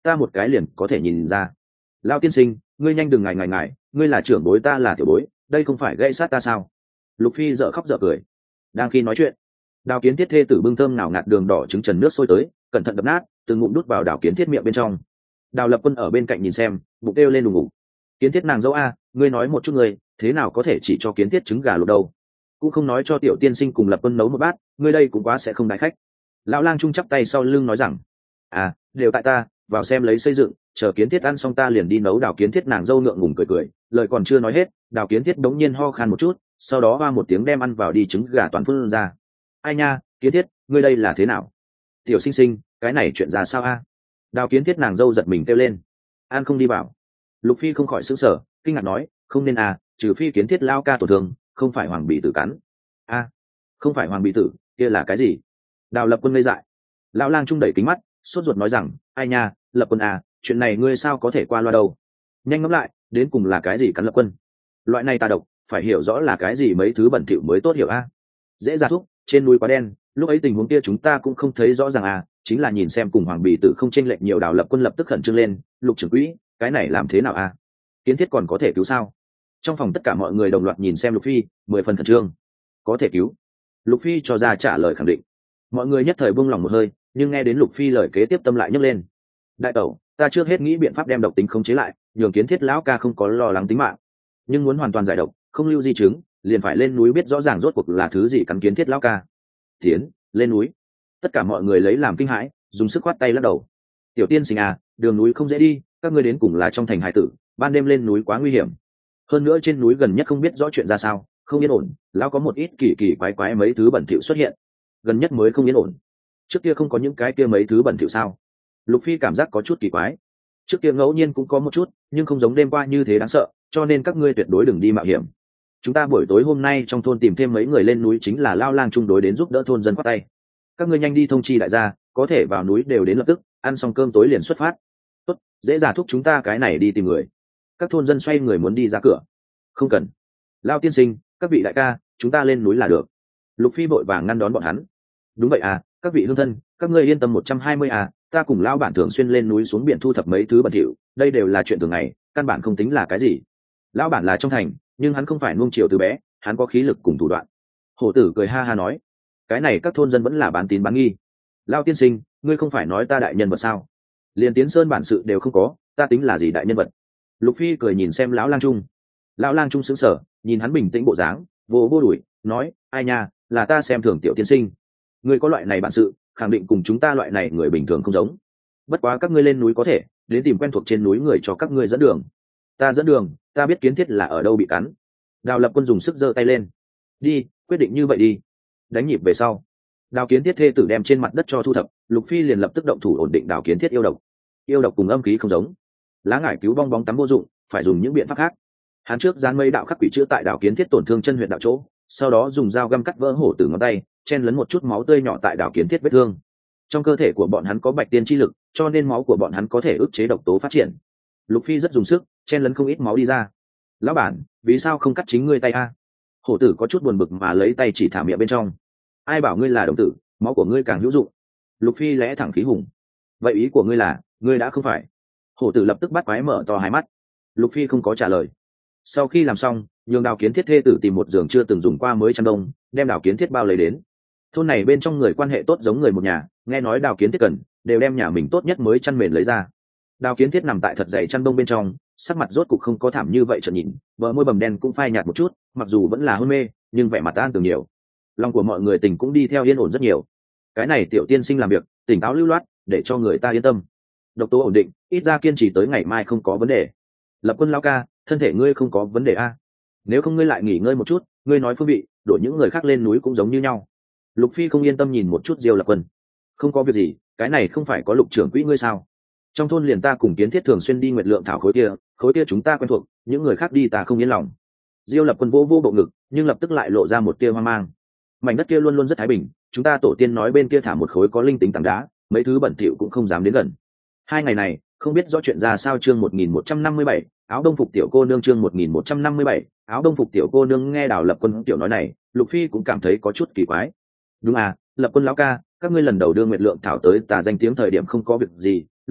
ta một cái liền có thể nhìn ra. Lao tiên sinh, ngươi nhanh đừng ngài ngài ngài, ngươi là trưởng bối, ta là tiểu bối, đây không phải gây sát ta sao? Lục Phi dở khóc dở cười. Đang khi nói chuyện, Đào Kiến Thiết thê tử bưng thơm nào ngạt đường đỏ trứng trần nước sôi tới, cẩn thận đập nát, từng ngụm đút vào Đào Kiến Thiết miệng bên trong. Đào Lập Quân ở bên cạnh nhìn xem, bụng kêu lên đùng ngủ. Kiến Thiết nàng dâu a, ngươi nói một chút, ngươi thế nào có thể chỉ cho Kiến Thiết trứng gà luộc đâu, cũng không nói cho tiểu tiên sinh cùng Lập Quân nấu một bát, ngươi đây cũng quá sẽ không đái khách. Lão lang trung chắp tay sau lưng nói rằng, à, đều tại ta, vào xem lấy xây dựng, chờ Kiến Thiết ăn xong ta liền đi nấu. Đào Kiến Thiết nàng dâu ngượng ngùng cười cười, lời còn chưa nói hết, Đào Kiến Thiết đống nhiên ho khan một chút, sau đó hoa một tiếng đem ăn vào đi trứng gà toàn phun ra. Ai nha, Kiến Thiết, ngươi đây là thế nào? Tiểu sinh sinh, cái này chuyện ra sao a? Đào Kiến Thiết nàng dâu giật mình kêu lên. An không đi vào. Lục Phi không khỏi sững sờ, kinh ngạc nói, không nên à, trừ phi Kiến Thiết lao ca tổn thương, không phải Hoàng Bì Tử cắn. A, không phải Hoàng Bì Tử, kia là cái gì? Đào Lập Quân ngây dại. Lão lang trung đẩy kính mắt, sốt ruột nói rằng, ai nha, Lập Quân à, chuyện này ngươi sao có thể qua loa đâu? Nhanh ngẫm lại, đến cùng là cái gì cắn Lập Quân? Loại này tà độc, phải hiểu rõ là cái gì mấy thứ bẩn thỉu mới tốt hiểu a. Dễ ra thuốc, trên núi quá đen, lúc ấy tình huống kia chúng ta cũng không thấy rõ ràng à, chính là nhìn xem cùng Hoàng Bì Tử không chênh lệch nhiều. Đào Lập Quân lập tức khẩn trương lên, Lục trưởng quỹ, cái này làm thế nào à? Kiến Thiết còn có thể cứu sao? Trong phòng tất cả mọi người đồng loạt nhìn xem Lục Phi, mười phần khẩn trương. Có thể cứu. Lục Phi cho ra trả lời khẳng định. Mọi người nhất thời buông lòng một hơi, nhưng nghe đến Lục Phi lời kế tiếp tâm lại nhấc lên. Đại tẩu, ta trước hết nghĩ biện pháp đem độc tính khống chế lại, nhường Kiến Thiết lão ca không có lo lắng tính mạng. Nhưng muốn hoàn toàn giải độc, không lưu di chứng, liền phải lên núi biết rõ ràng rốt cuộc là thứ gì cắn Kiến Thiết lão ca. Tiến, lên núi. Tất cả mọi người lấy làm kinh hãi, dùng sức khoát tay lắc đầu. Tiểu tiên sinh à, đường núi không dễ đi, các ngươi đến cùng là trong thành hải tử, ban đêm lên núi quá nguy hiểm. Hơn nữa trên núi gần nhất không biết rõ chuyện ra sao, không yên ổn, lão có một ít kỳ kỳ quái quái mấy thứ bẩn thỉu xuất hiện. Gần nhất mới không yên ổn. Trước kia không có những cái kia mấy thứ bẩn thỉu sao? Lục Phi cảm giác có chút kỳ quái. Trước kia ngẫu nhiên cũng có một chút, nhưng không giống đêm qua như thế đáng sợ, cho nên các ngươi tuyệt đối đừng đi mạo hiểm. Chúng ta buổi tối hôm nay trong thôn tìm thêm mấy người lên núi, chính là lao lang chung đối đến giúp đỡ thôn dân khoát tay. Các ngươi nhanh đi thông chi đại gia, có thể vào núi đều đến lập tức, ăn xong cơm tối liền xuất phát. Tốt, dễ dàng thúc chúng ta cái này đi tìm người. Các thôn dân xoay người muốn đi ra cửa. Không cần. Lao tiên sinh, các vị đại ca, chúng ta lên núi là được. Lục Phi vội vàng ngăn đón bọn hắn. Đúng vậy à, các vị hương thân, các ngươi yên tâm một trăm hai mươi à, ta cùng lao bản thường xuyên lên núi xuống biển thu thập mấy thứ bẩn thỉu, đây đều là chuyện thường ngày, căn bản không tính là cái gì. Lão bản là trong thành, nhưng hắn không phải nuông chiều từ bé, hắn có khí lực cùng thủ đoạn. Hổ tử cười ha ha nói, cái này các thôn dân vẫn là bán tín bán nghi. Lao tiên sinh, ngươi không phải nói ta đại nhân vật sao? Liền Tiến Sơn bản sự đều không có, ta tính là gì đại nhân vật? Lục Phi cười nhìn xem lão lang trung. Lão lang trung sững sờ, nhìn hắn bình tĩnh bộ dáng, vô vô đuổi, nói, ai nha, là ta xem thường tiểu tiên sinh. Ngươi có loại này bản sự, khẳng định cùng chúng ta loại này người bình thường không giống. Bất quá các ngươi lên núi có thể đến tìm quen thuộc trên núi người cho các ngươi dẫn đường. Ta dẫn đường, ta biết Kiến Thiết là ở đâu bị cắn. Đào Lập Quân dùng sức giơ tay lên. Đi, quyết định như vậy đi. Đánh nhịp về sau, Đào Kiến Thiết thê tử đem trên mặt đất cho thu thập, Lục Phi liền lập tức động thủ ổn định Đào Kiến Thiết yêu độc. Yêu độc cùng âm khí không giống, lá ngải cứu bong bóng tắm vô dụng, phải dùng những biện pháp khác. Hắn trước dán mấy đạo khắc quỷ chữa tại Đào Kiến Thiết tổn thương chân huyệt đạo chỗ, sau đó dùng dao găm cắt vỡ hổ tử ngón tay, chen lấn một chút máu tươi nhỏ tại Đào Kiến Thiết vết thương. Trong cơ thể của bọn hắn có bạch tiên chi lực, cho nên máu của bọn hắn có thể ức chế độc tố phát triển. Lục Phi rất dùng sức, chen lấn không ít máu đi ra. Lão bản, vì sao không cắt chính ngươi tay a? Hổ tử có chút buồn bực mà lấy tay chỉ thả miệng bên trong. Ai bảo ngươi là đồng tử, máu của ngươi càng hữu dụng. Lục Phi lẽ thẳng khí hùng. Vậy ý của ngươi là, ngươi đã không phải? Hổ tử lập tức bắt quái mở to hai mắt. Lục Phi không có trả lời. Sau khi làm xong, nhường Đào Kiến Thiết thê tử tìm một giường chưa từng dùng qua mới chăn đông, đem Đào Kiến Thiết bao lấy đến. Thôn này bên trong người quan hệ tốt giống người một nhà, nghe nói Đào Kiến Thiết cần, đều đem nhà mình tốt nhất mới chăn mền lấy ra. Đào Kiến Thiết nằm tại thật dày chăn đông bên trong, sắc mặt rốt cục không có thảm như vậy trợn nhìn, bờ môi bầm đen cũng phai nhạt một chút, mặc dù vẫn là hôn mê, nhưng vẻ mặt an tường nhiều. Lòng của mọi người tình cũng đi theo yên ổn rất nhiều. Cái này tiểu tiên sinh làm việc tỉnh táo lưu loát, để cho người ta yên tâm. Độc tố ổn định, ít ra kiên trì tới ngày mai không có vấn đề. Lập Quân lão ca, thân thể ngươi không có vấn đề a? Nếu không ngươi lại nghỉ ngơi một chút, ngươi nói phương vị, đổi những người khác lên núi cũng giống như nhau. Lục Phi không yên tâm nhìn một chút Diêu Lập Quân. Không có việc gì, cái này không phải có Lục trưởng quỹ ngươi sao? Trong thôn liền ta cùng Kiến Thiết thường xuyên đi nguyệt lượng thảo khối kia, khối kia chúng ta quen thuộc, những người khác đi ta không yên lòng. Diêu Lập Quân vô vô bộ ngực, nhưng lập tức lại lộ ra một tia hoang mang. Mảnh đất kia luôn luôn rất thái bình, chúng ta tổ tiên nói bên kia thả một khối có linh tính tảng đá, mấy thứ bẩn thỉu cũng không dám đến gần. Hai ngày này, không biết rõ chuyện ra sao. Chương một nghìn một trăm năm mươi bảy, áo đông phục tiểu cô nương. Chương một nghìn một trăm năm mươi bảy, áo đông phục tiểu cô nương. Nghe Đào Lập Quân tiểu nói này, Lục Phi cũng cảm thấy có chút kỳ quái. Đúng à, Lập Quân lão ca, các ngươi lần đầu đưa nguyệt lượng thảo tới tà danh tiếng thời điểm không có việc gì,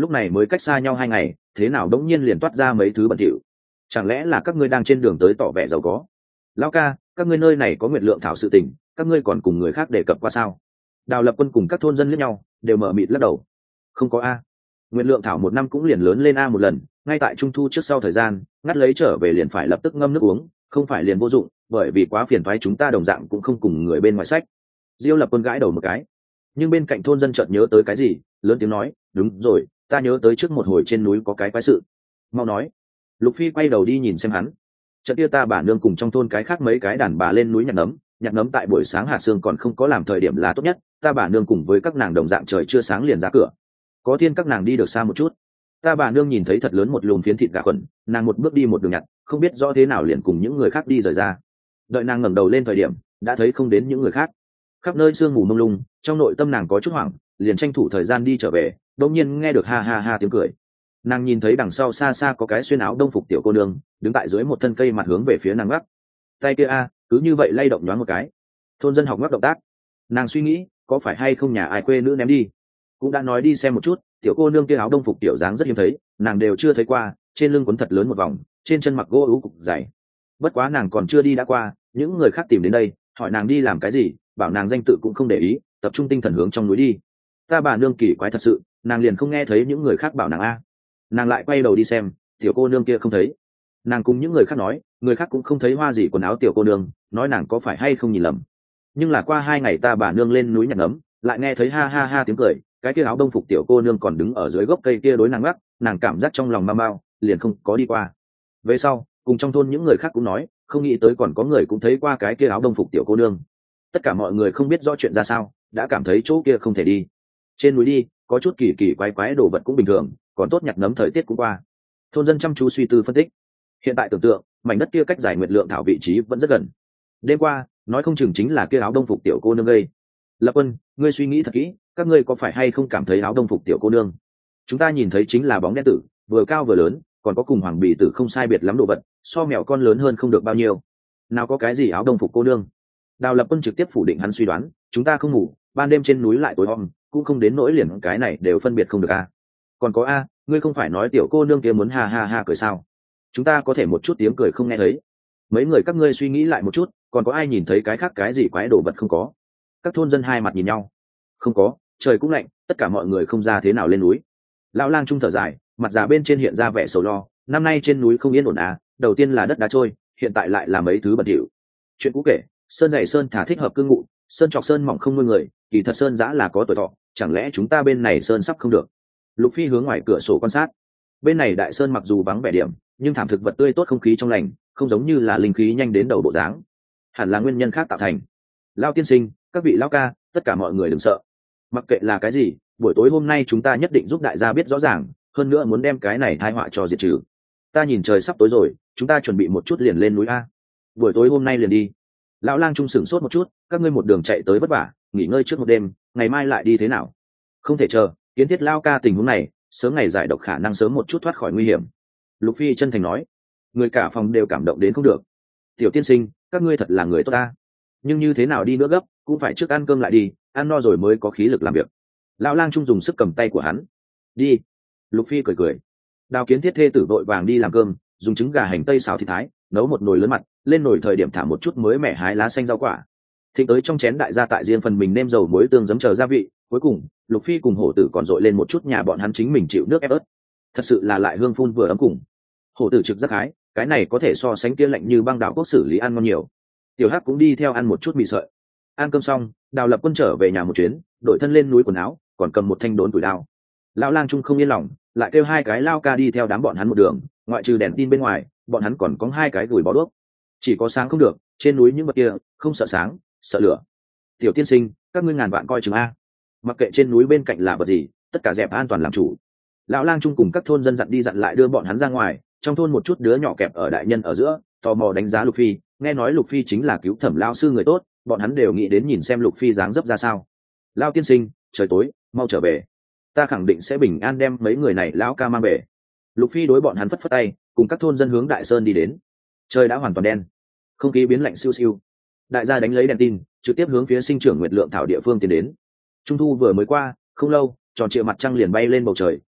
lúc này mới cách xa nhau hai ngày, thế nào đống nhiên liền toát ra mấy thứ bẩn thỉu? Chẳng lẽ là các ngươi đang trên đường tới tỏ vẻ giàu có? Lão ca, các ngươi nơi này có nguyệt lượng thảo sự tình, các ngươi còn cùng người khác đề cập qua sao? Đào Lập Quân cùng các thôn dân liếc nhau, đều mở mịt lắc đầu. Không có a. Nguyệt lượng thảo một năm cũng liền lớn lên a một lần, ngay tại trung thu trước sau thời gian, ngắt lấy trở về liền phải lập tức ngâm nước uống, không phải liền vô dụng, bởi vì quá phiền toái chúng ta đồng dạng cũng không cùng người bên ngoài sách. Diêu Lập Quân gãi đầu một cái, nhưng bên cạnh thôn dân chợt nhớ tới cái gì, lớn tiếng nói, đúng rồi, ta nhớ tới trước một hồi trên núi có cái quái sự. Mau nói. Lục Phi quay đầu đi nhìn xem hắn. Trận kia ta bà nương cùng trong thôn cái khác mấy cái đàn bà lên núi nhặt nấm, nhặt nấm tại buổi sáng hạt sương còn không có làm thời điểm là tốt nhất, ta bà nương cùng với các nàng đồng dạng trời chưa sáng liền ra cửa. Có thiên các nàng đi được xa một chút, ta bà nương nhìn thấy thật lớn một lùm phiến thịt gà quần, nàng một bước đi một đường nhặt, không biết rõ thế nào liền cùng những người khác đi rời ra. Đợi nàng ngẩng đầu lên thời điểm, đã thấy không đến những người khác, khắp nơi sương mù mông lung, trong nội tâm nàng có chút hoảng, liền tranh thủ thời gian đi trở về, đột nhiên nghe được ha ha ha tiếng cười. Nàng nhìn thấy đằng sau xa xa có cái xuyên áo đông phục tiểu cô nương đứng tại dưới một thân cây mặt hướng về phía nàng gác tay kia a cứ như vậy lay động nhoáng một cái. Thôn dân học ngắc động tác, nàng suy nghĩ có phải hay không nhà ai quê nữ ném đi, cũng đã nói đi xem một chút. Tiểu cô nương kia áo đông phục tiểu dáng rất hiếm thấy, nàng đều chưa thấy qua, trên lưng quấn thật lớn một vòng, trên chân mặc gỗ ú cục dày. Bất quá nàng còn chưa đi đã qua, những người khác tìm đến đây hỏi nàng đi làm cái gì, bảo nàng danh tự cũng không để ý, tập trung tinh thần hướng trong núi đi. Ta bà nương kỳ quái thật sự, nàng liền không nghe thấy những người khác bảo nàng a. Nàng lại quay đầu đi xem, tiểu cô nương kia không thấy. Nàng cùng những người khác nói, người khác cũng không thấy hoa gì quần áo tiểu cô nương, nói nàng có phải hay không nhìn lầm. Nhưng là qua hai ngày ta bà nương lên núi nhặt nấm, lại nghe thấy ha ha ha tiếng cười, cái kia áo đông phục tiểu cô nương còn đứng ở dưới gốc cây kia đối nàng gắt, nàng cảm giác trong lòng mau mau, liền không có đi qua. Về sau, cùng trong thôn những người khác cũng nói, không nghĩ tới còn có người cũng thấy qua cái kia áo đông phục tiểu cô nương. Tất cả mọi người không biết rõ chuyện ra sao, đã cảm thấy chỗ kia không thể đi. Trên núi đi, có chút kỳ kỳ quái quái đồ vật cũng bình thường, còn tốt nhặt nấm thời tiết cũng qua. Thôn dân chăm chú suy tư phân tích. Hiện tại tưởng tượng, mảnh đất kia cách giải nguyệt lượng thảo vị trí vẫn rất gần. Đêm qua, nói không chừng chính là kia áo đông phục tiểu cô nương gây. Lập Quân, ngươi suy nghĩ thật kỹ, các ngươi có phải hay không cảm thấy áo đông phục tiểu cô nương? Chúng ta nhìn thấy chính là bóng đen tử, vừa cao vừa lớn, còn có cùng hoàng bì tử không sai biệt lắm đồ vật, so mèo con lớn hơn không được bao nhiêu. Nào có cái gì áo đông phục cô nương? Đào Lập Quân trực tiếp phủ định hắn suy đoán, chúng ta không ngủ, ban đêm trên núi lại tối om, cũng không đến nỗi liền cái này đều phân biệt không được a. Còn có a, ngươi không phải nói tiểu cô nương kia muốn ha ha ha cười sao? Chúng ta có thể một chút tiếng cười không nghe thấy. Mấy người các ngươi suy nghĩ lại một chút, còn có ai nhìn thấy cái khác cái gì quái đồ vật không có? Các thôn dân hai mặt nhìn nhau. Không có, trời cũng lạnh, tất cả mọi người không ra thế nào lên núi. Lão lang trung thở dài, mặt già bên trên hiện ra vẻ sầu lo, năm nay trên núi không yên ổn à, đầu tiên là đất đá trôi, hiện tại lại là mấy thứ bẩn thỉu. Chuyện cũ kể, sơn dày sơn thả thích hợp cư ngụ, sơn trọc sơn mỏng không nuôi người, kỳ thật sơn giã là có tuổi thọ, chẳng lẽ chúng ta bên này sơn sắp không được? Lục Phi hướng ngoài cửa sổ quan sát, bên này đại sơn mặc dù vắng vẻ điểm, nhưng thảm thực vật tươi tốt, không khí trong lành, không giống như là linh khí nhanh đến đầu bộ dáng, hẳn là nguyên nhân khác tạo thành. Lao tiên sinh, các vị lão ca, tất cả mọi người đừng sợ, mặc kệ là cái gì, buổi tối hôm nay chúng ta nhất định giúp đại gia biết rõ ràng, hơn nữa muốn đem cái này tai họa cho diệt trừ. Ta nhìn trời sắp tối rồi, chúng ta chuẩn bị một chút liền lên núi a. Buổi tối hôm nay liền đi. Lão lang trung sửng sốt một chút, các ngươi một đường chạy tới vất vả, nghỉ ngơi trước một đêm, ngày mai lại đi thế nào? Không thể chờ, kiến thiết lao ca tình huống này, sớm ngày giải độc khả năng sớm một chút thoát khỏi nguy hiểm. Lục Phi chân thành nói. Người cả phòng đều cảm động đến không được. Tiểu tiên sinh, các ngươi thật là người tốt ta, nhưng như thế nào đi nữa gấp cũng phải trước ăn cơm lại đi, ăn no rồi mới có khí lực làm việc. Lão lang trung dùng sức cầm tay của hắn. Đi. Lục Phi cười cười. Đào Kiến thiết thê tử vội vàng đi làm cơm, dùng trứng gà hành tây xào thịt thái, nấu một nồi lớn mặt, lên nồi thời điểm thả một chút mới mẻ hái lá xanh rau quả, thịnh tới trong chén đại gia tại riêng phần mình nêm dầu muối tương giấm chờ gia vị. Cuối cùng Lục Phi cùng hổ tử còn dội lên một chút nhà bọn hắn chính mình chịu nước ép ớt, thật sự là lại hương phun vừa ấm cùng. Hổ tử trực rất hái, cái này có thể so sánh kia lạnh như băng đảo quốc xử lý ăn ngon nhiều. Tiểu Hắc cũng đi theo ăn một chút mì sợi. Ăn cơm xong, Đào Lập Quân trở về nhà một chuyến, đội thân lên núi quần áo, còn cầm một thanh đốn tuổi đao. Lão lang trung không yên lòng, lại kêu hai cái lao ca đi theo đám bọn hắn một đường, ngoại trừ đèn tin bên ngoài, bọn hắn còn có hai cái gùi bó đuốc. Chỉ có sáng không được, trên núi những vật kia không sợ sáng, sợ lửa. Tiểu tiên sinh, các ngươi ngàn vạn coi chừng a, mặc kệ trên núi bên cạnh là vật gì, tất cả dẹp an toàn làm chủ. Lão lang trung cùng các thôn dân dặn đi dặn lại đưa bọn hắn ra ngoài. Trong thôn một chút đứa nhỏ kẹp ở đại nhân ở giữa, tò mò đánh giá Lục Phi, nghe nói Lục Phi chính là cứu thẩm lao sư người tốt, bọn hắn đều nghĩ đến nhìn xem Lục Phi dáng dấp ra sao. Lao tiên sinh, trời tối, mau trở về, ta khẳng định sẽ bình an đem mấy người này lão ca mang về. Lục Phi đối bọn hắn phất phất tay, cùng các thôn dân hướng đại sơn đi đến. Trời đã hoàn toàn đen, không khí biến lạnh siêu siêu. Đại gia đánh lấy đèn tin, trực tiếp hướng phía sinh trưởng nguyệt lượng thảo địa phương tiến đến. Trung thu vừa mới qua, không lâu, tròn trịa mặt trăng liền bay lên bầu trời,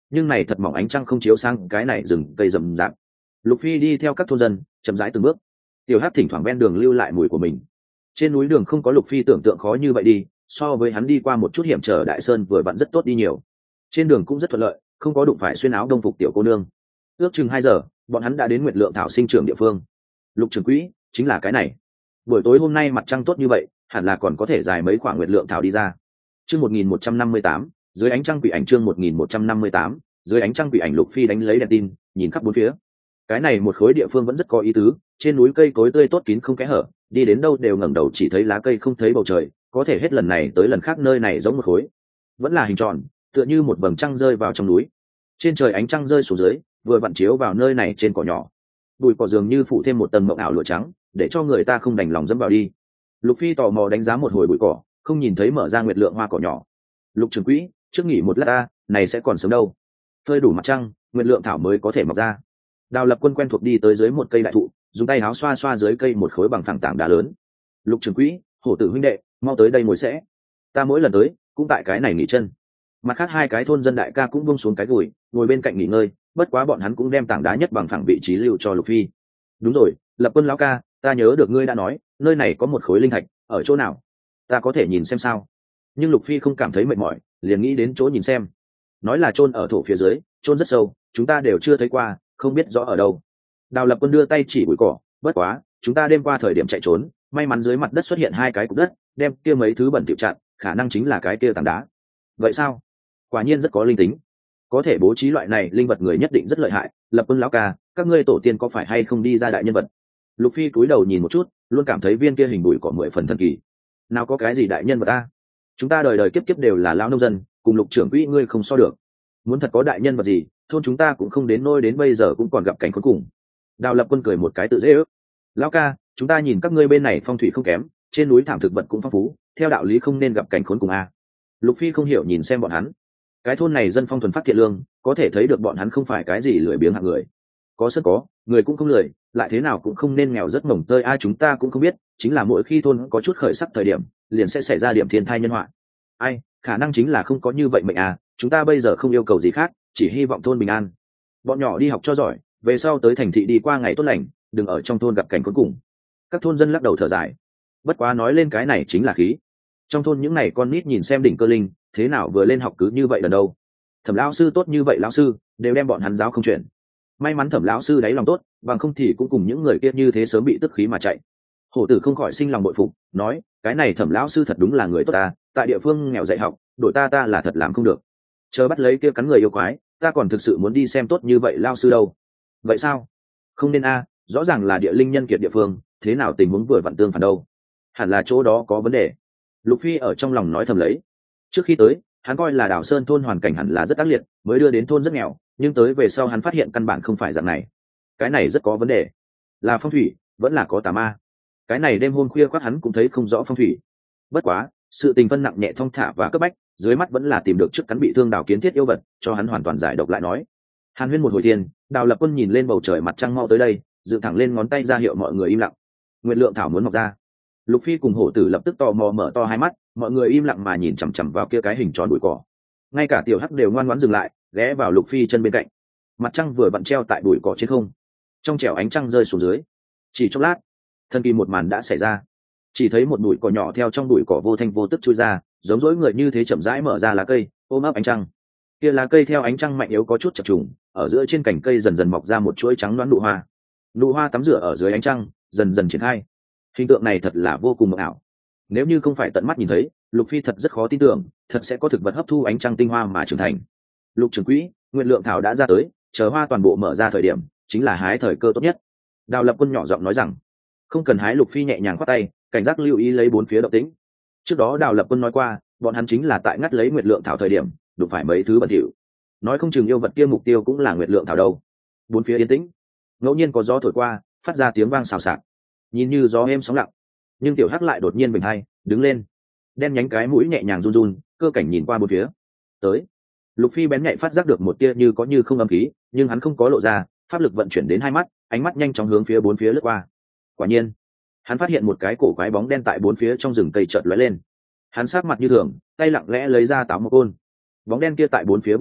nhưng này thật mỏng ánh trăng không chiếu sang cái này rừng cây rậm rạp. Lục Phi đi theo các thôn dân chậm rãi từng bước. Tiểu Hắc thỉnh thoảng ven đường lưu lại mùi của mình. Trên núi đường không có Lục Phi tưởng tượng khó như vậy đi, so với hắn đi qua một chút hiểm trở đại sơn vừa vặn rất tốt đi nhiều. Trên đường cũng rất thuận lợi, không có đụng phải xuyên áo đông phục tiểu cô nương. Ước chừng hai giờ, bọn hắn đã đến Nguyệt Lượng Thảo sinh trưởng địa phương. Lục trưởng quỹ, chính là cái này. Buổi tối hôm nay mặt trăng tốt như vậy, hẳn là còn có thể dài mấy khoảng Nguyệt Lượng Thảo đi ra. Chương một nghìn một trăm năm mươi tám, dưới ánh trăng quỷ ảnh chương một nghìn một trăm năm mươi tám, dưới ánh trăng quỷ ảnh. Lục Phi đánh lấy đèn tin, nhìn khắp bốn phía. Cái này một khối địa phương vẫn rất có ý tứ, trên núi cây cối tươi tốt kín không kẽ hở, đi đến đâu đều ngẩng đầu chỉ thấy lá cây không thấy bầu trời, có thể hết lần này tới lần khác nơi này giống một khối, vẫn là hình tròn, tựa như một vầng trăng rơi vào trong núi. Trên trời ánh trăng rơi xuống dưới, vừa vặn chiếu vào nơi này trên cỏ nhỏ. Bụi cỏ dường như phủ thêm một tầng mộng ảo lụa trắng, để cho người ta không đành lòng dẫm vào đi. Lục Phi tò mò đánh giá một hồi bụi cỏ, không nhìn thấy mở ra nguyệt lượng hoa cỏ nhỏ. Lục trưởng quỹ, trước nghỉ một lát ta, này sẽ còn sớm đâu. Phơi đủ mặt trăng, nguyệt lượng thảo mới có thể mọc ra. Đào Lập Quân quen thuộc đi tới dưới một cây đại thụ, dùng tay áo xoa xoa dưới cây một khối bằng phẳng tảng đá lớn. Lục trưởng quỹ, hổ tử huynh đệ, mau tới đây ngồi sẽ. Ta mỗi lần tới, cũng tại cái này nghỉ chân. Mặt khác hai cái thôn dân đại ca cũng buông xuống cái gùi, ngồi bên cạnh nghỉ ngơi, bất quá bọn hắn cũng đem tảng đá nhất bằng phẳng vị trí lưu cho Lục Phi. Đúng rồi, Lập Quân lão ca, ta nhớ được ngươi đã nói, nơi này có một khối linh thạch, ở chỗ nào? Ta có thể nhìn xem sao? Nhưng Lục Phi không cảm thấy mệt mỏi, liền nghĩ đến chỗ nhìn xem. Nói là chôn ở thổ phía dưới, chôn rất sâu, chúng ta đều chưa thấy qua, không biết rõ ở đâu. Đào Lập Quân đưa tay chỉ bụi cỏ, bất quá, chúng ta đêm qua thời điểm chạy trốn, may mắn dưới mặt đất xuất hiện hai cái cục đất, đem kia mấy thứ bẩn thỉu chặn, khả năng chính là cái kia tảng đá. Vậy sao? Quả nhiên rất có linh tính. Có thể bố trí loại này linh vật người nhất định rất lợi hại. Lập Quân lão ca, các ngươi tổ tiên có phải hay không đi ra đại nhân vật? Lục Phi cúi đầu nhìn một chút, luôn cảm thấy viên kia hình bụi cỏ mười phần thần kỳ. Nào có cái gì đại nhân vật ta? Chúng ta đời đời kiếp kiếp đều là lão nông dân, cùng Lục trưởng quỹ ngươi không so được. Muốn thật có đại nhân vật gì, thôn chúng ta cũng không đến nôi đến bây giờ cũng còn gặp cảnh khốn cùng. Đào Lập Quân cười một cái tự dễ ước. Lão ca, chúng ta nhìn các ngươi bên này phong thủy không kém, trên núi thảm thực vật cũng phong phú, theo đạo lý không nên gặp cảnh khốn cùng a. Lục Phi không hiểu nhìn xem bọn hắn. Cái thôn này dân phong thuần phát thiện lương, có thể thấy được bọn hắn không phải cái gì lười biếng hạng người. Có sân có, người cũng không lười, lại thế nào cũng không nên nghèo rất mồng tơi. Ai chúng ta cũng không biết, chính là mỗi khi thôn có chút khởi sắc thời điểm, liền sẽ xảy ra điểm thiên thai nhân họa. Ai, khả năng chính là không có như vậy mệnh à, chúng ta bây giờ không yêu cầu gì khác, chỉ hy vọng thôn bình an. Bọn nhỏ đi học cho giỏi, về sau tới thành thị đi qua ngày tốt lành, đừng ở trong thôn gặp cảnh cuối cùng. Các thôn dân lắc đầu thở dài. Bất quá nói lên cái này chính là khí. Trong thôn những này con nít nhìn xem đỉnh cơ linh, thế nào vừa lên học cứ như vậy lần đâu. Thẩm lão sư tốt như vậy lão sư, đều đem bọn hắn giáo không chuyển. May mắn Thẩm lão sư đáy lòng tốt, bằng không thì cũng cùng những người kia như thế sớm bị tức khí mà chạy. Hổ tử không khỏi sinh lòng bội phục, nói, cái này Thẩm lão sư thật đúng là người tốt ta, tại địa phương nghèo dạy học, đội ta ta là thật làm không được. Chờ bắt lấy kia cắn người yêu quái, ta còn thực sự muốn đi xem tốt như vậy lão sư đâu. Vậy sao? Không nên a, rõ ràng là địa linh nhân kiệt địa phương, thế nào tình huống vừa vặn tương phản đâu? Hẳn là chỗ đó có vấn đề. Lục Phi ở trong lòng nói thầm lấy. Trước khi tới, hắn coi là Đào Sơn thôn hoàn cảnh hẳn là rất ác liệt, mới đưa đến thôn rất nghèo, nhưng tới về sau hắn phát hiện căn bản không phải dạng này. Cái này rất có vấn đề. Là phong thủy, vẫn là có tà ma. Cái này đêm hôm khuya khoác hắn cũng thấy không rõ phong thủy. Bất quá, sự tình phân nặng nhẹ thong thả và cấp bách, dưới mắt vẫn là tìm được trước cắn bị thương Đào Kiến Thiết yêu vật, cho hắn hoàn toàn giải độc lại nói. Hàn Huyên một hồi thiên, Đào Lập Quân nhìn lên bầu trời mặt trăng mau tới đây, dựng thẳng lên ngón tay ra hiệu mọi người im lặng. Nguyệt Lượng Thảo muốn mọc ra. Lục Phi cùng Hổ Tử lập tức tò mò mở to hai mắt, mọi người im lặng mà nhìn chằm chằm vào kia cái hình tròn bụi cỏ. Ngay cả Tiểu Hắc đều ngoan ngoãn dừng lại, ghé vào Lục Phi chân bên cạnh. Mặt trăng vừa vặn treo tại bụi cỏ trên không, trong trẻo ánh trăng rơi xuống dưới. Chỉ chốc lát, thần kỳ một màn đã xảy ra. Chỉ thấy một bụi cỏ nhỏ theo trong bụi cỏ vô thanh vô tức chui ra, giống dỗi người như thế chậm rãi mở ra lá cây, ôm ấp ánh trăng. Kia lá cây theo ánh trăng mạnh yếu có chút chập trùng, ở giữa trên cành cây dần dần mọc ra một chuỗi trắng loãng nụ hoa. Nụ hoa tắm rửa ở dưới ánh trăng, dần dần triển khai. Hình tượng này thật là vô cùng mộng ảo. Nếu như không phải tận mắt nhìn thấy, Lục Phi thật rất khó tin tưởng, thật sẽ có thực vật hấp thu ánh trăng tinh hoa mà trưởng thành. Lục trưởng quỹ, Nguyệt Lượng Thảo đã ra tới, chờ hoa toàn bộ mở ra thời điểm, chính là hái thời cơ tốt nhất. Đào Lập Quân nhỏ giọng nói rằng, không cần hái. Lục Phi nhẹ nhàng khoát tay, cảnh giác lưu ý lấy bốn phía động tĩnh. Trước đó Đào Lập Quân nói qua, bọn hắn chính là tại ngắt lấy Nguyệt Lượng Thảo thời điểm, đụng phải mấy thứ bẩn thỉu. Nói không chừng yêu vật kia mục tiêu cũng là Nguyệt Lượng Thảo đâu. Bốn phía yên tĩnh, ngẫu nhiên có gió thổi qua, phát ra tiếng vang xào xạc, nhìn như gió êm sóng lặng. Nhưng Tiểu Hắc lại đột nhiên bình hai, đứng lên, đen nhánh cái mũi nhẹ nhàng run run, cơ cảnh nhìn qua bốn phía. Tới. Lục Phi bén nhạy phát giác được một tia như có như không âm khí, nhưng hắn không có lộ ra, pháp lực vận chuyển đến hai mắt, ánh mắt nhanh chóng hướng phía bốn phía lướt qua. Quả nhiên, hắn phát hiện một cái cổ quái bóng đen tại bốn phía trong rừng cây chợt lóe lên. Hắn sát mặt như thường, tay lặng lẽ lấy ra táo một côn. Bóng đen kia tại bốn phía bồi hồi,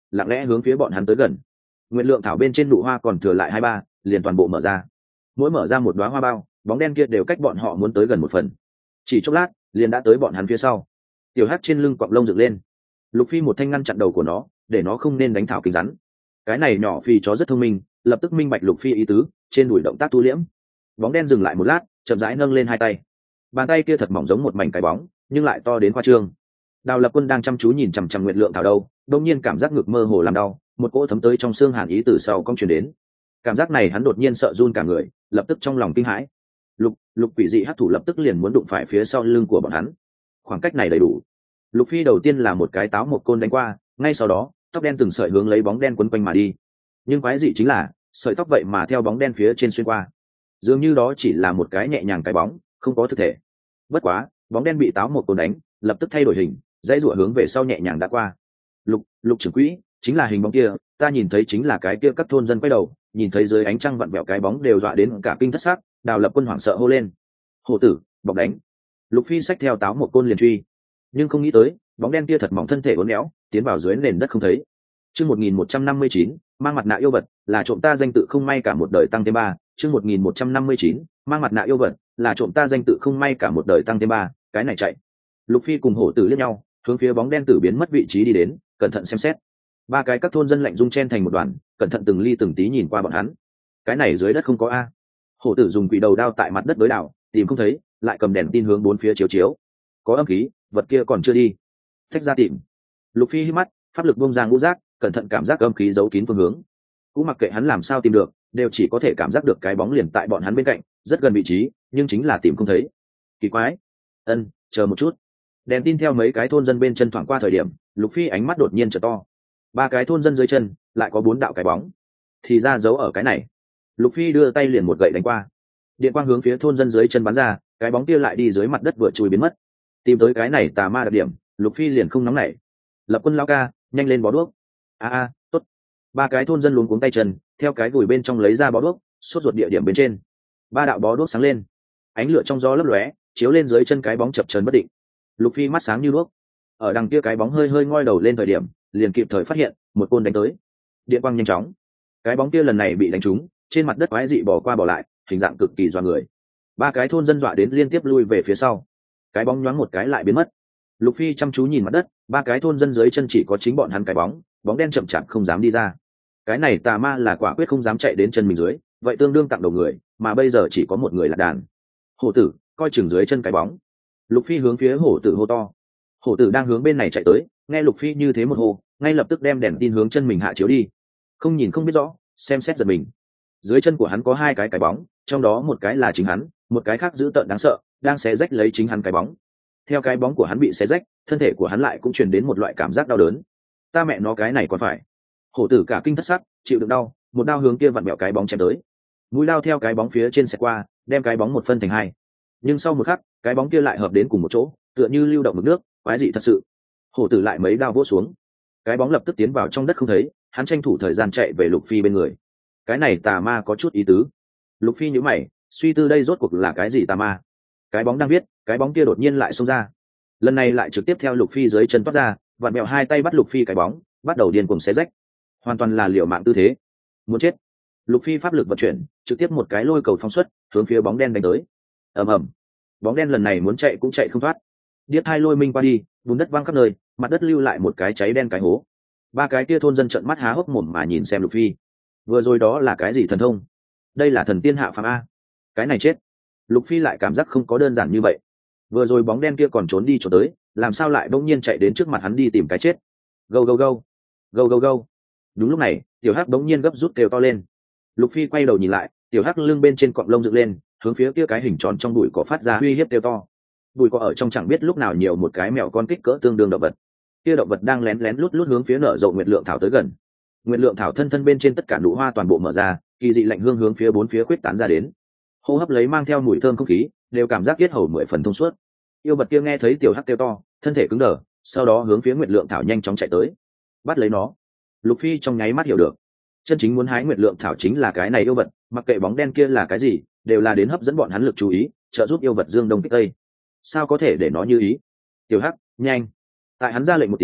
lặng lẽ hướng phía bọn hắn tới gần. Nguyện lượng thảo bên trên nụ hoa còn thừa lại hai ba, liền toàn bộ mở ra. Mỗi mở ra một đóa hoa bao, bóng đen kia đều cách bọn họ muốn tới gần một phần. Chỉ chốc lát, liền đã tới bọn hắn phía sau. Tiểu Hắc trên lưng quặng lông dựng lên. Lục Phi một thanh ngăn chặn đầu của nó, để nó không nên đánh thảo kính rắn. Cái này nhỏ phi chó rất thông minh, lập tức minh bạch Lục Phi ý tứ, trên đùi động tác tu liễm. Bóng đen dừng lại một lát, chậm rãi nâng lên hai tay. Bàn tay kia thật mỏng giống một mảnh cái bóng, nhưng lại to đến khoa trương. Đào Lập Quân đang chăm chú nhìn chằm chằm Nguyệt Lượng thảo đâu, đột nhiên cảm giác ngực mơ hồ làm đau, một cỗ thấm tới trong xương hàn ý từ sau cong truyền đến. Cảm giác này hắn đột nhiên sợ run cả người, lập tức trong lòng kinh hãi. Lục, Lục quỷ dị hắc thủ lập tức liền muốn đụng phải phía sau lưng của bọn hắn. Khoảng cách này đầy đủ. Lục Phi đầu tiên là một cái táo một côn đánh qua, ngay sau đó, tóc đen từng sợi hướng lấy bóng đen quấn quanh mà đi. Nhưng quái dị chính là, sợi tóc vậy mà theo bóng đen phía trên xuyên qua. Dường như đó chỉ là một cái nhẹ nhàng cái bóng, không có thực thể. Bất quá, bóng đen bị táo một côn đánh, lập tức thay đổi hình, dãy rủa hướng về sau nhẹ nhàng đã qua. Lục, Lục trưởng quỹ, chính là hình bóng kia, ta nhìn thấy chính là cái kia các thôn dân quay đầu, nhìn thấy dưới ánh trăng vặn vẹo cái bóng đều dọa đến cả kinh thất xác. Đào Lập Quân hoảng sợ hô lên: "Hổ tử, bọc đánh!" Lục Phi xách theo táo một côn liền truy, nhưng không nghĩ tới, bóng đen kia thật mỏng, thân thể uốn éo, tiến vào dưới nền đất không thấy. Chương một nghìn một trăm năm mươi chín, mang mặt nạ yêu vật, là trộm ta danh tự không may cả một đời tăng thêm ba. Chương một nghìn một trăm năm mươi chín, mang mặt nạ yêu vật, là trộm ta danh tự không may cả một đời tăng thêm ba. Cái này chạy. Lục Phi cùng hổ tử liếc nhau, hướng phía bóng đen tử biến mất vị trí đi đến, cẩn thận xem xét. Ba cái các thôn dân lạnh rung chen thành một đoàn, cẩn thận từng ly từng tí nhìn qua bọn hắn. Cái này dưới đất không có a. Hổ tử dùng quỷ đầu đao tại mặt đất đối đảo, tìm không thấy, lại cầm đèn tin hướng bốn phía chiếu chiếu. Có âm khí, vật kia còn chưa đi. Thách ra tìm. Lục Phi hít mắt, pháp lực bung ra ngũ giác, cẩn thận cảm giác âm khí giấu kín phương hướng. Cũng mặc kệ hắn làm sao tìm được, đều chỉ có thể cảm giác được cái bóng liền tại bọn hắn bên cạnh, rất gần vị trí, nhưng chính là tìm không thấy. Kỳ quái. Ân, chờ một chút. Đèn tin theo mấy cái thôn dân bên chân thoảng qua thời điểm, Lục Phi ánh mắt đột nhiên trở to. Ba cái thôn dân dưới chân, lại có bốn đạo cái bóng. Thì ra giấu ở cái này. Lục Phi đưa tay liền một gậy đánh qua. Điện quang hướng phía thôn dân dưới chân bắn ra, cái bóng kia lại đi dưới mặt đất vừa chui biến mất. Tìm tới cái này tà ma đặc điểm, Lục Phi liền không nóng nảy. Lập Quân lao ca, nhanh lên bó đuốc. A a, tốt. Ba cái thôn dân luống cuống tay chân, theo cái gùi bên trong lấy ra bó đuốc, sốt ruột địa điểm bên trên. Ba đạo bó đuốc sáng lên, ánh lửa trong gió lấp lóe, chiếu lên dưới chân cái bóng chập chờn bất định. Lục Phi mắt sáng như đuốc. Ở đằng kia cái bóng hơi hơi ngoi đầu lên thời điểm, liền kịp thời phát hiện, một côn đánh tới. Điện quang nhanh chóng. Cái bóng kia lần này bị đánh trúng, trên mặt đất quái dị bỏ qua bỏ lại, hình dạng cực kỳ doa người. Ba cái thôn dân dọa đến liên tiếp lui về phía sau. Cái bóng nhoáng một cái lại biến mất. Lục Phi chăm chú nhìn mặt đất, ba cái thôn dân dưới chân chỉ có chính bọn hắn cái bóng, bóng đen chậm chạp không dám đi ra. Cái này tà ma là quả quyết không dám chạy đến chân mình dưới, vậy tương đương tặng đầu người, mà bây giờ chỉ có một người là đàn. Hổ tử, coi chừng dưới chân cái bóng. Lục Phi hướng phía hổ tử hô to. Hổ tử đang hướng bên này chạy tới, nghe Lục Phi như thế một hô, ngay lập tức đem đèn tin hướng chân mình hạ chiếu đi. Không nhìn không biết rõ, xem xét giật mình. Dưới chân của hắn có hai cái cái bóng, trong đó một cái là chính hắn, một cái khác dữ tợn đáng sợ, đang xé rách lấy chính hắn cái bóng. Theo cái bóng của hắn bị xé rách, thân thể của hắn lại cũng truyền đến một loại cảm giác đau đớn. Ta mẹ nó cái này còn phải. Hổ tử cả kinh thất sắc, chịu đựng đau, một đao hướng kia vặn bẹo cái bóng chém tới. Mũi đao theo cái bóng phía trên xẹt qua, đem cái bóng một phân thành hai. Nhưng sau một khắc, cái bóng kia lại hợp đến cùng một chỗ, tựa như lưu động mực nước, quái dị thật sự. Hổ tử lại mấy đao vỗ xuống, cái bóng lập tức tiến vào trong đất không thấy, hắn tranh thủ thời gian chạy về Lục Phi bên người. Cái này tà ma có chút ý tứ. Lục Phi nhíu mày, suy tư đây rốt cuộc là cái gì tà ma. Cái bóng đang viết, cái bóng kia đột nhiên lại xông ra, lần này lại trực tiếp theo Lục Phi dưới chân toát ra, vặn bẹo hai tay bắt Lục Phi cái bóng, bắt đầu điên cuồng xé rách, hoàn toàn là liều mạng tư thế, muốn chết. Lục Phi pháp lực vận chuyển, trực tiếp một cái lôi cầu phóng xuất, hướng phía bóng đen đánh tới. ầm ầm, bóng đen lần này muốn chạy cũng chạy không thoát. Điếc hai lôi minh qua đi, bùn đất văng khắp nơi, mặt đất lưu lại một cái cháy đen cái hố. Ba cái kia thôn dân trợn mắt há hốc mồm mà nhìn xem Lục Phi. Vừa rồi đó là cái gì thần thông? Đây là thần tiên hạ phàm a. Cái này chết. Lục Phi lại cảm giác không có đơn giản như vậy. Vừa rồi bóng đen kia còn trốn đi trốn tới, làm sao lại bỗng nhiên chạy đến trước mặt hắn đi tìm cái chết? Go go go, go go go. Đúng lúc này, tiểu hắc bỗng nhiên gấp rút kêu to lên. Lục Phi quay đầu nhìn lại, tiểu hắc lưng bên trên cọng lông dựng lên, hướng phía kia cái hình tròn trong bụi cỏ phát ra uy hiếp kêu to. Bụi cỏ ở trong chẳng biết lúc nào nhiều một cái mèo con kích cỡ tương đương động vật. Kia động vật đang lén lén lút lút hướng phía nở rộ nguyệt lượng thảo tới gần. Nguyệt lượng thảo thân thân bên trên tất cả nụ hoa toàn bộ mở ra, kỳ dị lạnh hương hướng phía bốn phía khuyết tán ra đến. Hô hấp lấy mang theo mùi thơm không khí, đều cảm giác yết hầu mười phần thông suốt. Yêu vật kia nghe thấy tiểu hắc kêu to, thân thể cứng đờ, sau đó hướng phía nguyệt lượng thảo nhanh chóng chạy tới, bắt lấy nó. Lục Phi trong nháy mắt hiểu được, chân chính muốn hái nguyệt lượng thảo chính là cái này yêu vật, mặc kệ bóng đen kia là cái gì, đều là đến hấp dẫn bọn hắn lực chú ý, trợ giúp yêu vật dương đông kích tây. Sao có thể để nó như ý? Tiểu hắc, nhanh! Tại hắn ra lệnh một tiếng,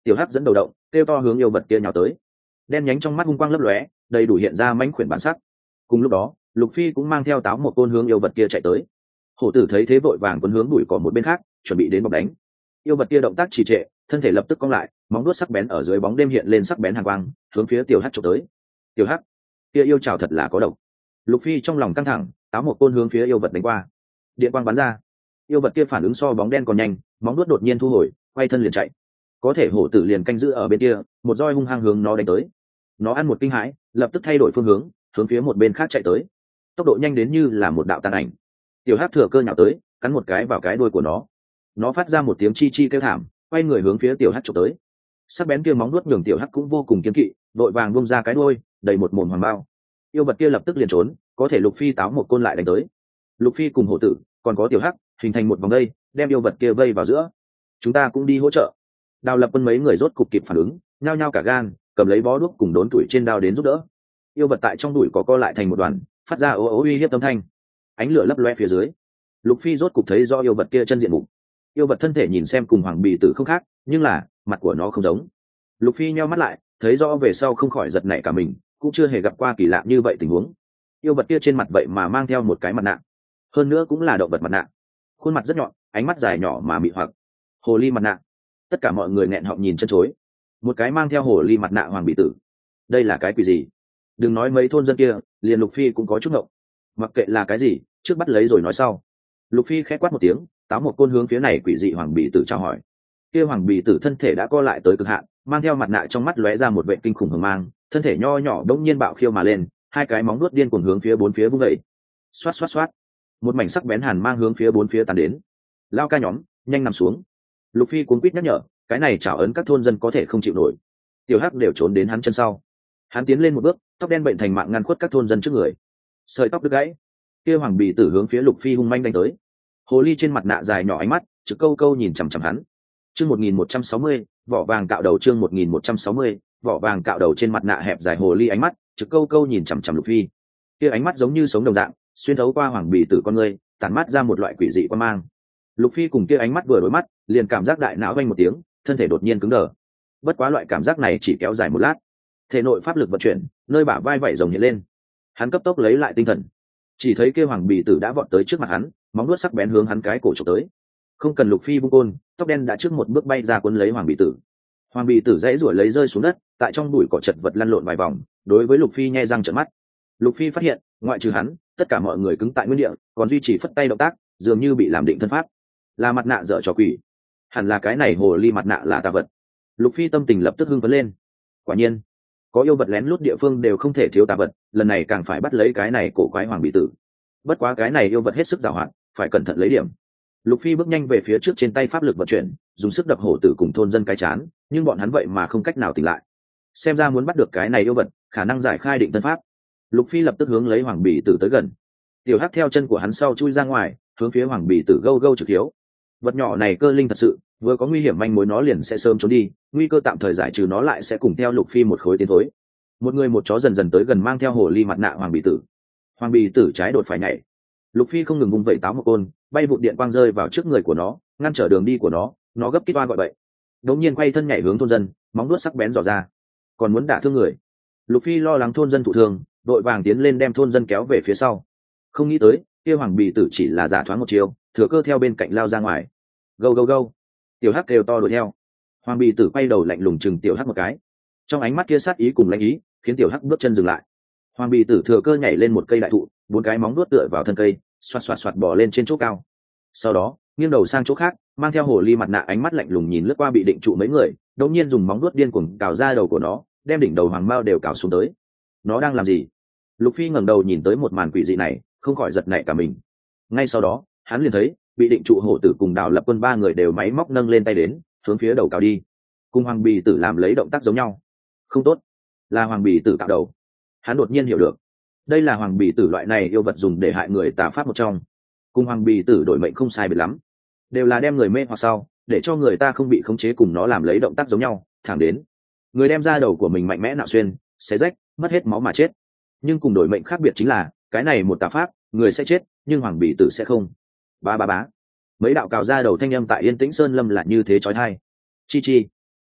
tiểu hắc dẫn đầu động kêu to hướng yêu vật kia nhào tới, đen nhánh trong mắt hung quang lấp lóe, đầy đủ hiện ra mãnh khuyển bản sắc. Cùng lúc đó Lục Phi cũng mang theo táo một côn hướng yêu vật kia chạy tới. Hổ tử thấy thế vội vàng quấn hướng đuổi cỏ một bên khác, chuẩn bị đến bọc đánh. Yêu vật kia động tác trì trệ, thân thể lập tức cong lại, móng vuốt sắc bén ở dưới bóng đêm hiện lên sắc bén hàn quang, hướng phía tiểu hắc chụp tới. Tiểu hắc, kia yêu trảo thật là có độc. Lục Phi trong lòng căng thẳng, táo một côn hướng phía yêu vật đánh qua. Điện quang bắn ra, yêu vật kia phản ứng so bóng đen còn nhanh, móng vuốt đột nhiên thu hồi, quay thân liền chạy. Có thể hổ tử liền canh giữ ở bên kia, một roi hung hăng hướng nó đánh tới. Nó ăn một kinh hãi, lập tức thay đổi phương hướng, hướng phía một bên khác chạy tới, tốc độ nhanh đến như là một đạo tàn ảnh. Tiểu hắc thừa cơ nhào tới, cắn một cái vào cái đuôi của nó. Nó phát ra một tiếng chi chi kêu thảm, quay người hướng phía tiểu hắc chụp tới. Sắc bén kia móng nuốt nhường tiểu hắc cũng vô cùng kiên kỵ, đội vàng bung ra cái đuôi, đầy một mồm hoàng bao. Yêu vật kia lập tức liền trốn, có thể Lục Phi táo một côn lại đánh tới. Lục Phi cùng hổ tử, còn có tiểu hắc, hình thành một vòng dây, đem yêu vật kia vây vào giữa. Chúng ta cũng đi hỗ trợ. Đào Lập Quân mấy người rốt cục kịp phản ứng, nhao nhao cả gan, cầm lấy bó đuốc cùng đốn tuổi trên đao đến giúp đỡ. Yêu vật tại trong đùi có co lại thành một đoàn, phát ra ố ố uy hiếp âm thanh. Ánh lửa lấp loe phía dưới, Lục Phi rốt cục thấy do yêu vật kia chân diện mục. Yêu vật thân thể nhìn xem cùng hoàng bì tử không khác, nhưng là mặt của nó không giống. Lục Phi nheo mắt lại, thấy rõ về sau không khỏi giật nảy cả mình, cũng chưa hề gặp qua kỳ lạ như vậy tình huống. Yêu vật kia trên mặt vậy mà mang theo một cái mặt nạ, hơn nữa cũng là động vật mặt nạ, khuôn mặt rất nhọn, ánh mắt dài nhỏ mà mị hoặc. Hồ ly mặt nạ. Tất cả mọi người nghẹn họng nhìn chân chối. Một cái mang theo hồ ly mặt nạ hoàng bì tử, đây là cái quỷ gì? Đừng nói mấy thôn dân kia, liền Lục Phi cũng có chút ngộng. Mặc kệ là cái gì, trước bắt lấy rồi nói sau. Lục Phi khẽ quát một tiếng, táo một côn hướng phía này quỷ dị hoàng bì tử chào hỏi. Kia hoàng bì tử thân thể đã co lại tới cực hạn, mang theo mặt nạ trong mắt lóe ra một vệ kinh khủng hừng mang, thân thể nho nhỏ đống nhiên bạo khiêu mà lên, hai cái móng vuốt điên cuồng hướng phía bốn phía vung dậy. Xoát xoát xoát, một mảnh sắc bén hàn mang hướng phía bốn phía tàn đến. Lao ca nhóm, nhanh nằm xuống. Lục Phi cuống quýt nhắc nhở, cái này chảo ấn các thôn dân có thể không chịu nổi. Tiểu hắc đều trốn đến hắn chân sau. Hắn tiến lên một bước, tóc đen bệnh thành mạng ngăn khuất các thôn dân trước người. Sợi tóc đứt gãy, kia hoàng bì tử hướng phía Lục Phi hung manh đánh tới. Hồ ly trên mặt nạ dài nhỏ ánh mắt trực câu câu nhìn chằm chằm hắn. Chương một nghìn một trăm sáu mươi, vỏ vàng cạo đầu. Chương một nghìn một trăm sáu mươi, vỏ vàng cạo đầu. Trên mặt nạ hẹp dài hồ ly ánh mắt trực câu câu nhìn chằm chằm Lục Phi. Kia ánh mắt giống như sống đồng dạng, xuyên thấu qua hoàng bì tử con người, tản mát ra một loại quỷ dị quan mang. Lục Phi cùng kia ánh mắt vừa đối mắt, liền cảm giác đại não vang một tiếng, thân thể đột nhiên cứng đờ. Bất quá loại cảm giác này chỉ kéo dài một lát, thể nội pháp lực vận chuyển, nơi bả vai vảy rồng hiện lên. Hắn cấp tốc lấy lại tinh thần, chỉ thấy kia hoàng bì tử đã vọt tới trước mặt hắn, móng vuốt sắc bén hướng hắn cái cổ chụp tới. Không cần Lục Phi vung côn, tóc đen đã trước một bước bay ra cuốn lấy hoàng bì tử. Hoàng bì tử dãy rủi lấy rơi xuống đất, tại trong bụi cỏ chật vật lăn lộn vài vòng, đối với Lục Phi nhe răng trợn mắt. Lục Phi phát hiện, ngoại trừ hắn, tất cả mọi người cứng tại nguyên địa, còn duy trì phất tay động tác, dường như bị làm định thân pháp. Là mặt nạ dở trò quỷ, hẳn là cái này hồ ly mặt nạ là tà vật. Lục Phi tâm tình lập tức hưng phấn lên. Quả nhiên, có yêu vật lén lút địa phương đều không thể thiếu tà vật, lần này càng phải bắt lấy cái này cổ quái hoàng bì tử. Bất quá cái này yêu vật hết sức giàu hạn, phải cẩn thận lấy điểm. Lục Phi bước nhanh về phía trước, trên tay pháp lực vận chuyển, dùng sức đập hổ tử cùng thôn dân cái chán, nhưng bọn hắn vậy mà không cách nào tỉnh lại. Xem ra muốn bắt được cái này yêu vật, khả năng giải khai định thân pháp. Lục Phi lập tức hướng lấy hoàng bì tử tới gần. Tiểu hắc theo chân của hắn sau chui ra ngoài, hướng phía hoàng bì tử gâu gâu trực hiếu. Vật nhỏ này cơ linh thật sự, vừa có nguy hiểm manh mối nó liền sẽ sớm trốn đi, nguy cơ tạm thời giải trừ nó lại sẽ cùng theo Lục Phi một khối tiến thối. Một người một chó dần dần tới gần, mang theo hồ ly mặt nạ hoàng bì tử. Hoàng bì tử trái đột phải nhảy. Lục Phi không ngừng vung vẩy táo một côn, bay vụ điện quang rơi vào trước người của nó, ngăn trở đường đi của nó. Nó gấp kít oa gọi bậy, đột nhiên quay thân nhảy hướng thôn dân, móng vuốt sắc bén dò ra, còn muốn đả thương người. Lục Phi lo lắng thôn dân thụ thương, đội vàng tiến lên đem thôn dân kéo về phía sau. Không nghĩ tới kia hoàng bì tử chỉ là giả thoáng một chiều, thừa cơ theo bên cạnh lao ra ngoài. Gâu gâu gâu, tiểu hắc kêu to đuổi theo. Hoàng bì tử quay đầu lạnh lùng chừng tiểu hắc một cái, trong ánh mắt kia sát ý cùng lãnh ý khiến tiểu hắc bước chân dừng lại. Hoàng bì tử thừa cơ nhảy lên một cây đại thụ, bốn cái móng vuốt tựa vào thân cây, xoạt xoạt xoạt bò lên trên chỗ cao. Sau đó nghiêng đầu sang chỗ khác, mang theo hồ ly mặt nạ ánh mắt lạnh lùng nhìn lướt qua bị định trụ mấy người, đột nhiên dùng móng vuốt điên cuồng cào ra đầu của nó, đem đỉnh đầu hoàng mao đều cào xuống tới. Nó đang làm gì? Lục Phi ngẩng đầu nhìn tới một màn quỷ dị này, không khỏi giật nảy cả mình. Ngay sau đó hắn liền thấy bị định trụ hổ tử cùng Đào Lập Quân ba người đều máy móc nâng lên tay đến, hướng phía đầu cào đi, cùng hoàng bì tử làm lấy động tác giống nhau. Không tốt, là hoàng bì tử cạo đầu. Hắn đột nhiên hiểu được, đây là hoàng bì tử loại này yêu vật dùng để hại người tà pháp một trong, cùng hoàng bì tử đổi mệnh không sai biệt lắm, đều là đem người mê hoặc sau, để cho người ta không bị khống chế cùng nó làm lấy động tác giống nhau, thẳng đến người đem ra đầu của mình mạnh mẽ nạo xuyên, xé rách, mất hết máu mà chết. Nhưng cùng đổi mệnh khác biệt chính là, cái này một tà pháp, người sẽ chết, nhưng hoàng bì tử sẽ không. Ba ba bá, mấy đạo cào ra đầu thanh âm tại yên tĩnh sơn lâm là như thế chói tai. Chi chi,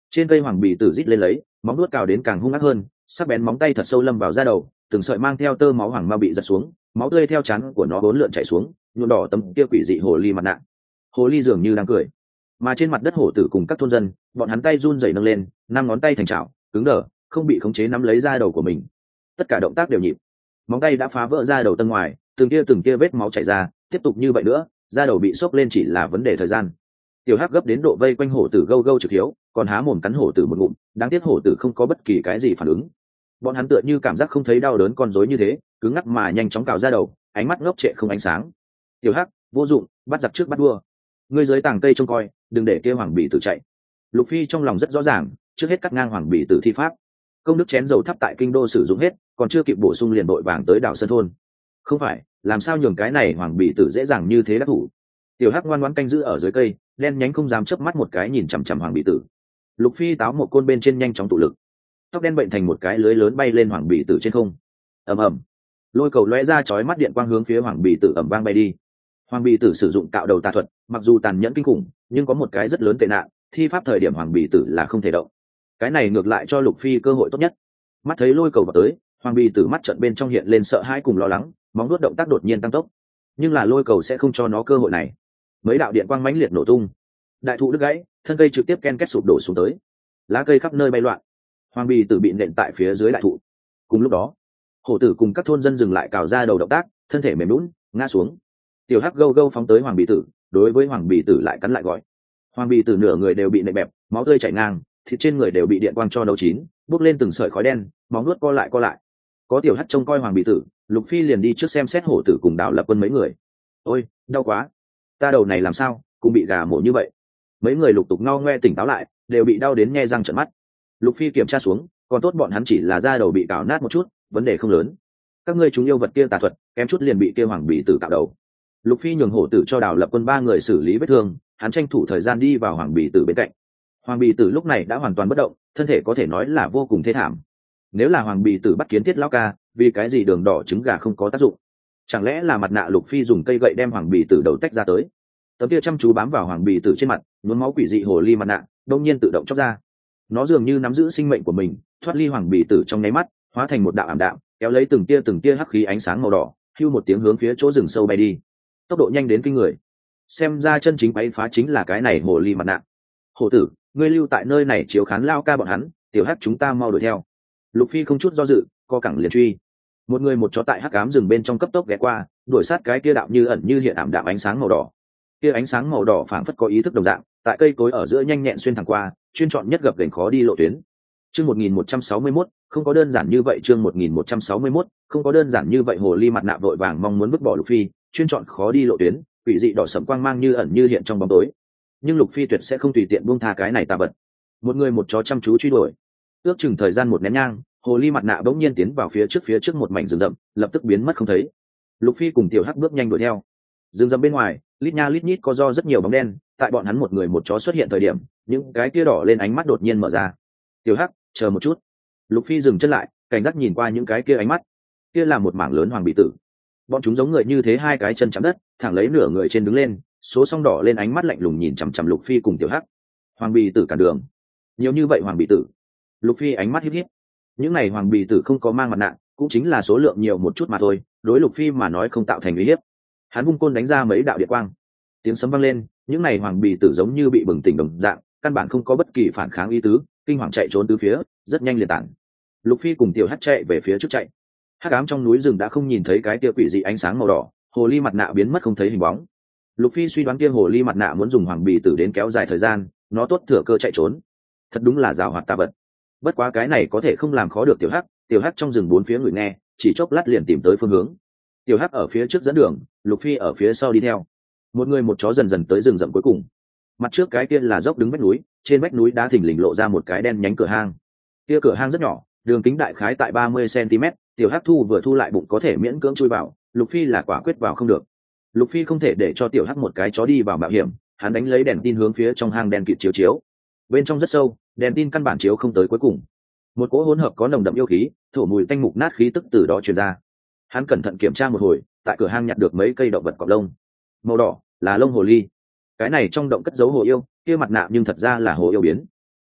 Trên cây hoàng bì tử rít lên lấy, móng nuốt cào đến càng hung ác hơn, sắc bén móng tay thật sâu lâm vào da đầu, từng sợi mang theo tơ máu hoàng ma bị giật xuống, máu tươi theo trán của nó bốn lượn chảy xuống, nhuộm đỏ tấm kia quỷ dị hồ ly mặt nạ. Hồ ly dường như đang cười, mà trên mặt đất hổ tử cùng các thôn dân, bọn hắn tay run rẩy nâng lên, năm ngón tay thành chảo, cứng đờ, không bị khống chế nắm lấy da đầu của mình. Tất cả động tác đều nhịp, móng tay đã phá vỡ da đầu tân ngoài, từng kia từng kia vết máu chảy ra, tiếp tục như vậy nữa, da đầu bị xốc lên chỉ là vấn đề thời gian. Tiểu Hắc gấp đến độ vây quanh hổ tử gâu gâu trực hiếu, còn há mồm cắn hổ tử một ngụm, đáng tiếc hổ tử không có bất kỳ cái gì phản ứng. Bọn hắn tựa như cảm giác không thấy đau đớn con rối như thế, cứng ngắc mà nhanh chóng cào ra đầu, ánh mắt ngốc trệ không ánh sáng. Tiểu Hắc, vô dụng, bắt giặc trước bắt vua. Ngươi dưới tàng cây trông coi, đừng để kia hoàng bì tử chạy. Lục Phi trong lòng rất rõ ràng, trước hết cắt ngang hoàng bì tử thi pháp. Công đức chén dầu thắp tại kinh đô sử dụng hết, còn chưa kịp bổ sung liền đội vàng tới đảo Sơn thôn. Không phải, làm sao nhường cái này hoàng bì tử dễ dàng như thế đắc thủ. Tiểu Hắc ngoan ngoãn canh giữ ở dưới cây, đen nhánh không dám chớp mắt một cái nhìn chằm chằm hoàng bì tử. Lục Phi táo một côn bên trên nhanh chóng tụ lực, tóc đen bệnh thành một cái lưới lớn bay lên hoàng bì tử trên không. Ầm ầm, lôi cầu lóe ra chói mắt điện quang hướng phía hoàng bì tử ầm vang bay đi. Hoàng bì tử sử dụng cạo đầu tà thuật, mặc dù tàn nhẫn kinh khủng, nhưng có một cái rất lớn tệ nạn, thi pháp thời điểm hoàng bì tử là không thể động. Cái này ngược lại cho Lục Phi cơ hội tốt nhất. Mắt thấy lôi cầu vào tới, hoàng bì tử mắt trợn bên trong hiện lên sợ hãi cùng lo lắng, móng vuốt động tác đột nhiên tăng tốc. Nhưng là lôi cầu sẽ không cho nó cơ hội này. Mấy đạo điện quang mãnh liệt nổ tung, đại thụ đứt gãy, thân cây trực tiếp ken két sụp đổ xuống tới, lá cây khắp nơi bay loạn, hoàng bì tử bị nện tại phía dưới đại thụ. Cùng lúc đó, hổ tử cùng các thôn dân dừng lại cào ra đầu động tác, thân thể mềm lún ngã xuống. Tiểu Hắc gâu gâu phóng tới hoàng bì tử, đối với hoàng bì tử lại cắn lại gọi. Hoàng bì tử nửa người đều bị nện bẹp, máu tươi chảy ngang, thịt trên người đều bị điện quang cho nấu chín, bốc lên từng sợi khói đen, móng nuốt co lại co lại. Có Tiểu Hắc trông coi hoàng bì tử, Lục Phi liền đi trước xem xét hổ tử cùng Đào Lập Quân mấy người. Ôi, đau quá, ta đầu này làm sao cũng bị gà mổ như vậy. Mấy người lục tục ngao ngoe tỉnh táo lại, đều bị đau đến nhe răng trợn mắt. Lục Phi kiểm tra xuống, còn tốt bọn hắn chỉ là da đầu bị cào nát một chút, vấn đề không lớn. Các ngươi chúng yêu vật kia tà thuật, kém chút liền bị kia hoàng bì tử cạo đầu. Lục Phi nhường hổ tử cho Đào Lập Quân ba người xử lý vết thương, hắn tranh thủ thời gian đi vào hoàng bì tử bên cạnh. Hoàng bì tử lúc này đã hoàn toàn bất động, thân thể có thể nói là vô cùng thê thảm. Nếu là hoàng bì tử bắt kiến thiết lão ca, vì cái gì đường đỏ trứng gà không có tác dụng? Chẳng lẽ là mặt nạ Lục Phi dùng cây gậy đem hoàng bì tử đầu tách ra tới? Tấm kia chăm chú bám vào hoàng bì tử trên mặt, nhuốm máu quỷ dị hồ ly mặt nạ đông nhiên tự động chóc ra. Nó dường như nắm giữ sinh mệnh của mình, thoát ly hoàng bì tử trong nháy mắt, hóa thành một đạo ảm đạm, kéo lấy từng tia từng tia hắc khí ánh sáng màu đỏ, hưu một tiếng hướng phía chỗ rừng sâu bay đi. Tốc độ nhanh đến kinh người. Xem ra chân chính quấy phá chính là cái này hồ ly mặt nạ. Hổ tử, ngươi lưu tại nơi này chiếu khán lao ca bọn hắn, Tiểu Hắc chúng ta mau đuổi theo. Lục Phi không chút do dự, co cẳng liền truy. Một người một chó tại hắc ám rừng bên trong cấp tốc ghé qua, đuổi sát cái kia đạo như ẩn như hiện ảm đạm ánh sáng màu đỏ. Kia ánh sáng màu đỏ phảng phất có ý thức đồng dạng, tại cây cối ở giữa nhanh nhẹn xuyên thẳng qua, chuyên chọn nhất gập ghềnh khó đi lộ tuyến. Chương một nghìn một trăm sáu mươi mốt, không có đơn giản như vậy, chương một nghìn một trăm sáu mươi mốt, không có đơn giản như vậy, hồ ly mặt nạ vội vàng mong muốn vứt bỏ Lục Phi, chuyên chọn khó đi lộ tuyến, quỷ dị đỏ sẫm quang mang như ẩn như hiện trong bóng tối. Nhưng Lục Phi tuyệt sẽ không tùy tiện buông tha cái này tà vật. Một người một chó chăm chú truy đuổi. Ước chừng thời gian một nén nhang, hồ ly mặt nạ bỗng nhiên tiến vào phía trước phía trước một mảnh rừng rậm, lập tức biến mất không thấy. Lục Phi cùng Tiểu Hắc bước nhanh đuổi theo. Rừng rậm bên ngoài, lít nha lít nhít có do rất nhiều bóng đen, tại bọn hắn một người một chó xuất hiện thời điểm, những cái kia đỏ lên ánh mắt đột nhiên mở ra. Tiểu Hắc, chờ một chút. Lục Phi dừng chân lại, cảnh giác nhìn qua những cái kia ánh mắt. Kia là một mảng lớn hoàng bì tử. Bọn chúng giống người như thế, hai cái chân chạm đất, thẳng lấy nửa người trên đứng lên, số song đỏ lên ánh mắt lạnh lùng nhìn chằm chằm Lục Phi cùng Tiểu Hắc. Hoàng bì tử cản đường. Nhiều như vậy hoàng bì tử. Lục Phi ánh mắt híp híp. Những này hoàng bì tử không có mang mặt nạ, cũng chính là số lượng nhiều một chút mà thôi, đối Lục Phi mà nói không tạo thành uy hiếp. Hắn vung côn đánh ra mấy đạo điện quang, tiếng sấm vang lên, những này hoàng bì tử giống như bị bừng tỉnh đồng dạng, căn bản không có bất kỳ phản kháng ý tứ, kinh hoàng chạy trốn tứ phía, rất nhanh liền tản. Lục Phi cùng Tiểu Hắc chạy về phía trước chạy. Hắc ám trong núi rừng đã không nhìn thấy cái kia quỷ dị ánh sáng màu đỏ, hồ ly mặt nạ biến mất không thấy hình bóng. Lục Phi suy đoán kia hồ ly mặt nạ muốn dùng hoàng bì tử đến kéo dài thời gian, nó tốt thừa cơ chạy trốn. Thật đúng là giàu hoạt tà vật. Bất quá cái này có thể không làm khó được Tiểu Hắc, Tiểu Hắc trong rừng bốn phía người nghe, chỉ chốc lát liền tìm tới phương hướng. Tiểu Hắc ở phía trước dẫn đường, Lục Phi ở phía sau đi theo. Một người một chó dần dần tới rừng rậm cuối cùng. Mặt trước cái kia là dốc đứng vách núi, trên vách núi đá thình lình lộ ra một cái đen nhánh cửa hang. Kia cửa hang rất nhỏ, đường kính đại khái tại ba mươi xăng-ti-mét, Tiểu Hắc thu vừa thu lại bụng có thể miễn cưỡng chui vào, Lục Phi là quả quyết vào không được. Lục Phi không thể để cho Tiểu Hắc một cái chó đi vào mạo hiểm, hắn đánh lấy đèn tin hướng phía trong hang đen kịt chiếu chiếu. Bên trong rất sâu, đèn tin căn bản chiếu không tới cuối cùng. Một cỗ hỗn hợp có nồng đậm yêu khí, thổ mùi tanh mục nát khí tức từ đó truyền ra. Hắn cẩn thận kiểm tra một hồi, tại cửa hang nhặt được mấy cây động vật cọp lông, màu đỏ là lông hồ ly. Cái này trong động cất giấu hồ yêu, kia mặt nạ nhưng thật ra là hồ yêu biến.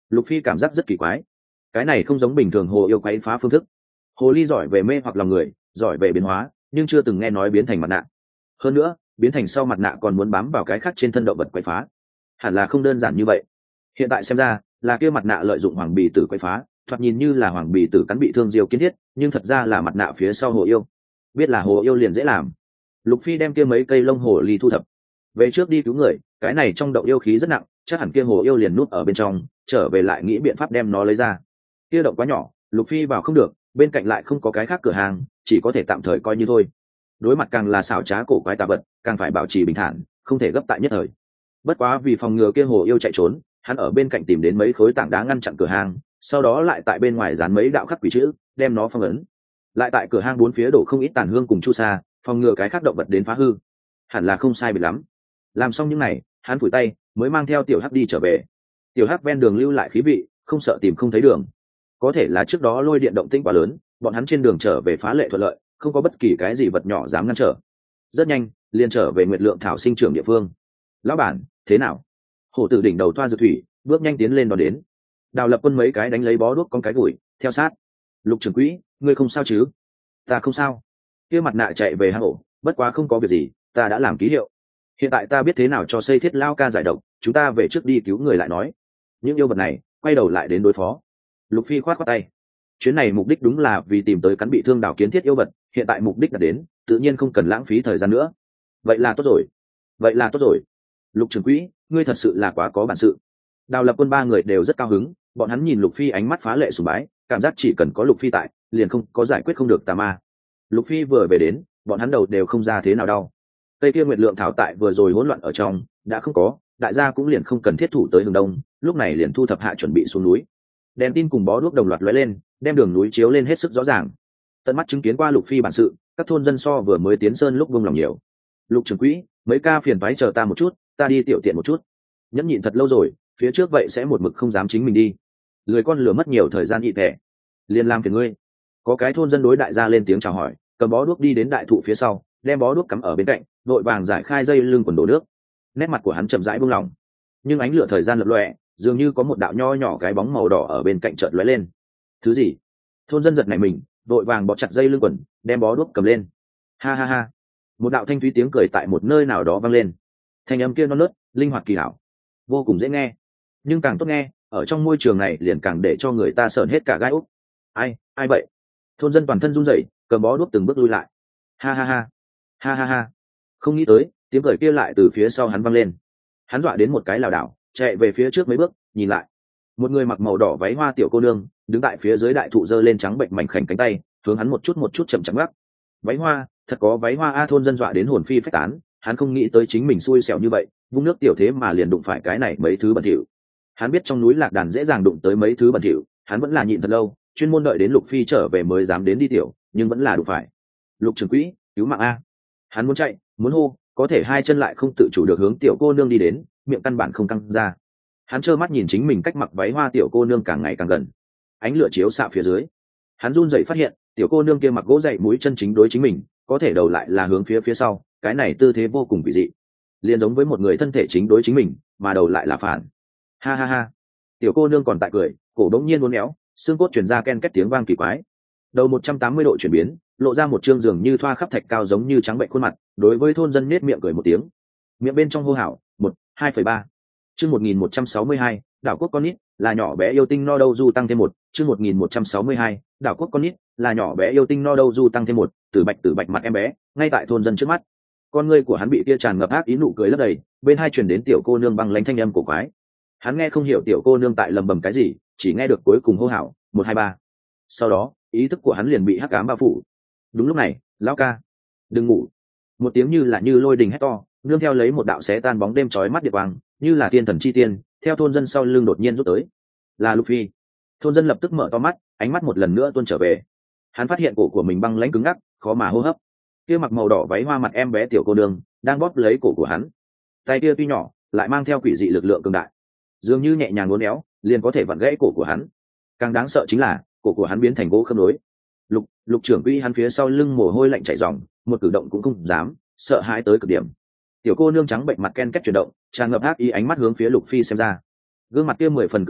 Lục Phi cảm giác rất kỳ quái, cái này không giống bình thường hồ yêu quấy phá phương thức. Hồ ly giỏi về mê hoặc lòng người, giỏi về biến hóa, nhưng chưa từng nghe nói biến thành mặt nạ. Hơn nữa biến thành sau mặt nạ còn muốn bám vào cái khác trên thân động vật quấy phá, hẳn là không đơn giản như vậy. Hiện tại xem ra là kia mặt nạ lợi dụng hoàng bì tử quấy phá, thoạt nhìn như là hoàng bì tử cắn bị thương Diêu Kiến Thiết, nhưng thật ra là mặt nạ phía sau hồ yêu. Biết là hồ yêu liền dễ làm. Lục Phi đem kia mấy cây lông hồ ly thu thập về trước đi cứu người, cái này trong động yêu khí rất nặng, chắc hẳn kia hồ yêu liền núp ở bên trong, trở về lại nghĩ biện pháp đem nó lấy ra. Kia động quá nhỏ, Lục Phi vào không được, bên cạnh lại không có cái khác cửa hàng, chỉ có thể tạm thời coi như thôi. Đối mặt càng là xảo trá cổ quái tà vật, càng phải bảo trì bình thản, không thể gấp tại nhất thời. Bất quá vì phòng ngừa kia hồ yêu chạy trốn, hắn ở bên cạnh tìm đến mấy khối tảng đá ngăn chặn cửa hàng, sau đó lại tại bên ngoài dán mấy đạo khắc quỷ chữ, đem nó phong ấn. Lại tại cửa hang bốn phía đổ không ít tàn hương cùng chu sa, phòng ngừa cái khác động vật đến phá hư. Hẳn là không sai biệt lắm. Làm xong những này, hắn phủi tay, mới mang theo tiểu hắc đi trở về. Tiểu hắc ven đường lưu lại khí vị, không sợ tìm không thấy đường. Có thể là trước đó lôi điện động tĩnh quá lớn, bọn hắn trên đường trở về phá lệ thuận lợi, không có bất kỳ cái gì vật nhỏ dám ngăn trở. Rất nhanh, liền trở về Nguyệt Lượng Thảo sinh trưởng địa phương. Lão bản, thế nào? Hổ tử đỉnh đầu toa dược thủy, bước nhanh tiến lên đón đến. Đào Lập Quân mấy cái đánh lấy bó đuốc con cái gùi, theo sát. Lục trưởng quỹ, ngươi không sao chứ? Ta không sao. Kia mặt nạ chạy về hang ổ, bất quá không có việc gì, ta đã làm ký hiệu. Hiện tại ta biết thế nào cho xây thiết lao ca giải độc, chúng ta về trước đi cứu người lại nói. Những yêu vật này, quay đầu lại đến đối phó. Lục Phi khoát khoát tay. Chuyến này mục đích đúng là vì tìm tới cắn bị thương Đào Kiến Thiết yêu vật, hiện tại mục đích đã đến, tự nhiên không cần lãng phí thời gian nữa. Vậy là tốt rồi. Vậy là tốt rồi. Lục trưởng quỹ, ngươi thật sự là quá có bản sự. Đào Lập Quân ba người đều rất cao hứng, bọn hắn nhìn Lục Phi ánh mắt phá lệ sùng bái, cảm giác chỉ cần có Lục Phi tại, liền không có giải quyết không được tà ma. Lục Phi vừa về đến, bọn hắn đầu đều không ra thế nào đau. Tây kia Nguyệt Lượng Thảo tại vừa rồi hỗn loạn ở trong, đã không có, đại gia cũng liền không cần thiết thủ tới hướng đông, lúc này liền thu thập hạ chuẩn bị xuống núi. Đèn tin cùng bó đuốc đồng loạt lóe lên, đem đường núi chiếu lên hết sức rõ ràng. Tận mắt chứng kiến qua Lục Phi bản sự, các thôn dân so vừa mới tiến sơn lúc vung lòng nhiều. Lục trưởng quỹ, mấy ca phiền toái chờ ta một chút, ta đi tiểu tiện một chút. Nhẫn nhịn thật lâu rồi, phía trước vậy sẽ một mực không dám chính mình đi. Lười con lửa mất nhiều thời gian nhị tẻ, liền làm phiền ngươi. Có cái thôn dân đối đại gia lên tiếng chào hỏi, cầm bó đuốc đi đến đại thụ phía sau, đem bó đuốc cắm ở bên cạnh, đội vàng giải khai dây lưng quần đổ nước. Nét mặt của hắn chậm rãi buông lỏng, nhưng ánh lửa thời gian lập lòe, dường như có một đạo nho nhỏ cái bóng màu đỏ ở bên cạnh chợt lóe lên. Thứ gì? Thôn dân giật nảy mình, đội vàng bó chặt dây lưng quần, đem bó đuốc cầm lên. Ha ha ha! Một đạo thanh thúy tiếng cười tại một nơi nào đó vang lên. Thanh âm kia non nớt, linh hoạt kỳ hảo, vô cùng dễ nghe. Nhưng càng tốt nghe, ở trong môi trường này liền càng để cho người ta sởn hết cả gai úc. Ai, ai vậy? Thôn dân toàn thân run rẩy, cầm bó đuốc từng bước lui lại. Ha ha ha! Ha ha ha! Không nghĩ tới, tiếng cười kia lại từ phía sau hắn vang lên. Hắn dọa đến một cái lảo đảo, chạy về phía trước mấy bước, nhìn lại. Một người mặc màu đỏ váy hoa tiểu cô nương, đứng tại phía dưới đại thụ giơ lên trắng bệnh mảnh khảnh cánh tay, hướng hắn một chút một chút chậm chậm gác. Váy hoa, thật có váy hoa a, thôn dân dọa đến hồn phi phách tán, hắn không nghĩ tới chính mình xui xẻo như vậy, vung nước tiểu thế mà liền đụng phải cái này mấy thứ bẩn thỉu. Hắn biết trong núi lạc đàn dễ dàng đụng tới mấy thứ bẩn thỉu, hắn vẫn là nhịn thật lâu, chuyên môn đợi đến Lục Phi trở về mới dám đến đi tiểu, nhưng vẫn là đụng phải. Lục trưởng quỹ, cứu mạng a! Hắn muốn chạy, muốn hô, có thể hai chân lại không tự chủ được hướng tiểu cô nương đi đến, miệng căn bản không căng ra. Hắn trơ mắt nhìn chính mình cách mặc váy hoa tiểu cô nương càng ngày càng gần, ánh lửa chiếu xạ phía dưới, hắn run rẩy phát hiện tiểu cô nương kia mặc gỗ dậy mũi chân chính đối chính mình, có thể đầu lại là hướng phía phía sau, cái này tư thế vô cùng kỳ dị, liền giống với một người thân thể chính đối chính mình mà đầu lại là phản. Ha ha ha! Tiểu cô nương còn tại cười, cổ đống nhiên uốn éo, xương cốt truyền ra ken két tiếng vang kỳ quái, đầu một trăm tám mươi độ chuyển biến, lộ ra một trương giường như thoa khắp thạch cao giống như trắng bệnh khuôn mặt, đối với thôn dân nết miệng cười một tiếng, miệng bên trong hô hào một hai phẩy ba. Chương một nghìn một trăm sáu mươi hai, đảo quốc con nít là nhỏ bé yêu tinh no đâu du tăng thêm một. Chương một nghìn một trăm sáu mươi hai, đảo quốc con nít là nhỏ bé yêu tinh no đâu du tăng thêm một. Tử bạch tử bạch mặt em bé, ngay tại thôn dân trước mắt, con ngươi của hắn bị kia tràn ngập ác ý nụ cười lấp đầy, bên hai truyền đến tiểu cô nương băng lãnh thanh âm của quái. Hắn nghe không hiểu tiểu cô nương tại lầm bầm cái gì, chỉ nghe được cuối cùng hô hào một hai ba. Sau đó ý thức của hắn liền bị hắc ám bao phủ. Đúng lúc này, lão ca, đừng ngủ! Một tiếng như là như lôi đình hét to, nương theo lấy một đạo xé tan bóng đêm chói mắt điệp vàng, như là thiên thần chi tiên, theo thôn dân sau lưng đột nhiên rút tới. Là Lục Phi. Thôn dân lập tức mở to mắt, ánh mắt một lần nữa tuôn trở về. Hắn phát hiện cổ của mình băng lãnh cứng ngắc, khó mà hô hấp. Kia mặc màu đỏ váy hoa mặt em bé tiểu cô nương đang bóp lấy cổ của hắn, tay kia tuy nhỏ, lại mang theo quỷ dị lực lượng cường đại, dường như nhẹ nhàng uốn éo, liền có thể vặn gãy cổ của hắn. Càng đáng sợ chính là cổ của hắn biến thành gỗ khớp nối. Lục Lục trưởng quỹ hắn phía sau lưng mồ hôi lạnh chảy ròng, một cử động cũng không dám, sợ hãi tới cực điểm. Tiểu cô nương trắng bệnh mặt ken két chuyển động, tràn ngập ác ý ánh mắt hướng phía Lục Phi xem ra, gương mặt kia mười phần cứng ngắc,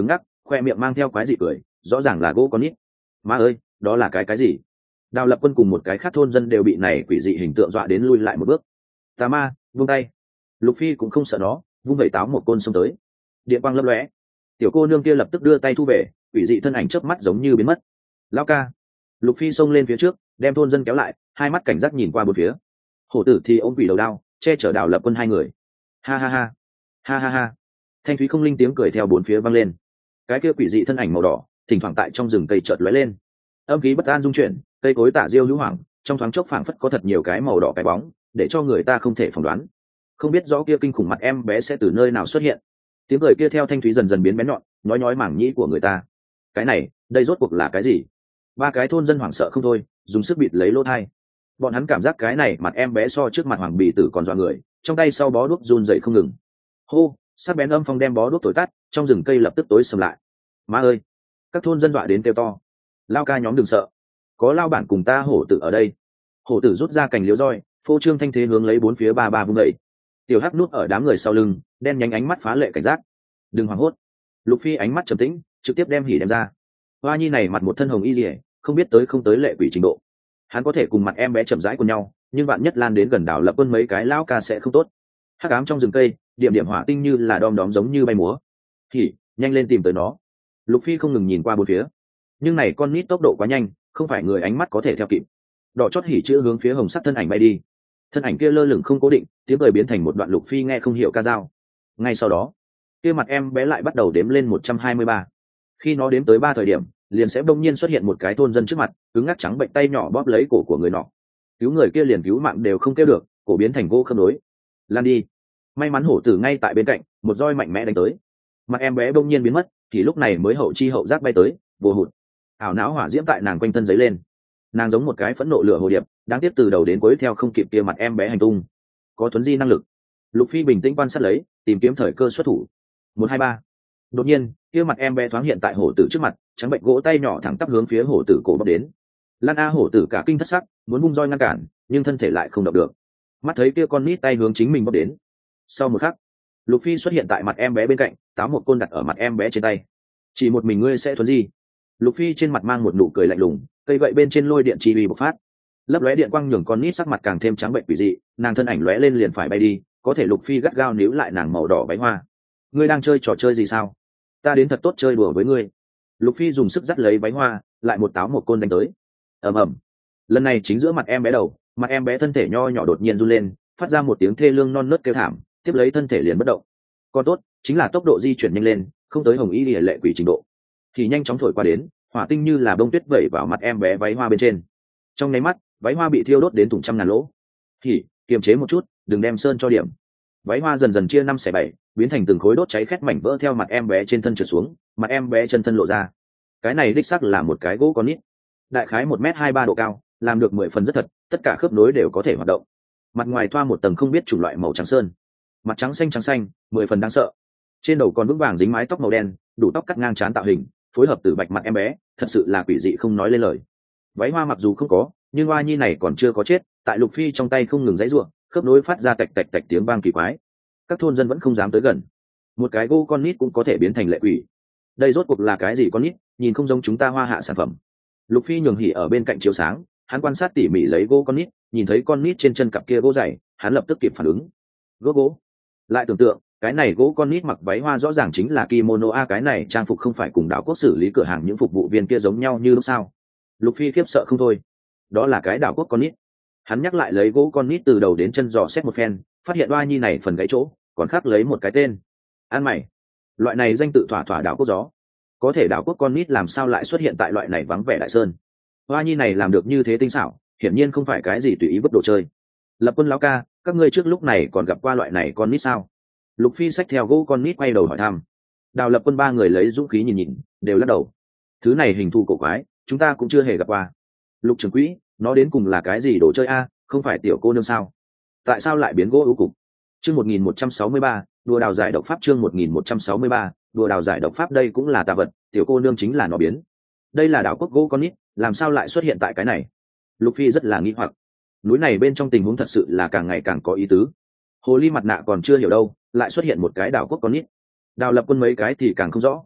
khoe miệng mang theo quái dị cười, rõ ràng là gỗ con nít. Má ơi, đó là cái cái gì? Đào Lập Quân cùng một cái khác thôn dân đều bị này quỷ dị hình tượng dọa đến lui lại một bước. Tà ma, vung tay. Lục Phi cũng không sợ nó, vung vẩy táo một côn xông tới. Điện quang lấp lóe, tiểu cô nương kia lập tức đưa tay thu về, quỷ dị thân ảnh chớp mắt giống như biến mất. Lão ca. Lục Phi xông lên phía trước, đem thôn dân kéo lại, hai mắt cảnh giác nhìn qua bốn phía. Hổ tử thì ôm quỷ đầu đao, che chở Đào Lập Quân hai người. Ha ha ha, ha ha ha. Thanh thúy không linh tiếng cười theo bốn phía vang lên. Cái kia quỷ dị thân ảnh màu đỏ, thỉnh thoảng tại trong rừng cây chợt lóe lên. Âm khí bất an dung chuyển, cây cối tả diêu hữu hoàng, trong thoáng chốc phảng phất có thật nhiều cái màu đỏ cái bóng, để cho người ta không thể phỏng đoán. Không biết rõ kia kinh khủng mặt em bé sẽ từ nơi nào xuất hiện. Tiếng cười kia theo thanh thúy dần dần biến bén nhọn, nói nói mảng nhĩ của người ta. Cái này, đây rốt cuộc là cái gì? Ba cái thôn dân hoảng sợ không thôi, dùng sức bịt lấy lỗ tai. Bọn hắn cảm giác cái này mặt em bé so trước mặt hoàng bì tử còn dọa người, trong tay sau bó đuốc run rẩy không ngừng. Hô, sắc bén âm phong đem bó đuốc thổi tắt, trong rừng cây lập tức tối sầm lại. Má ơi! Các thôn dân dọa đến kêu to. Lao ca nhóm đừng sợ, có lao bản cùng ta hổ tử ở đây. Hổ tử rút ra cành liễu roi, phô trương thanh thế hướng lấy bốn phía ba ba vung dậy. Tiểu hắc nút ở đám người sau lưng, đen nhánh ánh mắt phá lệ cảnh giác. Đừng hoảng hốt. Lục Phi ánh mắt trầm tĩnh, trực tiếp đem hỉ đem ra. Hoa nhi này mặt một thân hồng y liễu, không biết tới không tới lệ quỷ trình độ. Hắn có thể cùng mặt em bé chậm rãi cùng nhau, nhưng bạn nhất lan đến gần Đào Lập Quân mấy cái lao ca sẽ không tốt. Hắc ám trong rừng cây, điểm điểm hỏa tinh như là đom đóm giống như bay múa. Hỉ, nhanh lên tìm tới nó. Lục Phi không ngừng nhìn qua bốn phía, nhưng này con nít tốc độ quá nhanh, không phải người ánh mắt có thể theo kịp. Đỏ chót hỉ chữ hướng phía hồng sắc thân ảnh bay đi, thân ảnh kia lơ lửng không cố định, tiếng cười biến thành một đoạn Lục Phi nghe không hiểu ca dao. Ngay sau đó, kia mặt em bé lại bắt đầu đếm lên một trăm hai mươi ba. Khi nó đếm tới ba thời điểm, liền sẽ bỗng nhiên xuất hiện một cái thôn dân trước mặt, cứng ngắc trắng bệnh tay nhỏ bóp lấy cổ của người nọ. Cứu người kia liền cứu mạng đều không kêu được, cổ biến thành gỗ khớp nối. Lan đi. May mắn hổ tử ngay tại bên cạnh, một roi mạnh mẽ đánh tới. Mặt em bé bỗng nhiên biến mất, thì lúc này mới hậu chi hậu giác bay tới, vô hụt. Ảo não hỏa diễm tại nàng quanh thân giấy lên. Nàng giống một cái phẫn nộ lửa hồ điệp, đáng tiếc từ đầu đến cuối theo không kịp kia mặt em bé hành tung. Có thuấn di năng lực. Lục Phi bình tĩnh quan sát lấy, tìm kiếm thời cơ xuất thủ. Một hai ba. Đột nhiên, kia mặt em bé thoáng hiện tại hổ tử trước mặt, trắng bệnh gỗ tay nhỏ thẳng tắp hướng phía hổ tử cổ bóc đến. Lan A hổ tử cả kinh thất sắc, muốn vung roi ngăn cản, nhưng thân thể lại không động được. Mắt thấy kia con nít tay hướng chính mình bóc đến. Sau một khắc, Lục Phi xuất hiện tại mặt em bé bên cạnh, táo một côn đặt ở mặt em bé trên tay. Chỉ một mình ngươi sẽ thuấn di. Lục Phi trên mặt mang một nụ cười lạnh lùng, cây gậy bên trên lôi điện chi uy bộc phát, lấp lóe điện quang nhường con nít sắc mặt càng thêm trắng bệnh quỷ dị, nàng thân ảnh lóe lên liền phải bay đi, có thể Lục Phi gắt gao níu lại nàng màu đỏ váy hoa. Ngươi đang chơi trò chơi gì sao? Ta đến thật tốt chơi đùa với ngươi. Lục Phi dùng sức dắt lấy váy hoa, lại một táo một côn đánh tới. Ầm ầm. Lần này chính giữa mặt em bé đầu, mặt em bé thân thể nho nhỏ đột nhiên run lên, phát ra một tiếng thê lương non nớt kêu thảm, tiếp lấy thân thể liền bất động. Còn tốt, chính là tốc độ di chuyển nhanh lên, không tới hồng y lìa lệ quỷ trình độ. Thì nhanh chóng thổi qua đến, hỏa tinh như là bông tuyết vẩy vào mặt em bé váy hoa bên trên. Trong nháy mắt, váy hoa bị thiêu đốt đến thủng trăm ngàn lỗ. Thì kiềm chế một chút, đừng đem sơn cho điểm. Váy hoa dần dần chia năm xẻ bảy, biến thành từng khối đốt cháy khét mảnh vỡ theo mặt em bé trên thân trượt xuống, mặt em bé chân thân lộ ra. Cái này đích xác là một cái gỗ con nít, đại khái một mét hai ba độ cao, làm được mười phần rất thật, tất cả khớp nối đều có thể hoạt động. Mặt ngoài thoa một tầng không biết chủng loại màu trắng sơn, mặt trắng xanh trắng xanh, mười phần đáng sợ. Trên đầu còn vững vàng dính mái tóc màu đen, đủ tóc cắt ngang trán tạo hình, phối hợp từ bạch mặt em bé, thật sự là quỷ dị không nói lên lời. Váy hoa mặc dù không có, nhưng hoa nhi này còn chưa có chết, tại Lục Phi trong tay không ngừng giãy giụa, khớp nối phát ra tạch tạch tạch tiếng vang kỳ quái. Các thôn dân vẫn không dám tới gần. Một cái gỗ con nít cũng có thể biến thành lệ quỷ. Đây rốt cuộc là cái gì con nít, nhìn không giống chúng ta Hoa Hạ sản phẩm. Lục Phi nhường hỉ ở bên cạnh chiếu sáng, hắn quan sát tỉ mỉ lấy gỗ con nít, nhìn thấy con nít trên chân cặp kia gỗ dày, hắn lập tức kịp phản ứng. Gỗ gỗ. Lại tưởng tượng, cái này gỗ con nít mặc váy hoa rõ ràng chính là kimono a, cái này trang phục không phải cùng đảo quốc xử lý cửa hàng những phục vụ viên kia giống nhau như lúc sao? Lục Phi khiếp sợ không thôi. Đó là cái đảo quốc con nít. Hắn nhắc lại lấy gỗ con nít từ đầu đến chân dò xét một phen, phát hiện oa nhi này phần gãy chỗ còn khác lấy một cái tên. An mày. Loại này danh tự thỏa thỏa đảo quốc gió. Có thể đảo quốc con nít làm sao lại xuất hiện tại loại này vắng vẻ đại sơn? Oa nhi này làm được như thế tinh xảo, hiển nhiên không phải cái gì tùy ý vứt đồ chơi. Lập Quân lão ca, các ngươi trước lúc này còn gặp qua loại này con nít sao? Lục Phi xách theo gỗ con nít quay đầu hỏi thăm. Đào Lập Quân ba người lấy dũng khí nhìn nhìn, đều lắc đầu. Thứ này hình thù cổ quái, chúng ta cũng chưa hề gặp qua. Lục trưởng quỹ, nó đến cùng là cái gì đồ chơi a? Không phải tiểu cô nương sao? Tại sao lại biến gỗ ưu cục? Chương một nghìn một trăm sáu mươi ba, đùa đào giải độc pháp. Chương một nghìn một trăm sáu mươi ba, đùa đào giải độc pháp. Đây cũng là tà vật, tiểu cô nương chính là nó biến. Đây là đảo quốc gỗ con nít, làm sao lại xuất hiện tại cái này? Lục Phi rất là nghi hoặc. Núi này bên trong tình huống thật sự là càng ngày càng có ý tứ. Hồ ly mặt nạ còn chưa hiểu đâu, lại xuất hiện một cái đảo quốc con nít. Đào Lập Quân mấy cái thì càng không rõ.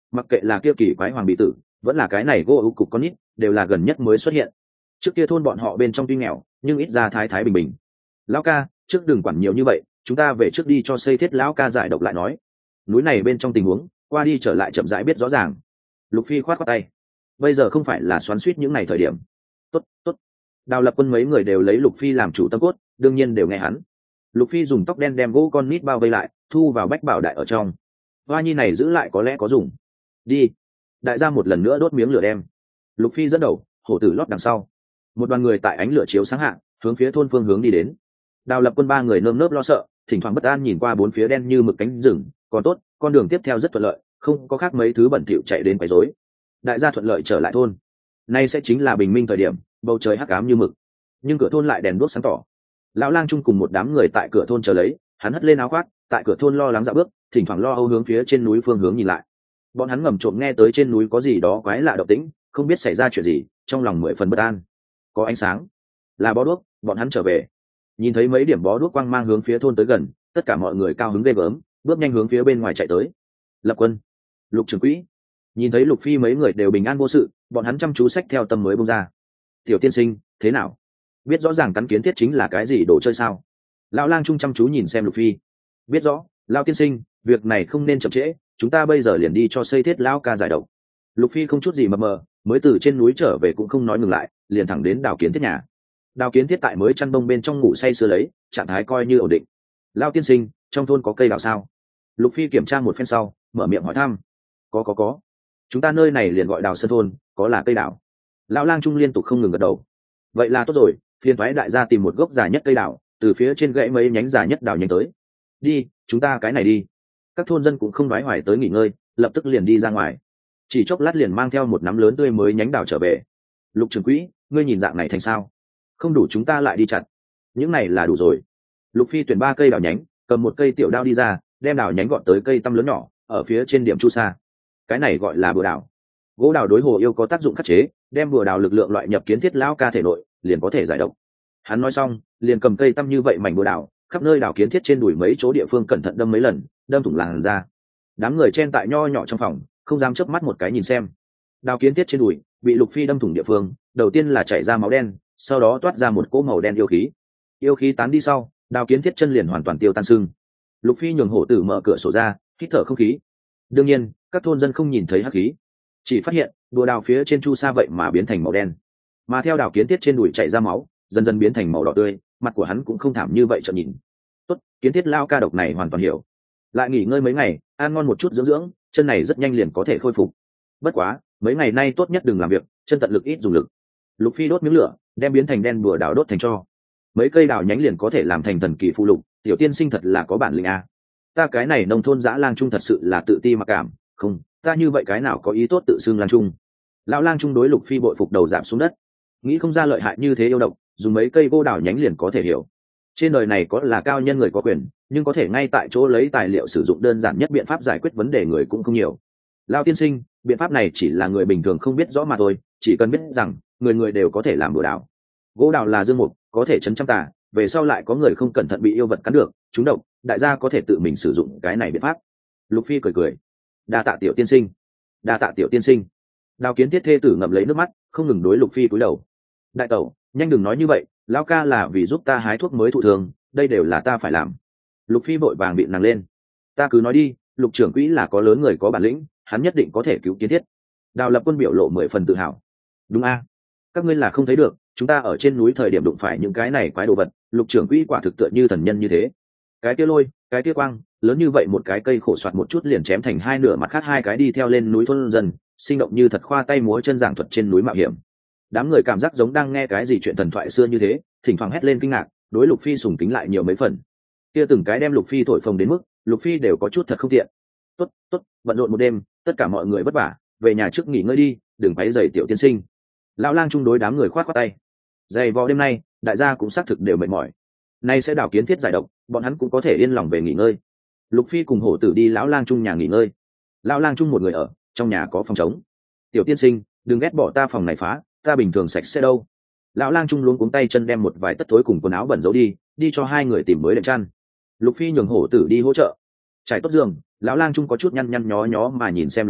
mặc kệ là kia kỳ quái hoàng bị tử vẫn là cái này gỗ ưu cục con nít đều là gần nhất mới xuất hiện. Trước kia thôn bọn họ bên trong tuy nghèo nhưng ít ra thái thái bình bình. Lão ca, trước đừng quản nhiều như vậy, chúng ta về trước đi cho xây thiết lão ca giải độc lại nói. Núi này bên trong tình huống qua đi trở lại chậm rãi biết rõ ràng. Lục Phi khoát khoát tay, bây giờ không phải là xoắn xuýt những ngày thời điểm. Tốt, tốt. Đào Lập Quân mấy người đều lấy Lục Phi làm chủ tâm cốt, đương nhiên đều nghe hắn. Lục Phi dùng tóc đen đem gỗ con nít bao vây lại, thu vào bách bảo đại ở trong. Hoa nhi này giữ lại có lẽ có dùng. Đi. Đại gia một lần nữa đốt miếng lửa đem. Lục Phi dẫn đầu, hổ tử lót đằng sau. Một đoàn người tại ánh lửa chiếu sáng hạ, hướng phía thôn phương hướng đi đến. Đào Lập Quân ba người nơm nớp lo sợ, thỉnh thoảng bất an nhìn qua bốn phía đen như mực cánh rừng, còn tốt, con đường tiếp theo rất thuận lợi, không có khác mấy thứ bẩn thỉu chạy đến quấy rối. Đại gia thuận lợi trở lại thôn. Nay sẽ chính là bình minh thời điểm, bầu trời hắc ám như mực, nhưng cửa thôn lại đèn đuốc sáng tỏ. Lão lang chung cùng một đám người tại cửa thôn chờ lấy, hắn hất lên áo khoác, tại cửa thôn lo lắng dạo bước, thỉnh thoảng lo âu hướng phía trên núi phương hướng nhìn lại. Bọn hắn ngầm trộm nghe tới trên núi có gì đó quái lạ động tĩnh, không biết xảy ra chuyện gì, trong lòng mười phần bất an. Có ánh sáng, là bó đuốc, bọn hắn trở về. Nhìn thấy mấy điểm bó đuốc quang mang hướng phía thôn tới gần, tất cả mọi người cao hứng ghê gớm, bước nhanh hướng phía bên ngoài chạy tới. Lập Quân, Lục trưởng quỹ, nhìn thấy Lục Phi mấy người đều bình an vô sự, bọn hắn chăm chú xách theo tâm mới bung ra. Tiểu tiên sinh, thế nào? Biết rõ ràng cắn kiến thiết chính là cái gì đồ chơi sao? Lão lang trung chăm chú nhìn xem Lục Phi. Biết rõ, Lão tiên sinh, việc này không nên chậm trễ, chúng ta bây giờ liền đi cho xây thiết lão ca giải độc. Lục Phi không chút gì mập mờ, mới từ trên núi trở về cũng không nói ngừng lại, liền thẳng đến Đào Kiến Thiết nhà. Đào Kiến Thiết tại mới chăn bông bên trong ngủ say sưa lấy, trạng thái coi như ổn định. Lão tiên sinh, trong thôn có cây đào sao? Lục Phi kiểm tra một phen sau, mở miệng hỏi thăm. Có có có. Chúng ta nơi này liền gọi Đào Sơn thôn, có là cây đào. Lão lang trung liên tục không ngừng gật đầu. Vậy là tốt rồi, phiền thoái đại gia tìm một gốc già nhất cây đào, từ phía trên gãy mấy nhánh già nhất đào nhánh tới. Đi, chúng ta cái này đi. Các thôn dân cũng không nói hoài tới nghỉ ngơi, lập tức liền đi ra ngoài. Chỉ chốc lát liền mang theo một nắm lớn tươi mới nhánh đào trở về. Lục trưởng quỹ, ngươi nhìn dạng này thành sao? Không đủ chúng ta lại đi chặt. Những này là đủ rồi. Lục Phi tuyển ba cây đào nhánh, cầm một cây tiểu đao đi ra, đem đào nhánh gọn tới cây tăm lớn nhỏ, ở phía trên điểm chu sa. Cái này gọi là bùa đào. Gỗ đào đối hồ yêu có tác dụng khắc chế, đem bùa đào lực lượng loại nhập kiến thiết lão ca thể nội, liền có thể giải độc. Hắn nói xong, liền cầm cây tăm như vậy mảnh bùa đào, khắp nơi đào kiến thiết trên đùi mấy chỗ địa phương cẩn thận đâm mấy lần, đâm thủng làn ra. Đám người chen tại nho nhỏ trong phòng, không dám chớp mắt một cái nhìn xem. Đào kiến thiết trên đùi bị Lục Phi đâm thủng địa phương, đầu tiên là chảy ra máu đen, sau đó toát ra một cỗ màu đen yêu khí. Yêu khí tán đi sau, đào kiến thiết chân liền hoàn toàn tiêu tan sưng. Lục Phi nhường hổ tử mở cửa sổ ra, hít thở không khí. Đương nhiên, các thôn dân không nhìn thấy hắc khí, chỉ phát hiện đùa đào phía trên chu sa vậy mà biến thành màu đen, mà theo đào kiến thiết trên đùi chảy ra máu, dần dần biến thành màu đỏ tươi. Mặt của hắn cũng không thảm như vậy, chợt nhìn. Tốt, kiến thiết lao ca độc này hoàn toàn hiểu. Lại nghỉ ngơi mấy ngày, ăn ngon một chút dưỡng dưỡng, chân này rất nhanh liền có thể khôi phục. Bất quá, mấy ngày nay tốt nhất đừng làm việc, chân tận lực ít dùng lực. Lục Phi đốt miếng lửa, đem biến thành đen bùa đào đốt thành tro. Mấy cây đào nhánh liền có thể làm thành thần kỳ phụ lục, tiểu tiên sinh thật là có bản lĩnh a. Ta cái này nông thôn dã lang trung thật sự là tự ti mặc cảm, không, ta như vậy cái nào có ý tốt tự xưng lang trung. Lão lang trung đối Lục Phi bội phục đầu giảm xuống đất, nghĩ không ra lợi hại như thế yêu độc, dùng mấy cây gỗ đào nhánh liền có thể hiểu. Trên đời này có là cao nhân người có quyền, nhưng có thể ngay tại chỗ lấy tài liệu sử dụng đơn giản nhất biện pháp giải quyết vấn đề người cũng không nhiều. Lão tiên sinh, biện pháp này chỉ là người bình thường không biết rõ mà thôi, chỉ cần biết rằng người người đều có thể làm bùa đào. Gỗ đào là dương mục, có thể chấn trăm tà, về sau lại có người không cẩn thận bị yêu vật cắn được, trúng độc, đại gia có thể tự mình sử dụng cái này biện pháp. Lục Phi cười cười, đa tạ tiểu tiên sinh, đa tạ tiểu tiên sinh. Đào Kiến Thiết thê tử ngậm lấy nước mắt, không ngừng đối Lục Phi cúi đầu. Đại tẩu, nhanh đừng nói như vậy, lão ca là vì giúp ta hái thuốc mới thụ thường, đây đều là ta phải làm. Lục Phi vội vàng bị nàng lên. Ta cứ nói đi, Lục trưởng quỹ là có lớn người có bản lĩnh, hắn nhất định có thể cứu Kiến Thiết. Đào Lập Quân biểu lộ mười phần tự hào. Đúng a, các ngươi là không thấy được, chúng ta ở trên núi thời điểm đụng phải những cái này quái đồ vật, Lục trưởng quỹ quả thực tựa như thần nhân như thế. Cái kia lôi, cái kia quang, lớn như vậy một cái cây khổ soạt một chút liền chém thành hai nửa, mặt khác hai cái đi theo lên núi thôn dân, sinh động như thật khoa tay múa chân giảng thuật trên núi mạo hiểm. Đám người cảm giác giống đang nghe cái gì chuyện thần thoại xưa như thế, thỉnh thoảng hét lên kinh ngạc, đối Lục Phi sùng kính lại nhiều mấy phần. Kia từng cái đem Lục Phi thổi phồng đến mức Lục Phi đều có chút thật không tiện. Tốt, tốt, bận rộn một đêm, tất cả mọi người vất vả, về nhà trước nghỉ ngơi đi, đừng quấy rầy tiểu tiên sinh. Lão lang chung đối đám người khoát khoát tay. Dày vò đêm nay, đại gia cũng xác thực đều mệt mỏi. Nay sẽ đào kiến thiết giải độc, bọn hắn cũng có thể yên lòng về nghỉ ngơi. Lục Phi cùng hổ tử đi lão lang chung nhà nghỉ ngơi. Lão lang chung một người ở, trong nhà có phòng trống. Tiểu tiên sinh, đừng ghét bỏ ta phòng này phá, ta bình thường sạch sẽ đâu. Lão lang chung luống cuống tay chân đem một vài tất thối cùng quần áo bẩn giấu đi, đi cho hai người tìm mới đệm chăn. Lục Phi nhường hổ tử đi hỗ trợ trải tốt giường. Lão lang chung có chút nhăn nhăn nhó nhó mà nhìn xem Lục Phi,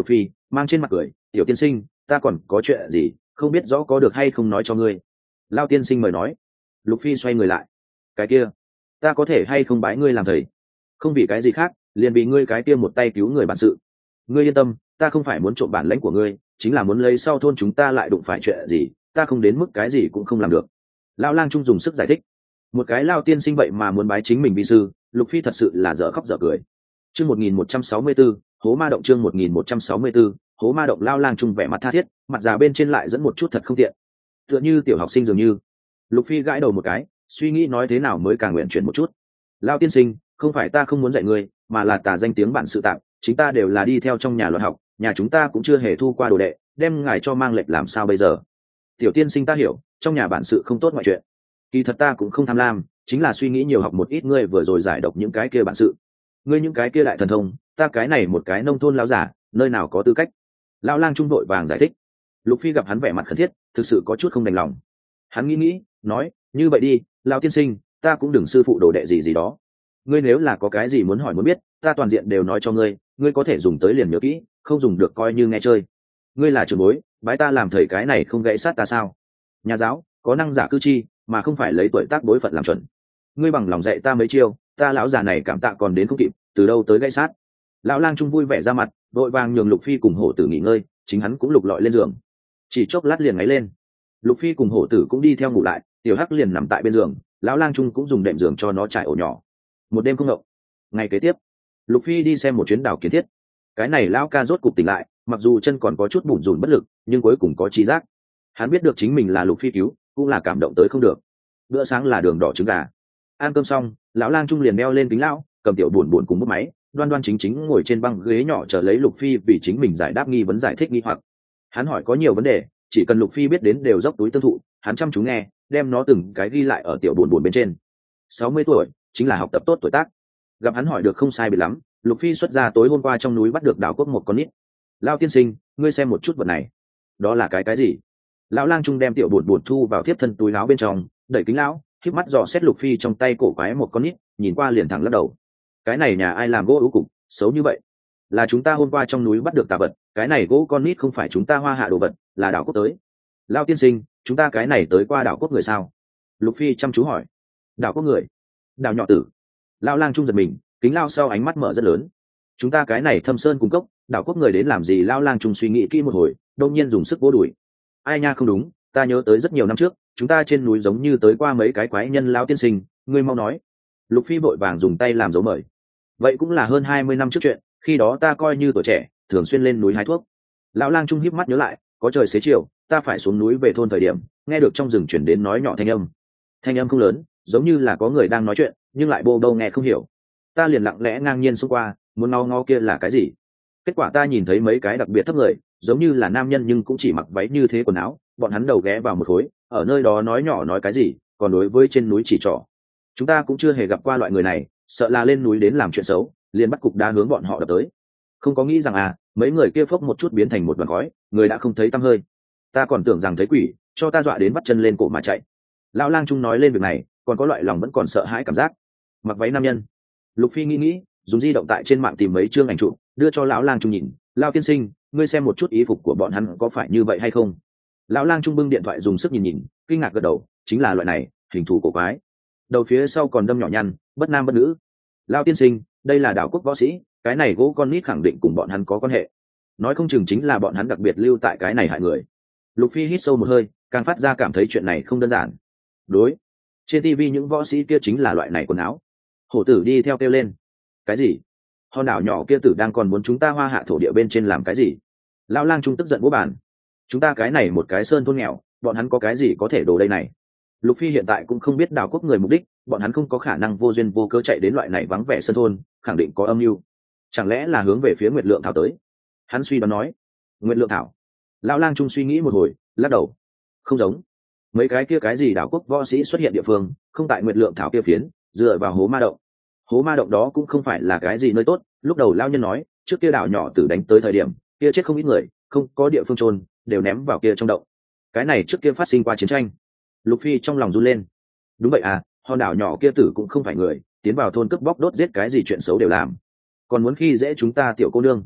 mang trên mặt cười, tiểu tiên sinh, ta còn có chuyện gì không biết rõ có được hay không nói cho ngươi. Lao tiên sinh mời nói. Lục Phi xoay người lại. Cái kia, ta có thể hay không bái ngươi làm thầy? Không vì cái gì khác, liền vì ngươi cái kia một tay cứu người bản sự. Ngươi yên tâm, ta không phải muốn trộm bản lãnh của ngươi, chính là muốn lấy sau thôn chúng ta lại đụng phải chuyện gì, ta không đến mức cái gì cũng không làm được. Lão lang trung dùng sức giải thích. Một cái Lao tiên sinh vậy mà muốn bái chính mình vi sư, Lục Phi thật sự là dở khóc dở cười. Chương một nghìn một trăm sáu mươi tư, hố ma động. Chương một nghìn một trăm sáu mươi tư, hố ma động. Lao lang trung vẻ mặt tha thiết, mặt già bên trên lại dẫn một chút thật không tiện, tựa như tiểu học sinh dường như. Lục Phi gãi đầu một cái, suy nghĩ nói thế nào mới càng nguyện chuyển một chút. Lao tiên sinh, không phải ta không muốn dạy ngươi, mà là tà danh tiếng bản sự tạm, chính ta đều là đi theo trong nhà luận học, nhà chúng ta cũng chưa hề thu qua đồ đệ, đem ngài cho mang lệch làm sao bây giờ? Tiểu tiên sinh ta hiểu, trong nhà bản sự không tốt mọi chuyện. Kỳ thật ta cũng không tham lam, chính là suy nghĩ nhiều học một ít ngươi vừa rồi giải độc những cái kia bản sự. Ngươi những cái kia đại thần thông, ta cái này một cái nông thôn lão giả, nơi nào có tư cách? Lão lang trung đội vàng giải thích. Lục Phi gặp hắn vẻ mặt khẩn thiết, thực sự có chút không đành lòng. Hắn nghĩ nghĩ, nói, như vậy đi, lão tiên sinh, ta cũng đừng sư phụ đồ đệ gì gì đó. Ngươi nếu là có cái gì muốn hỏi muốn biết, ta toàn diện đều nói cho ngươi, ngươi có thể dùng tới liền nhớ kỹ, không dùng được coi như nghe chơi. Ngươi là trưởng bối, bái ta làm thầy cái này không gãy sát ta sao? Nhà giáo, có năng giả cư chi, mà không phải lấy tuổi tác bối phận làm chuẩn. Ngươi bằng lòng dạy ta mấy chiêu, ta lão già này cảm tạ còn đến không kịp, từ đâu tới gãy sát. Lão lang trung vui vẻ ra mặt, đội vàng nhường Lục Phi cùng hổ tử nghỉ ngơi, chính hắn cũng lục lọi lên giường. Chỉ chốc lát liền ngáy lên. Lục Phi cùng hổ tử cũng đi theo ngủ lại, tiểu hắc liền nằm tại bên giường, lão lang trung cũng dùng đệm giường cho nó trải ổ nhỏ. Một đêm không ngộng. Ngày kế tiếp, Lục Phi đi xem một chuyến đảo kiến thiết. Cái này lão ca rốt cục tỉnh lại, mặc dù chân còn có chút bủn rủn bất lực, nhưng cuối cùng có trí giác. Hắn biết được chính mình là Lục Phi cứu, cũng là cảm động tới không được. Bữa sáng là đường đỏ trứng gà. Ăn cơm xong, lão lang trung liền đeo lên kính lão, cầm tiểu buồn buồn cùng bút máy, đoan đoan chính chính ngồi trên băng ghế nhỏ chờ lấy Lục Phi vì chính mình giải đáp nghi vấn giải thích nghi hoặc. Hắn hỏi có nhiều vấn đề, chỉ cần Lục Phi biết đến đều dốc túi tương thụ, hắn chăm chú nghe, đem nó từng cái ghi lại ở tiểu buồn buồn bên trên. Sáu mươi tuổi, chính là học tập tốt tuổi tác. Gặp hắn hỏi được không sai biệt lắm, Lục Phi xuất ra tối hôm qua trong núi bắt được đảo quốc một con nít. Lao tiên sinh, ngươi xem một chút vật này. Đó là cái cái gì? Lão lang trung đem tiểu buồn buồn thu vào tiếp thân túi áo bên trong, đẩy kính lão, khép mắt dò xét Lục Phi trong tay cổ quái một con nít, nhìn qua liền thẳng lắc đầu. Cái này nhà ai làm gỗ ưu cục, xấu như vậy? Là chúng ta hôm qua trong núi bắt được tà vật, cái này gỗ con nít không phải chúng ta hoa hạ đồ vật, là đảo quốc tới. Lao tiên sinh, chúng ta cái này tới qua đảo quốc người sao? Lục Phi chăm chú hỏi. Đảo quốc người? Đảo nhỏ tử. Lão lang trung giật mình, kính lao sau ánh mắt mở rất lớn. Chúng ta cái này thâm sơn cung cốc, đảo quốc người đến làm gì? Lão lang trung suy nghĩ kỹ một hồi, đột nhiên dùng sức vỗ đùi. Ai nha, không đúng, ta nhớ tới rất nhiều năm trước, chúng ta trên núi giống như tới qua mấy cái quái nhân. Lão tiên sinh, ngươi mau nói. Lục Phi vội vàng dùng tay làm dấu mời. Vậy cũng là hơn hai mươi năm trước chuyện, khi đó ta coi như tuổi trẻ, thường xuyên lên núi hái thuốc. Lão lang trung híp mắt nhớ lại, có trời xế chiều, ta phải xuống núi về thôn thời điểm, nghe được trong rừng chuyển đến nói nhỏ thanh âm. Thanh âm không lớn, giống như là có người đang nói chuyện, nhưng lại bô bô nghe không hiểu. Ta liền lặng lẽ ngang nhiên xông qua, muốn ngó ngó kia là cái gì. Kết quả ta nhìn thấy mấy cái đặc biệt thấp người, giống như là nam nhân nhưng cũng chỉ mặc váy như thế quần áo, bọn hắn đầu ghé vào một khối, ở nơi đó nói nhỏ nói cái gì, còn đối với trên núi chỉ trỏ. Chúng ta cũng chưa hề gặp qua loại người này, sợ là lên núi đến làm chuyện xấu, liền bắt cục đá hướng bọn họ đập tới. Không có nghĩ rằng à, mấy người kia phốc một chút biến thành một đoàn khói, người đã không thấy tăm hơi. Ta còn tưởng rằng thấy quỷ, cho ta dọa đến bắt chân lên cổ mà chạy. Lão lang trung nói lên việc này, còn có loại lòng vẫn còn sợ hãi cảm giác. Mặc váy nam nhân. Lục Phi nghĩ nghĩ, dùng di động tại trên mạng tìm mấy chương ảnh chụp, đưa cho lão lang trung nhìn. Lão tiên sinh, ngươi xem một chút y phục của bọn hắn có phải như vậy hay không? Lão lang trung bưng điện thoại dùng sức nhìn nhìn, kinh ngạc gật đầu, chính là loại này, hình thù cổ quái, đầu phía sau còn đâm nhỏ nhăn, bất nam bất nữ. Lão tiên sinh, đây là đảo quốc võ sĩ, cái này gỗ con nít khẳng định cùng bọn hắn có quan hệ, nói không chừng chính là bọn hắn đặc biệt lưu tại cái này hại người. Lục Phi hít sâu một hơi, càng phát ra cảm thấy chuyện này không đơn giản. Đối, trên ti vi những võ sĩ kia chính là loại này quần áo. Hổ tử đi theo kêu lên. Cái gì? Hòn đảo nhỏ kia tử đang còn muốn chúng ta hoa hạ thổ địa bên trên làm cái gì? Lão lang trung tức giận bố bàn. Chúng ta cái này một cái sơn thôn nghèo, bọn hắn có cái gì có thể đồ đây này? Lục Phi hiện tại cũng không biết đảo quốc người mục đích, bọn hắn không có khả năng vô duyên vô cớ chạy đến loại này vắng vẻ sơn thôn, khẳng định có âm mưu. Chẳng lẽ là hướng về phía Nguyệt Lượng Thảo tới? Hắn suy đoán nói. Nguyệt Lượng Thảo? Lão lang trung suy nghĩ một hồi, lắc đầu. Không giống. Mấy cái kia cái gì đảo quốc võ sĩ xuất hiện địa phương, không tại Nguyệt Lượng Thảo kia phiến, dựa vào hố ma động. Hố ma động đó cũng không phải là cái gì nơi tốt. Lúc đầu lão nhân nói, trước kia đảo nhỏ tử đánh tới thời điểm, kia chết không ít người, không có địa phương chôn, đều ném vào kia trong động. Cái này trước kia phát sinh qua chiến tranh. Lục Phi trong lòng run lên. Đúng vậy à, hòn đảo nhỏ kia tử cũng không phải người, tiến vào thôn cướp bóc đốt giết cái gì chuyện xấu đều làm, còn muốn khi dễ chúng ta tiểu cô nương.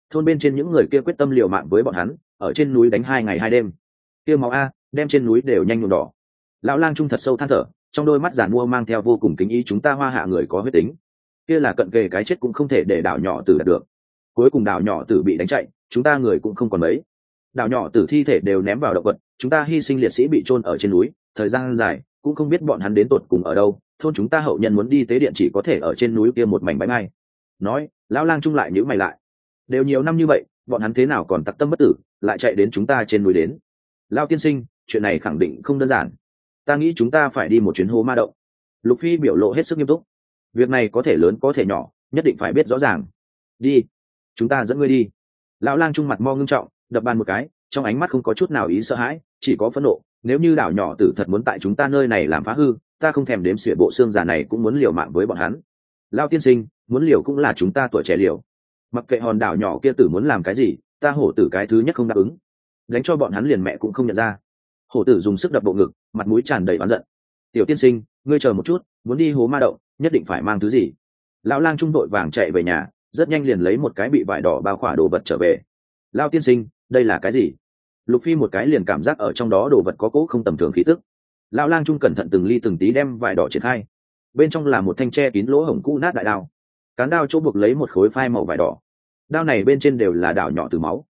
thôn bên trên những người kia quyết tâm liều mạng với bọn hắn, ở trên núi đánh hai ngày hai đêm. Kia máu a đem trên núi đều nhanh nhuộm đỏ. Lão lang trung thật sâu than thở, trong đôi mắt giàn mua mang theo vô cùng kính ý. Chúng ta Hoa Hạ người có huyết tính, kia là cận kề cái chết cũng không thể để đảo nhỏ tử đạt được. Cuối cùng đảo nhỏ tử bị đánh chạy, chúng ta người cũng không còn mấy. Đảo nhỏ tử thi thể đều ném vào động vật, chúng ta hy sinh liệt sĩ bị chôn ở trên núi, thời gian dài cũng không biết bọn hắn đến tột cùng ở đâu. Thôn chúng ta hậu nhân muốn đi tế điện chỉ có thể ở trên núi kia một mảnh bãi mai. Nói, lão lang trung lại nhíu mày lại. Đều nhiều năm như vậy, bọn hắn thế nào còn tặc tâm bất tử, lại chạy đến chúng ta trên núi đến. Lão tiên sinh, chuyện này khẳng định không đơn giản. Ta nghĩ chúng ta phải đi một chuyến hố ma động. Lục Phi biểu lộ hết sức nghiêm túc. Việc này có thể lớn có thể nhỏ, nhất định phải biết rõ ràng. Đi, chúng ta dẫn ngươi đi. Lão lang trung mặt mo ngưng trọng, đập bàn một cái, trong ánh mắt không có chút nào ý sợ hãi, chỉ có phẫn nộ. Nếu như đảo nhỏ tử thật muốn tại chúng ta nơi này làm phá hư, ta không thèm đếm xỉa bộ xương già này cũng muốn liều mạng với bọn hắn. Lão tiên sinh, muốn liều cũng là chúng ta tuổi trẻ liều. Mặc kệ hòn đảo nhỏ kia tử muốn làm cái gì, ta hổ tử cái thứ nhất không đáp ứng. Đánh cho bọn hắn liền mẹ cũng không nhận ra. Hổ tử dùng sức đập bộ ngực, mặt mũi tràn đầy oán giận. Tiểu tiên sinh, ngươi chờ một chút, muốn đi hố ma động, nhất định phải mang thứ gì? Lão lang trung đội vàng chạy về nhà, rất nhanh liền lấy một cái bị vải đỏ bao khỏa đồ vật trở về. Lão tiên sinh, đây là cái gì? Lục Phi một cái liền cảm giác ở trong đó đồ vật có cỗ không tầm thường khí tức. Lão lang trung cẩn thận từng ly từng tí đem vải đỏ triển khai, bên trong là một thanh tre kín lỗ hổng cũ nát đại đao. Cán đao chỗ buộc lấy một khối phai màu vải đỏ. Đao này bên trên đều là đảo nhỏ từ máu,